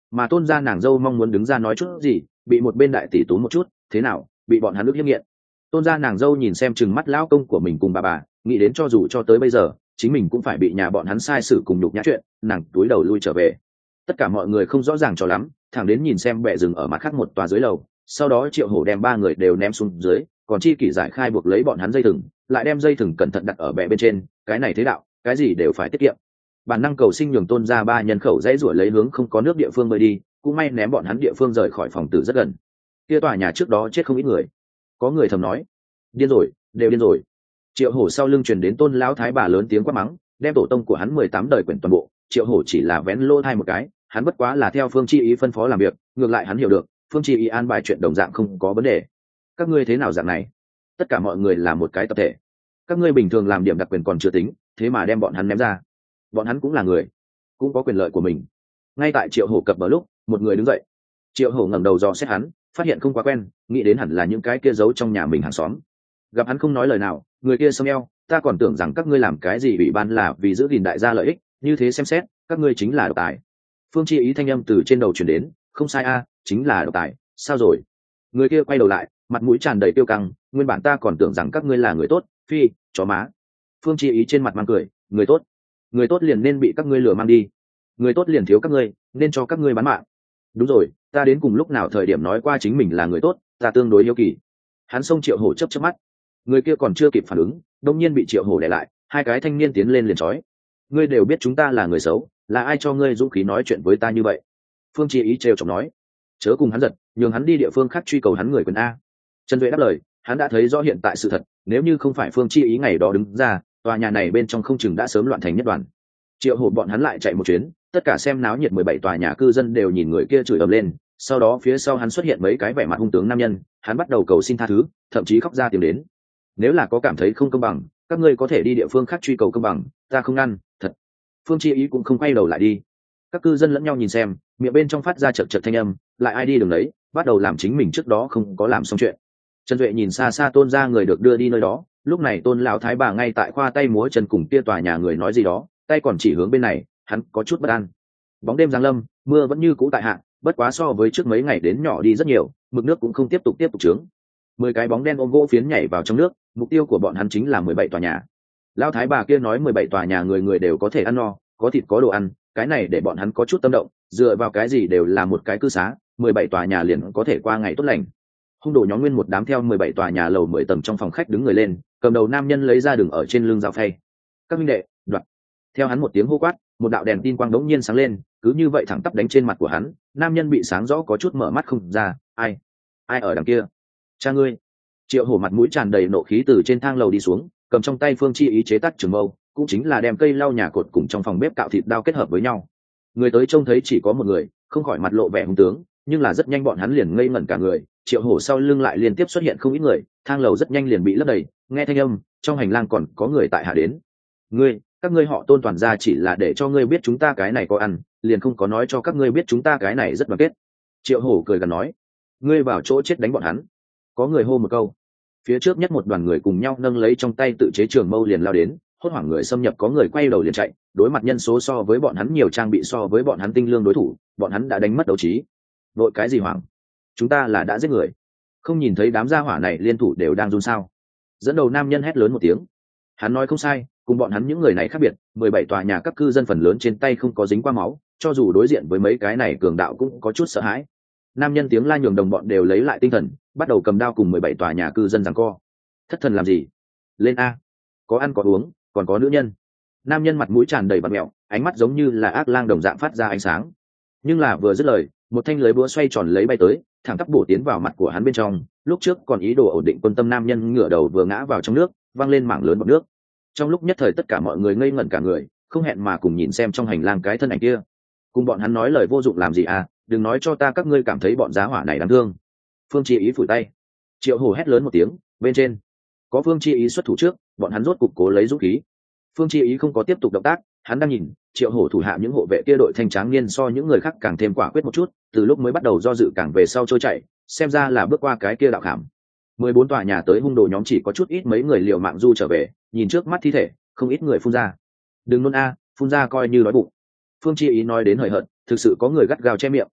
mà tôn gia nàng dâu mong muốn đứng ra nói chút gì, bị một bên đại tỷ tú một chút, thế nào, bị bọn hắn ức hiếp nghiện. Tôn gia nàng dâu nhìn xem chừng mắt lão công của mình cùng bà bà, nghĩ đến cho dù cho tới bây giờ chính mình cũng phải bị nhà bọn hắn sai xử cùng nhục nhã chuyện, nàng túi đầu lui trở về. Tất cả mọi người không rõ ràng cho lắm, thẳng đến nhìn xem bệ rừng ở mặt khác một tòa dưới lầu, sau đó Triệu Hổ đem ba người đều ném xuống dưới, còn Chi Kỷ giải khai buộc lấy bọn hắn dây thừng, lại đem dây thừng cẩn thận đặt ở bệ bên trên, cái này thế đạo, cái gì đều phải tiết kiệm. Bản năng cầu sinh nhường Tôn gia ba nhân khẩu dãy rủa lấy hướng không có nước địa phương bơi đi, cũng may ném bọn hắn địa phương rời khỏi phòng tử rất gần. Kia tòa nhà trước đó chết không ít người. Có người thầm nói, điên rồi, đều điên rồi. Triệu Hổ sau lưng truyền đến Tôn lão thái bà lớn tiếng quát mắng, đem tổ tông của hắn mười tám đời quyển toàn bộ. Triệu Hổ chỉ là vén lỗ thai một cái, hắn bất quá là theo Phương Chi Ý phân phó làm việc, ngược lại hắn hiểu được, Phương Chi Ý an bài chuyện đồng dạng không có vấn đề. Các ngươi thế nào dạng này? Tất cả mọi người là một cái tập thể. Các ngươi bình thường làm điểm đặc quyền còn chưa tính, thế mà đem bọn hắn ném ra. Bọn hắn cũng là người, cũng có quyền lợi của mình. Ngay tại Triệu Hổ cập bờ lúc, một người đứng dậy. Triệu Hổ ngẩng đầu dò xét hắn, phát hiện không quá quen, nghĩ đến hẳn là những cái kia giấu trong nhà mình hàng xóm. Gặp hắn không nói lời nào, người kia xông eo, ta còn tưởng rằng các ngươi làm cái gì ủy ban là vì giữ gìn đại gia lợi ích, như thế xem xét, các ngươi chính là độc tài. Phương Chi Ý thanh âm từ trên đầu truyền đến, không sai a, chính là độc tài, sao rồi? Người kia quay đầu lại, mặt mũi tràn đầy tiêu căng, nguyên bản ta còn tưởng rằng các ngươi là người tốt, phi, chó má. Phương Chi Ý trên mặt mang cười, người tốt, người tốt liền nên bị các ngươi lừa mang đi, người tốt liền thiếu các ngươi, nên cho các ngươi bán mạng. Đúng rồi, ta đến cùng lúc nào thời điểm nói qua chính mình là người tốt, ta tương đối yêu kỳ. Hắn xông Triệu Hổ chớp chớp mắt, người kia còn chưa kịp phản ứng, đông nhiên bị Triệu Hổ đè lại, hai cái thanh niên tiến lên liền trói. Ngươi đều biết chúng ta là người xấu, là ai cho ngươi dũng khí nói chuyện với ta như vậy? Phương Chi Ý trêu chọc nói, chớ cùng hắn giật, nhường hắn đi địa phương khác truy cầu hắn người quyền a. Trần Duệ đáp lời, hắn đã thấy rõ hiện tại sự thật, nếu như không phải Phương Chi Ý ngày đó đứng ra, tòa nhà này bên trong không chừng đã sớm loạn thành nhất đoàn. Triệu Hổ bọn hắn lại chạy một chuyến, tất cả xem náo nhiệt mười bảy tòa nhà cư dân đều nhìn người kia chửi ầm lên, sau đó phía sau hắn xuất hiện mấy cái vẻ mặt hung tướng nam nhân, hắn bắt đầu cầu xin tha thứ, thậm chí khóc ra tiếng đến. Nếu là có cảm thấy không công bằng, các ngươi có thể đi địa phương khác truy cầu công bằng, ta không ngăn, thật. Phương Chi Ý cũng không quay đầu lại đi. Các cư dân lẫn nhau nhìn xem, miệng bên trong phát ra chật chật thanh âm, lại ai đi đường đấy, bắt đầu làm chính mình trước đó không có làm xong chuyện. Trần Duệ nhìn xa xa Tôn gia người được đưa đi nơi đó, lúc này Tôn lão thái bà ngay tại khoa tay múa chân cùng kia tòa nhà người nói gì đó, tay còn chỉ hướng bên này, hắn có chút bất an. Bóng đêm giáng lâm, mưa vẫn như cũ tại hạ, bất quá so với trước mấy ngày đến nhỏ đi rất nhiều, mực nước cũng không tiếp tục tiếp tục trướng. Mười cái bóng đen ôm gỗ phiến nhảy vào trong nước, mục tiêu của bọn hắn chính là mười bảy tòa nhà. Lão thái bà kia nói mười bảy tòa nhà người người đều có thể ăn no, có thịt có đồ ăn, cái này để bọn hắn có chút tâm động, dựa vào cái gì đều là một cái cư xá, mười bảy tòa nhà liền có thể qua ngày tốt lành. Hung đồ nhóm nguyên một đám theo mười bảy tòa nhà lầu mười tầng trong phòng khách đứng người lên, cầm đầu nam nhân lấy ra đường ở trên lưng dao phay. Các minh đệ, đoạt. Theo hắn một tiếng hô quát, một đạo đèn tin quang đống nhiên sáng lên, cứ như vậy thẳng tắp đánh trên mặt của hắn, nam nhân bị sáng rõ có chút mở mắt không ra, ai? Ai ở đằng kia? Cha ngươi. Triệu Hổ mặt mũi tràn đầy nộ khí từ trên thang lầu đi xuống, cầm trong tay Phương Chi Ý chế tác trường mâu, cũng chính là đem cây lau nhà cột cùng trong phòng bếp cạo thịt đao kết hợp với nhau. Người tới trông thấy chỉ có một người, không khỏi mặt lộ vẻ hung tướng, nhưng là rất nhanh bọn hắn liền ngây ngẩn cả người. Triệu Hổ sau lưng lại liên tiếp xuất hiện không ít người, thang lầu rất nhanh liền bị lấp đầy, nghe thanh âm, trong hành lang còn có người tại hạ đến. Ngươi, các ngươi họ Tôn toàn ra chỉ là để cho ngươi biết chúng ta cái này có ăn, liền không có nói cho các ngươi biết chúng ta cái này rất đoàn kết. Triệu Hổ cười gần nói, ngươi vào chỗ chết đánh bọn hắn. Có người hô một câu, phía trước nhất một đoàn người cùng nhau nâng lấy trong tay tự chế trường mâu liền lao đến, hốt hoảng người xâm nhập có người quay đầu liền chạy, đối mặt nhân số so với bọn hắn nhiều, trang bị so với bọn hắn tinh lương đối thủ, bọn hắn đã đánh mất đấu trí. Vội cái gì hoảng? Chúng ta là đã giết người, không nhìn thấy đám gia hỏa này liên thủ đều đang run sao? Dẫn đầu nam nhân hét lớn một tiếng. Hắn nói không sai, cùng bọn hắn những người này khác biệt, mười bảy tòa nhà các cư dân phần lớn trên tay không có dính qua máu, cho dù đối diện với mấy cái này cường đạo cũng có chút sợ hãi. Nam nhân tiếng la nhường đồng bọn đều lấy lại tinh thần, bắt đầu cầm đao cùng mười bảy tòa nhà cư dân giằng co. Thất thần làm gì? Lên a! Có ăn có uống, còn có nữ nhân. Nam nhân mặt mũi tràn đầy bặm mẹo, ánh mắt giống như là ác lang đồng dạng phát ra ánh sáng. Nhưng là vừa dứt lời, một thanh lưới búa xoay tròn lấy bay tới, thẳng tắp bổ tiến vào mặt của hắn bên trong. Lúc trước còn ý đồ ổn định quân tâm nam nhân ngửa đầu vừa ngã vào trong nước, văng lên mảng lớn bọt nước. Trong lúc nhất thời tất cả mọi người ngây ngẩn cả người, không hẹn mà cùng nhìn xem trong hành lang cái thân ảnh kia. Cùng bọn hắn nói lời vô dụng làm gì à? Đừng nói cho ta các ngươi cảm thấy bọn giá hỏa này đáng thương. Phương Chi Ý phủi tay. Triệu Hổ hét lớn một tiếng, bên trên có Phương Chi Ý xuất thủ trước, bọn hắn rốt cục cố lấy dũng khí. Phương Chi Ý không có tiếp tục động tác, hắn đang nhìn Triệu Hổ thủ hạ những hộ vệ kia đội thanh tráng niên so những người khác càng thêm quả quyết một chút, từ lúc mới bắt đầu do dự càng về sau trôi chạy, xem ra là bước qua cái kia đạo khảm. Mười bốn tòa nhà tới hung đồ nhóm chỉ có chút ít mấy người liều mạng du trở về, nhìn trước mắt thi thể, không ít người phun ra. Đừng nôn a, phun ra coi như đói bụng. Phương Chi Ý nói đến hời hợt, thực sự có người gắt gao che miệng,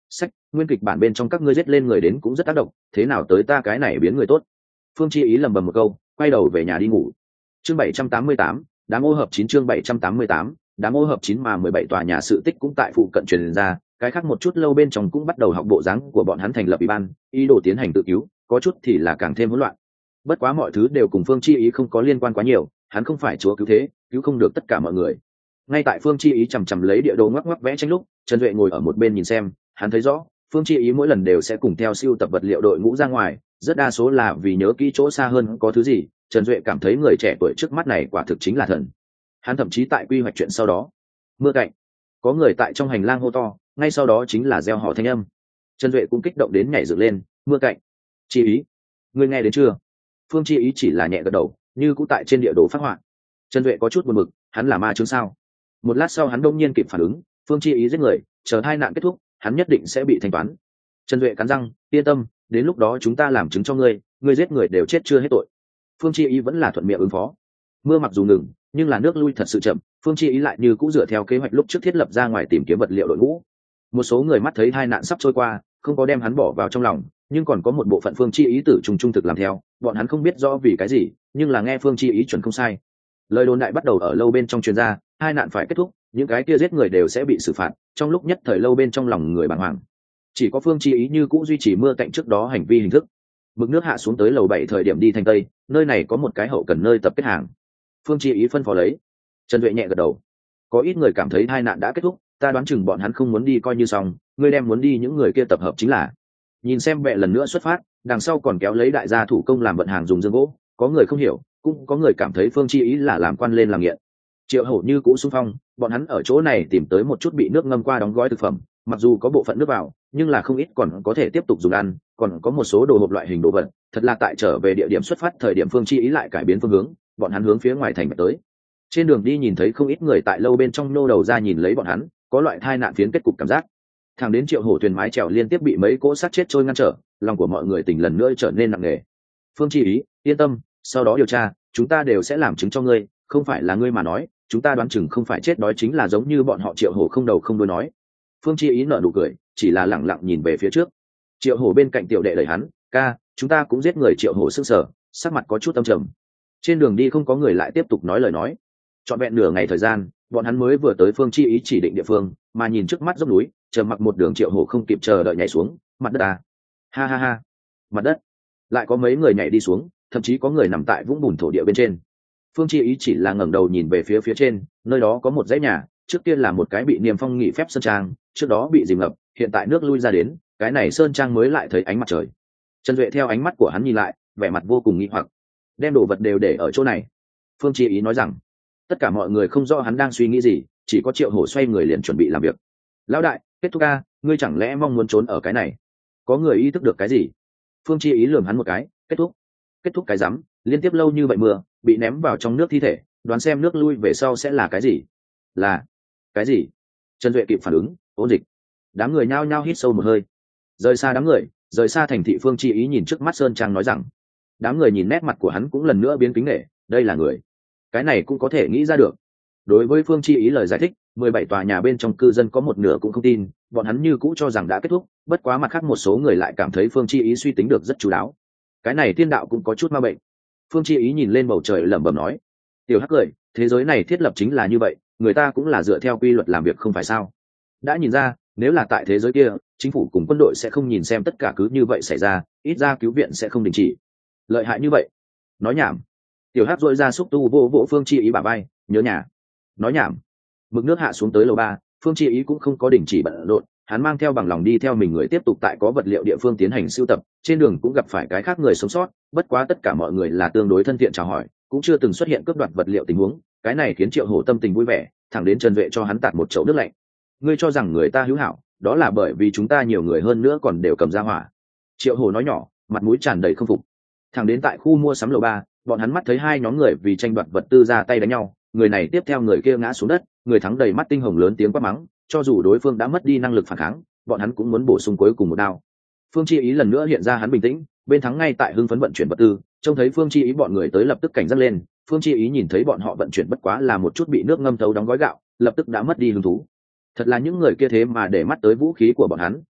sách nguyên kịch bản bên trong các ngươi giết lên người đến cũng rất tác động, thế nào tới ta cái này biến người tốt. Phương Chi Ý lầm bầm một câu, quay đầu về nhà đi ngủ. Chương bảy trăm tám mươi tám, đám ô hợp chín chương bảy trăm tám mươi tám, đám ô hợp chín mà mười bảy tòa nhà sự tích cũng tại phụ cận truyền ra, cái khác một chút lâu bên trong cũng bắt đầu học bộ dáng của bọn hắn thành lập ủy ban, ý đồ tiến hành tự cứu, có chút thì là càng thêm hỗn loạn. Bất quá mọi thứ đều cùng Phương Chi Ý không có liên quan quá nhiều, hắn không phải chúa cứu thế, cứu không được tất cả mọi người. Ngay tại Phương Chi Ý chằm chằm lấy địa đồ ngoắc ngoắc vẽ tranh lúc, Trần Duệ ngồi ở một bên nhìn xem, hắn thấy rõ, Phương Chi Ý mỗi lần đều sẽ cùng theo siêu tập vật liệu đội ngũ ra ngoài, rất đa số là vì nhớ kỹ chỗ xa hơn có thứ gì. Trần Duệ cảm thấy người trẻ tuổi trước mắt này quả thực chính là thần. Hắn thậm chí tại quy hoạch chuyện sau đó, mưa cạnh, có người tại trong hành lang hô to, ngay sau đó chính là reo hò thanh âm. Trần Duệ cũng kích động đến nhảy dựng lên, mưa cạnh, Chi Ý, ngươi nghe đến chưa? Phương Chi Ý chỉ là nhẹ gật đầu, như cũ tại trên địa đồ phát họa. Trần Duệ có chút buồn bực, hắn là ma chứng sao? Một lát sau hắn đông nhiên kịp phản ứng, Phương Chi Ý giết người, chờ hai nạn kết thúc, hắn nhất định sẽ bị thanh toán. Trần Duệ cắn răng, yên tâm, đến lúc đó chúng ta làm chứng cho ngươi, ngươi giết người đều chết chưa hết tội. Phương Chi Ý vẫn là thuận miệng ứng phó. Mưa mặc dù ngừng, nhưng là nước lui thật sự chậm, Phương Chi Ý lại như cũ dựa theo kế hoạch lúc trước thiết lập ra ngoài tìm kiếm vật liệu đội ngũ. Một số người mắt thấy hai nạn sắp trôi qua, không có đem hắn bỏ vào trong lòng, nhưng còn có một bộ phận Phương Chi Ý tử trùng trung thực làm theo, bọn hắn không biết rõ vì cái gì, nhưng là nghe Phương Chi Ý chuẩn không sai. Lời đồn đại bắt đầu ở lâu bên trong truyền ra, hai nạn phải kết thúc, những cái kia giết người đều sẽ bị xử phạt, trong lúc nhất thời lâu bên trong lòng người bàng hoàng. Chỉ có Phương Chi Ý như cũ duy trì mưa cạnh trước đó hành vi hình thức. Mực nước hạ xuống tới lầu bảy thời điểm đi thành tây, nơi này có một cái hậu cần nơi tập kết hàng. Phương Chi Ý phân phó lấy. Trần Duệ nhẹ gật đầu. Có ít người cảm thấy hai nạn đã kết thúc, ta đoán chừng bọn hắn không muốn đi coi như xong, ngươi đem muốn đi những người kia tập hợp chính là. Nhìn xem bệ lần nữa xuất phát, đằng sau còn kéo lấy đại gia thủ công làm vận hàng dùng dương gỗ, có người không hiểu, cũng có người cảm thấy Phương Chi Ý là làm quan lên làm nghiện. Triệu Hổ như cũ xung phong, bọn hắn ở chỗ này tìm tới một chút bị nước ngâm qua đóng gói thực phẩm, mặc dù có bộ phận nước vào, nhưng là không ít còn có thể tiếp tục dùng ăn, còn có một số đồ hộp loại hình đồ vật, thật là tại trở về địa điểm xuất phát thời điểm Phương Chi Ý lại cải biến phương hướng, bọn hắn hướng phía ngoài thành mà tới. Trên đường đi nhìn thấy không ít người tại lâu bên trong nô đầu ra nhìn lấy bọn hắn, có loại thai nạn phiến kết cục cảm giác. Thẳng đến Triệu Hổ thuyền mái chèo liên tiếp bị mấy cỗ sát chết trôi ngăn trở, lòng của mọi người tình lần nữa trở nên nặng nề. Phương Chi Ý, yên tâm, sau đó điều tra, chúng ta đều sẽ làm chứng cho ngươi, không phải là ngươi mà nói, chúng ta đoán chừng không phải chết đói chính là giống như bọn họ. Triệu Hổ không đầu không đuôi nói. Phương Chi Ý nở nụ cười, chỉ là lẳng lặng nhìn về phía trước. Triệu Hổ bên cạnh tiểu đệ đẩy hắn, ca, chúng ta cũng giết người. Triệu Hổ sững sờ, sắc mặt có chút âm trầm. Trên đường đi không có người lại tiếp tục nói lời nói. Trọn vẹn nửa ngày thời gian, bọn hắn mới vừa tới Phương Chi Ý chỉ định địa phương, mà nhìn trước mắt dốc núi, chờ mặc một đường. Triệu Hổ không kịp chờ đợi nhảy xuống mặt đất. À, ha ha ha, mặt đất. Lại có mấy người nhảy đi xuống, thậm chí có người nằm tại vũng bùn thổ địa bên trên. Phương Chi Ý chỉ là ngẩng đầu nhìn về phía phía trên, nơi đó có một dãy nhà, trước kia là một cái bị niêm phong nghỉ phép sơn trang, trước đó bị dìm ngập, hiện tại nước lui ra đến, cái này sơn trang mới lại thấy ánh mặt trời. Trần Duệ theo ánh mắt của hắn nhìn lại, vẻ mặt vô cùng nghi hoặc. Đem đồ vật đều để ở chỗ này. Phương Chi Ý nói rằng, tất cả mọi người không rõ hắn đang suy nghĩ gì, chỉ có Triệu Hổ xoay người liền chuẩn bị làm việc. Lão đại, kết thúc ca, ngươi chẳng lẽ mong muốn trốn ở cái này? Có người ý thức được cái gì? Phương Chi Ý lườm hắn một cái, kết thúc. Kết thúc cái rắm, liên tiếp lâu như vậy mưa, bị ném vào trong nước thi thể, đoán xem nước lui về sau sẽ là cái gì? Là cái gì? Trần Duệ kịp phản ứng, ôn dịch. Đám người nhao nhao hít sâu một hơi. Rời xa đám người, rời xa thành thị. Phương Chi Ý nhìn trước mắt sơn trang nói rằng, đám người nhìn nét mặt của hắn cũng lần nữa biến kính nể, đây là người, cái này cũng có thể nghĩ ra được. Đối với Phương Chi Ý lời giải thích, mười bảy tòa nhà bên trong cư dân có một nửa cũng không tin, bọn hắn như cũ cho rằng đã kết thúc, bất quá mặt khác một số người lại cảm thấy Phương Chi Ý suy tính được rất chú đáo. Cái này thiên đạo cũng có chút ma bệnh. Phương Chi Ý nhìn lên bầu trời lẩm bẩm nói, tiểu hắc cười, thế giới này thiết lập chính là như vậy, người ta cũng là dựa theo quy luật làm việc không phải sao? Đã nhìn ra, nếu là tại thế giới kia, chính phủ cùng quân đội sẽ không nhìn xem tất cả cứ như vậy xảy ra, ít ra cứu viện sẽ không đình chỉ. Lợi hại như vậy? Nói nhảm. Tiểu hắc dội ra xúc tu vô vỗ Phương Chi Ý bả vai, nhớ nhà. Nói nhảm. Mực nước hạ xuống tới lầu ba, Phương Chi Ý cũng không có đình chỉ bận rộn, hắn mang theo bằng lòng đi theo mình người tiếp tục tại có vật liệu địa phương tiến hành sưu tập. Trên đường cũng gặp phải cái khác người sống sót, bất quá tất cả mọi người là tương đối thân thiện chào hỏi, cũng chưa từng xuất hiện cướp đoạt vật liệu tình huống. Cái này khiến Triệu Hổ tâm tình vui vẻ, thẳng đến Trần Duệ cho hắn tạt một chậu nước lạnh. Ngươi cho rằng người ta hữu hảo, đó là bởi vì chúng ta nhiều người hơn nữa còn đều cầm ra hỏa. Triệu Hổ nói nhỏ, mặt mũi tràn đầy không phục. Thẳng đến tại khu mua sắm lầu ba, bọn hắn mắt thấy hai nhóm người vì tranh đoạt vật tư ra tay đánh nhau, người này tiếp theo người kia ngã xuống đất, người thắng đầy mắt tinh hồng lớn tiếng quát mắng, cho dù đối phương đã mất đi năng lực phản kháng, bọn hắn cũng muốn bổ sung cuối cùng một đao. Phương Chi Ý lần nữa hiện ra hắn bình tĩnh, bên thắng ngay tại hưng phấn vận chuyển vật tư, trông thấy Phương Chi Ý bọn người tới lập tức cảnh giác lên. Phương Chi Ý nhìn thấy bọn họ vận chuyển bất quá là một chút bị nước ngâm thấu đóng gói gạo, lập tức đã mất đi hứng thú. Thật là những người kia thế mà để mắt tới vũ khí của bọn hắn,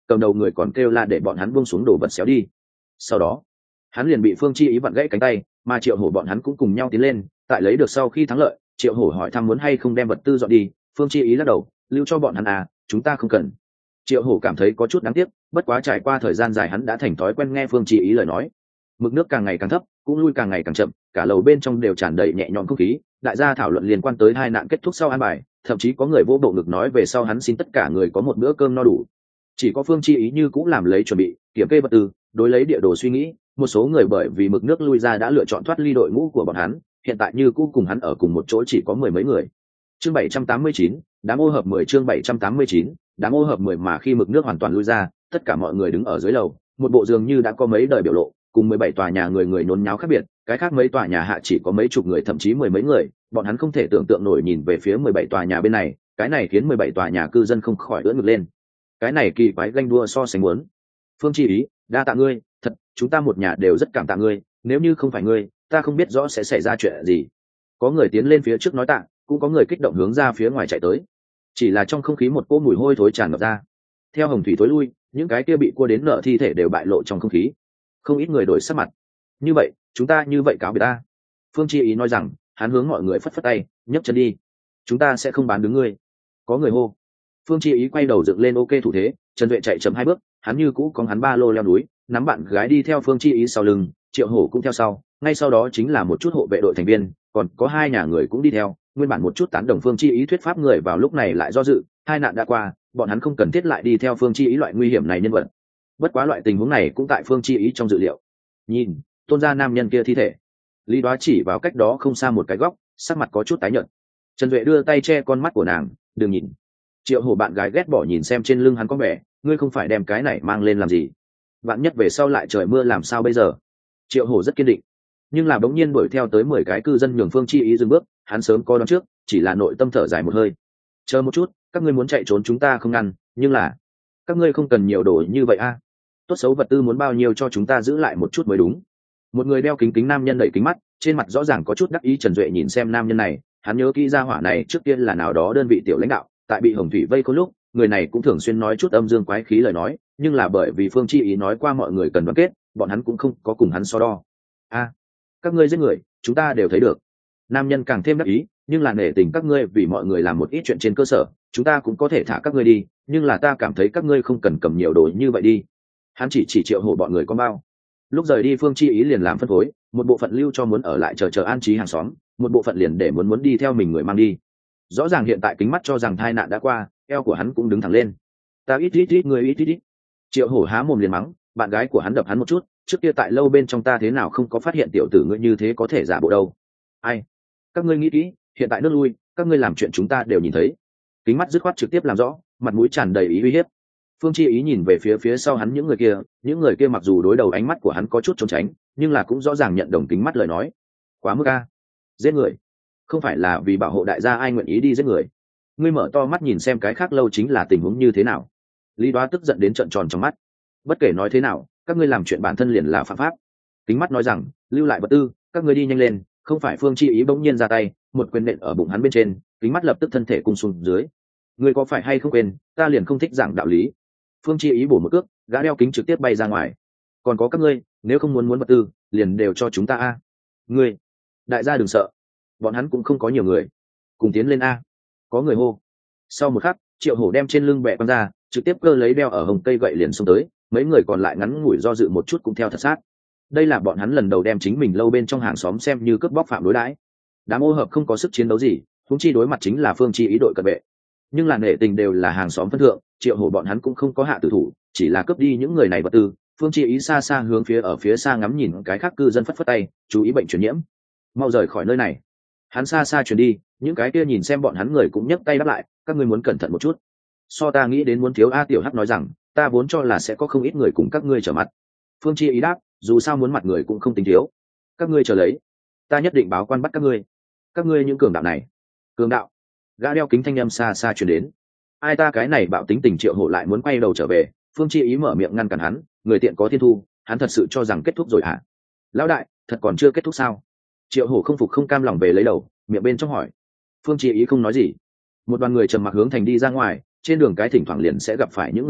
cầm đầu người còn kêu la để bọn hắn buông xuống đồ vật xéo đi. Sau đó hắn liền bị Phương Chi Ý vặn gãy cánh tay, mà Triệu Hổ bọn hắn cũng cùng nhau tiến lên. Tại lấy được sau khi thắng lợi, Triệu Hổ hỏi thăm muốn hay không đem vật tư dọn đi, Phương Chi Ý lắc đầu, lưu cho bọn hắn à, chúng ta không cần. Triệu Hổ cảm thấy có chút đáng tiếc, bất quá trải qua thời gian dài hắn đã thành thói quen nghe Phương Chi Ý lời nói. Mực nước càng ngày càng thấp, cũng lui càng ngày càng chậm, cả lầu bên trong đều tràn đầy nhẹ nhõm không khí, đại gia thảo luận liên quan tới hai nạn kết thúc sau an bài, thậm chí có người vô bộ ngực nói về sau hắn xin tất cả người có một bữa cơm no đủ. Chỉ có Phương Chi Ý như cũng làm lấy chuẩn bị, kiểm kê vật tư, đối lấy địa đồ suy nghĩ, một số người bởi vì mực nước lui ra đã lựa chọn thoát ly đội ngũ của bọn hắn, hiện tại như cũ cùng hắn ở cùng một chỗ chỉ có mười mấy người. Chương bảy trăm tám mươi chín, đám ô hợp mười chương bảy trăm tám mươi chín, đám ô hợp mười mà khi mực nước hoàn toàn lui ra, tất cả mọi người đứng ở dưới lầu, một bộ dường như đã có mấy đời biểu lộ, cùng mười bảy tòa nhà người người nôn nháo khác biệt, cái khác mấy tòa nhà hạ chỉ có mấy chục người thậm chí mười mấy người, bọn hắn không thể tưởng tượng nổi nhìn về phía mười bảy tòa nhà bên này, cái này khiến mười bảy tòa nhà cư dân không khỏi ưỡn ngực lên. Cái này kỳ quái ganh đua so sánh muốn. Phương Chi Ý, đa tạ ngươi, thật, chúng ta một nhà đều rất cảm tạ ngươi, nếu như không phải ngươi, ta không biết rõ sẽ xảy ra chuyện gì. Có người tiến lên phía trước nói tạ, cũng có người kích động hướng ra phía ngoài chạy tới. Chỉ là trong không khí một cỗ mùi hôi thối tràn ngập ra. Theo hồng thủy thối lui, những cái kia bị cua đến nợ thi thể đều bại lộ trong không khí. Không ít người đổi sắc mặt. Như vậy, chúng ta như vậy cáo biệt ta. Phương Chi Ý nói rằng, hắn hướng mọi người phất phất tay, nhấc chân đi. Chúng ta sẽ không bán đứng ngươi. Có người hô. Phương Chi Ý quay đầu dựng lên ok thủ thế, Trần Duệ chạy chậm hai bước, hắn như cũ có hắn ba lô leo núi, nắm bạn gái đi theo Phương Chi Ý sau lưng, Triệu Hổ cũng theo sau, ngay sau đó chính là một chút hộ vệ đội thành viên, còn có hai nhà người cũng đi theo. Nguyên bản một chút tán đồng Phương Chi Ý thuyết pháp người vào lúc này lại do dự, hai nạn đã qua, bọn hắn không cần thiết lại đi theo Phương Chi Ý loại nguy hiểm này nhân vật. Bất quá loại tình huống này cũng tại Phương Chi Ý trong dự liệu. Nhìn, Tôn gia nam nhân kia thi thể. Lý Đoá chỉ vào cách đó không xa một cái góc, sắc mặt có chút tái nhợt. Trần Duệ đưa tay che con mắt của nàng, đừng nhìn. Triệu Hổ bạn gái ghét bỏ nhìn xem trên lưng hắn có vẻ, ngươi không phải đem cái này mang lên làm gì? Vạn nhất về sau lại trời mưa làm sao bây giờ? Triệu Hổ rất kiên định, nhưng là bỗng nhiên đuổi theo tới mười cái cư dân nhường Phương Chi Ý dừng bước, hắn sớm có đoán trước, chỉ là nội tâm thở dài một hơi. Chờ một chút, các ngươi muốn chạy trốn chúng ta không ngăn, nhưng là các ngươi không cần nhiều đồ như vậy a. À? Tốt xấu vật tư muốn bao nhiêu cho chúng ta giữ lại một chút mới đúng. Một người đeo kính kính nam nhân đẩy kính mắt, trên mặt rõ ràng có chút đắc ý. Trần Duệ nhìn xem nam nhân này, hắn nhớ kỹ ra hỏa này trước tiên là nào đó đơn vị tiểu lãnh đạo, tại bị Hồng Thủy vây có lúc, người này cũng thường xuyên nói chút âm dương quái khí lời nói, nhưng là bởi vì Phương Chi Ý nói qua mọi người cần đoàn kết, bọn hắn cũng không có cùng hắn so đo. A, à, các ngươi giết người, chúng ta đều thấy được. Nam nhân càng thêm đắc ý, nhưng là nể tình các ngươi vì mọi người làm một ít chuyện trên cơ sở, chúng ta cũng có thể thả các ngươi đi, nhưng là ta cảm thấy các ngươi không cần cầm nhiều đồ như vậy đi. Hắn chỉ chỉ Triệu Hổ bọn người con bao. Lúc rời đi Phương Chi Ý liền làm phân phối, một bộ phận lưu cho muốn ở lại chờ chờ an trí hàng xóm, một bộ phận liền để muốn muốn đi theo mình người mang đi. Rõ ràng hiện tại kính mắt cho rằng tai nạn đã qua, eo của hắn cũng đứng thẳng lên. Ta ít ít ít người ít ít ít. Triệu Hổ há mồm liền mắng, bạn gái của hắn đập hắn một chút, trước kia tại lâu bên trong ta thế nào không có phát hiện tiểu tử ngươi như thế có thể giả bộ đâu. Ai? Các ngươi nghĩ kỹ, hiện tại nước lui, các ngươi làm chuyện chúng ta đều nhìn thấy. Kính mắt dứt khoát trực tiếp làm rõ, mặt mũi tràn đầy ý uy hiếp. Phương Chi Ý nhìn về phía phía sau hắn những người kia, những người kia mặc dù đối đầu ánh mắt của hắn có chút trốn tránh, nhưng là cũng rõ ràng nhận đồng kính mắt lời nói. Quá mức a, giết người, không phải là vì bảo hộ đại gia ai nguyện ý đi giết người. Ngươi mở to mắt nhìn xem cái khác lâu chính là tình huống như thế nào. Lý Đoá tức giận đến trợn tròn trong mắt. Bất kể nói thế nào, các ngươi làm chuyện bản thân liền là phạm pháp. Kính mắt nói rằng, lưu lại vật tư, các ngươi đi nhanh lên. Không phải Phương Chi Ý bỗng nhiên ra tay, một quyền nện ở bụng hắn bên trên, kính mắt lập tức thân thể cung xuống dưới. Ngươi có phải hay không quên, ta liền không thích giảng đạo lý. Phương Chi Ý bổ một cước, gã đeo kính trực tiếp bay ra ngoài. Còn có các ngươi, nếu không muốn muốn vật tư, liền đều cho chúng ta a. Ngươi, đại gia đừng sợ, bọn hắn cũng không có nhiều người, cùng tiến lên a. Có người hô. Sau một khắc, Triệu Hổ đem trên lưng bẹ quăng ra, trực tiếp cơ lấy đeo ở hồng cây gậy liền xông tới, mấy người còn lại ngắn ngủi do dự một chút cũng theo thật sát. Đây là bọn hắn lần đầu đem chính mình lâu bên trong hàng xóm xem như cướp bóc phạm đối đãi. Đám ô hợp không có sức chiến đấu gì, huống chi đối mặt chính là Phương Chi Ý đội cận vệ. Nhưng là nể tình đều là hàng xóm phân thượng, Triệu Hổ bọn hắn cũng không có hạ tử thủ, chỉ là cướp đi những người này vật tư. Phương Chi Ý xa xa hướng phía ở phía xa ngắm nhìn cái khác cư dân phất phất tay, chú ý bệnh truyền nhiễm, mau rời khỏi nơi này. Hắn xa xa chuyển đi, những cái kia nhìn xem bọn hắn người cũng nhấc tay đáp lại, các ngươi muốn cẩn thận một chút. So ta nghĩ đến muốn thiếu a. Tiểu Hắc nói rằng, ta vốn cho là sẽ có không ít người cùng các ngươi trở mặt. Phương Chi Ý đáp, dù sao muốn mặt người cũng không tính thiếu, các ngươi chờ lấy, ta nhất định báo quan bắt các ngươi. Các ngươi những cường đạo này. Cường đạo? Gã đeo kính thanh âm xa xa truyền đến. Ai ta cái này bạo tính tình Triệu Hổ lại muốn quay đầu trở về. Phương Chi Ý mở miệng ngăn cản hắn, người tiện có thiên thu, hắn thật sự cho rằng kết thúc rồi hả? Lão đại, thật còn chưa kết thúc sao? Triệu Hổ không phục không cam lòng về lấy đầu, miệng bên trong hỏi. Phương Chi Ý không nói gì. Một đoàn người trầm mặc hướng thành đi ra ngoài, trên đường cái thỉnh thoảng liền sẽ gặp phải những người khác,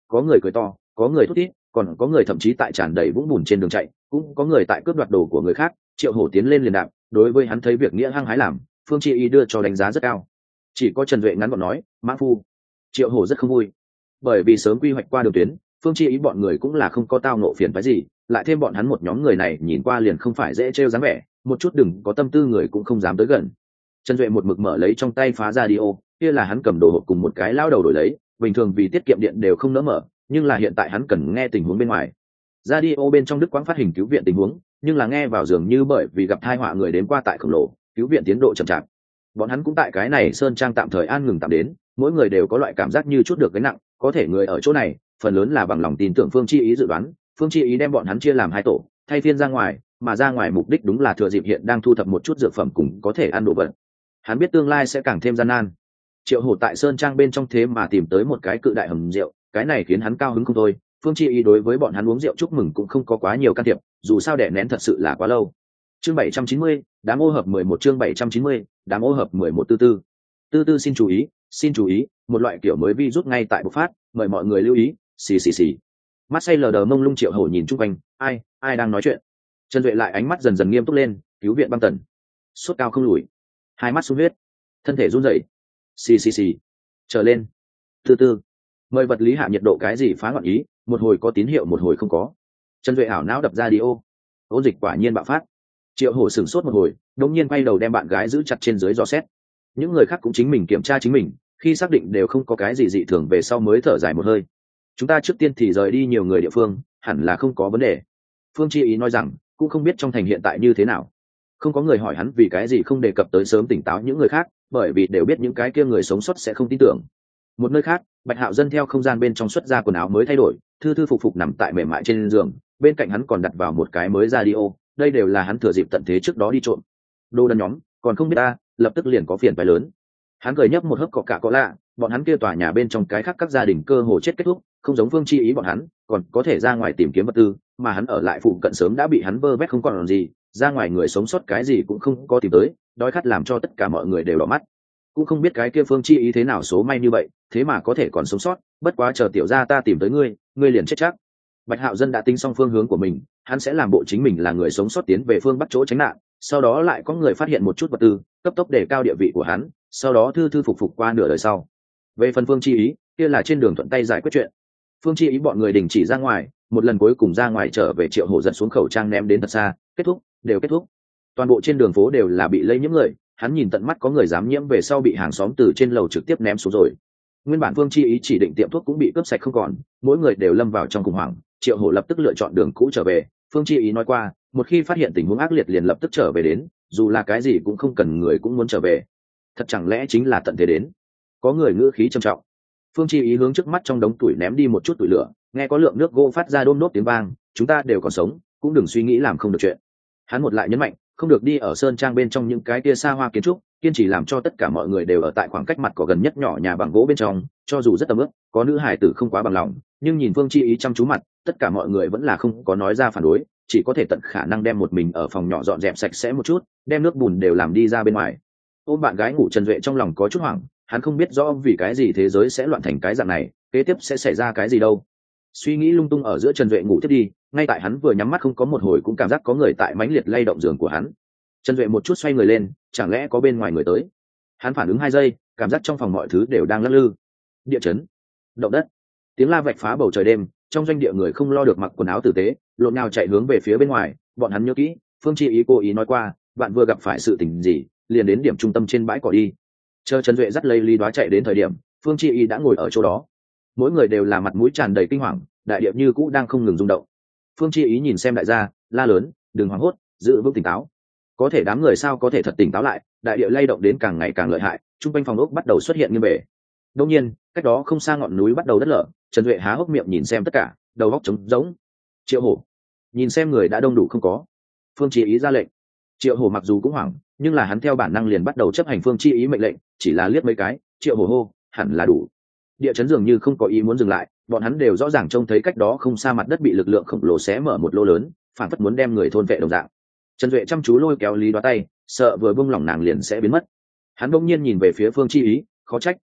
có người cười to, có người thút thít, còn có người thậm chí tại tràn đầy vũng bùn trên đường chạy, cũng có người tại cướp đoạt đồ của người khác. Triệu Hổ tiến lên liền đạp, đối với hắn thấy việc nghĩa hăng hái làm, Phương Chi Ý đưa cho đánh giá rất cao. Chỉ có Trần Duệ ngắn gọn nói, mã phu. Triệu Hổ rất không vui, bởi vì sớm quy hoạch qua đường tuyến, Phương Chi Ý bọn người cũng là không có tao nộ phiền phái gì, lại thêm bọn hắn một nhóm người này nhìn qua liền không phải dễ trêu dáng vẻ, một chút đừng có tâm tư người cũng không dám tới gần. Trần Duệ một mực mở lấy trong tay phá radio, kia là hắn cầm đồ hộp cùng một cái lao đầu đổi lấy, bình thường vì tiết kiệm điện đều không nỡ mở, nhưng là hiện tại hắn cần nghe tình huống bên ngoài. Radio bên trong Đức Quang phát hình cứu viện tình huống, nhưng là nghe vào dường như bởi vì gặp tai họa người đến qua tại khổng lồ, cứu viện tiến độ chậm chạp. Bọn hắn cũng tại cái này sơn trang tạm thời an ngừng tạm đến, mỗi người đều có loại cảm giác như chút được cái nặng, có thể người ở chỗ này, phần lớn là bằng lòng tin tưởng Phương Chi Ý dự đoán, Phương Chi Ý đem bọn hắn chia làm hai tổ, thay phiên ra ngoài, mà ra ngoài mục đích đúng là thừa dịp hiện đang thu thập một chút dược phẩm cùng có thể ăn đồ vật. Hắn biết tương lai sẽ càng thêm gian nan. Triệu Hổ tại sơn trang bên trong thế mà tìm tới một cái cự đại hầm rượu, cái này khiến hắn cao hứng không thôi. Phương Chi Ý đối với bọn hắn uống rượu chúc mừng cũng không có quá nhiều can thiệp, dù sao đè nén thật sự là quá lâu. Chương bảy trăm chín mươi, đám ô hợp mười một chương bảy trăm chín mươi, đám ô hợp mười một tư tư. Tư tư xin chú ý, xin chú ý, một loại kiểu mới virus ngay tại bộc phát, mời mọi người lưu ý, xì xì xì. Mắt say lờ đờ mông lung Triệu Hổ nhìn chung quanh, ai, ai đang nói chuyện? Trần Duệ lại ánh mắt dần dần nghiêm túc lên, cứu viện băng tần. Sốt cao không lùi, hai mắt sung huyết, thân thể run rẩy. Xì xì xì. Trở lên. Tư tư. Mời vật lý hạ nhiệt độ cái gì phá ngọn ý, một hồi có tín hiệu một hồi không có. Trần Duệ ảo não đập ra đi ô. Ôn dịch quả nhiên bạo phát. Triệu Hổ sửng sốt một hồi, đột nhiên quay đầu đem bạn gái giữ chặt trên dưới dò xét. Những người khác cũng chính mình kiểm tra chính mình, khi xác định đều không có cái gì dị thường về sau mới thở dài một hơi. Chúng ta trước tiên thì rời đi nhiều người địa phương, hẳn là không có vấn đề. Phương Chi Ý nói rằng, cũng không biết trong thành hiện tại như thế nào. Không có người hỏi hắn vì cái gì không đề cập tới sớm tỉnh táo những người khác, bởi vì đều biết những cái kia người sống sót sẽ không tin tưởng. Một nơi khác, Bạch Hạo Dân theo không gian bên trong xuất ra quần áo mới thay đổi, thư thư phục phục nằm tại mềm mại trên giường, bên cạnh hắn còn đặt vào một cái mới radio, đây đều là hắn thừa dịp tận thế trước đó đi trộm. Đồ đần nhóm, còn không biết ta, lập tức liền có phiền phải lớn. Hắn cười nhấp một hớp cọ cả cọ lạ, bọn hắn kia tòa nhà bên trong cái khác các gia đình cơ hồ chết kết thúc, không giống Phương Chi Ý bọn hắn, còn có thể ra ngoài tìm kiếm vật tư, mà hắn ở lại phụ cận sớm đã bị hắn vơ vét không còn làm gì, ra ngoài người sống sót cái gì cũng không có tìm tới, đói khát làm cho tất cả mọi người đều đỏ mắt. Cũng không biết cái kia Phương Chi Ý thế nào số may như vậy, thế mà có thể còn sống sót, bất quá chờ tiểu gia ta tìm tới ngươi, ngươi liền chết chắc. Bạch Hạo Dân đã tính xong phương hướng của mình, hắn sẽ làm bộ chính mình là người sống sót tiến về phương bắc chỗ tránh nạn, sau đó lại có người phát hiện một chút vật tư, cấp tốc để cao địa vị của hắn, sau đó thư thư phục phục qua nửa đời sau. Về phần Phương Chi Ý, kia là trên đường thuận tay giải quyết chuyện. Phương Chi Ý bọn người đình chỉ ra ngoài, một lần cuối cùng ra ngoài trở về, Triệu Hổ giật xuống khẩu trang ném đến thật xa, kết thúc, đều kết thúc. Toàn bộ trên đường phố đều là bị lây nhiễm người, hắn nhìn tận mắt có người dám nhiễm về sau bị hàng xóm từ trên lầu trực tiếp ném xuống rồi. Nguyên bản Phương Chi Ý chỉ định tiệm thuốc cũng bị cướp sạch không còn, mỗi người đều lâm vào trong khủng hoảng. Triệu Hổ lập tức lựa chọn đường cũ trở về. Phương Chi Ý nói qua, một khi phát hiện tình huống ác liệt liền lập tức trở về đến, dù là cái gì cũng không cần người cũng muốn trở về. Thật chẳng lẽ chính là tận thế đến? Có người ngữ khí trầm trọng. Phương Chi Ý hướng trước mắt trong đống tuổi ném đi một chút tuổi lửa, nghe có lượng nước gỗ phát ra đôm đốt tiếng vang, chúng ta đều còn sống, cũng đừng suy nghĩ làm không được chuyện. Hắn một lại nhấn mạnh, không được đi ở sơn trang bên trong những cái tia xa hoa kiến trúc, kiên trì làm cho tất cả mọi người đều ở tại khoảng cách mặt cỏ gần nhất nhỏ nhà bằng gỗ bên trong, cho dù rất tầm ướp, có nữ hải tử không quá bằng lòng, nhưng nhìn Phương Chi Ý chăm chú mặt, tất cả mọi người vẫn là không có nói ra phản đối, chỉ có thể tận khả năng đem một mình ở phòng nhỏ dọn dẹp sạch sẽ một chút, đem nước bùn đều làm đi ra bên ngoài. Ôm bạn gái ngủ, Trần Duệ trong lòng có chút hoảng, hắn không biết rõ vì cái gì thế giới sẽ loạn thành cái dạng này, kế tiếp sẽ xảy ra cái gì đâu. Suy nghĩ lung tung ở giữa, Trần Duệ ngủ tiếp đi, ngay tại hắn vừa nhắm mắt không có một hồi cũng cảm giác có người tại mãnh liệt lay động giường của hắn. Trần Duệ một chút xoay người lên, chẳng lẽ có bên ngoài người tới. Hắn phản ứng hai giây, cảm giác trong phòng mọi thứ đều đang lắc lư. Địa chấn, động đất, tiếng la vạch phá bầu trời đêm, trong doanh địa người không lo được mặc quần áo tử tế, lộn nhào chạy hướng về phía bên ngoài. Bọn hắn nhớ kỹ, Phương Chi Ý cố ý nói qua, bạn vừa gặp phải sự tình gì liền đến điểm trung tâm trên bãi cỏ đi. Chờ Trần Duệ dắt lấy ly đoá chạy đến thời điểm, Phương Chi Ý đã ngồi ở chỗ đó. Mỗi người đều là mặt mũi tràn đầy kinh hoàng, đại điệp như cũ đang không ngừng rung động. Phương Chi Ý nhìn xem đại gia, la lớn, đừng hoảng hốt, giữ vững tỉnh táo. Có thể đám người sao có thể thật tỉnh táo lại, đại địa lay động đến càng ngày càng lợi hại, trung quanh phòng ốc bắt đầu xuất hiện nghiêng bể. Đương nhiên, cách đó không xa ngọn núi bắt đầu đất lở. Trần Duệ há hốc miệng nhìn xem tất cả, đầu óc trống rỗng. Triệu Hổ, nhìn xem người đã đông đủ không có. Phương Chi Ý ra lệnh. Triệu Hổ mặc dù cũng hoảng, nhưng là hắn theo bản năng liền bắt đầu chấp hành Phương Chi Ý mệnh lệnh, chỉ là liếc mấy cái, Triệu Hổ hô, hẳn là đủ. Địa chấn dường như không có ý muốn dừng lại, bọn hắn đều rõ ràng trông thấy cách đó không xa mặt đất bị lực lượng khổng lồ xé mở một lỗ lớn, phản phất muốn đem người thôn vệ đồng dạng. Trần Duệ chăm chú lôi kéo Lý Đoá tay, sợ vừa buông lỏng nàng liền sẽ biến mất. Hắn bỗng nhiên nhìn về phía Phương Chi Ý, khó trách,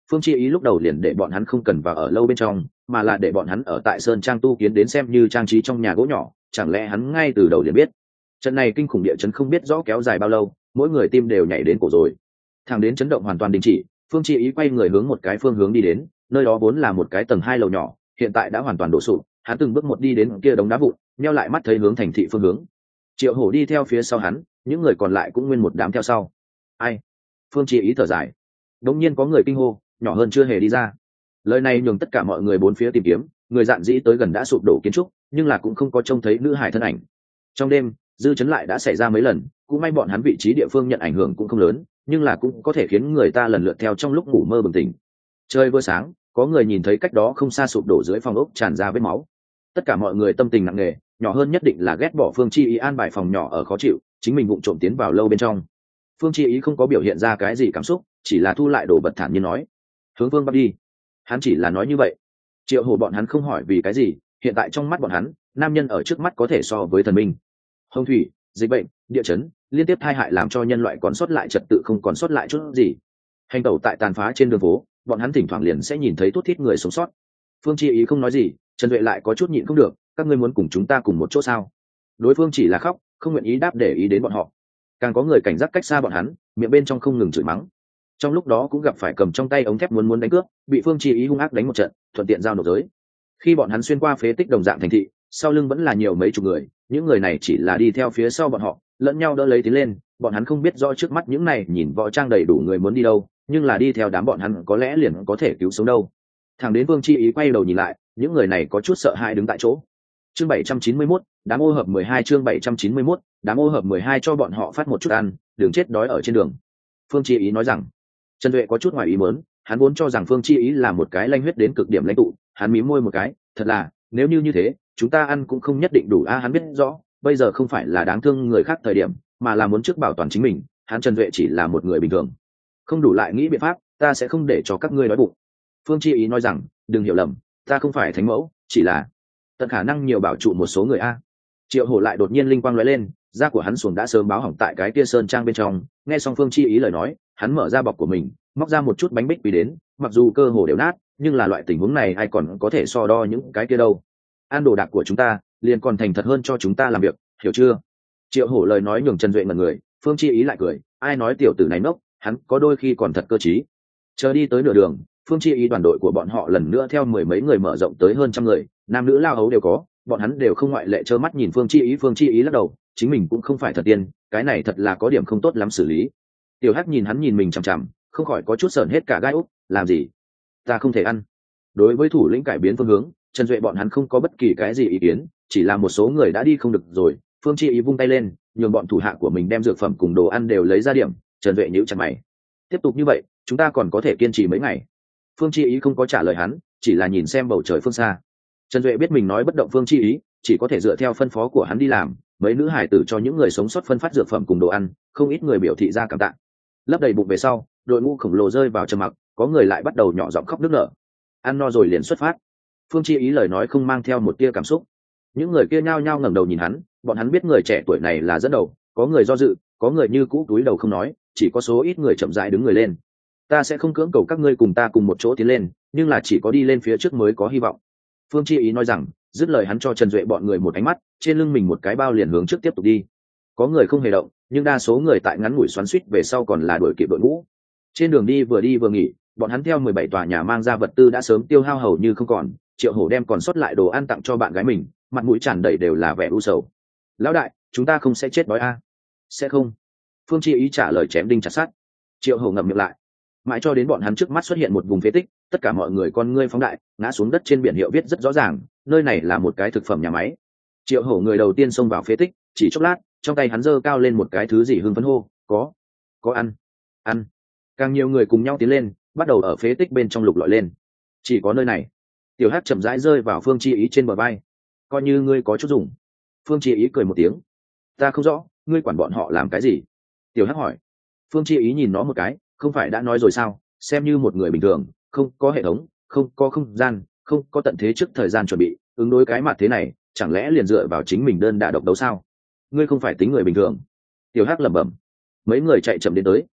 Phương Chi Ý lúc đầu liền để bọn hắn không cần vào ở lâu bên trong, mà là để bọn hắn ở tại sơn trang tu kiến đến xem như trang trí trong nhà gỗ nhỏ. Chẳng lẽ hắn ngay từ đầu liền biết trận này kinh khủng địa chấn không biết rõ kéo dài bao lâu, mỗi người tim đều nhảy đến cổ rồi. Thẳng đến chấn động hoàn toàn đình chỉ, Phương Chi Ý quay người hướng một cái phương hướng đi đến, nơi đó vốn là một cái tầng hai lầu nhỏ, hiện tại đã hoàn toàn đổ sụp. Hắn từng bước một đi đến kia đống đá vụn, nheo lại mắt thấy hướng thành thị phương hướng. Triệu Hổ đi theo phía sau hắn, những người còn lại cũng nguyên một đám theo sau. Ai? Phương Chi Ý thở dài. Đột nhiên có người kinh hô, nhỏ hơn chưa hề đi ra. Lời này nhường tất cả mọi người bốn phía tìm kiếm, người dạn dĩ tới gần đã sụp đổ kiến trúc, nhưng là cũng không có trông thấy nữ hải thân ảnh. Trong đêm, dư chấn lại đã xảy ra mấy lần, cũng may bọn hắn vị trí địa phương nhận ảnh hưởng cũng không lớn, nhưng là cũng có thể khiến người ta lần lượt theo trong lúc ngủ mơ bừng tỉnh. Trời vừa sáng, có người nhìn thấy cách đó không xa sụp đổ dưới phòng ốc tràn ra vết máu. Tất cả mọi người tâm tình nặng nề, nhỏ hơn nhất định là ghét bỏ Phương Chi Ý an bài phòng nhỏ ở khó chịu, chính mình vụng trộm tiến vào lâu bên trong. Phương Chi Ý không có biểu hiện ra cái gì cảm xúc, chỉ là thu lại đồ vật thản nhiên nói: hướng phương bắc đi. Hắn chỉ là nói như vậy. Triệu Hổ bọn hắn không hỏi vì cái gì, hiện tại trong mắt bọn hắn, nam nhân ở trước mắt có thể so với thần minh. Hồng thủy, dịch bệnh, địa chấn, liên tiếp tai hại làm cho nhân loại còn sót lại trật tự không còn sót lại chút gì. Hành tẩu tại tàn phá trên đường phố, bọn hắn thỉnh thoảng liền sẽ nhìn thấy thút thít người sống sót. Phương Chi Ý không nói gì, Trần Duệ lại có chút nhịn không được: các ngươi muốn cùng chúng ta cùng một chỗ sao? Đối phương chỉ là khóc, không nguyện ý đáp để ý đến bọn họ. Càng có người cảnh giác cách xa bọn hắn, miệng bên trong không ngừng chửi mắng. Trong lúc đó cũng gặp phải cầm trong tay ống thép muốn muốn đánh cướp, bị Phương Chi Ý hung ác đánh một trận, thuận tiện giao nộp giới. Khi bọn hắn xuyên qua phế tích đồng dạng thành thị, sau lưng vẫn là nhiều mấy chục người, những người này chỉ là đi theo phía sau bọn họ, lẫn nhau đỡ lấy tiến lên. Bọn hắn không biết rõ trước mắt những này nhìn võ trang đầy đủ người muốn đi đâu, nhưng là đi theo đám bọn hắn có lẽ liền có thể cứu sống đâu. Thằng đến Phương Chi Ý quay đầu nhìn lại, những người này có chút sợ hãi đứng tại chỗ. Chương bảy trăm chín mươi mốt, đám ô hợp mười hai chương bảy trăm chín mươi mốt, đám ô hợp mười hai cho bọn họ phát một chút ăn, đừng chết đói ở trên đường. Phương Chi Ý nói rằng. Trần Duệ có chút ngoài ý muốn, hắn vốn cho rằng Phương Chi Ý là một cái lanh huyết đến cực điểm lãnh tụ, hắn mím môi một cái, thật là, nếu như như thế, chúng ta ăn cũng không nhất định đủ a. À, hắn biết rõ, bây giờ không phải là đáng thương người khác thời điểm, mà là muốn trước bảo toàn chính mình, hắn Trần Duệ chỉ là một người bình thường. Không đủ lại nghĩ biện pháp, ta sẽ không để cho các ngươi đói bụng. Phương Chi Ý nói rằng, đừng hiểu lầm, ta không phải thánh mẫu, chỉ là tận khả năng nhiều bảo trụ một số người a. Triệu Hổ lại đột nhiên linh quang lóe lên, da của hắn xuồng đã sớm báo hỏng tại cái kia sơn trang bên trong. Nghe xong Phương Chi Ý lời nói, hắn mở ra bọc của mình, móc ra một chút bánh bích quy đến, mặc dù cơ hồ đều nát, nhưng là loại tình huống này ai còn có thể so đo những cái kia đâu. Ăn đồ đạc của chúng ta, liền còn thành thật hơn cho chúng ta làm việc, hiểu chưa? Triệu Hổ lời nói nhường Trần Duệ ngẩn người, Phương Chi Ý lại cười, ai nói tiểu tử này ngốc, hắn có đôi khi còn thật cơ trí. Chờ đi tới nửa đường, Phương Chi Ý đoàn đội của bọn họ lần nữa theo mười mấy người mở rộng tới hơn trăm người, nam nữ lao hấu đều có, bọn hắn đều không ngoại lệ trơ mắt nhìn Phương Chi Ý. Phương Chi Ý lắc đầu, chính mình cũng không phải thật tiên, cái này thật là có điểm không tốt lắm xử lý. Tiểu Hắc nhìn hắn nhìn mình chằm chằm, không khỏi có chút sởn hết cả gai úc, làm gì? Ta không thể ăn. Đối với thủ lĩnh cải biến phương hướng, Trần Duệ bọn hắn không có bất kỳ cái gì ý kiến, chỉ là một số người đã đi không được rồi. Phương Chi Ý vung tay lên, nhường bọn thủ hạ của mình đem dược phẩm cùng đồ ăn đều lấy ra điểm. Trần Duệ nhíu chặt mày, tiếp tục như vậy, chúng ta còn có thể kiên trì mấy ngày. Phương Chi Ý không có trả lời hắn, chỉ là nhìn xem bầu trời phương xa. Trần Duệ biết mình nói bất động Phương Chi Ý, chỉ có thể dựa theo phân phó của hắn đi làm. Mấy nữ hải tử cho những người sống sót phân phát dược phẩm cùng đồ ăn, không ít người biểu thị ra cảm tạ. Lấp đầy bụng về sau, đội ngũ khổng lồ rơi vào trầm mặc, có người lại bắt đầu nhỏ giọng khóc nức nở. Ăn no rồi liền xuất phát. Phương Chi Ý lời nói không mang theo một tia cảm xúc. Những người kia nhao nhao ngẩng đầu nhìn hắn, bọn hắn biết người trẻ tuổi này là dẫn đầu, có người do dự, có người như cũ túi đầu không nói, chỉ có số ít người chậm rãi đứng người lên. Ta sẽ không cưỡng cầu các ngươi cùng ta cùng một chỗ tiến lên, nhưng là chỉ có đi lên phía trước mới có hy vọng. Phương Chi Ý nói rằng, dứt lời hắn cho Trần Duệ bọn người một ánh mắt, trên lưng mình một cái bao liền hướng trước tiếp tục đi. Có người không hề động, nhưng đa số người tại ngắn ngủi xoắn xuýt về sau còn là đuổi kịp đội ngũ. Trên đường đi vừa đi vừa nghỉ, bọn hắn theo mười bảy tòa nhà mang ra vật tư đã sớm tiêu hao hầu như không còn. Triệu Hổ đem còn sót lại đồ ăn tặng cho bạn gái mình, mặt mũi tràn đầy đều là vẻ u sầu. Lão đại, chúng ta không sẽ chết đói a? À? Sẽ không. Phương Chi Ý trả lời chém đinh chặt sắt. Triệu Hổ ngậm miệng lại. Mãi cho đến bọn hắn trước mắt xuất hiện một vùng phế tích, tất cả mọi người con ngươi phóng đại, ngã xuống đất. Trên biển hiệu viết rất rõ ràng, nơi này là một cái thực phẩm nhà máy. Triệu Hổ người đầu tiên xông vào phế tích, chỉ chốc lát, trong tay hắn giơ cao lên một cái thứ gì hưng phấn hô, có, có ăn, ăn. Càng nhiều người cùng nhau tiến lên, bắt đầu ở phế tích bên trong lục lọi lên. Chỉ có nơi này. Tiểu Hắc chậm rãi rơi vào Phương Chi Ý trên bờ vai. Coi như ngươi có chút dùng. Phương Chi Ý cười một tiếng. Ta không rõ, ngươi quản bọn họ làm cái gì? Tiểu Hắc hỏi. Phương Chi Ý nhìn nó một cái, không phải đã nói rồi sao, xem như một người bình thường, không có hệ thống, không có không gian, không có tận thế trước thời gian chuẩn bị, ứng đối cái mặt thế này, chẳng lẽ liền dựa vào chính mình đơn đả độc đấu sao? Ngươi không phải tính người bình thường. Tiểu Hắc lẩm bẩm. Mấy người chạy chậm đến tới,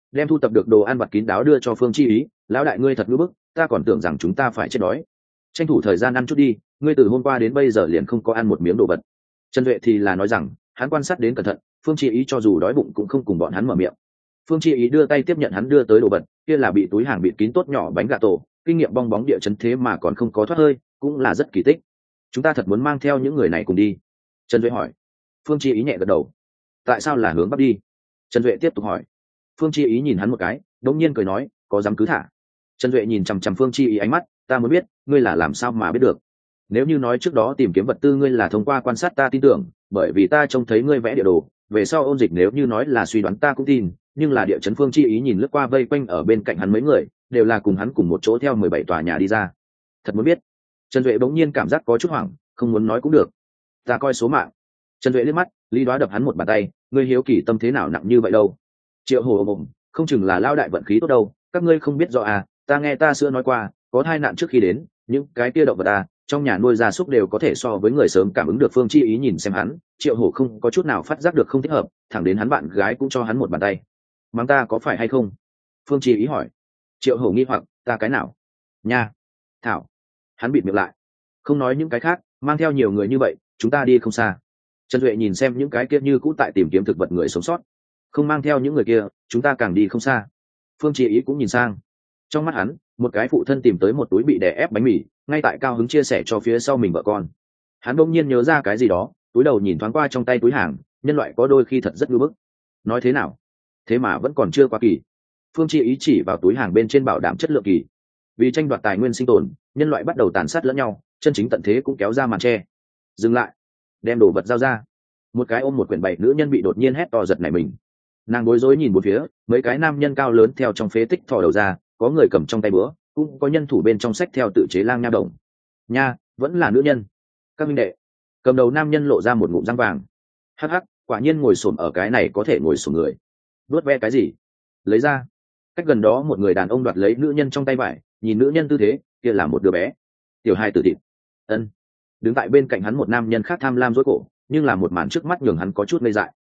đem thu tập được đồ ăn vặt kín đáo đưa cho Phương Chi Ý. Lão đại ngươi thật ngữ bức, ta còn tưởng rằng chúng ta phải chết đói. Tranh thủ thời gian ăn chút đi, ngươi từ hôm qua đến bây giờ liền không có ăn một miếng đồ vật. Trần Duệ thì là nói rằng hắn quan sát đến cẩn thận, Phương Chi Ý cho dù đói bụng cũng không cùng bọn hắn mở miệng. Phương Chi Ý đưa tay tiếp nhận hắn đưa tới đồ vật, kia là bị túi hàng bịt kín tốt nhỏ bánh gà tổ, kinh nghiệm bong bóng địa chấn thế mà còn không có thoát hơi, cũng là rất kỳ tích. Chúng ta thật muốn mang theo những người này cùng đi. Trần Duệ hỏi. Phương Chi Ý nhẹ gật đầu. Tại sao là hướng bắc đi? Trần Duệ tiếp tục hỏi. Phương Chi Ý nhìn hắn một cái, đống nhiên cười nói, có dám cứ thả. Trần Duệ nhìn chằm chằm Phương Chi Ý ánh mắt, ta muốn biết, ngươi là làm sao mà biết được? Nếu như nói trước đó tìm kiếm vật tư ngươi là thông qua quan sát ta tin tưởng, bởi vì ta trông thấy ngươi vẽ địa đồ, về sau ôn dịch nếu như nói là suy đoán ta cũng tin, nhưng là địa chấn Phương Chi Ý nhìn lướt qua vây quanh ở bên cạnh hắn mấy người, đều là cùng hắn cùng một chỗ theo mười bảy tòa nhà đi ra. Thật muốn biết. Trần Duệ bỗng nhiên cảm giác có chút hoảng, không muốn nói cũng được. Ta coi số mạng. Trần Duệ liếc mắt, Lý Đoá đập hắn một bàn tay, ngươi hiếu kỳ tâm thế nào nặng như vậy đâu? Triệu Hồ ồm ồm, không chừng là lao đại vận khí tốt đâu, các ngươi không biết rõ à, ta nghe ta xưa nói qua, có tai nạn trước khi đến, những cái kia động vật ta, trong nhà nuôi gia súc đều có thể so với người sớm cảm ứng được. Phương Chi Ý nhìn xem hắn, Triệu Hổ không có chút nào phát giác được không thích hợp, thẳng đến hắn bạn gái cũng cho hắn một bàn tay. Mang ta có phải hay không? Phương Chi Ý hỏi. Triệu Hổ nghi hoặc, ta cái nào? Nha. Thảo. Hắn bịt miệng lại. Không nói những cái khác, mang theo nhiều người như vậy, chúng ta đi không xa. Trần Duệ nhìn xem những cái kia như cũ tại tìm kiếm thực vật người sống sót. Không mang theo những người kia, chúng ta càng đi không xa. Phương Chi Ý cũng nhìn sang. Trong mắt hắn, một cái phụ thân tìm tới một túi bị đè ép bánh mì, ngay tại cao hứng chia sẻ cho phía sau mình vợ con. Hắn bỗng nhiên nhớ ra cái gì đó, túi đầu nhìn thoáng qua trong tay túi hàng, nhân loại có đôi khi thật rất ngưỡng bức. Nói thế nào? Thế mà vẫn còn chưa qua kỳ. Phương Chi Ý chỉ vào túi hàng bên trên bảo đảm chất lượng kỳ. Vì tranh đoạt tài nguyên sinh tồn, nhân loại bắt đầu tàn sát lẫn nhau, chân chính tận thế cũng kéo ra màn che. Dừng lại, đem đồ vật giao ra. Một cái ôm một quyển bảy nữ nhân bị đột nhiên hét to giật nảy mình. Nàng bối rối nhìn bốn phía, mấy cái nam nhân cao lớn theo trong phế tích thò đầu ra, có người cầm trong tay búa, cũng có nhân thủ bên trong sách theo tự chế lang nha đồng. Nha, vẫn là nữ nhân. Các minh đệ. Cầm đầu nam nhân lộ ra một ngụm răng vàng. Hắc hắc, quả nhiên ngồi xổm ở cái này có thể ngồi xổm người. Vớt ve cái gì? Lấy ra. Cách gần đó một người đàn ông đoạt lấy nữ nhân trong tay vải, nhìn nữ nhân tư thế, kia là một đứa bé. Tiểu hai tử thịt. Ân. Đứng tại bên cạnh hắn một nam nhân khác tham lam rối cổ, nhưng là một màn trước mắt nhường hắn có chút ngây dại.